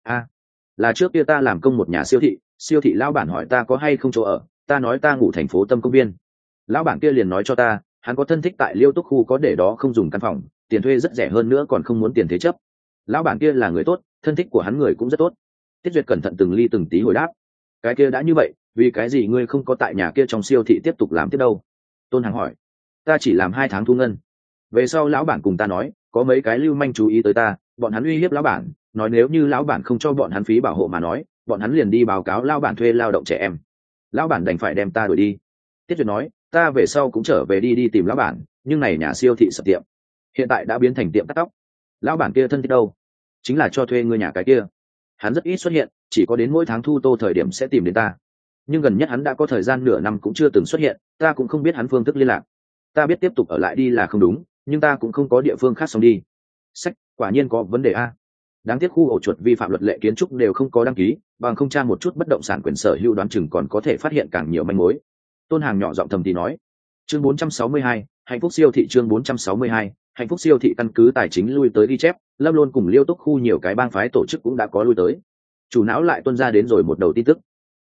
Là trước kia ta làm công một nhà siêu thị lão bản hỏi ta có hay không chỗ ở, ta nói ta ngủ thành phố Tâm công viên. Lão bản kia liền nói cho ta, hắn có thân thích tại Liêu Túc khu có để đó không dùng căn phòng, tiền thuê rất rẻ hơn nữa còn không muốn tiền thế chấp. Lão bản kia là người tốt, thân thích của hắn người cũng rất tốt. Tiết Duyệt cẩn thận từng ly từng tí hồi đáp. Cái kia đã như vậy, vì cái gì ngươi không có tại nhà kia trong siêu thị tiếp tục làm tiếp đâu? Tôn Hàng hỏi. Ta chỉ làm 2 tháng thu ngân. Về sau lão bản cùng ta nói, có mấy cái lưu manh chú ý tới ta, bọn hắn uy hiếp lão bản, nói nếu như lão bản không cho bọn hắn phí bảo hộ mà nói, bọn hắn liền đi báo cáo lão bản thuê lao động trẻ em. Lão bản đành phải đem ta đuổi đi. Tiết Duyệt nói, ta về sau cũng trở về đi tìm lão bản, nhưng này nhà siêu thị sập tiệm, hiện tại đã biến thành tiệm cắt tóc. Lão bản kia thân thích đâu? Chính là cho thuê người nhà cái kia. Hắn rất ít xuất hiện, chỉ có đến mỗi tháng thu tô thời điểm sẽ tìm đến ta, nhưng gần nhất hắn đã có thời gian nửa năm cũng chưa từng xuất hiện, ta cũng không biết hắn phương thức liên lạc. Ta biết tiếp tục ở lại đi là không đúng, nhưng ta cũng không có địa phương khác xong đi. Sách, quả nhiên có vấn đề a. Đáng tiếc khu ổ chuột vi phạm luật lệ kiến trúc đều không có đăng ký, bằng không tra một chút bất động sản quyền sở hữu đoán chừng còn có thể phát hiện càng nhiều manh mối. Tôn Hàng nhỏ giọng thầm thì nói. Chương 462, hạnh phúc siêu thị. Chương 462, hạnh phúc siêu thị. Căn cứ tài chính lui tới ghi chép, Lâm Luân cùng Liêu Túc khu nhiều cái bang phái tổ chức cũng đã có lui tới. Chủ não lại tuân ra đến rồi một đầu tin tức.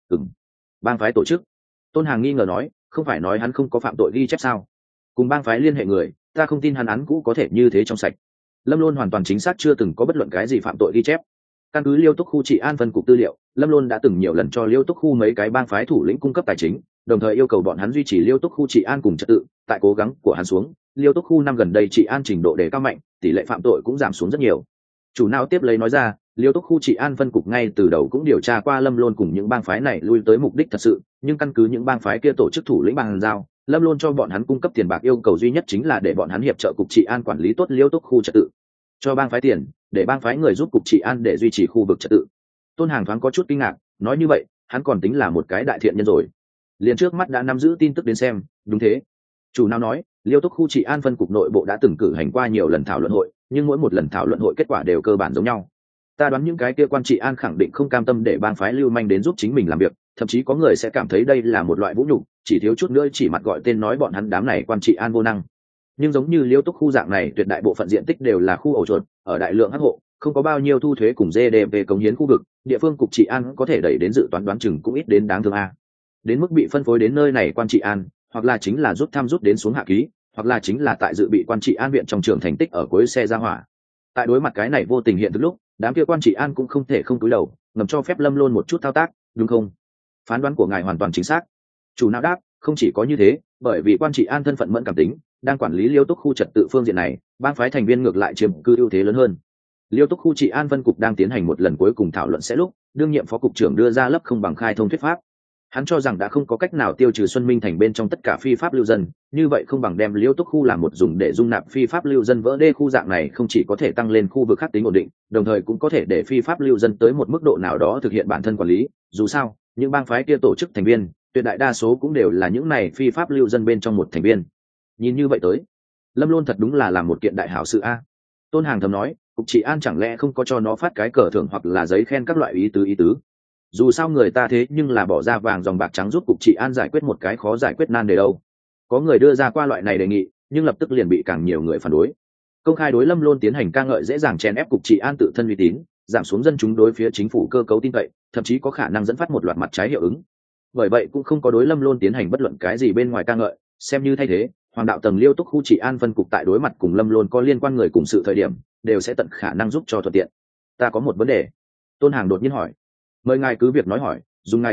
Bang phái tổ chức? Tôn Hàng nghi ngờ nói, không phải nói hắn không có phạm tội ghi chép sao? Cùng bang phái liên hệ người, ta không tin hắn án cũ có thể như thế trong sạch. Lâm Luân hoàn toàn chính xác chưa từng có bất luận cái gì phạm tội ghi chép. Căn cứ Liêu Túc khu trị an phân cục tư liệu, Lâm Luân đã từng nhiều lần cho Liêu Túc khu mấy cái bang phái thủ lĩnh cung cấp tài chính, đồng thời yêu cầu bọn hắn duy trì Liêu Túc khu trị an cùng trật tự. Tại cố gắng của hắn xuống, Liêu Túc khu năm gần đây trị an trình độ đề cao mạnh, tỷ lệ phạm tội cũng giảm xuống rất nhiều. Chủ não tiếp lấy nói ra, Liêu Túc khu trị an phân cục ngay từ đầu cũng điều tra qua Lâm Luân cùng những bang phái này lui tới mục đích thật sự, nhưng căn cứ những bang phái kia tổ chức thủ lĩnh bằng giao, Lâm Luân cho bọn hắn cung cấp tiền bạc yêu cầu duy nhất chính là để bọn hắn hiệp trợ cục trị an quản lý tốt Liêu Túc khu trật tự. Cho bang phái tiền, để bang phái người giúp cục trị an để duy trì khu vực trật tự. Tôn Hàng thoáng có chút kinh ngạc, nói như vậy, hắn còn tính là một cái đại thiện nhân rồi. Liền trước mắt đã nắm giữ tin tức đến xem, đúng thế. Chủ nào nói, Liêu Túc khu trị an phân cục nội bộ đã từng cử hành qua nhiều lần thảo luận hội, nhưng mỗi một lần thảo luận hội kết quả đều cơ bản giống nhau. Ta đoán những cái kia quan trị an khẳng định không cam tâm để bang phái lưu manh đến giúp chính mình làm việc, thậm chí có người sẽ cảm thấy đây là một loại vũ nhục, chỉ thiếu chút nữa chỉ mặt gọi tên nói bọn hắn đám này quan trị an vô năng. Nhưng giống như Liêu Túc khu dạng này, tuyệt đại bộ phận diện tích đều là khu ổ chuột, ở đại lượng hắc hộ, không có bao nhiêu thu thuế cùng GDP cống hiến khu vực, địa phương cục trị an có thể đẩy đến dự toán đoán chừng cũng ít đến đáng thương a. Đến mức bị phân phối đến nơi này quan trị an, hoặc là chính là rút thăm rút đến xuống hạ ký, hoặc là chính là tại dự bị quan trị an viện trong trường thành tích ở cuối xe ra hỏa. Tại đối mặt cái này vô tình hiện thực lúc, đám kia quan trị an cũng không thể không cúi đầu, ngầm cho phép Lâm Luân một chút thao tác, đúng không? Phán đoán của ngài hoàn toàn chính xác. Chủ não đáp, không chỉ có như thế, bởi vì quan trị an thân phận mẫn cảm tính, đang quản lý Liêu Túc khu trật tự phương diện này, bang phái thành viên ngược lại chiếm cư ưu thế lớn hơn. Liêu Túc khu trị an phân cục đang tiến hành một lần cuối cùng thảo luận sẽ lúc, đương nhiệm phó cục trưởng đưa ra lấp không bằng khai thông thuyết pháp. Hắn cho rằng đã không có cách nào tiêu trừ Xuân Minh thành bên trong tất cả phi pháp lưu dân, như vậy không bằng đem Liêu Túc khu làm một dùng để dung nạp phi pháp lưu dân vỡ đê khu dạng này, không chỉ có thể tăng lên khu vực khác tính ổn định, đồng thời cũng có thể để phi pháp lưu dân tới một mức độ nào đó thực hiện bản thân quản lý. Dù sao, những bang phái kia tổ chức thành viên, tuyệt đại đa số cũng đều là những này phi pháp lưu dân bên trong một thành viên. Nhìn như vậy tới, Lâm Luân thật đúng là làm một kiện đại hảo sự a. Tôn Hàng thầm nói, cục trị an chẳng lẽ không có cho nó phát cái cờ thưởng hoặc là giấy khen các loại ý tứ. Dù sao người ta thế nhưng là bỏ ra vàng dòng bạc trắng giúp cục trị an giải quyết một cái khó giải quyết nan đề đâu. Có người đưa ra qua loại này đề nghị, nhưng lập tức liền bị càng nhiều người phản đối. Công khai đối Lâm Luân tiến hành ca ngợi dễ dàng chèn ép cục trị an tự thân uy tín, giảm xuống dân chúng đối phía chính phủ cơ cấu tin cậy, thậm chí có khả năng dẫn phát một loạt mặt trái hiệu ứng. Bởi vậy cũng không có đối Lâm Luân tiến hành bất luận cái gì bên ngoài ca ngợi, xem như thay thế, Hoàng đạo tầng Liêu Túc khu trị an phân cục tại đối mặt cùng Lâm Luân có liên quan người cùng sự thời điểm, đều sẽ tận khả năng giúp cho thuận tiện. Ta có một vấn đề. Tôn Hàng đột nhiên hỏi. Mời ngài cứ việc nói hỏi, dùng ngài quyền hạn,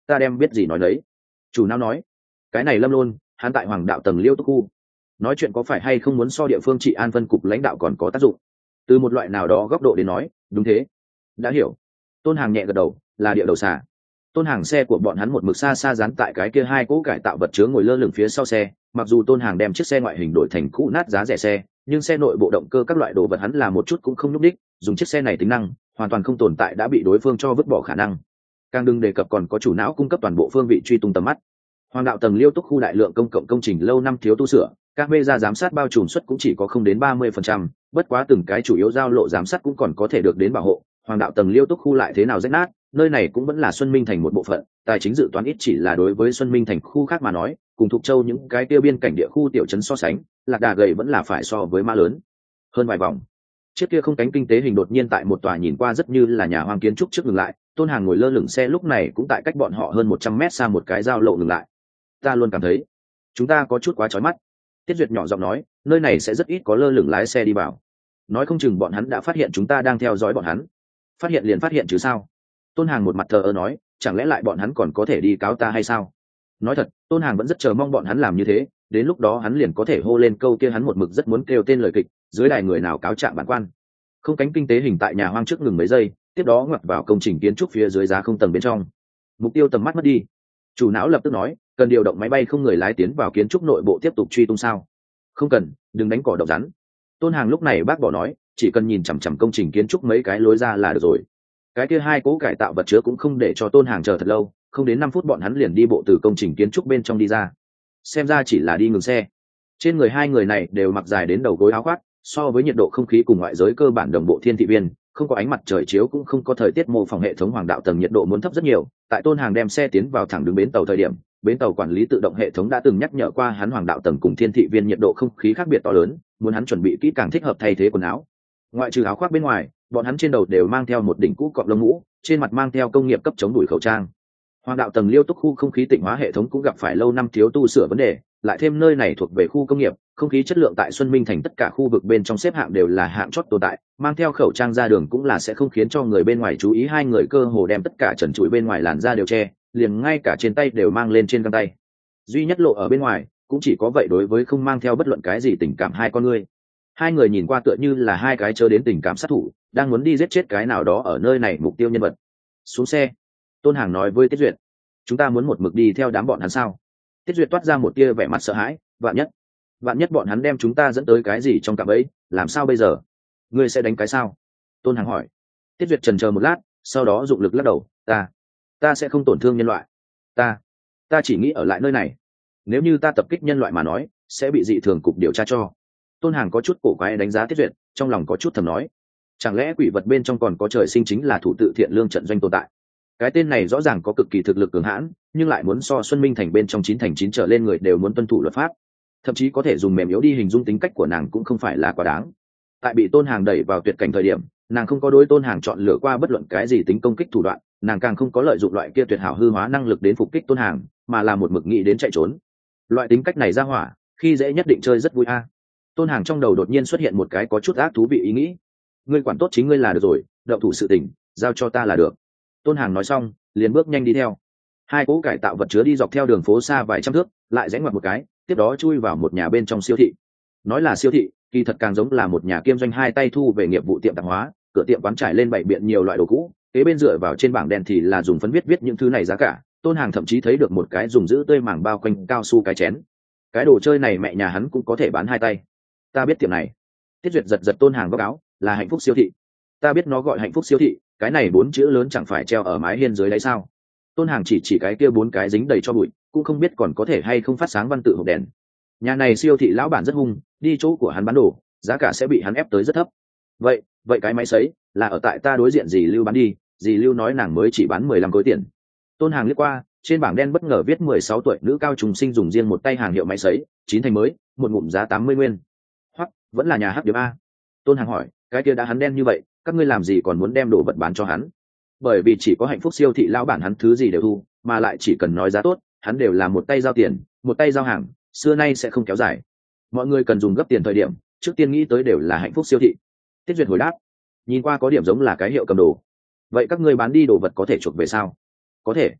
ta đem biết gì nói đấy. Chủ não nói, cái này Lâm Lôn hắn tại Hoàng đạo tầng Liêu Túc khu nói chuyện có phải hay không muốn so địa phương trị an phân cục lãnh đạo còn có tác dụng? Từ một loại nào đó góc độ đến nói, đúng thế. Đã hiểu. Tôn Hàng nhẹ gật đầu, là địa đầu xà. Tôn Hàng xe của bọn hắn một mực xa xa dán tại cái kia hai cỗ cải tạo vật chứa ngồi lơ lửng phía sau xe, mặc dù Tôn Hàng đem chiếc xe ngoại hình đổi thành cũ nát giá rẻ xe, nhưng xe nội bộ động cơ các loại đồ vật hắn là một chút cũng không nhúc đích, dùng chiếc xe này tính năng hoàn toàn không tồn tại đã bị đối phương cho vứt bỏ khả năng. Càng đừng đề cập còn có chủ não cung cấp toàn bộ phương vị truy tung tầm mắt. Hoàng đạo tầng Liêu Túc khu đại lượng công cộng công trình lâu năm thiếu tu sửa, camera giám sát bao trùm suất cũng chỉ có không đến 30%, bất quá từng cái chủ yếu giao lộ giám sát cũng còn có thể được đến bảo hộ. Hoàng đạo tầng Liêu Túc khu lại thế nào rách nát, nơi này cũng vẫn là Xuân Minh thành một bộ phận, tài chính dự toán ít chỉ là đối với Xuân Minh thành khu khác mà nói, cùng Thục Châu những cái tiêu biên cảnh địa khu tiểu trấn so sánh, Lạc Đà gầy vẫn là phải so với mã lớn hơn vài vòng. Chiếc kia không cánh kinh tế hình đột nhiên tại một tòa nhìn qua rất như là nhà hoang kiến trúc trước ngừng lại, Tôn Hàng ngồi lơ lửng xe lúc này cũng tại cách bọn họ hơn 100 mét xa một cái giao lộ ngừng lại. Ta luôn cảm thấy chúng ta có chút quá chói mắt. Tiết Duyệt nhỏ giọng nói, nơi này sẽ rất ít có lơ lửng lái xe đi vào, nói không chừng bọn hắn đã phát hiện chúng ta đang theo dõi bọn hắn. Phát hiện liền phát hiện chứ sao? Tôn Hàng một mặt thờ ơ nói, chẳng lẽ lại bọn hắn còn có thể đi cáo ta hay sao? Nói thật, Tôn Hàng vẫn rất chờ mong bọn hắn làm như thế, đến lúc đó hắn liền có thể hô lên câu kia hắn một mực rất muốn kêu tên lời kịch, dưới đài người nào cáo trạng bản quan. Không cánh kinh tế hình tại nhà hoang trước ngừng mấy giây, tiếp đó ngoặt vào công trình kiến trúc phía dưới giá không tầng bên trong. Mục tiêu tầm mắt mất đi. Chủ não lập tức nói, cần điều động máy bay không người lái tiến vào kiến trúc nội bộ tiếp tục truy tung sao? Không cần, đừng đánh cỏ độc rắn. Tôn Hàng lúc này bác bỏ nói, chỉ cần nhìn chằm chằm công trình kiến trúc mấy cái lối ra là được rồi. Cái kia hai cố cải tạo vật chứa cũng không để cho Tôn Hàng chờ thật lâu, không đến 5 phút bọn hắn liền đi bộ từ công trình kiến trúc bên trong đi ra. Xem ra chỉ là đi ngừng xe. Trên người hai người này đều mặc dài đến đầu gối áo khoác, so với nhiệt độ không khí cùng ngoại giới cơ bản đồng bộ thiên thị viên, không có ánh mặt trời chiếu cũng không có thời tiết mô phỏng hệ thống Hoàng đạo tầng nhiệt độ muốn thấp rất nhiều. Tại Tôn Hàng đem xe tiến vào thẳng đứng bến tàu thời điểm, bến tàu quản lý tự động hệ thống đã từng nhắc nhở qua hắn Hoàng đạo tầng cùng thiên thị viên nhiệt độ không khí khác biệt to lớn, muốn hắn chuẩn bị kỹ càng thích hợp thay thế quần áo. Ngoại trừ áo khoác bên ngoài, bọn hắn trên đầu đều mang theo một đỉnh cũ cọp lông mũ, trên mặt mang theo công nghiệp cấp chống đuổi khẩu trang. Hoàng đạo tầng Liêu Túc khu không khí tịnh hóa hệ thống cũng gặp phải lâu năm thiếu tu sửa vấn đề, lại thêm nơi này thuộc về khu công nghiệp, không khí chất lượng tại Xuân Minh thành tất cả khu vực bên trong xếp hạng đều là hạng chót tồn tại, mang theo khẩu trang ra đường cũng là sẽ không khiến cho người bên ngoài chú ý. Hai người cơ hồ đem tất cả trần trụi bên ngoài làn da đều che, liền ngay cả trên tay đều mang lên trên găng tay. Duy nhất lộ ở bên ngoài, cũng chỉ có vậy đối với không mang theo bất luận cái gì tình cảm hai con ngươi. Hai người nhìn qua tựa như là hai cái chớ đến tình cảm sát thủ, đang muốn đi giết chết cái nào đó ở nơi này mục tiêu nhân vật. Xuống xe. Tôn Hàng nói với Tiết Duyệt, chúng ta muốn một mực đi theo đám bọn hắn sao? Tiết Duyệt toát ra một tia vẻ mặt sợ hãi, vạn nhất bọn hắn đem chúng ta dẫn tới cái gì trong cạm ấy, làm sao bây giờ? Ngươi sẽ đánh cái sao? Tôn Hàng hỏi. Tiết Duyệt chần chờ một lát, sau đó dụng lực lắc đầu, ta sẽ không tổn thương nhân loại. Ta chỉ nghĩ ở lại nơi này. Nếu như ta tập kích nhân loại mà nói, sẽ bị dị thường cục điều tra cho. Tôn Hàng có chút cổ quái đánh giá Tiết Duyệt, trong lòng có chút thầm nói, chẳng lẽ quỷ vật bên trong còn có trời sinh chính là thủ tự thiện lương trận doanh tồn tại? Cái tên này rõ ràng có cực kỳ thực lực cường hãn, nhưng lại muốn so Xuân Minh thành bên trong 9 thành 9 trở lên người đều muốn tuân thủ luật pháp, thậm chí có thể dùng mềm yếu đi hình dung tính cách của nàng cũng không phải là quá đáng. Tại bị Tôn Hàng đẩy vào tuyệt cảnh thời điểm, nàng không có đối Tôn Hàng chọn lựa qua bất luận cái gì tính công kích thủ đoạn, nàng càng không có lợi dụng loại kia tuyệt hảo hư hóa năng lực đến phục kích Tôn Hàng, mà là một mực nghĩ đến chạy trốn. Loại tính cách này ra hỏa, khi dễ nhất định chơi rất vui a. Tôn Hàng trong đầu đột nhiên xuất hiện một cái có chút ác thú vị ý nghĩ. Ngươi quản tốt chính ngươi là được rồi, động thủ sự tình, giao cho ta là được. Tôn Hàng nói xong, liền bước nhanh đi theo. Hai cỗ cải tạo vật chứa đi dọc theo đường phố xa vài trăm thước, lại rẽ ngoặt một cái, tiếp đó chui vào một nhà bên trong siêu thị. Nói là siêu thị, kỳ thật càng giống là một nhà kiêm doanh hai tay thu về nghiệp vụ tiệm tạp hóa, cửa tiệm quán trải lên bày biện nhiều loại đồ cũ, kế bên dựa vào trên bảng đèn thì là dùng phấn viết những thứ này giá cả. Tôn Hàng thậm chí thấy được một cái dùng giữ tươi màng bao quanh cao su cái chén. Cái đồ chơi này mẹ nhà hắn cũng có thể bán hai tay. Ta biết tiệm này. Tiết Duyệt giật Tôn Hàng góc áo, là Hạnh Phúc siêu thị. Ta biết nó gọi Hạnh Phúc siêu thị, cái này 4 chữ lớn chẳng phải treo ở mái hiên dưới đấy sao? Tôn Hàng chỉ cái kia 4 cái dính đầy cho bụi, cũng không biết còn có thể hay không phát sáng văn tự hộp đèn. Nhà này siêu thị lão bản rất hung, đi chỗ của hắn bán đồ, giá cả sẽ bị hắn ép tới rất thấp. Vậy cái máy sấy là ở tại ta đối diện dì Lưu bán đi, dì Lưu nói nàng mới chỉ bán 15 khối tiền. Tôn Hàng liếc qua, trên bảng đen bất ngờ viết 16 tuổi nữ cao trùng sinh dùng riêng một tay hàng hiệu máy sấy, 9 thành mới, một ngụm giá 80 nguyên. Hoặc vẫn là nhà hắc điểm a. Tôn Hàng hỏi, cái kia đã hắn đen như vậy, các ngươi làm gì còn muốn đem đồ vật bán cho hắn? Bởi vì chỉ có Hạnh Phúc siêu thị lão bản hắn thứ gì đều thu, mà lại chỉ cần nói giá tốt, hắn đều là một tay giao tiền, một tay giao hàng, xưa nay sẽ không kéo dài. Mọi người cần dùng gấp tiền thời điểm, trước tiên nghĩ tới đều là Hạnh Phúc siêu thị. Tiết Duyệt hồi đáp, nhìn qua có điểm giống là cái hiệu cầm đồ. Vậy các ngươi bán đi đồ vật có thể chuộc về sao? Có thể.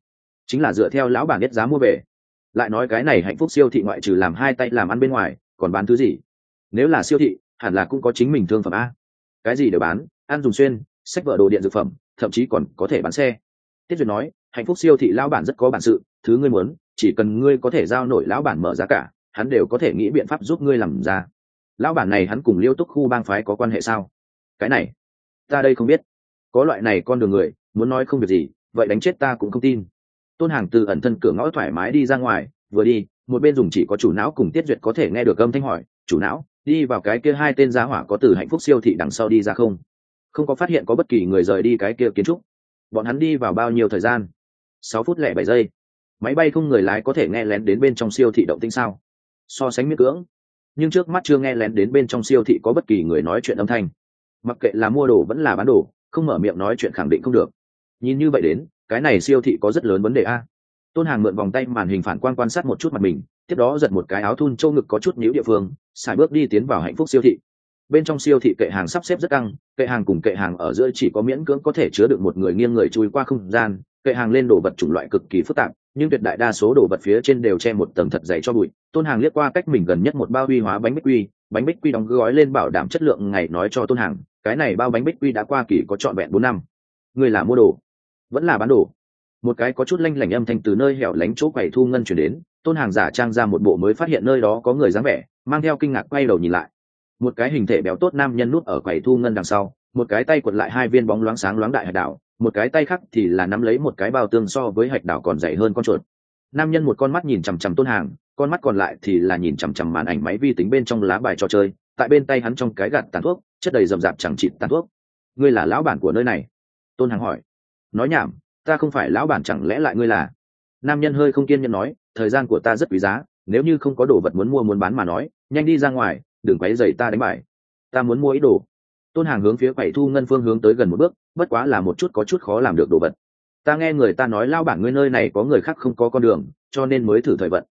chính là dựa theo lão bản biết giá mua về. Lại nói cái này Hạnh Phúc siêu thị ngoại trừ làm hai tay làm ăn bên ngoài còn bán thứ gì? Nếu là siêu thị hẳn là cũng có chính mình thương phẩm a. Cái gì đều bán, ăn dùng xuyên, sách vở, đồ điện, dược phẩm, thậm chí còn có thể bán xe. Tiết Duyệt nói, Hạnh Phúc siêu thị lão bản rất có bản sự, thứ ngươi muốn chỉ cần ngươi có thể giao nổi lão bản mở giá cả, hắn đều có thể nghĩ biện pháp giúp ngươi làm ra. Lão bản này hắn cùng Liêu Túc khu bang phái có quan hệ sao? Cái này ta đây không biết, có loại này con đường người muốn nói không việc gì vậy đánh chết ta cũng không tin. Tôn Hàng từ ẩn thân cửa ngõ thoải mái đi ra ngoài, vừa đi một bên dùng chỉ có chủ não cùng Tiết Duyệt có thể nghe được âm thanh hỏi, chủ não đi vào cái kia hai tên giá hỏa có từ Hạnh Phúc siêu thị đằng sau đi ra không? Không có phát hiện có bất kỳ người rời đi cái kia kiến trúc. Bọn hắn đi vào bao nhiêu thời gian? 6 phút 07 giây. Máy bay không người lái có thể nghe lén đến bên trong siêu thị động tĩnh sao? So sánh miễn cưỡng, nhưng trước mắt chưa nghe lén đến bên trong siêu thị có bất kỳ người nói chuyện âm thanh. Mặc kệ là mua đồ vẫn là bán đồ, không mở miệng nói chuyện khẳng định không được. Nhìn như vậy đến cái này siêu thị có rất lớn vấn đề a. Tôn Hàng mượn vòng tay màn hình phản quang quan sát một chút mặt mình, tiếp đó giật một cái áo thun châu ngực có chút nhíu địa phương, xài bước đi tiến vào Hạnh Phúc siêu thị. Bên trong siêu thị kệ hàng sắp xếp rất căng, kệ hàng cùng kệ hàng ở giữa chỉ có miễn cưỡng có thể chứa được một người nghiêng người chui qua không gian, kệ hàng lên đồ vật chủng loại cực kỳ phức tạp, nhưng tuyệt đại đa số đồ vật phía trên đều che một tầng thật dày cho bụi. Tôn Hàng liếc qua cách mình gần nhất một bao huy hóa bánh bích quy đóng gói lên bảo đảm chất lượng ngày nói cho Tôn Hàng, cái này bao bánh bích quy đã qua kỳ có trọn vẹn 4 năm. Người là mua đồ vẫn là bán đồ? Một cái có chút lanh lảnh âm thanh từ nơi hẻo lánh chỗ quầy thu ngân chuyển đến. Tôn Hàng giả trang ra một bộ mới phát hiện nơi đó có người dáng vẻ, mang theo kinh ngạc quay đầu nhìn lại. Một cái hình thể béo tốt nam nhân nút ở quầy thu ngân đằng sau, một cái tay quật lại hai viên bóng loáng sáng loáng đại hạch đảo, một cái tay khác thì là nắm lấy một cái bao tương so với hạch đảo còn dày hơn con chuột. Nam nhân một con mắt nhìn chằm chằm Tôn Hàng, con mắt còn lại thì là nhìn chằm chằm màn ảnh máy vi tính bên trong lá bài trò chơi, tại bên tay hắn trong cái gạt tàn thuốc chất đầy rậm rạp chẳng chịt tàn thuốc. Ngươi là lão bản của nơi này? Tôn Hàng hỏi. Nói nhảm, ta không phải lão bản, chẳng lẽ lại ngươi là? Nam nhân hơi không kiên nhẫn nói, thời gian của ta rất quý giá, nếu như không có đồ vật muốn mua muốn bán mà nói, nhanh đi ra ngoài, đừng quấy rầy ta đánh bài. Ta muốn mua ít đồ. Tôn Hàng hướng phía quầy thu ngân phương hướng tới gần một bước, bất quá là một chút có chút khó làm được đồ vật. Ta nghe người ta nói lão bản ngươi nơi này có người khác không có con đường, cho nên mới thử thời vận.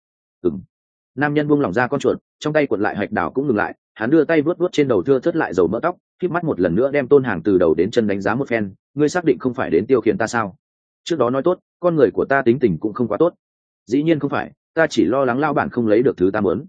Nam nhân buông lỏng ra con chuột, trong tay quật lại hạch đảo cũng ngừng lại, hắn đưa tay vuốt vuốt trên đầu thưa thớt lại dầu mỡ tóc, khép mắt một lần nữa đem Tôn Hàng từ đầu đến chân đánh giá một phen. Ngươi xác định không phải đến tiêu khiển ta sao? Trước đó nói tốt con người của ta tính tình cũng không quá tốt. Dĩ nhiên không phải, ta chỉ lo lắng lão bản không lấy được thứ ta muốn.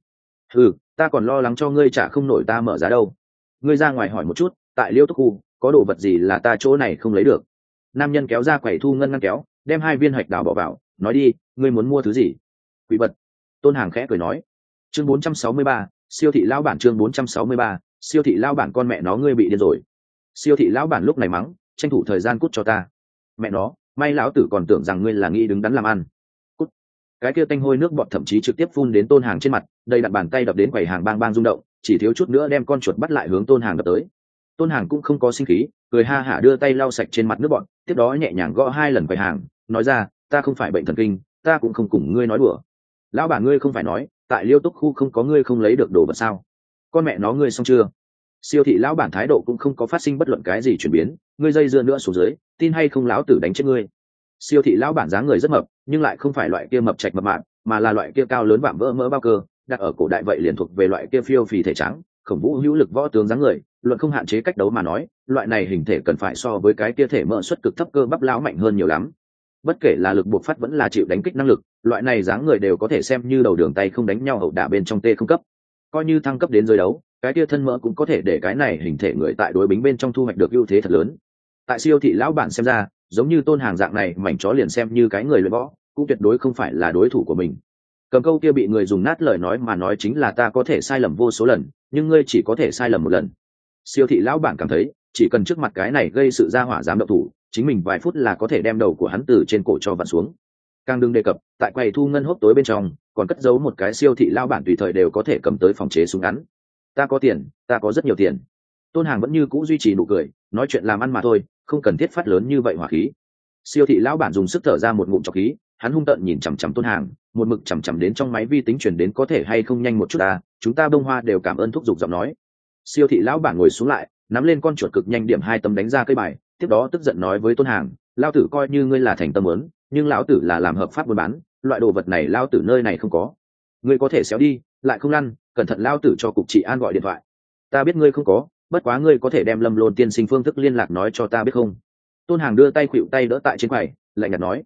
Ta còn lo lắng cho ngươi trả không nổi ta mở giá đâu. Ngươi ra ngoài hỏi một chút, tại Liêu Túc khu có đồ vật gì là ta chỗ này không lấy được? Nam nhân kéo ra quầy thu ngân ngăn kéo, đem hai viên hạch đào bỏ vào, nói đi, ngươi muốn mua thứ gì? Quỷ vật. Tôn Hàng khẽ cười nói. Chương 463, siêu thị lão bản. Chương 463, siêu thị lão bản. Con mẹ nó ngươi bị điên rồi. Siêu thị lão bản lúc này mắng, tranh thủ thời gian cút cho ta. Mẹ nó, may lão tử còn tưởng rằng ngươi là nghĩ đứng đắn làm ăn. Cút. Cái kia tanh hôi nước bọt thậm chí trực tiếp phun đến Tôn Hàng trên mặt, đây đặt bàn tay đập đến quầy hàng bang bang rung động, chỉ thiếu chút nữa đem con chuột bắt lại hướng Tôn Hàng đập tới. Tôn Hàng cũng không có sinh khí, cười ha hả đưa tay lau sạch trên mặt nước bọt, tiếp đó nhẹ nhàng gõ 2 lần quầy hàng, nói ra, ta không phải bệnh thần kinh, ta cũng không cùng ngươi nói đùa. Lão bản ngươi không phải nói tại Liêu Túc khu không có ngươi không lấy được đồ vật sao? Con mẹ nó ngươi xong chưa? Siêu thị lão bản thái độ cũng không có phát sinh bất luận cái gì chuyển biến, ngươi dây dưa nữa xuống dưới, tin hay không lão tử đánh chết ngươi. Siêu thị lão bản dáng người rất mập, nhưng lại không phải loại kia mập trạch mập mạp, mà là loại kia cao lớn vạm vỡ mỡ bao cơ, đặt ở cổ đại vậy liền thuộc về loại kia phiêu phì thể trắng, khổng vũ hữu lực võ tướng dáng người, luận không hạn chế cách đấu mà nói, loại này hình thể cần phải so với cái kia thể mỡ suất cực thấp cơ bắp lão mạnh hơn nhiều lắm. Bất kể là lực buộc phát vẫn là chịu đánh kích năng lực, loại này dáng người đều có thể xem như đầu đường tay không đánh nhau hậu đả bên trong tê không cấp. Coi như thăng cấp đến giới đấu, cái kia thân mỡ cũng có thể để cái này hình thể người tại đối bính bên trong thu hoạch được ưu thế thật lớn. Tại siêu thị lão bản xem ra, giống như Tôn Hàng dạng này mảnh chó liền xem như cái người luyện võ, cũng tuyệt đối không phải là đối thủ của mình. Cầm câu kia bị người dùng nát lời nói mà nói chính là ta có thể sai lầm vô số lần, nhưng ngươi chỉ có thể sai lầm một lần. Siêu thị lão bản cảm thấy, chỉ cần trước mặt cái này gây sự ra hỏa dám động thủ, chính mình vài phút là có thể đem đầu của hắn từ trên cổ cho vặn xuống. Càng đừng đề cập, tại quầy thu ngân hốc tối bên trong, còn cất giấu một cái siêu thị lão bản tùy thời đều có thể cầm tới phòng chế súng ngắn. Ta có tiền, ta có rất nhiều tiền. Tôn Hàng vẫn như cũ duy trì nụ cười, nói chuyện làm ăn mà thôi, không cần thiết phát lớn như vậy hỏa khí. Siêu thị lão bản dùng sức thở ra một ngụm trọc khí, hắn hung tợn nhìn chằm chằm Tôn Hàng, một mực chằm chằm đến trong máy vi tính truyền đến có thể hay không nhanh một chút ta, chúng ta bông hoa đều cảm ơn thúc giục giọng nói. Siêu thị lão bản ngồi xuống lại, nắm lên con chuột cực nhanh điểm 2 tấm đánh ra cây bài, tiếp đó tức giận nói với Tôn Hàng, lão tử coi như ngươi là thành tâm muốn, nhưng lão tử là làm hợp pháp buôn bán, loại đồ vật này lão tử nơi này không có. Ngươi có thể xéo đi, lại không lăn, cẩn thận lão tử cho cục trị an gọi điện thoại. Ta biết ngươi không có, bất quá ngươi có thể đem Lâm Lôn tiên sinh phương thức liên lạc nói cho ta biết không? Tôn Hàng đưa tay khuỵu tay đỡ tại trên quầy, lạnh nhạt nói.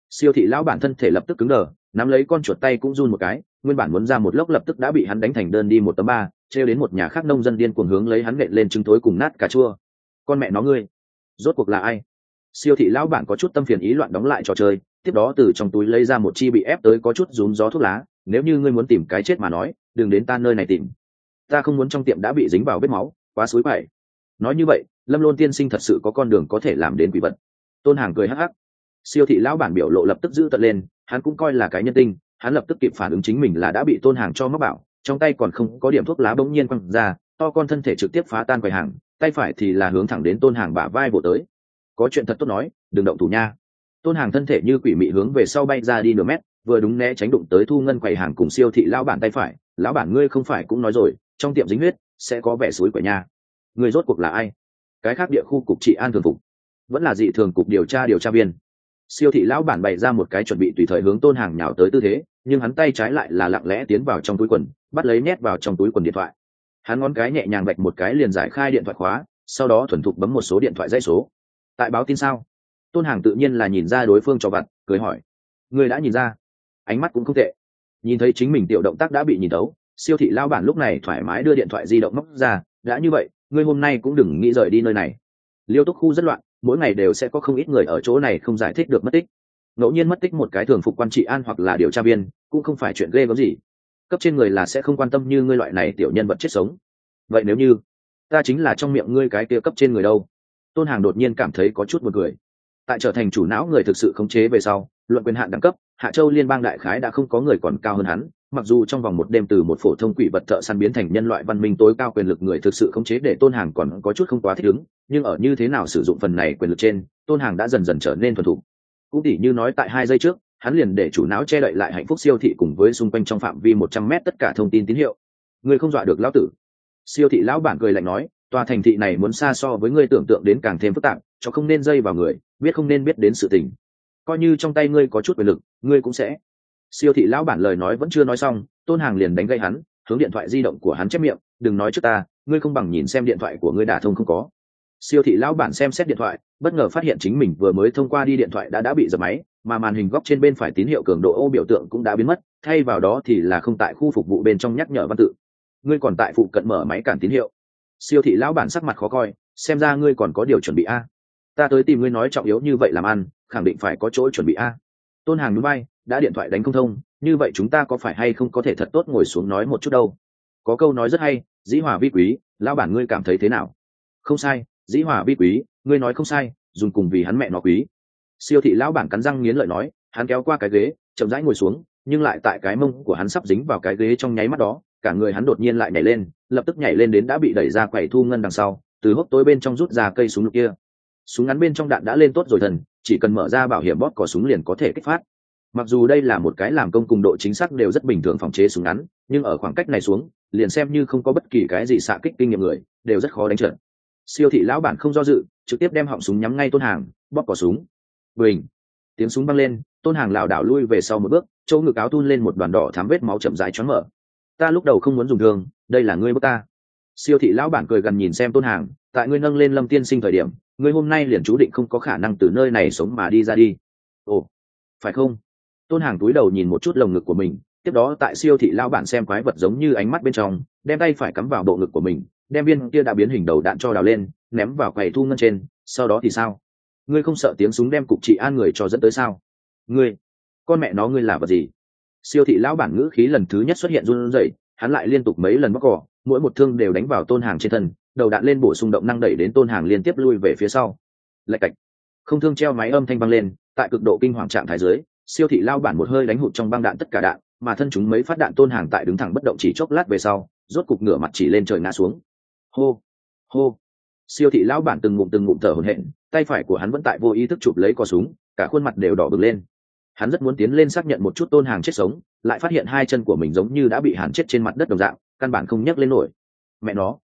Siêu thị lão bản thân thể lập tức cứng đờ, nắm lấy con chuột tay cũng run một cái, nguyên bản muốn ra một lốc lập tức đã bị hắn đánh thành đơn đi 1/3, treo đến một nhà khác nông dân điên cuồng hướng lấy hắn nện lên trứng thối cùng nát cà chua. Con mẹ nó ngươi, rốt cuộc là ai? Siêu thị lão bản có chút tâm phiền ý loạn đóng lại trò chơi, tiếp đó từ trong túi lấy ra một chi bị ép tới có chút rúm gió thuốc lá. Nếu như ngươi muốn tìm cái chết mà nói, đừng đến ta nơi này tìm. Ta không muốn trong tiệm đã bị dính vào vết máu, quá xối quậy. Nói như vậy, Lâm Lôn tiên sinh thật sự có con đường có thể làm đến quỷ vật. Tôn Hàng cười hắc hắc. Siêu thị lão bản biểu lộ lập tức giữ tợn lên, hắn cũng coi là cái nhân tinh, hắn lập tức kịp phản ứng chính mình là đã bị Tôn Hàng cho mắc bảo, trong tay còn không có điểm thuốc lá bỗng nhiên quăng ra, to con thân thể trực tiếp phá tan quầy hàng, tay phải thì là hướng thẳng đến Tôn Hàng bả vai vỗ tới. Có chuyện thật tốt nói, đừng động thủ nha. Tôn Hàng thân thể như quỷ mị hướng về sau bay ra đi nửa mét, vừa đúng né tránh đụng tới Thu Ngân quầy hàng cùng siêu thị lão bản tay phải. Lão bản ngươi không phải cũng nói rồi, trong tiệm dính huyết sẽ có vẻ suối quậy nha. Ngươi rốt cuộc là ai? Cái khác địa khu cục trị an thường phục, vẫn là dị thường cục điều tra viên? Siêu thị lão bản bày ra một cái chuẩn bị tùy thời hướng Tôn Hàng nhào tới tư thế, nhưng hắn tay trái lại là lặng lẽ tiến vào trong túi quần, bắt lấy nhét vào trong túi quần điện thoại. Hắn ngón cái nhẹ nhàng vạch một cái liền giải khai điện thoại khóa, sau đó thuần thục bấm một số điện thoại dãy số. Tại báo tin sao? Tôn Hàng tự nhiên là nhìn ra đối phương cho vặt, cười hỏi. Người đã nhìn ra? Ánh mắt cũng không tệ. Nhìn thấy chính mình tiểu động tác đã bị nhìn thấu, siêu thị lão bản lúc này thoải mái đưa điện thoại di động móc ra. Đã như vậy, ngươi hôm nay cũng đừng nghĩ rời đi nơi này. Liêu Túc khu rất loạn, mỗi ngày đều sẽ có không ít người ở chỗ này không giải thích được mất tích. Ngẫu nhiên mất tích một cái thường phục quan trị an hoặc là điều tra viên, cũng không phải chuyện ghê gớm gì. Cấp trên người là sẽ không quan tâm như ngươi loại này tiểu nhân vật chết sống. Vậy nếu như ta chính là trong miệng ngươi cái kia cấp trên người đâu? Tôn Hàng đột nhiên cảm thấy có chút buồn cười. Tại trở thành chủ não người thực sự khống chế về sau, luận quyền hạn đẳng cấp, Hạ Châu liên bang đại khái đã không có người còn cao hơn hắn. Mặc dù trong vòng một đêm từ một phổ thông quỷ vật thợ săn biến thành nhân loại văn minh tối cao quyền lực người thực sự khống chế để Tôn Hàng còn có chút không quá thích ứng, nhưng ở như thế nào sử dụng phần này quyền lực trên, Tôn Hàng đã dần dần trở nên thuần thục. Cũng tỉ như nói tại 2 giây trước, hắn liền để chủ não che đậy lại hạnh phúc siêu thị cùng với xung quanh trong phạm vi 100 mét tất cả thông tin tín hiệu. Người không dọa được lão tử. Siêu thị lão bản cười lạnh nói, tòa thành thị này muốn xa so với ngươi tưởng tượng đến càng thêm phức tạp, cho không nên dây vào người, biết không nên biết đến sự tình. Coi như trong tay ngươi có chút quyền lực, ngươi cũng sẽ. Siêu thị lão bản lời nói vẫn chưa nói xong, Tôn Hàng liền đánh gây hắn, hướng điện thoại di động của hắn chép miệng, đừng nói trước ta, ngươi không bằng nhìn xem điện thoại của ngươi đả thông không có. Siêu thị lão bản xem xét điện thoại, bất ngờ phát hiện chính mình vừa mới thông qua đi điện thoại đã bị dập máy, mà màn hình góc trên bên phải tín hiệu cường độ ô biểu tượng cũng đã biến mất, thay vào đó thì là không tại khu phục vụ bên trong nhắc nhở văn tự. Ngươi còn tại phụ cận mở máy cản tín hiệu. Siêu thị lão bản sắc mặt khó coi, xem ra ngươi còn có điều chuẩn bị a. Ta tới tìm ngươi nói trọng yếu như vậy làm ăn, khẳng định phải có chỗ chuẩn bị a. Tôn Hàng nhún vai, đã điện thoại đánh không thông, như vậy chúng ta có phải hay không có thể thật tốt ngồi xuống nói một chút đâu? Có câu nói rất hay, dĩ hòa vi quý, lão bản ngươi cảm thấy thế nào? Không sai, dĩ hòa vi quý, ngươi nói không sai, dùng cùng vì hắn mẹ nó quý. Siêu thị lão bản cắn răng nghiến lợi nói, hắn kéo qua cái ghế, chậm rãi ngồi xuống, nhưng lại tại cái mông của hắn sắp dính vào cái ghế trong nháy mắt đó, cả người hắn đột nhiên lại nhảy lên, lập tức nhảy lên đến đã bị đẩy ra quầy thu ngân đằng sau, từ hốc tối bên trong rút ra cây súng lục kia. Súng ngắn bên trong đạn đã lên tốt rồi thần, chỉ cần mở ra bảo hiểm bóp cò súng liền có thể kích phát. Mặc dù đây là một cái làm công cùng độ chính xác đều rất bình thường phòng chế súng ngắn, nhưng ở khoảng cách này xuống, liền xem như không có bất kỳ cái gì xạ kích kinh nghiệm người, đều rất khó đánh trận. Siêu thị lão bản không do dự, trực tiếp đem họng súng nhắm ngay Tôn Hàng, bóp cò súng. Bình, tiếng súng vang lên, Tôn Hàng lảo đảo lui về sau một bước, chỗ ngực áo thun lên một đoàn đỏ thắm vết máu chậm rãi choáng mở. Ta lúc đầu không muốn dùng thương, đây là ngươi bức ta. Siêu thị lão bản cười gần nhìn xem Tôn Hàng, tại ngươi nâng lên Lâm tiên sinh thời điểm, ngươi hôm nay liền chú định không có khả năng từ nơi này sống mà đi ra đi. Ồ, phải không? Tôn Hàng túi đầu nhìn một chút lồng ngực của mình, tiếp đó tại siêu thị lão bản xem quái vật giống như ánh mắt bên trong, đem tay phải cắm vào bộ ngực của mình, đem viên kia đã biến hình đầu đạn cho đào lên, ném vào quầy thu ngân trên. Sau đó thì sao? Ngươi không sợ tiếng súng đem cục trị an người cho dẫn tới sao? Ngươi, con mẹ nó ngươi là vật gì? Siêu thị lão bản ngữ khí lần thứ nhất xuất hiện run rẩy, hắn lại liên tục mấy lần bóc cỏ, mỗi một thương đều đánh vào Tôn Hàng trên thân, đầu đạn lên bổ sung động năng đẩy đến Tôn Hàng liên tiếp lui về phía sau. Lạch cạch, không thương treo máy âm thanh vang lên, tại cực độ kinh hoàng trạng thái dưới, siêu thị lão bản một hơi đánh hụt trong băng đạn tất cả đạn, mà thân chúng mấy phát đạn Tôn Hàng tại đứng thẳng bất động chỉ chốc lát về sau, rốt cục ngửa mặt chỉ lên trời ngã xuống. Hô, hô. Siêu thị lão bản từng ngụm thở hổn hển, tay phải của hắn vẫn tại vô ý thức chụp lấy cò súng, cả khuôn mặt đều đỏ bừng lên. Hắn rất muốn tiến lên xác nhận một chút Tôn Hàng chết sống, lại phát hiện hai chân của mình giống như đã bị hàn chết trên mặt đất đồng dạng, căn bản không nhấc lên nổi. Mẹ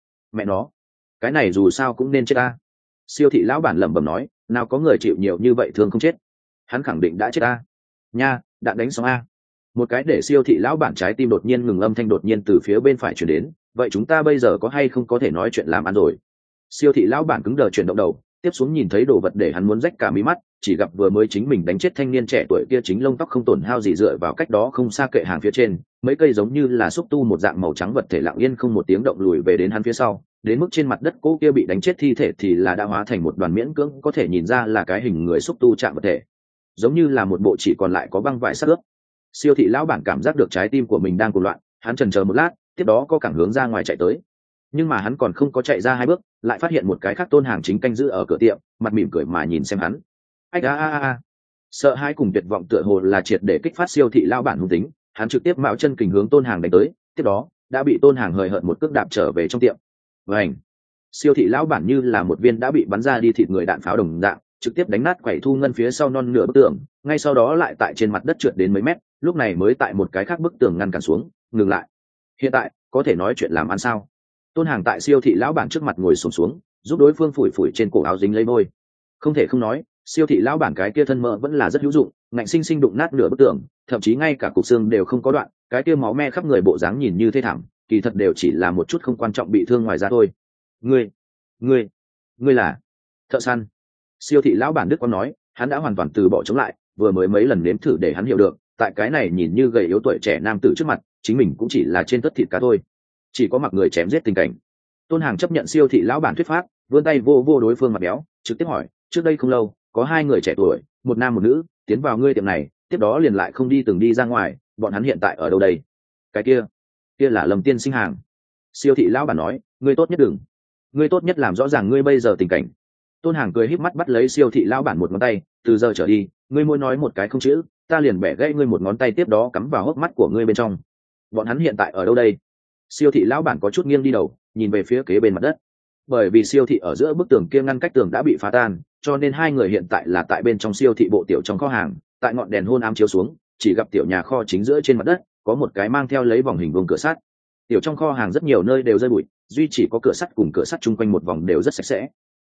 nó, cái này dù sao cũng nên chết ta. Siêu thị lão bản lẩm bẩm nói, nào có người chịu nhiều như vậy thương không chết. Hắn khẳng định đã chết ta. Nha, đạn đánh xong a. Một cái để siêu thị lão bản trái tim đột nhiên ngừng, âm thanh đột nhiên từ phía bên phải chuyển đến, vậy chúng ta bây giờ có hay không có thể nói chuyện làm ăn rồi? Siêu thị lão bản cứng đờ chuyển động đầu, tiếp xuống nhìn thấy đồ vật để hắn muốn rách cả mí mắt, chỉ gặp vừa mới chính mình đánh chết thanh niên trẻ tuổi kia chính lông tóc không tổn hao gì dựa vào cách đó không xa kệ hàng phía trên, mấy cây giống như là xúc tu một dạng màu trắng vật thể lặng yên không một tiếng động lùi về đến hắn phía sau, đến mức trên mặt đất cô kia bị đánh chết thi thể thì là đã hóa thành một đoàn miễn cưỡng có thể nhìn ra là cái hình người xúc tu chạm vật thể, giống như là một bộ chỉ còn lại có băng vải sắt ướp. Siêu thị lão bản cảm giác được trái tim của mình đang cuồng loạn, hắn chần chờ một lát, tiếp đó có cảng hướng ra ngoài chạy tới. Nhưng mà hắn còn không có chạy ra 2 bước, lại phát hiện một cái khác Tôn Hàng chính canh giữ ở cửa tiệm, mặt mỉm cười mà nhìn xem hắn. Sợ hãi cùng tuyệt vọng tựa hồ là triệt để kích phát siêu thị lão bản hung tính, hắn trực tiếp mạo chân kình hướng Tôn Hàng đánh tới, tiếp đó đã bị Tôn Hàng hời hợt một cước đạp trở về trong tiệm. Vành. Siêu thị lão bản như là một viên đã bị bắn ra đi thịt người đạn pháo đồng dạng, trực tiếp đánh nát quầy thu ngân phía sau non nửa bức tường, ngay sau đó lại tại trên mặt đất trượt đến mấy mét, lúc này mới tại một cái khác bức tường ngăn cản xuống, ngừng lại. Hiện tại có thể nói chuyện làm ăn sao? Tôn Hàng tại siêu thị lão bản trước mặt ngồi xổm xuống, giúp đối phương phủi phủi trên cổ áo dính lấy môi. Không thể không nói, siêu thị lão bản cái kia thân mỡ vẫn là rất hữu dụng, ngạnh sinh sinh đụng nát nửa bức tường, thậm chí ngay cả cục xương đều không có đoạn, cái kia máu me khắp người bộ dáng nhìn như thê thảm, kỳ thật đều chỉ là một chút không quan trọng bị thương ngoài ra thôi. Ngươi là thợ săn? Siêu thị lão bản Đức Quang nói, hắn đã hoàn toàn từ bỏ chống lại, vừa mới mấy lần nếm thử để hắn hiểu được, tại cái này nhìn như gầy yếu tuổi trẻ nam tử trước mặt, chính mình cũng chỉ là trên tất thịt cá thôi, chỉ có mặc người chém giết tình cảnh. Tôn Hàng chấp nhận siêu thị lão bản thuyết pháp, vươn tay vô đối phương mặt béo, trực tiếp hỏi, trước đây không lâu, có 2 người trẻ tuổi, một nam một nữ, tiến vào ngươi tiệm này, tiếp đó liền lại không đi từng đi ra ngoài, bọn hắn hiện tại ở đâu đây? Cái kia là Lâm Tiên Sinh hàng. Siêu thị lão bản nói, ngươi tốt nhất làm rõ ràng ngươi bây giờ tình cảnh. Tôn Hàng cười híp mắt bắt lấy siêu thị lão bản một ngón tay, từ giờ trở đi, ngươi mỗi nói một cái không chữ, ta liền bẻ gãy ngươi một ngón tay, tiếp đó cắm vào hốc mắt của ngươi bên trong. Bọn hắn hiện tại ở đâu đây? Siêu thị lão bản có chút nghiêng đi đầu, nhìn về phía kế bên mặt đất. Bởi vì siêu thị ở giữa bức tường kia ngăn cách tường đã bị phá tan, cho nên 2 người hiện tại là tại bên trong siêu thị bộ tiểu trong kho hàng, tại ngọn đèn hôn ám chiếu xuống, chỉ gặp tiểu nhà kho chính giữa trên mặt đất có một cái mang theo lấy vòng hình vuông cửa sắt. Tiểu trong kho hàng rất nhiều nơi đều rơi bụi, duy chỉ có cửa sắt cùng cửa sắt chung quanh một vòng đều rất sạch sẽ.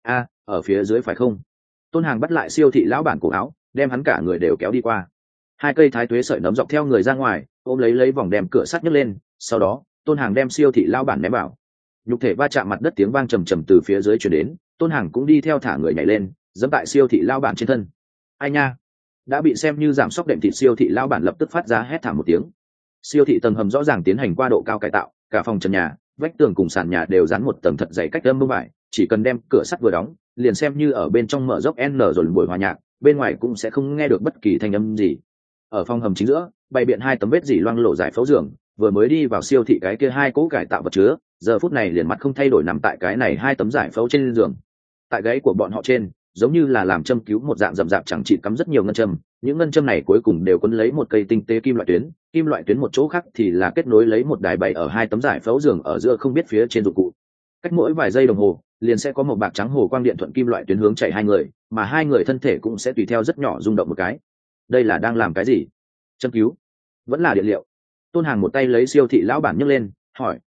Ở phía dưới phải không? Tôn Hàng bắt lại siêu thị lão bản cổ áo, đem hắn cả người đều kéo đi qua. 2 cây thái tuế sợi nấm dọc theo người ra ngoài, ôm lấy vòng đem cửa sắt nhấc lên, sau đó Tôn Hàng đem siêu thị lão bản ném vào. Nhục thể va chạm mặt đất, tiếng vang trầm trầm từ phía dưới truyền đến, Tôn Hàng cũng đi theo thả người nhảy lên, giẫm tại siêu thị lão bản trên thân. Ai nha! Đã bị xem như giảm sốc đệm thịt, siêu thị lão bản lập tức phát ra hét thảm một tiếng. Siêu thị tầng hầm rõ ràng tiến hành qua độ cao cải tạo, cả phòng trần nhà, vách tường cùng sàn nhà đều dán một tầng thật dày cách âm bông vải, chỉ cần đem cửa sắt vừa đóng, liền xem như ở bên trong mở dốc n rồi buổi hòa nhạc, bên ngoài cũng sẽ không nghe được bất kỳ thanh âm gì. Ở phòng hầm chính giữa, bày biện 2 tấm vết dỉ loang lổ giải phẫu giường, vừa mới đi vào siêu thị cái kia 2 cỗ cải tạo vật chứa, giờ phút này liền mặt không thay đổi nằm tại cái này 2 tấm giải phẫu trên giường. Tại gáy của bọn họ trên, giống như là làm châm cứu một dạng rậm rạp chẳng chịt cắm rất nhiều ngân châm, những ngân châm này cuối cùng đều quấn lấy một cây tinh tế kim loại tuyến một chỗ khác thì là kết nối lấy một đài bày ở 2 tấm giải phẫu giường ở giữa không biết phía trên dụng cụ. Cách mỗi vài giây đồng hồ, liền sẽ có một bạc trắng hồ quang điện thuận kim loại tuyến hướng chạy 2 người, mà 2 người thân thể cũng sẽ tùy theo rất nhỏ rung động một cái. Đây là đang làm cái gì? Châm cứu? Vẫn là điện liệu? Tôn Hàng một tay lấy siêu thị lão bản nhấc lên, hỏi.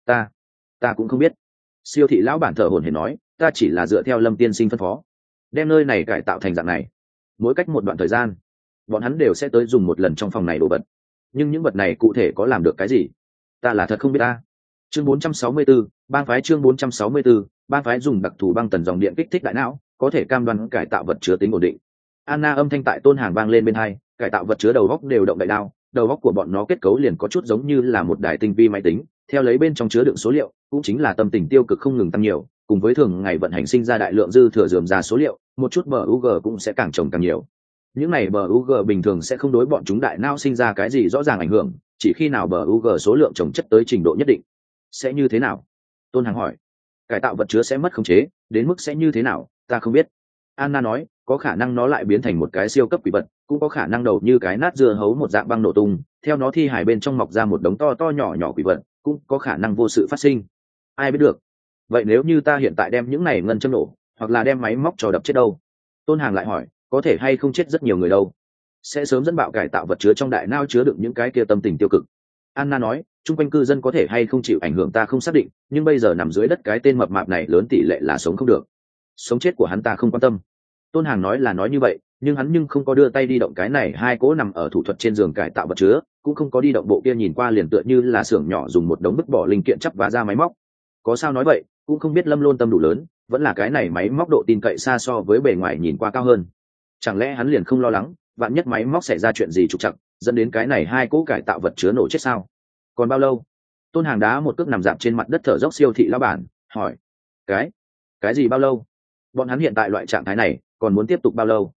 Ta cũng không biết. Siêu thị lão bản thở hổn hển nói, ta chỉ là dựa theo Lâm tiên sinh phân phó, đem nơi này cải tạo thành dạng này. Mỗi cách một đoạn thời gian, bọn hắn đều sẽ tới dùng một lần trong phòng này đồ vật. Nhưng những vật này cụ thể có làm được cái gì, ta là thật không biết ta. Chương 464, bang phái. Chương 464, bang phái dùng đặc thù băng tần dòng điện kích thích đại não, có thể cam đoan cải tạo vật chứa tính ổn định. Anna âm thanh tại Tôn Hàng vang lên bên tai, cải tạo vật chứa đầu góc đều động đại đao, đầu góc của bọn nó kết cấu liền có chút giống như là một đài tinh vi máy tính, theo lấy bên trong chứa đựng số liệu, cũng chính là tâm tình tiêu cực không ngừng tăng nhiều, cùng với thường ngày vận hành sinh ra đại lượng dư thừa rườm rà số liệu, một chút bug cũng sẽ càng chồng càng nhiều. Những này bug bình thường sẽ không đối bọn chúng đại não sinh ra cái gì rõ ràng ảnh hưởng, chỉ khi nào bug số lượng chồng chất tới trình độ nhất định. Sẽ như thế nào? Tôn Hàng hỏi. Cải tạo vật chứa sẽ mất khống chế, đến mức sẽ như thế nào, ta không biết. Anna nói, có khả năng nó lại biến thành một cái siêu cấp quỷ vật, cũng có khả năng đầu như cái nát dưa hấu một dạng băng nổ tung, theo nó thi hải bên trong mọc ra một đống to nhỏ quỷ vật, cũng có khả năng vô sự phát sinh. Ai biết được. Vậy nếu như ta hiện tại đem những này ngân châm nổ, hoặc là đem máy móc cho đập chết đâu? Tôn Hàng lại hỏi, có thể hay không chết rất nhiều người đâu? Sẽ sớm dẫn bạo cải tạo vật chứa trong đại não chứa đựng những cái kia tâm tình tiêu cực. Anna nói, chung quanh cư dân có thể hay không chịu ảnh hưởng ta không xác định, nhưng bây giờ nằm dưới đất cái tên mập mạp này lớn tỷ lệ là sống không được. Sống chết của hắn ta không quan tâm. Tôn Hàng nói là nói như vậy, nhưng hắn không có đưa tay đi động cái này 2 cỗ nằm ở thủ thuật trên giường cải tạo vật chứa, cũng không có đi động bộ kia nhìn qua liền tựa như là xưởng nhỏ dùng một đống bức bỏ linh kiện chắp và ra máy móc. Có sao nói vậy, cũng không biết Lâm Lôn tâm đủ lớn, vẫn là cái này máy móc độ tin cậy xa so với bề ngoài nhìn qua cao hơn. Chẳng lẽ hắn liền không lo lắng vạn nhất máy móc xảy ra chuyện gì trục trặc dẫn đến cái này hai cỗ cải tạo vật chứa nổ chết sao? Còn bao lâu? Tôn Hàng đá một cước nằm dạp trên mặt đất thở dốc siêu thị lão bản hỏi. Cái gì bao lâu? Bọn hắn hiện tại loại trạng thái này còn muốn tiếp tục bao lâu?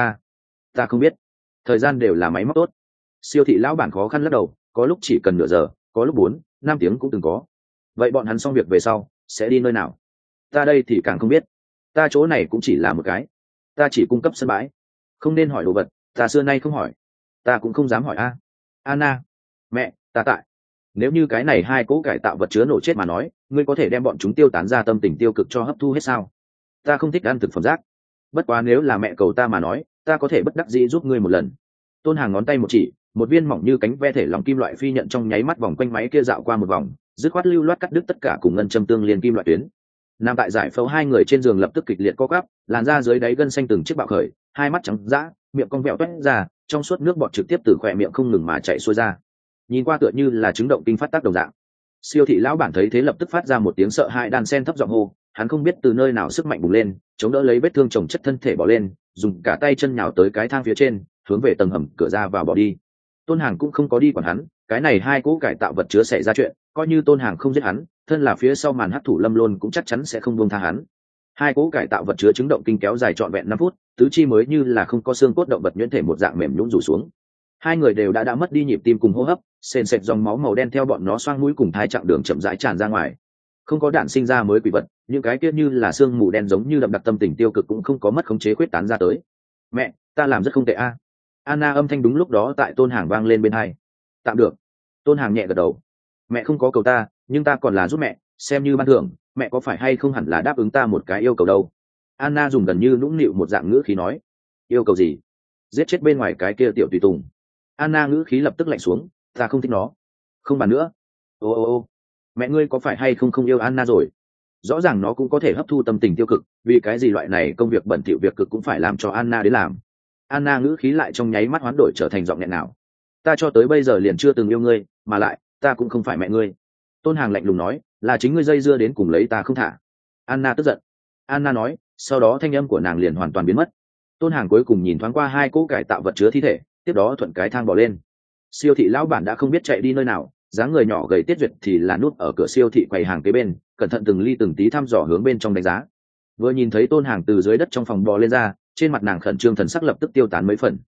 Ta không biết, thời gian đều là máy móc tốt. Siêu thị lão bản khó khăn lắc đầu, có lúc chỉ cần nửa giờ, có lúc 4-5 tiếng cũng từng có. Vậy bọn hắn xong việc về sau sẽ đi nơi nào? Ta đây thì càng không biết, ta chỗ này cũng chỉ là một cái, ta chỉ cung cấp sân bãi. Không nên hỏi đồ vật, ta xưa nay không hỏi, ta cũng không dám hỏi a. Anna, mẹ ta tại, nếu như cái này hai cỗ cải tạo vật chứa nổ chết mà nói, ngươi có thể đem bọn chúng tiêu tán ra tâm tình tiêu cực cho hấp thu hết sao? Ta không thích ăn thực phẩm rác, bất quá nếu là mẹ cầu ta mà nói, ta có thể bất đắc dĩ giúp ngươi một lần. Tôn Hàng ngón tay một chỉ, một viên mỏng như cánh ve thể lòng kim loại phi nhận trong nháy mắt vòng quanh máy kia dạo qua một vòng, dứt khoát lưu loát cắt đứt tất cả cùng ngân châm tương liên kim loại tuyến. Nằm tại giải phẫu hai người trên giường lập tức kịch liệt co quắp, làn da dưới đáy gân xanh từng chiếc bạo khởi, hai mắt trắng dã, miệng cong vẹo toét ra, trong suốt nước bọt trực tiếp từ khỏe miệng không ngừng mà chảy xuôi ra. Nhìn qua tựa như là chứng động kinh phát tác đồng dạng. Siêu thị lão bản thấy thế lập tức phát ra một tiếng sợ hãi đan sen thấp giọng hô, hắn không biết từ nơi nào sức mạnh bùng lên, chống đỡ lấy vết thương chồng chất thân thể bỏ lên, dùng cả tay chân nhào tới cái thang phía trên, hướng về tầng hầm cửa ra vào bỏ đi. Tôn Hàng cũng không có đi quản hắn, cái này hai cỗ cải tạo vật chứa xảy ra chuyện, coi như Tôn Hàng không giết hắn, thân là phía sau màn hắc thủ Lâm Luân cũng chắc chắn sẽ không buông tha hắn. Hai cỗ cải tạo vật chứa chứng động kinh kéo dài trọn vẹn 5 phút, tứ chi mới như là không có xương cốt động vật nhuyễn thể một dạng mềm nhũn rủ xuống. Hai người đều đã mất đi nhịp tim cùng hô hấp, sền sệt dòng máu màu đen theo bọn nó xoang mũi cùng thai chặng đường chậm rãi tràn ra ngoài. Không có đạn sinh ra mới quỷ vật, những cái kia như là xương mù đen giống như đậm đặc tâm tình tiêu cực cũng không có mất khống chế khuyết tán ra tới. Mẹ, ta làm rất không tệ a. Anna âm thanh đúng lúc đó tại Tôn Hàng vang lên bên tai. Tạm được. Tôn Hàng nhẹ gật đầu. Mẹ không có cầu ta, nhưng ta còn là giúp mẹ, xem như ban thưởng, mẹ có phải hay không hẳn là đáp ứng ta một cái yêu cầu đâu? Anna dùng gần như nũng nịu một dạng ngữ khí nói. Yêu cầu gì? Giết chết bên ngoài cái kia tiểu tùy tùng. Anna ngữ khí lập tức lạnh xuống, ta không thích nó. Không bàn nữa. Ô, mẹ ngươi có phải hay không yêu Anna rồi? Rõ ràng nó cũng có thể hấp thu tâm tình tiêu cực, vì cái gì loại này công việc bẩn thỉu việc cực cũng phải làm cho Anna đến làm. Anna ngữ khí lại trong nháy mắt hoán đổi trở thành giọng nghẹn nào. Ta cho tới bây giờ liền chưa từng yêu ngươi, mà lại ta cũng không phải mẹ ngươi. Tôn Hàng lạnh lùng nói, là chính ngươi dây dưa đến cùng lấy ta không thả. Anna tức giận. Anna nói, sau đó thanh âm của nàng liền hoàn toàn biến mất. Tôn Hàng cuối cùng nhìn thoáng qua hai cỗ cải tạo vật chứa thi thể, tiếp đó thuận cái thang bỏ lên. Siêu thị lão bản đã không biết chạy đi nơi nào, dáng người nhỏ gầy Tiết Duyệt thì là nút ở cửa siêu thị quầy hàng kế bên, cẩn thận từng ly từng tí thăm dò hướng bên trong đánh giá. Vừa nhìn thấy Tôn Hàng từ dưới đất trong phòng bò lên ra, trên mặt nàng khẩn trương thần sắc lập tức tiêu tán mấy phần.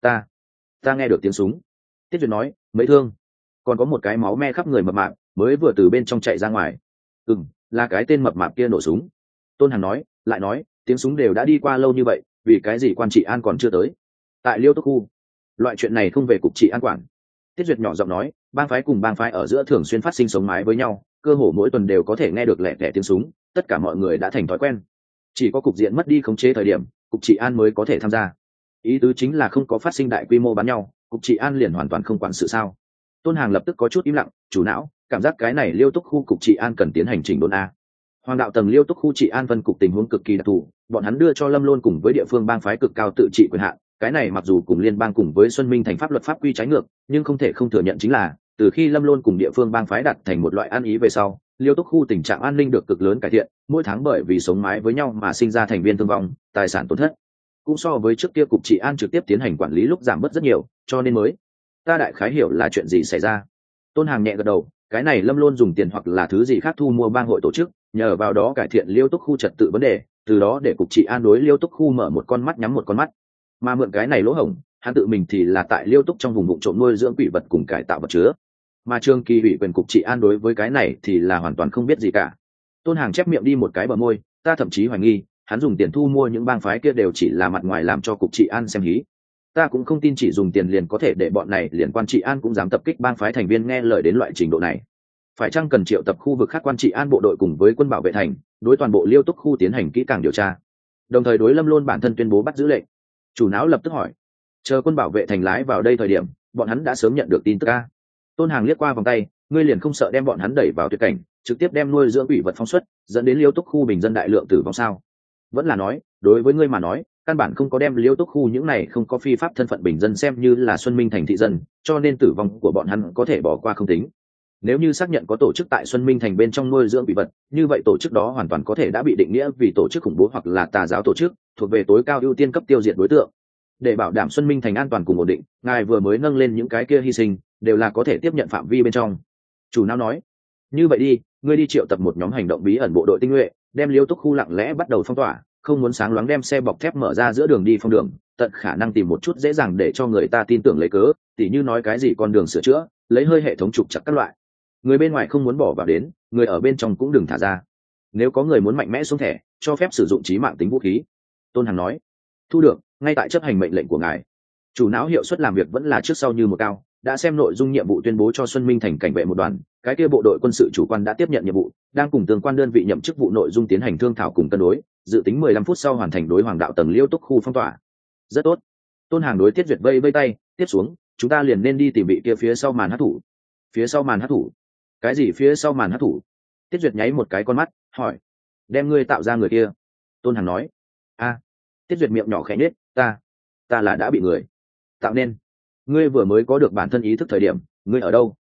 Ta nghe được tiếng súng. Tiết Duyệt nói, mấy thương, còn có một cái máu me khắp người mập mạp mới vừa từ bên trong chạy ra ngoài. Là cái tên mập mạp kia nổ súng. Tôn Hàng nói, lại nói, tiếng súng đều đã đi qua lâu như vậy, vì cái gì quan trị an còn chưa tới? Tại Liêu Túc khu, loại chuyện này không về cục trị an quản. Tiết Duyệt nhỏ giọng nói, bang phái cùng bang phái ở giữa thường xuyên phát sinh sống mái với nhau, cơ hồ mỗi tuần đều có thể nghe được lẻ tẻ tiếng súng, tất cả mọi người đã thành thói quen. Chỉ có cục diện mất đi khống chế thời điểm, cục trị an mới có thể tham gia. Ý tứ chính là không có phát sinh đại quy mô bắn nhau, cục trị an liền hoàn toàn không quản sự sao? Tôn Hàng lập tức có chút im lặng, chủ não, cảm giác cái này Liêu Túc khu cục trị an cần tiến hành chỉnh đốn a. Hoàng đạo tầng Liêu Túc khu trị an phân cục tình huống cực kỳ đặc thù, bọn hắn đưa cho Lâm Luân cùng với địa phương bang phái cực cao tự trị quyền hạn. Cái này mặc dù cùng liên bang cùng với Xuân Minh thành pháp luật pháp quy trái ngược, nhưng không thể không thừa nhận chính là từ khi Lâm Luân cùng địa phương bang phái đặt thành một loại an ý về sau, Liêu Túc khu tình trạng an ninh được cực lớn cải thiện, mỗi tháng bởi vì sống mái với nhau mà sinh ra thành viên thương vong, tài sản tổn thất cũng so với trước kia cục trị an trực tiếp tiến hành quản lý lúc giảm bớt rất nhiều, cho nên mới ta đại khái hiểu là chuyện gì xảy ra. Tôn Hàng nhẹ gật đầu, cái này Lâm Luân dùng tiền hoặc là thứ gì khác thu mua bang hội tổ chức, nhờ vào đó cải thiện Liêu Túc khu trật tự vấn đề, từ đó để cục trị an đối Liêu Túc khu mở một con mắt nhắm một con mắt, mà mượn cái này lỗ hổng, hắn tự mình thì là tại Liêu Túc trong vùng vụ trộm nuôi dưỡng quỷ vật cùng cải tạo vật chứa, mà Trương Kỳ ủy quyền cục trị an đối với cái này thì là hoàn toàn không biết gì cả. Tôn Hàng chép miệng đi một cái bờ môi, ta thậm chí hoài nghi hắn dùng tiền thu mua những bang phái kia đều chỉ là mặt ngoài làm cho cục trị an xem hí. Ta cũng không tin chỉ dùng tiền liền có thể để bọn này liền quan trị an cũng dám tập kích bang phái thành viên nghe lời đến loại trình độ này. Phải chăng cần triệu tập khu vực khác quan trị an bộ đội cùng với quân bảo vệ thành, đối toàn bộ Liêu Túc khu tiến hành kỹ càng điều tra, đồng thời đối Lâm Luân bản thân tuyên bố bắt giữ lệnh. Chủ não lập tức hỏi, chờ quân bảo vệ thành lái vào đây thời điểm, bọn hắn đã sớm nhận được tin tức a? Tôn Hàng liếc qua vòng tay, ngươi liền không sợ đem bọn hắn đẩy vào tuyệt cảnh, trực tiếp đem nuôi dưỡng quỷ vật phóng xuất, dẫn đến Liêu Túc khu bình dân đại lượng tử vong sao? Vẫn là nói, đối với ngươi mà nói, căn bản không có đem Liêu Túc khu những này không có phi pháp thân phận bình dân xem như là Xuân Minh thành thị dân, cho nên tử vong của bọn hắn có thể bỏ qua không tính. Nếu như xác nhận có tổ chức tại Xuân Minh Thành bên trong nuôi dưỡng bị vật, như vậy tổ chức đó hoàn toàn có thể đã bị định nghĩa vì tổ chức khủng bố hoặc là tà giáo tổ chức, thuộc về tối cao ưu tiên cấp tiêu diệt đối tượng. Để bảo đảm Xuân Minh Thành an toàn cùng ổn định, ngài vừa mới nâng lên những cái kia hy sinh, đều là có thể tiếp nhận phạm vi bên trong. Chủ não nói, như vậy đi, ngươi đi triệu tập một nhóm hành động bí ẩn bộ đội tinh nhuệ, đem Liêu Túc khu lặng lẽ bắt đầu phong tỏa, không muốn sáng loáng đem xe bọc thép mở ra giữa đường đi phong đường, tận khả năng tìm một chút dễ dàng để cho người ta tin tưởng lấy cớ, tỉ như nói cái gì con đường sửa chữa, lấy hơi hệ thống trục chặt các loại. Người bên ngoài không muốn bỏ vào đến, người ở bên trong cũng đừng thả ra. Nếu có người muốn mạnh mẽ xuống thẻ, cho phép sử dụng chí mạng tính vũ khí. Tôn Hằng nói, thu được, ngay tại chấp hành mệnh lệnh của ngài. Chủ não hiệu suất làm việc vẫn là trước sau như một cao, đã xem nội dung nhiệm vụ tuyên bố cho Xuân Minh Thành cảnh vệ một đoàn, cái kia bộ đội quân sự chủ quan đã tiếp nhận nhiệm vụ, đang cùng tương quan đơn vị nhậm chức vụ nội dung tiến hành thương thảo cùng cân đối, dự tính 15 phút sau hoàn thành đối hoàng đạo tầng Liêu Túc khu phong tỏa. Rất tốt. Tôn Hàng đối Tiết Duyệt vây vây tay, tiếp xuống, chúng ta liền nên đi tìm vị kia phía sau màn hắc thủ. Phía sau màn hắc thủ? Cái gì phía sau màn hắc thủ? Tiết Duyệt nháy một cái con mắt, hỏi. Đem ngươi tạo ra người kia. Tôn Hàng nói. Tiết Duyệt miệng nhỏ khẽ nhếch, ta là đã bị người tạo nên. Ngươi vừa mới có được bản thân ý thức thời điểm, ngươi ở đâu?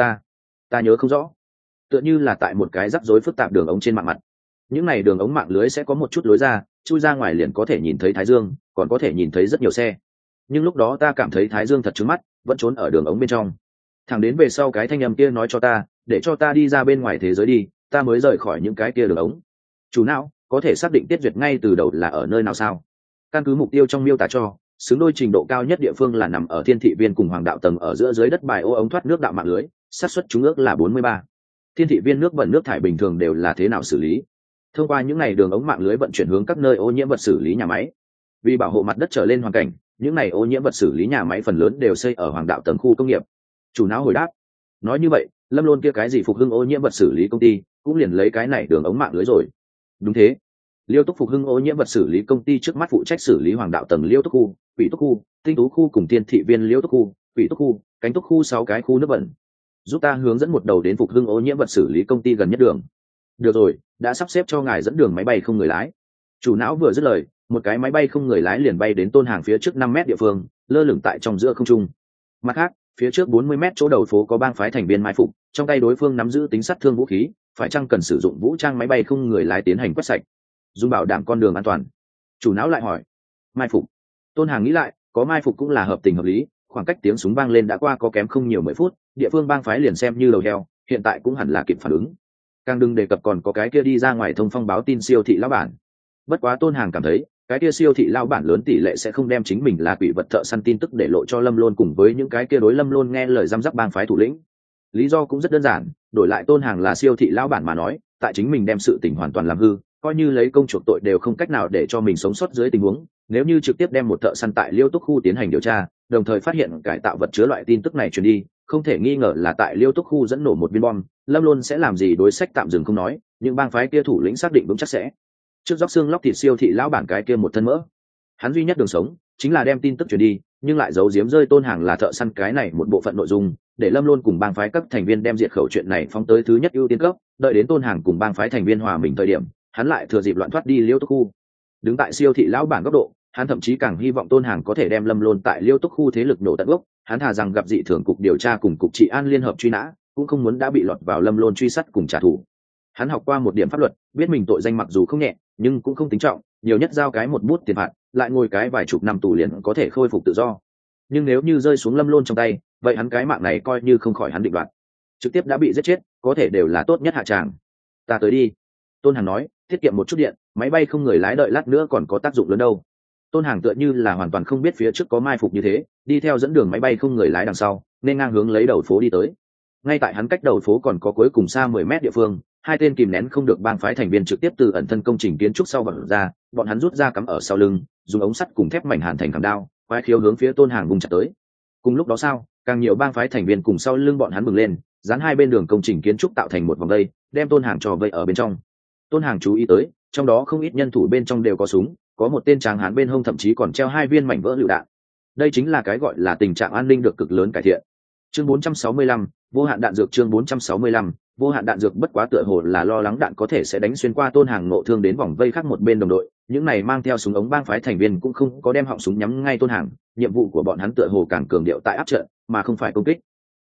Ta nhớ không rõ. Tựa như là tại một cái rắc rối phức tạp đường ống trên mạng mặt. Những này đường ống mạng lưới sẽ có một chút lối ra, chui ra ngoài liền có thể nhìn thấy thái dương, còn có thể nhìn thấy rất nhiều xe. Nhưng lúc đó ta cảm thấy thái dương thật trứng mắt, vẫn trốn ở đường ống bên trong. Thẳng đến về sau cái thanh âm kia nói cho ta, để cho ta đi ra bên ngoài thế giới đi, ta mới rời khỏi những cái kia đường ống. Chủ não, có thể xác định Tiết Duyệt ngay từ đầu là ở nơi nào sao? Căn cứ mục tiêu trong miêu tả cho, xứng đôi trình độ cao nhất địa phương là nằm ở Thiên Thị Viên cùng Hoàng đạo tầng ở giữa dưới đất bài ô ống thoát nước đạo mạng lưới, xác suất trúng ước là 43. Thiên Thị Viên nước bẩn nước thải bình thường đều là thế nào xử lý? Thông qua những ngày đường ống mạng lưới vận chuyển hướng các nơi ô nhiễm vật xử lý nhà máy. Vì bảo hộ mặt đất trở lên hoàn cảnh, những ngày ô nhiễm vật xử lý nhà máy phần lớn đều xây ở Hoàng đạo tầng khu công nghiệp. Chủ não hồi đáp, nói như vậy, Lâm Lôn kia cái gì phục hưng ô nhiễm vật xử lý công ty, cũng liền lấy cái này đường ống mạng lưới rồi. Đúng thế. Liêu Túc phục hưng ô nhiễm vật xử lý công ty trước mắt phụ trách xử lý Hoàng đạo tầng Liêu Túc khu, Quỷ Túc khu, Tinh Tú khu cùng Thiên Thị Viên Liêu Túc khu, Quỷ Túc khu, Cánh Túc khu 6 cái khu nước bẩn. Giúp ta hướng dẫn một đầu đến phục hưng ô nhiễm vật xử lý công ty gần nhất đường. Được rồi, đã sắp xếp cho ngài dẫn đường máy bay không người lái. Chủ não vừa dứt lời, một cái máy bay không người lái liền bay đến Tôn Hàng phía trước 5 mét địa phương, lơ lửng tại trong giữa không trung. Mặt khác, phía trước 40 mét chỗ đầu phố có bang phái thành viên mai phục, trong tay đối phương nắm giữ tính sát thương vũ khí, phải chăng cần sử dụng vũ trang máy bay không người lái tiến hành quét sạch, dùng bảo đảm con đường an toàn. Chủ não lại hỏi, mai phục. Tôn Hàng nghĩ lại, có mai phục cũng là hợp tình hợp lý, khoảng cách tiếng súng vang lên đã qua có kém không nhiều 10 phút, địa phương bang phái liền xem như đầu heo, hiện tại cũng hẳn là kịp phản ứng. Càng đừng đề cập còn có cái kia đi ra ngoài thông phong báo tin siêu thị lão bản. Bất quá Tôn Hàng cảm thấy, cái kia siêu thị lão bản lớn tỷ lệ sẽ không đem chính mình là quỷ vật thợ săn tin tức để lộ cho Lâm Lôn cùng với những cái kia đối Lâm Lôn nghe lời giam giáp bang phái thủ lĩnh. Lý do cũng rất đơn giản, đổi lại Tôn Hàng là siêu thị lão bản mà nói, tại chính mình đem sự tình hoàn toàn làm hư, coi như lấy công chuộc tội đều không cách nào để cho mình sống sót dưới tình huống. Nếu như trực tiếp đem một thợ săn tại Liêu Túc khu tiến hành điều tra, đồng thời phát hiện cải tạo vật chứa loại tin tức này truyền đi, không thể nghi ngờ là tại Liêu Túc khu dẫn nổ một viên bom. Lâm Lôn sẽ làm gì đối sách tạm dừng không nói, nhưng bang phái kia thủ lĩnh xác định vững chắc sẽ trước róc xương lóc thịt siêu thị lão bản cái kia một thân mỡ. Hắn duy nhất đường sống chính là đem tin tức truyền đi, nhưng lại giấu giếm rơi Tôn Hàng là thợ săn cái này một bộ phận nội dung, để Lâm Lôn cùng bang phái các thành viên đem diệt khẩu chuyện này phóng tới thứ nhất ưu tiên cấp, đợi đến Tôn Hàng cùng bang phái thành viên hòa mình thời điểm, hắn lại thừa dịp loạn thoát đi Liêu Túc khu. Đứng tại siêu thị lão bản góc độ, hắn thậm chí càng hy vọng Tôn Hàng có thể đem Lâm Lôn tại Liêu Túc khu thế lực nổ tận gốc, hắn thà rằng gặp dị thường cục điều tra cùng cục trị an liên hợp truy nã, cũng không muốn đã bị lọt vào Lâm Lôn truy sát cùng trả thù. Hắn học qua một điểm pháp luật, biết mình tội danh mặc dù không nhẹ, nhưng cũng không tính trọng, nhiều nhất giao cái một bút tiền phạt, lại ngồi cái vài chục năm tù liền có thể khôi phục tự do. Nhưng nếu như rơi xuống Lâm Lôn trong tay, vậy hắn cái mạng này coi như không khỏi hắn định đoạt, trực tiếp đã bị giết chết, có thể đều là tốt nhất hạ tràng. Ta tới đi. Tôn Hàng nói, tiết kiệm một chút điện, máy bay không người lái đợi lát nữa còn có tác dụng lớn đâu. Tôn Hàng tựa như là hoàn toàn không biết phía trước có mai phục như thế, đi theo dẫn đường máy bay không người lái đằng sau, nên ngang hướng lấy đầu phố đi tới. Ngay tại hắn cách đầu phố còn có cuối cùng xa 10 mét địa phương, hai tên kìm nén không được bang phái thành viên trực tiếp từ ẩn thân công trình kiến trúc sau vật ra, bọn hắn rút ra cắm ở sau lưng, dùng ống sắt cùng thép mảnh hàn thành cắm đao, quái khiếu hướng phía Tôn Hàng vùng chặt tới. Cùng lúc đó sao, càng nhiều bang phái thành viên cùng sau lưng bọn hắn bừng lên, dán hai bên đường công trình kiến trúc tạo thành một vòng vây, đem Tôn Hàng trò vây ở bên trong. Tôn Hàng chú ý tới, trong đó không ít nhân thủ bên trong đều có súng, có một tên tráng hán bên hông thậm chí còn treo 2 viên mảnh vỡ lựu đạn. Đây chính là cái gọi là tình trạng an ninh được cực lớn cải thiện. Chương 465, vô hạn đạn dược. Chương 465, vô hạn đạn dược. Bất quá tựa hồ là lo lắng đạn có thể sẽ đánh xuyên qua Tôn Hàng nộ thương đến vòng vây khác một bên đồng đội, những này mang theo súng ống bang phái thành viên cũng không có đem họng súng nhắm ngay Tôn Hàng, nhiệm vụ của bọn hắn tựa hồ càng cường điệu tại áp trận, mà không phải công kích.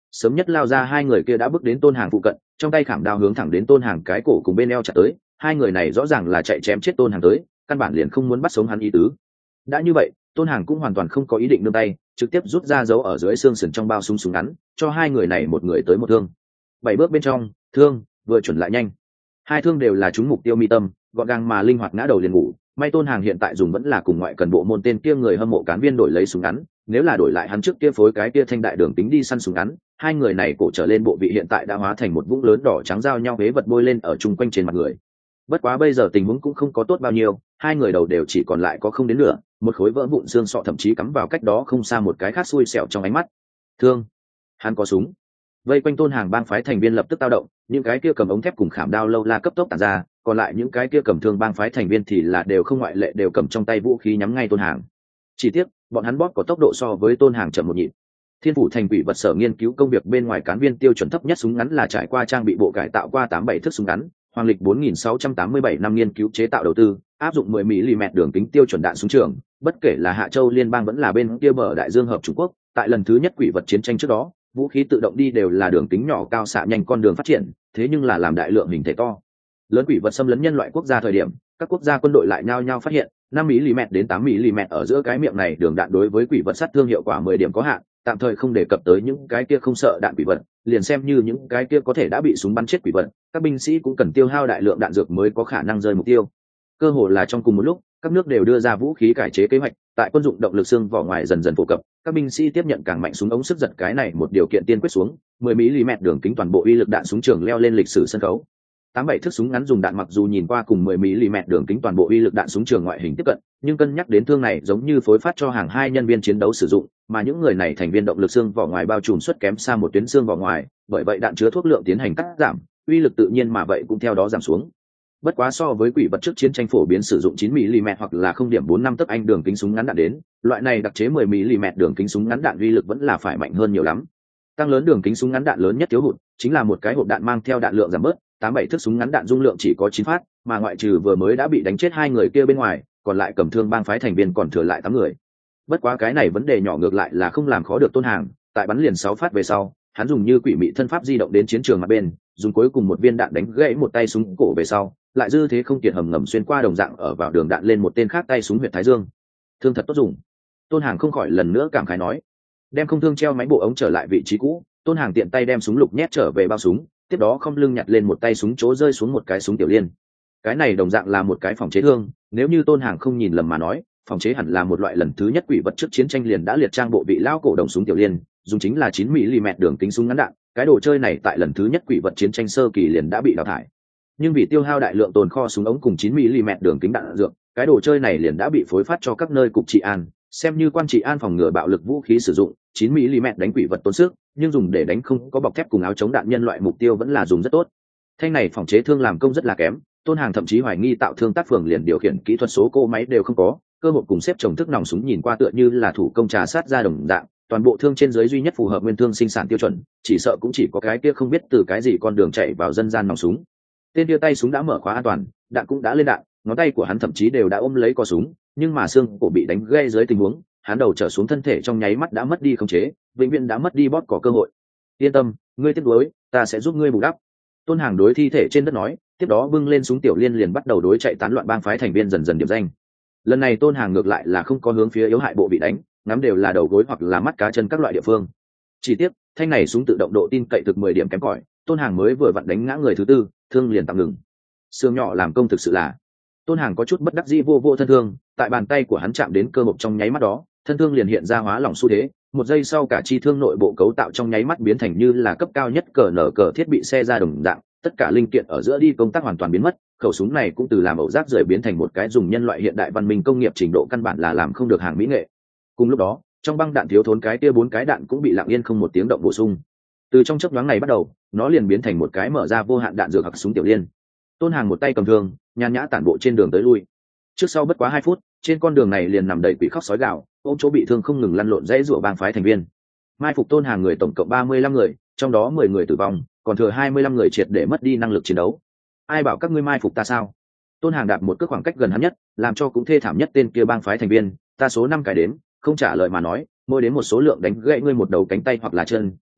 sớm nhất lao ra hai người kia đã bước đến Tôn Hàng phụ cận, trong tay khảm đao hướng thẳng đến Tôn Hàng cái cổ cùng bên eo chặt tới. Hai người này rõ ràng là chạy chém chết Tôn Hàng tới, căn bản liền không muốn bắt sống hắn ý tứ. Đã như vậy, Tôn Hàng cũng hoàn toàn không có ý định nương tay, trực tiếp rút ra dấu ở dưới xương sườn trong bao súng ngắn, cho hai người này một người tới một thương. 7 bước bên trong, thương vừa chuẩn lại nhanh. Hai thương đều là trúng mục tiêu mi tâm, gọn gàng mà linh hoạt ngã đầu liền ngủ. May Tôn Hàng hiện tại dùng vẫn là cùng ngoại cần bộ môn tên kia người hâm mộ cán viên đổi lấy súng ngắn, nếu là đổi lại hắn trước kia phối cái kia thanh đại đường tính đi săn súng ngắn, hai người này cổ trở lên bộ vị hiện tại đã hóa thành một vũng lớn đỏ trắng giao nhau hế vật bôi lên ở chung quanh trên mặt người. Bất quá bây giờ tình huống cũng không có tốt bao nhiêu, hai người đầu đều chỉ còn lại có không đến nửa, một khối vỡ vụn xương sọ thậm chí cắm vào cách đó không xa một cái khác xui xẻo trong ánh mắt. Thương, hắn có súng. Vây quanh Tôn Hàng bang phái thành viên lập tức tao động, những cái kia cầm ống thép cùng khảm đao lâu la cấp tốc tản ra, còn lại những cái kia cầm thương bang phái thành viên thì là đều không ngoại lệ đều cầm trong tay vũ khí nhắm ngay Tôn Hàng. Chỉ tiếc, bọn hắn bóp có tốc độ so với Tôn Hàng chậm một nhịp. Thiên phủ thành quỷ vật sở nghiên cứu công việc bên ngoài cán viên tiêu chuẩn thấp nhất súng ngắn là trải qua trang bị bộ cải tạo qua 87 thước súng ngắn, hoàng lịch 4687 năm nghiên cứu chế tạo đầu tư, áp dụng 10 mm đường kính tiêu chuẩn đạn súng trường, bất kể là Hạ Châu liên bang vẫn là bên kia bờ đại dương hợp Trung Quốc, tại lần thứ nhất quỷ vật chiến tranh trước đó, vũ khí tự động đi đều là đường kính nhỏ cao xạ nhanh con đường phát triển, thế nhưng là làm đại lượng hình thể to lớn quỷ vật xâm lấn nhân loại quốc gia thời điểm, các quốc gia quân đội lại nhao nhao phát hiện 5 mm đến 8 mm ở giữa cái miệng này đường đạn đối với quỷ vật sát thương hiệu quả 10 điểm có hạn, tạm thời không đề cập tới những cái kia không sợ đạn quỷ vật, liền xem như những cái kia có thể đã bị súng bắn chết quỷ vật, các binh sĩ cũng cần tiêu hao đại lượng đạn dược mới có khả năng rơi mục tiêu. Cơ hồ là trong cùng một lúc, các nước đều đưa ra vũ khí cải chế kế hoạch, tại quân dụng động lực xương vỏ ngoài dần dần phổ cập, các binh sĩ tiếp nhận càng mạnh súng ống sức giật cái này một điều kiện tiên quyết xuống, 10 mm đường kính toàn bộ uy lực đạn súng trường leo lên lịch sử sân khấu. 87 thước súng ngắn dùng đạn mặc dù nhìn qua cùng 10 mm đường kính toàn bộ uy lực đạn súng trường ngoại hình tiếp cận, nhưng cân nhắc đến thương này giống như phối phát cho hàng hai nhân viên chiến đấu sử dụng, mà những người này thành viên động lực xương vỏ ngoài bao trùm suất kém xa một tuyến xương vỏ ngoài, bởi vậy đạn chứa thuốc lượng tiến hành cắt giảm, uy lực tự nhiên mà vậy cũng theo đó giảm xuống. Bất quá so với quỷ vật trước chiến tranh phổ biến sử dụng 9 mm hoặc là 0.45 tấc anh đường kính súng ngắn đạn đến, loại này đặc chế 10 mm đường kính súng ngắn đạn uy lực vẫn là phải mạnh hơn nhiều lắm. Tăng lớn đường kính súng ngắn đạn lớn nhất thiếu hụt chính là một cái hộp đạn mang theo đạn lượng giảm bớt, 87 thước súng ngắn đạn dung lượng chỉ có 9 phát, mà ngoại trừ vừa mới đã bị đánh chết hai người kia bên ngoài, còn lại cầm thương bang phái thành viên còn thừa lại 8 người. Bất quá cái này vấn đề nhỏ ngược lại là không làm khó được Tôn Hàng, tại bắn liền 6 phát về sau, hắn dùng như quỷ mị thân pháp di động đến chiến trường mặt bên, dùng cuối cùng một viên đạn đánh gãy một tay súng cổ về sau, lại dư thế không kiệt hầm ngầm xuyên qua đồng dạng ở vào đường đạn lên một tên khác tay súng huyệt thái dương. Thương thật tốt dùng. Tôn Hàng không khỏi lần nữa cảm khái nói. Đem không thương treo máy bộ ống trở lại vị trí cũ, Tôn Hàng tiện tay đem súng lục nhét trở về bao súng, tiếp đó không lưng nhặt lên một tay súng chỗ rơi xuống một cái súng tiểu liên. Cái này đồng dạng là một cái phòng chế thương, nếu như Tôn Hàng không nhìn lầm mà nói, phòng chế hẳn là một loại lần thứ nhất quỷ vật trước chiến tranh liền đã liệt trang bộ vị lao cổ đồng súng tiểu liên, dùng chính là 9 mm đường kính súng ngắn đạn, cái đồ chơi này tại lần thứ nhất quỷ vật chiến tranh sơ kỳ liền đã bị đào thải. Nhưng vì tiêu hao đại lượng tồn kho súng ống cùng 9 mm đường kính đạn dược, cái đồ chơi này liền đã bị phối phát cho các nơi cục trị an, xem như quan trị an phòng ngừa bạo lực vũ khí sử dụng. 9 mm đánh quỷ vật tốn sức, nhưng dùng để đánh không có bọc thép cùng áo chống đạn nhân loại mục tiêu vẫn là dùng rất tốt. Thanh này phòng chế thương làm công rất là kém, Tôn Hàng thậm chí hoài nghi tạo thương tác phường liền điều khiển kỹ thuật số cỗ máy đều không có, cơ hội cùng xếp chồng thức nòng súng nhìn qua tựa như là thủ công trà sát ra đồng dạng, toàn bộ thương trên dưới duy nhất phù hợp nguyên thương sinh sản tiêu chuẩn, chỉ sợ cũng chỉ có cái kia không biết từ cái gì con đường chạy vào dân gian nòng súng. Tên kia tay súng đã mở khóa an toàn, đạn cũng đã lên đạn, ngón tay của hắn thậm chí đều đã ôm lấy cò súng, nhưng mà xương cổ bị đánh gãy dưới tình huống, hắn đầu trở xuống thân thể trong nháy mắt đã mất đi khống chế, vĩnh viễn đã mất đi bóp cò cơ hội. Yên tâm, ngươi tiếp đối, ta sẽ giúp ngươi bù đắp. Tôn Hàng đối thi thể trên đất nói, tiếp đó bưng lên súng tiểu liên liền bắt đầu đối chạy tán loạn bang phái thành viên dần dần điểm danh. Lần này Tôn Hàng ngược lại là không có hướng phía yếu hại bộ bị đánh, ngắm đều là đầu gối hoặc là mắt cá chân các loại địa phương. Chỉ tiếc, thanh này súng tự động độ tin cậy thực 10 điểm kém cỏi, Tôn Hàng mới vừa vặn đánh ngã người thứ tư, thương liền tạm ngừng. Xương nhỏ làm công thực sự là. Tôn Hàng có chút bất đắc dĩ vô thân thương, tại bàn tay của hắn chạm đến cơ hộp trong nháy mắt đó, thân thương liền hiện ra hóa lỏng xu thế, một giây sau cả chi thương nội bộ cấu tạo trong nháy mắt biến thành như là cấp cao nhất cờ nở cờ thiết bị xe ra đồng dạng, tất cả linh kiện ở giữa đi công tác hoàn toàn biến mất, khẩu súng này cũng từ làm ẩu rác rưởi biến thành một cái dùng nhân loại hiện đại văn minh công nghiệp trình độ căn bản là làm không được hàng mỹ nghệ. Cùng lúc đó, trong băng đạn thiếu thốn cái kia 4 cái đạn cũng bị lặng yên không một tiếng động bổ sung. Từ trong chớp nhoáng này bắt đầu, nó liền biến thành một cái mở ra vô hạn đạn dược hoặc súng tiểu liên. Tôn Hàng một tay cầm thương, nhàn nhã tản bộ trên đường tới lui. Trước sau bất quá 2 phút, trên con đường này liền nằm đầy quỷ khóc sói gào, ôm chỗ bị thương không ngừng lăn lộn dãy rủa bang phái thành viên. Mai phục Tôn Hàng người tổng cộng 35 người, trong đó 10 người tử vong, còn thừa 25 người triệt để mất đi năng lực chiến đấu. Ai bảo các ngươi mai phục ta sao? Tôn Hàng đạp một cước khoảng cách gần hắn nhất, làm cho cũng thê thảm nhất tên kia bang phái thành viên, ta số 5 cái đếm, không trả lời mà nói, mỗi đến một số lượng đánh gãy ngươi một đầu cánh tay hoặc là chân,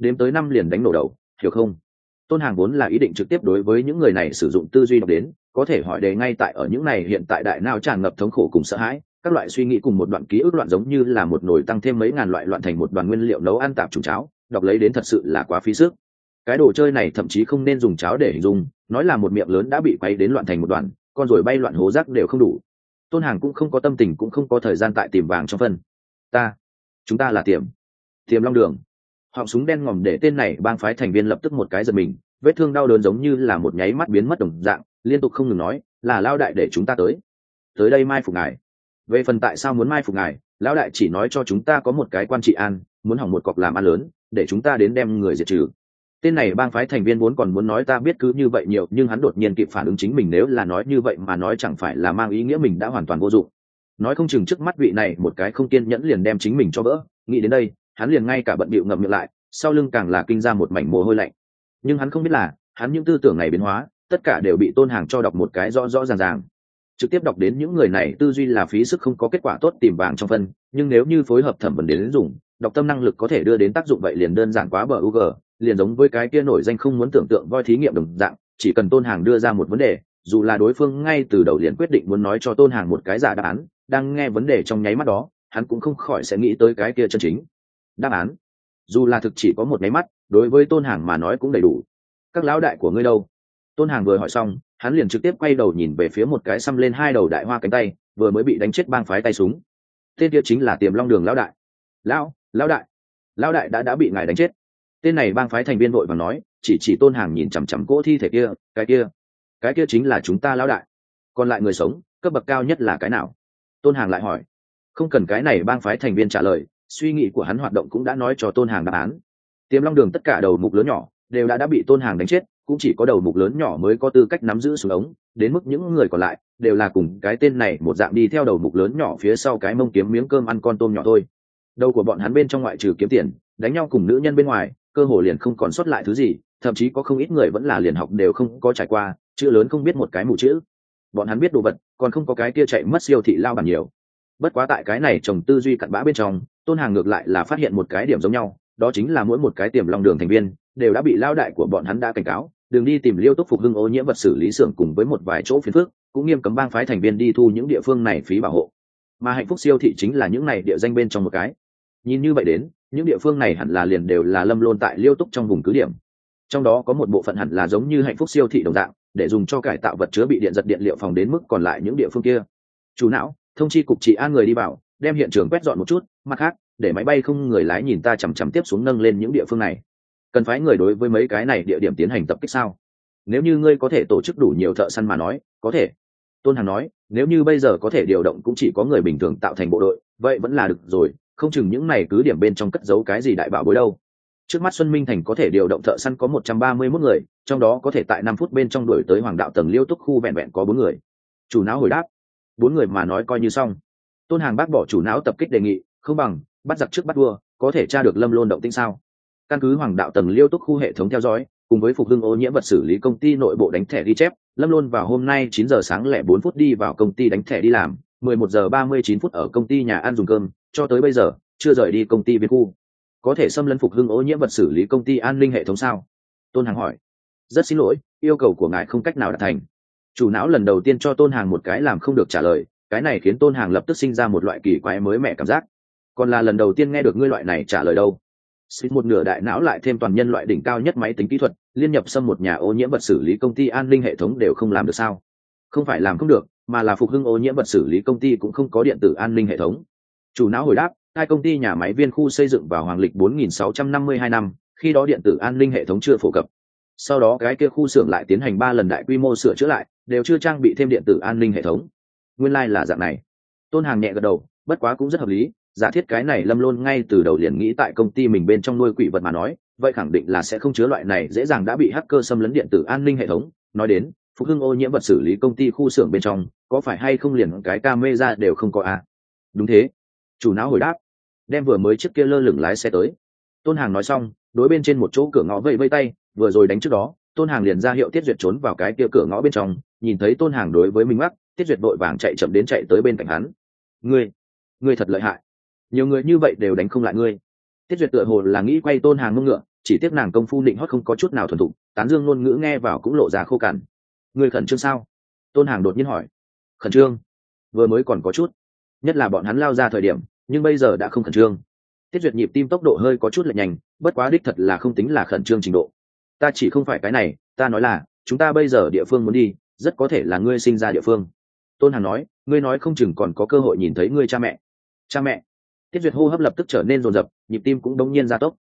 đếm tới 5 liền đánh nổ đầu, hiểu không? Tôn Hàng vốn là ý định trực tiếp đối với những người này sử dụng tư duy đọc đến, có thể hỏi đề ngay tại ở những này hiện tại đại não tràn ngập thống khổ cùng sợ hãi, các loại suy nghĩ cùng một đoạn ký ức loạn giống như là một nồi tăng thêm mấy ngàn loại loạn thành một đoàn nguyên liệu nấu ăn tạp trùng cháo, đọc lấy đến thật sự là quá phí sức. Cái đồ chơi này thậm chí không nên dùng cháo để hình dung, nói là một miệng lớn đã bị quấy đến loạn thành một đoàn, con rồi bay loạn hố rác đều không đủ. Tôn Hàng cũng không có tâm tình cũng không có thời gian tại tìm vàng trong phân. Chúng ta là Tiềm Long Đường. Họng súng đen ngòm để tên này bang phái thành viên lập tức một cái giật mình, vết thương đau đớn giống như là một nháy mắt biến mất đồng dạng, liên tục không ngừng nói, là Lão đại để chúng ta tới đây mai phục ngài. Về phần tại sao muốn mai phục ngài, Lão đại chỉ nói cho chúng ta có một cái quan trị an, muốn hỏng một cọc làm ăn lớn, để chúng ta đến đem người diệt trừ. Tên này bang phái thành viên vốn còn muốn nói ta biết cứ như vậy nhiều, nhưng hắn đột nhiên kịp phản ứng chính mình nếu là nói như vậy mà nói chẳng phải là mang ý nghĩa mình đã hoàn toàn vô dụng. Nói không chừng trước mắt vị này một cái không kiên nhẫn liền đem chính mình cho vỡ, nghĩ đến đây, hắn liền ngay cả bận bịu ngậm miệng lại, sau lưng càng là kinh ra một mảnh mồ hôi lạnh. Nhưng hắn không biết là, hắn những tư tưởng này biến hóa, tất cả đều bị Tôn Hàng cho đọc một cái rõ rõ ràng ràng. Trực tiếp đọc đến những người này tư duy là phí sức không có kết quả tốt tìm vàng trong phân, nhưng nếu như phối hợp thẩm vấn đến dùng, đọc tâm năng lực có thể đưa đến tác dụng vậy liền đơn giản quá bờ UG, liền giống với cái kia nổi danh không muốn tưởng tượng voi thí nghiệm đồng dạng, chỉ cần Tôn Hàng đưa ra một vấn đề, dù là đối phương ngay từ đầu liền quyết định muốn nói cho Tôn Hàng một cái giả đáp án, đang nghe vấn đề trong nháy mắt đó, hắn cũng không khỏi sẽ nghĩ tới cái kia chân chính đáp án. Dù là thực chỉ có một nháy mắt, đối với Tôn Hàng mà nói cũng đầy đủ. Các lão đại của ngươi đâu? Tôn Hàng vừa hỏi xong, hắn liền trực tiếp quay đầu nhìn về phía một cái xăm lên hai đầu đại hoa cánh tay, vừa mới bị đánh chết bang phái tay súng. Tên kia chính là Tiềm Long Đường lão đại. Lão đại đã bị ngài đánh chết. Tên này bang phái thành viên vội vàng nói, chỉ Tôn Hàng nhìn chằm chằm cỗ thi thể kia, cái kia chính là chúng ta lão đại. Còn lại người sống, cấp bậc cao nhất là cái nào? Tôn Hàng lại hỏi. Không cần cái này bang phái thành viên trả lời, suy nghĩ của hắn hoạt động cũng đã nói cho Tôn Hàng đáp án. Tiềm Long Đường tất cả đầu mục lớn nhỏ đều đã bị Tôn Hàng đánh chết, cũng chỉ có đầu mục lớn nhỏ mới có tư cách nắm giữ súng ống, đến mức những người còn lại đều là cùng cái tên này một dạng đi theo đầu mục lớn nhỏ phía sau cái mông kiếm miếng cơm ăn con tôm nhỏ thôi. Đầu của bọn hắn bên trong ngoại trừ kiếm tiền, đánh nhau cùng nữ nhân bên ngoài, cơ hồ liền không còn sót lại thứ gì, thậm chí có không ít người vẫn là liền học đều không có trải qua, chữ lớn không biết một cái mù chữ. Bọn hắn biết đồ vật, còn không có cái kia chạy mất siêu thị lao bản nhiều. Bất quá tại cái này trồng tư duy cặn bã bên trong, Tôn Hàng ngược lại là phát hiện một cái điểm giống nhau, đó chính là mỗi một cái Tiềm Long Đường thành viên đều đã bị lao đại của bọn hắn đã cảnh cáo, đừng đi tìm Liêu Túc Phục hưng ô nhiễm vật xử lý xưởng cùng với một vài chỗ phiền phức, cũng nghiêm cấm bang phái thành viên đi thu những địa phương này phí bảo hộ. Mà Hạnh Phúc siêu thị chính là những này địa danh bên trong một cái. Nhìn như vậy đến, những địa phương này hẳn là liền đều là lâm lôn tại Liêu Túc trong vùng cứ điểm. Trong đó có một bộ phận hẳn là giống như Hạnh Phúc siêu thị đồng dạng, để dùng cho cải tạo vật chứa bị điện giật điện liệu phòng đến mức còn lại những địa phương kia. Chủ não, thông chi cục trị an người đi vào, đem hiện trường quét dọn một chút, mặt khác, để máy bay không người lái nhìn ta chằm chằm tiếp xuống nâng lên những địa phương này. Cần phái người đối với mấy cái này địa điểm tiến hành tập kích sao? Nếu như ngươi có thể tổ chức đủ nhiều thợ săn mà nói, có thể. Tôn Hằng nói, nếu như bây giờ có thể điều động cũng chỉ có người bình thường tạo thành bộ đội, vậy vẫn là được rồi, không chừng những này cứ điểm bên trong cất giấu cái gì đại bảo bối đâu. Trước mắt Xuân Minh Thành có thể điều động thợ săn có 131 người, trong đó có thể tại 5 phút bên trong đuổi tới Hoàng đạo tầng Liêu Túc khu vẹn vẹn có 4 người. Chủ não hồi đáp, 4 người mà nói coi như xong. Tôn Hàng bác bỏ chủ não tập kích đề nghị, không bằng bắt giặc trước bắt vua, có thể tra được Lâm Lôn động tĩnh sao? Căn cứ Hoàng đạo tầng Liêu Túc khu hệ thống theo dõi, cùng với Phục Hưng ô nhiễm vật xử lý công ty nội bộ đánh thẻ ghi chép, Lâm Lôn vào hôm nay 9 giờ sáng lẻ 4 phút đi vào công ty đánh thẻ đi làm, 11 giờ 39 phút ở công ty nhà ăn dùng cơm, cho tới bây giờ chưa rời đi công ty biên khu. Có thể xâm lấn Phục Hưng ô nhiễm vật xử lý công ty an ninh hệ thống sao? Tôn Hàng hỏi. Rất xin lỗi, yêu cầu của ngài không cách nào đạt thành. Chủ não lần đầu tiên cho Tôn Hàng một cái làm không được trả lời, cái này khiến Tôn Hàng lập tức sinh ra một loại kỳ quái mới mẻ cảm giác. Còn là lần đầu tiên nghe được ngươi loại này trả lời đâu. Xịt một nửa đại não lại thêm toàn nhân loại đỉnh cao nhất máy tính kỹ thuật, liên nhập xâm một nhà ô nhiễm vật xử lý công ty an ninh hệ thống đều không làm được sao? Không phải làm không được, mà là Phục Hưng ô nhiễm vật xử lý công ty cũng không có điện tử an ninh hệ thống. Chủ não hồi đáp, hai công ty nhà máy viên khu xây dựng vào hoàng lịch 4652 năm, khi đó điện tử an ninh hệ thống chưa phổ cập. Sau đó cái kia khu xưởng lại tiến hành 3 lần đại quy mô sửa chữa lại, đều chưa trang bị thêm điện tử an ninh hệ thống. Nguyên lai là dạng này. Tôn Hàng nhẹ gật đầu, bất quá cũng rất hợp lý, giả thiết cái này Lâm Lôn ngay từ đầu liền nghĩ tại công ty mình bên trong nuôi quỷ vật mà nói, vậy khẳng định là sẽ không chứa loại này dễ dàng đã bị hacker xâm lấn điện tử an ninh hệ thống. Nói đến, Phục Hưng ô nhiễm vật xử lý công ty khu xưởng bên trong, có phải hay không liền cái camera đều không có à? Đúng thế. Chủ não hồi đáp, đem vừa mới trước kia lơ lửng lái xe tới. Tôn Hàng nói xong, đối bên trên một chỗ cửa ngõ vẫy vẫy tay, vừa rồi đánh trước đó, Tôn Hàng liền ra hiệu Tiết Duyệt trốn vào cái kia cửa ngõ bên trong, nhìn thấy Tôn Hàng đối với mình mắc, Tiết Duyệt vội vàng chạy chậm đến chạy tới bên cạnh hắn. Ngươi thật lợi hại, nhiều người như vậy đều đánh không lại ngươi. Tiết Duyệt tựa hồ là nghĩ quay Tôn Hàng ngông ngựa, chỉ tiếc nàng công phu định hót không có chút nào thuần thục, tán dương ngôn ngữ nghe vào cũng lộ ra khô cằn. Người khẩn trương sao? Tôn Hàng đột nhiên hỏi. Khẩn trương? Vừa mới còn có chút, nhất là bọn hắn lao ra thời điểm, nhưng bây giờ đã không khẩn trương. Tiết Duyệt nhịp tim tốc độ hơi có chút lệch nhanh, bất quá đích thật là không tính là khẩn trương trình độ. Ta chỉ không phải cái này, ta nói là chúng ta bây giờ địa phương muốn đi, rất có thể là ngươi sinh ra địa phương. Tôn Hằng nói, ngươi nói không chừng còn có cơ hội nhìn thấy ngươi cha mẹ. Cha mẹ? Tiết Duyệt hô hấp lập tức trở nên rồn rập, nhịp tim cũng đống nhiên gia tốc.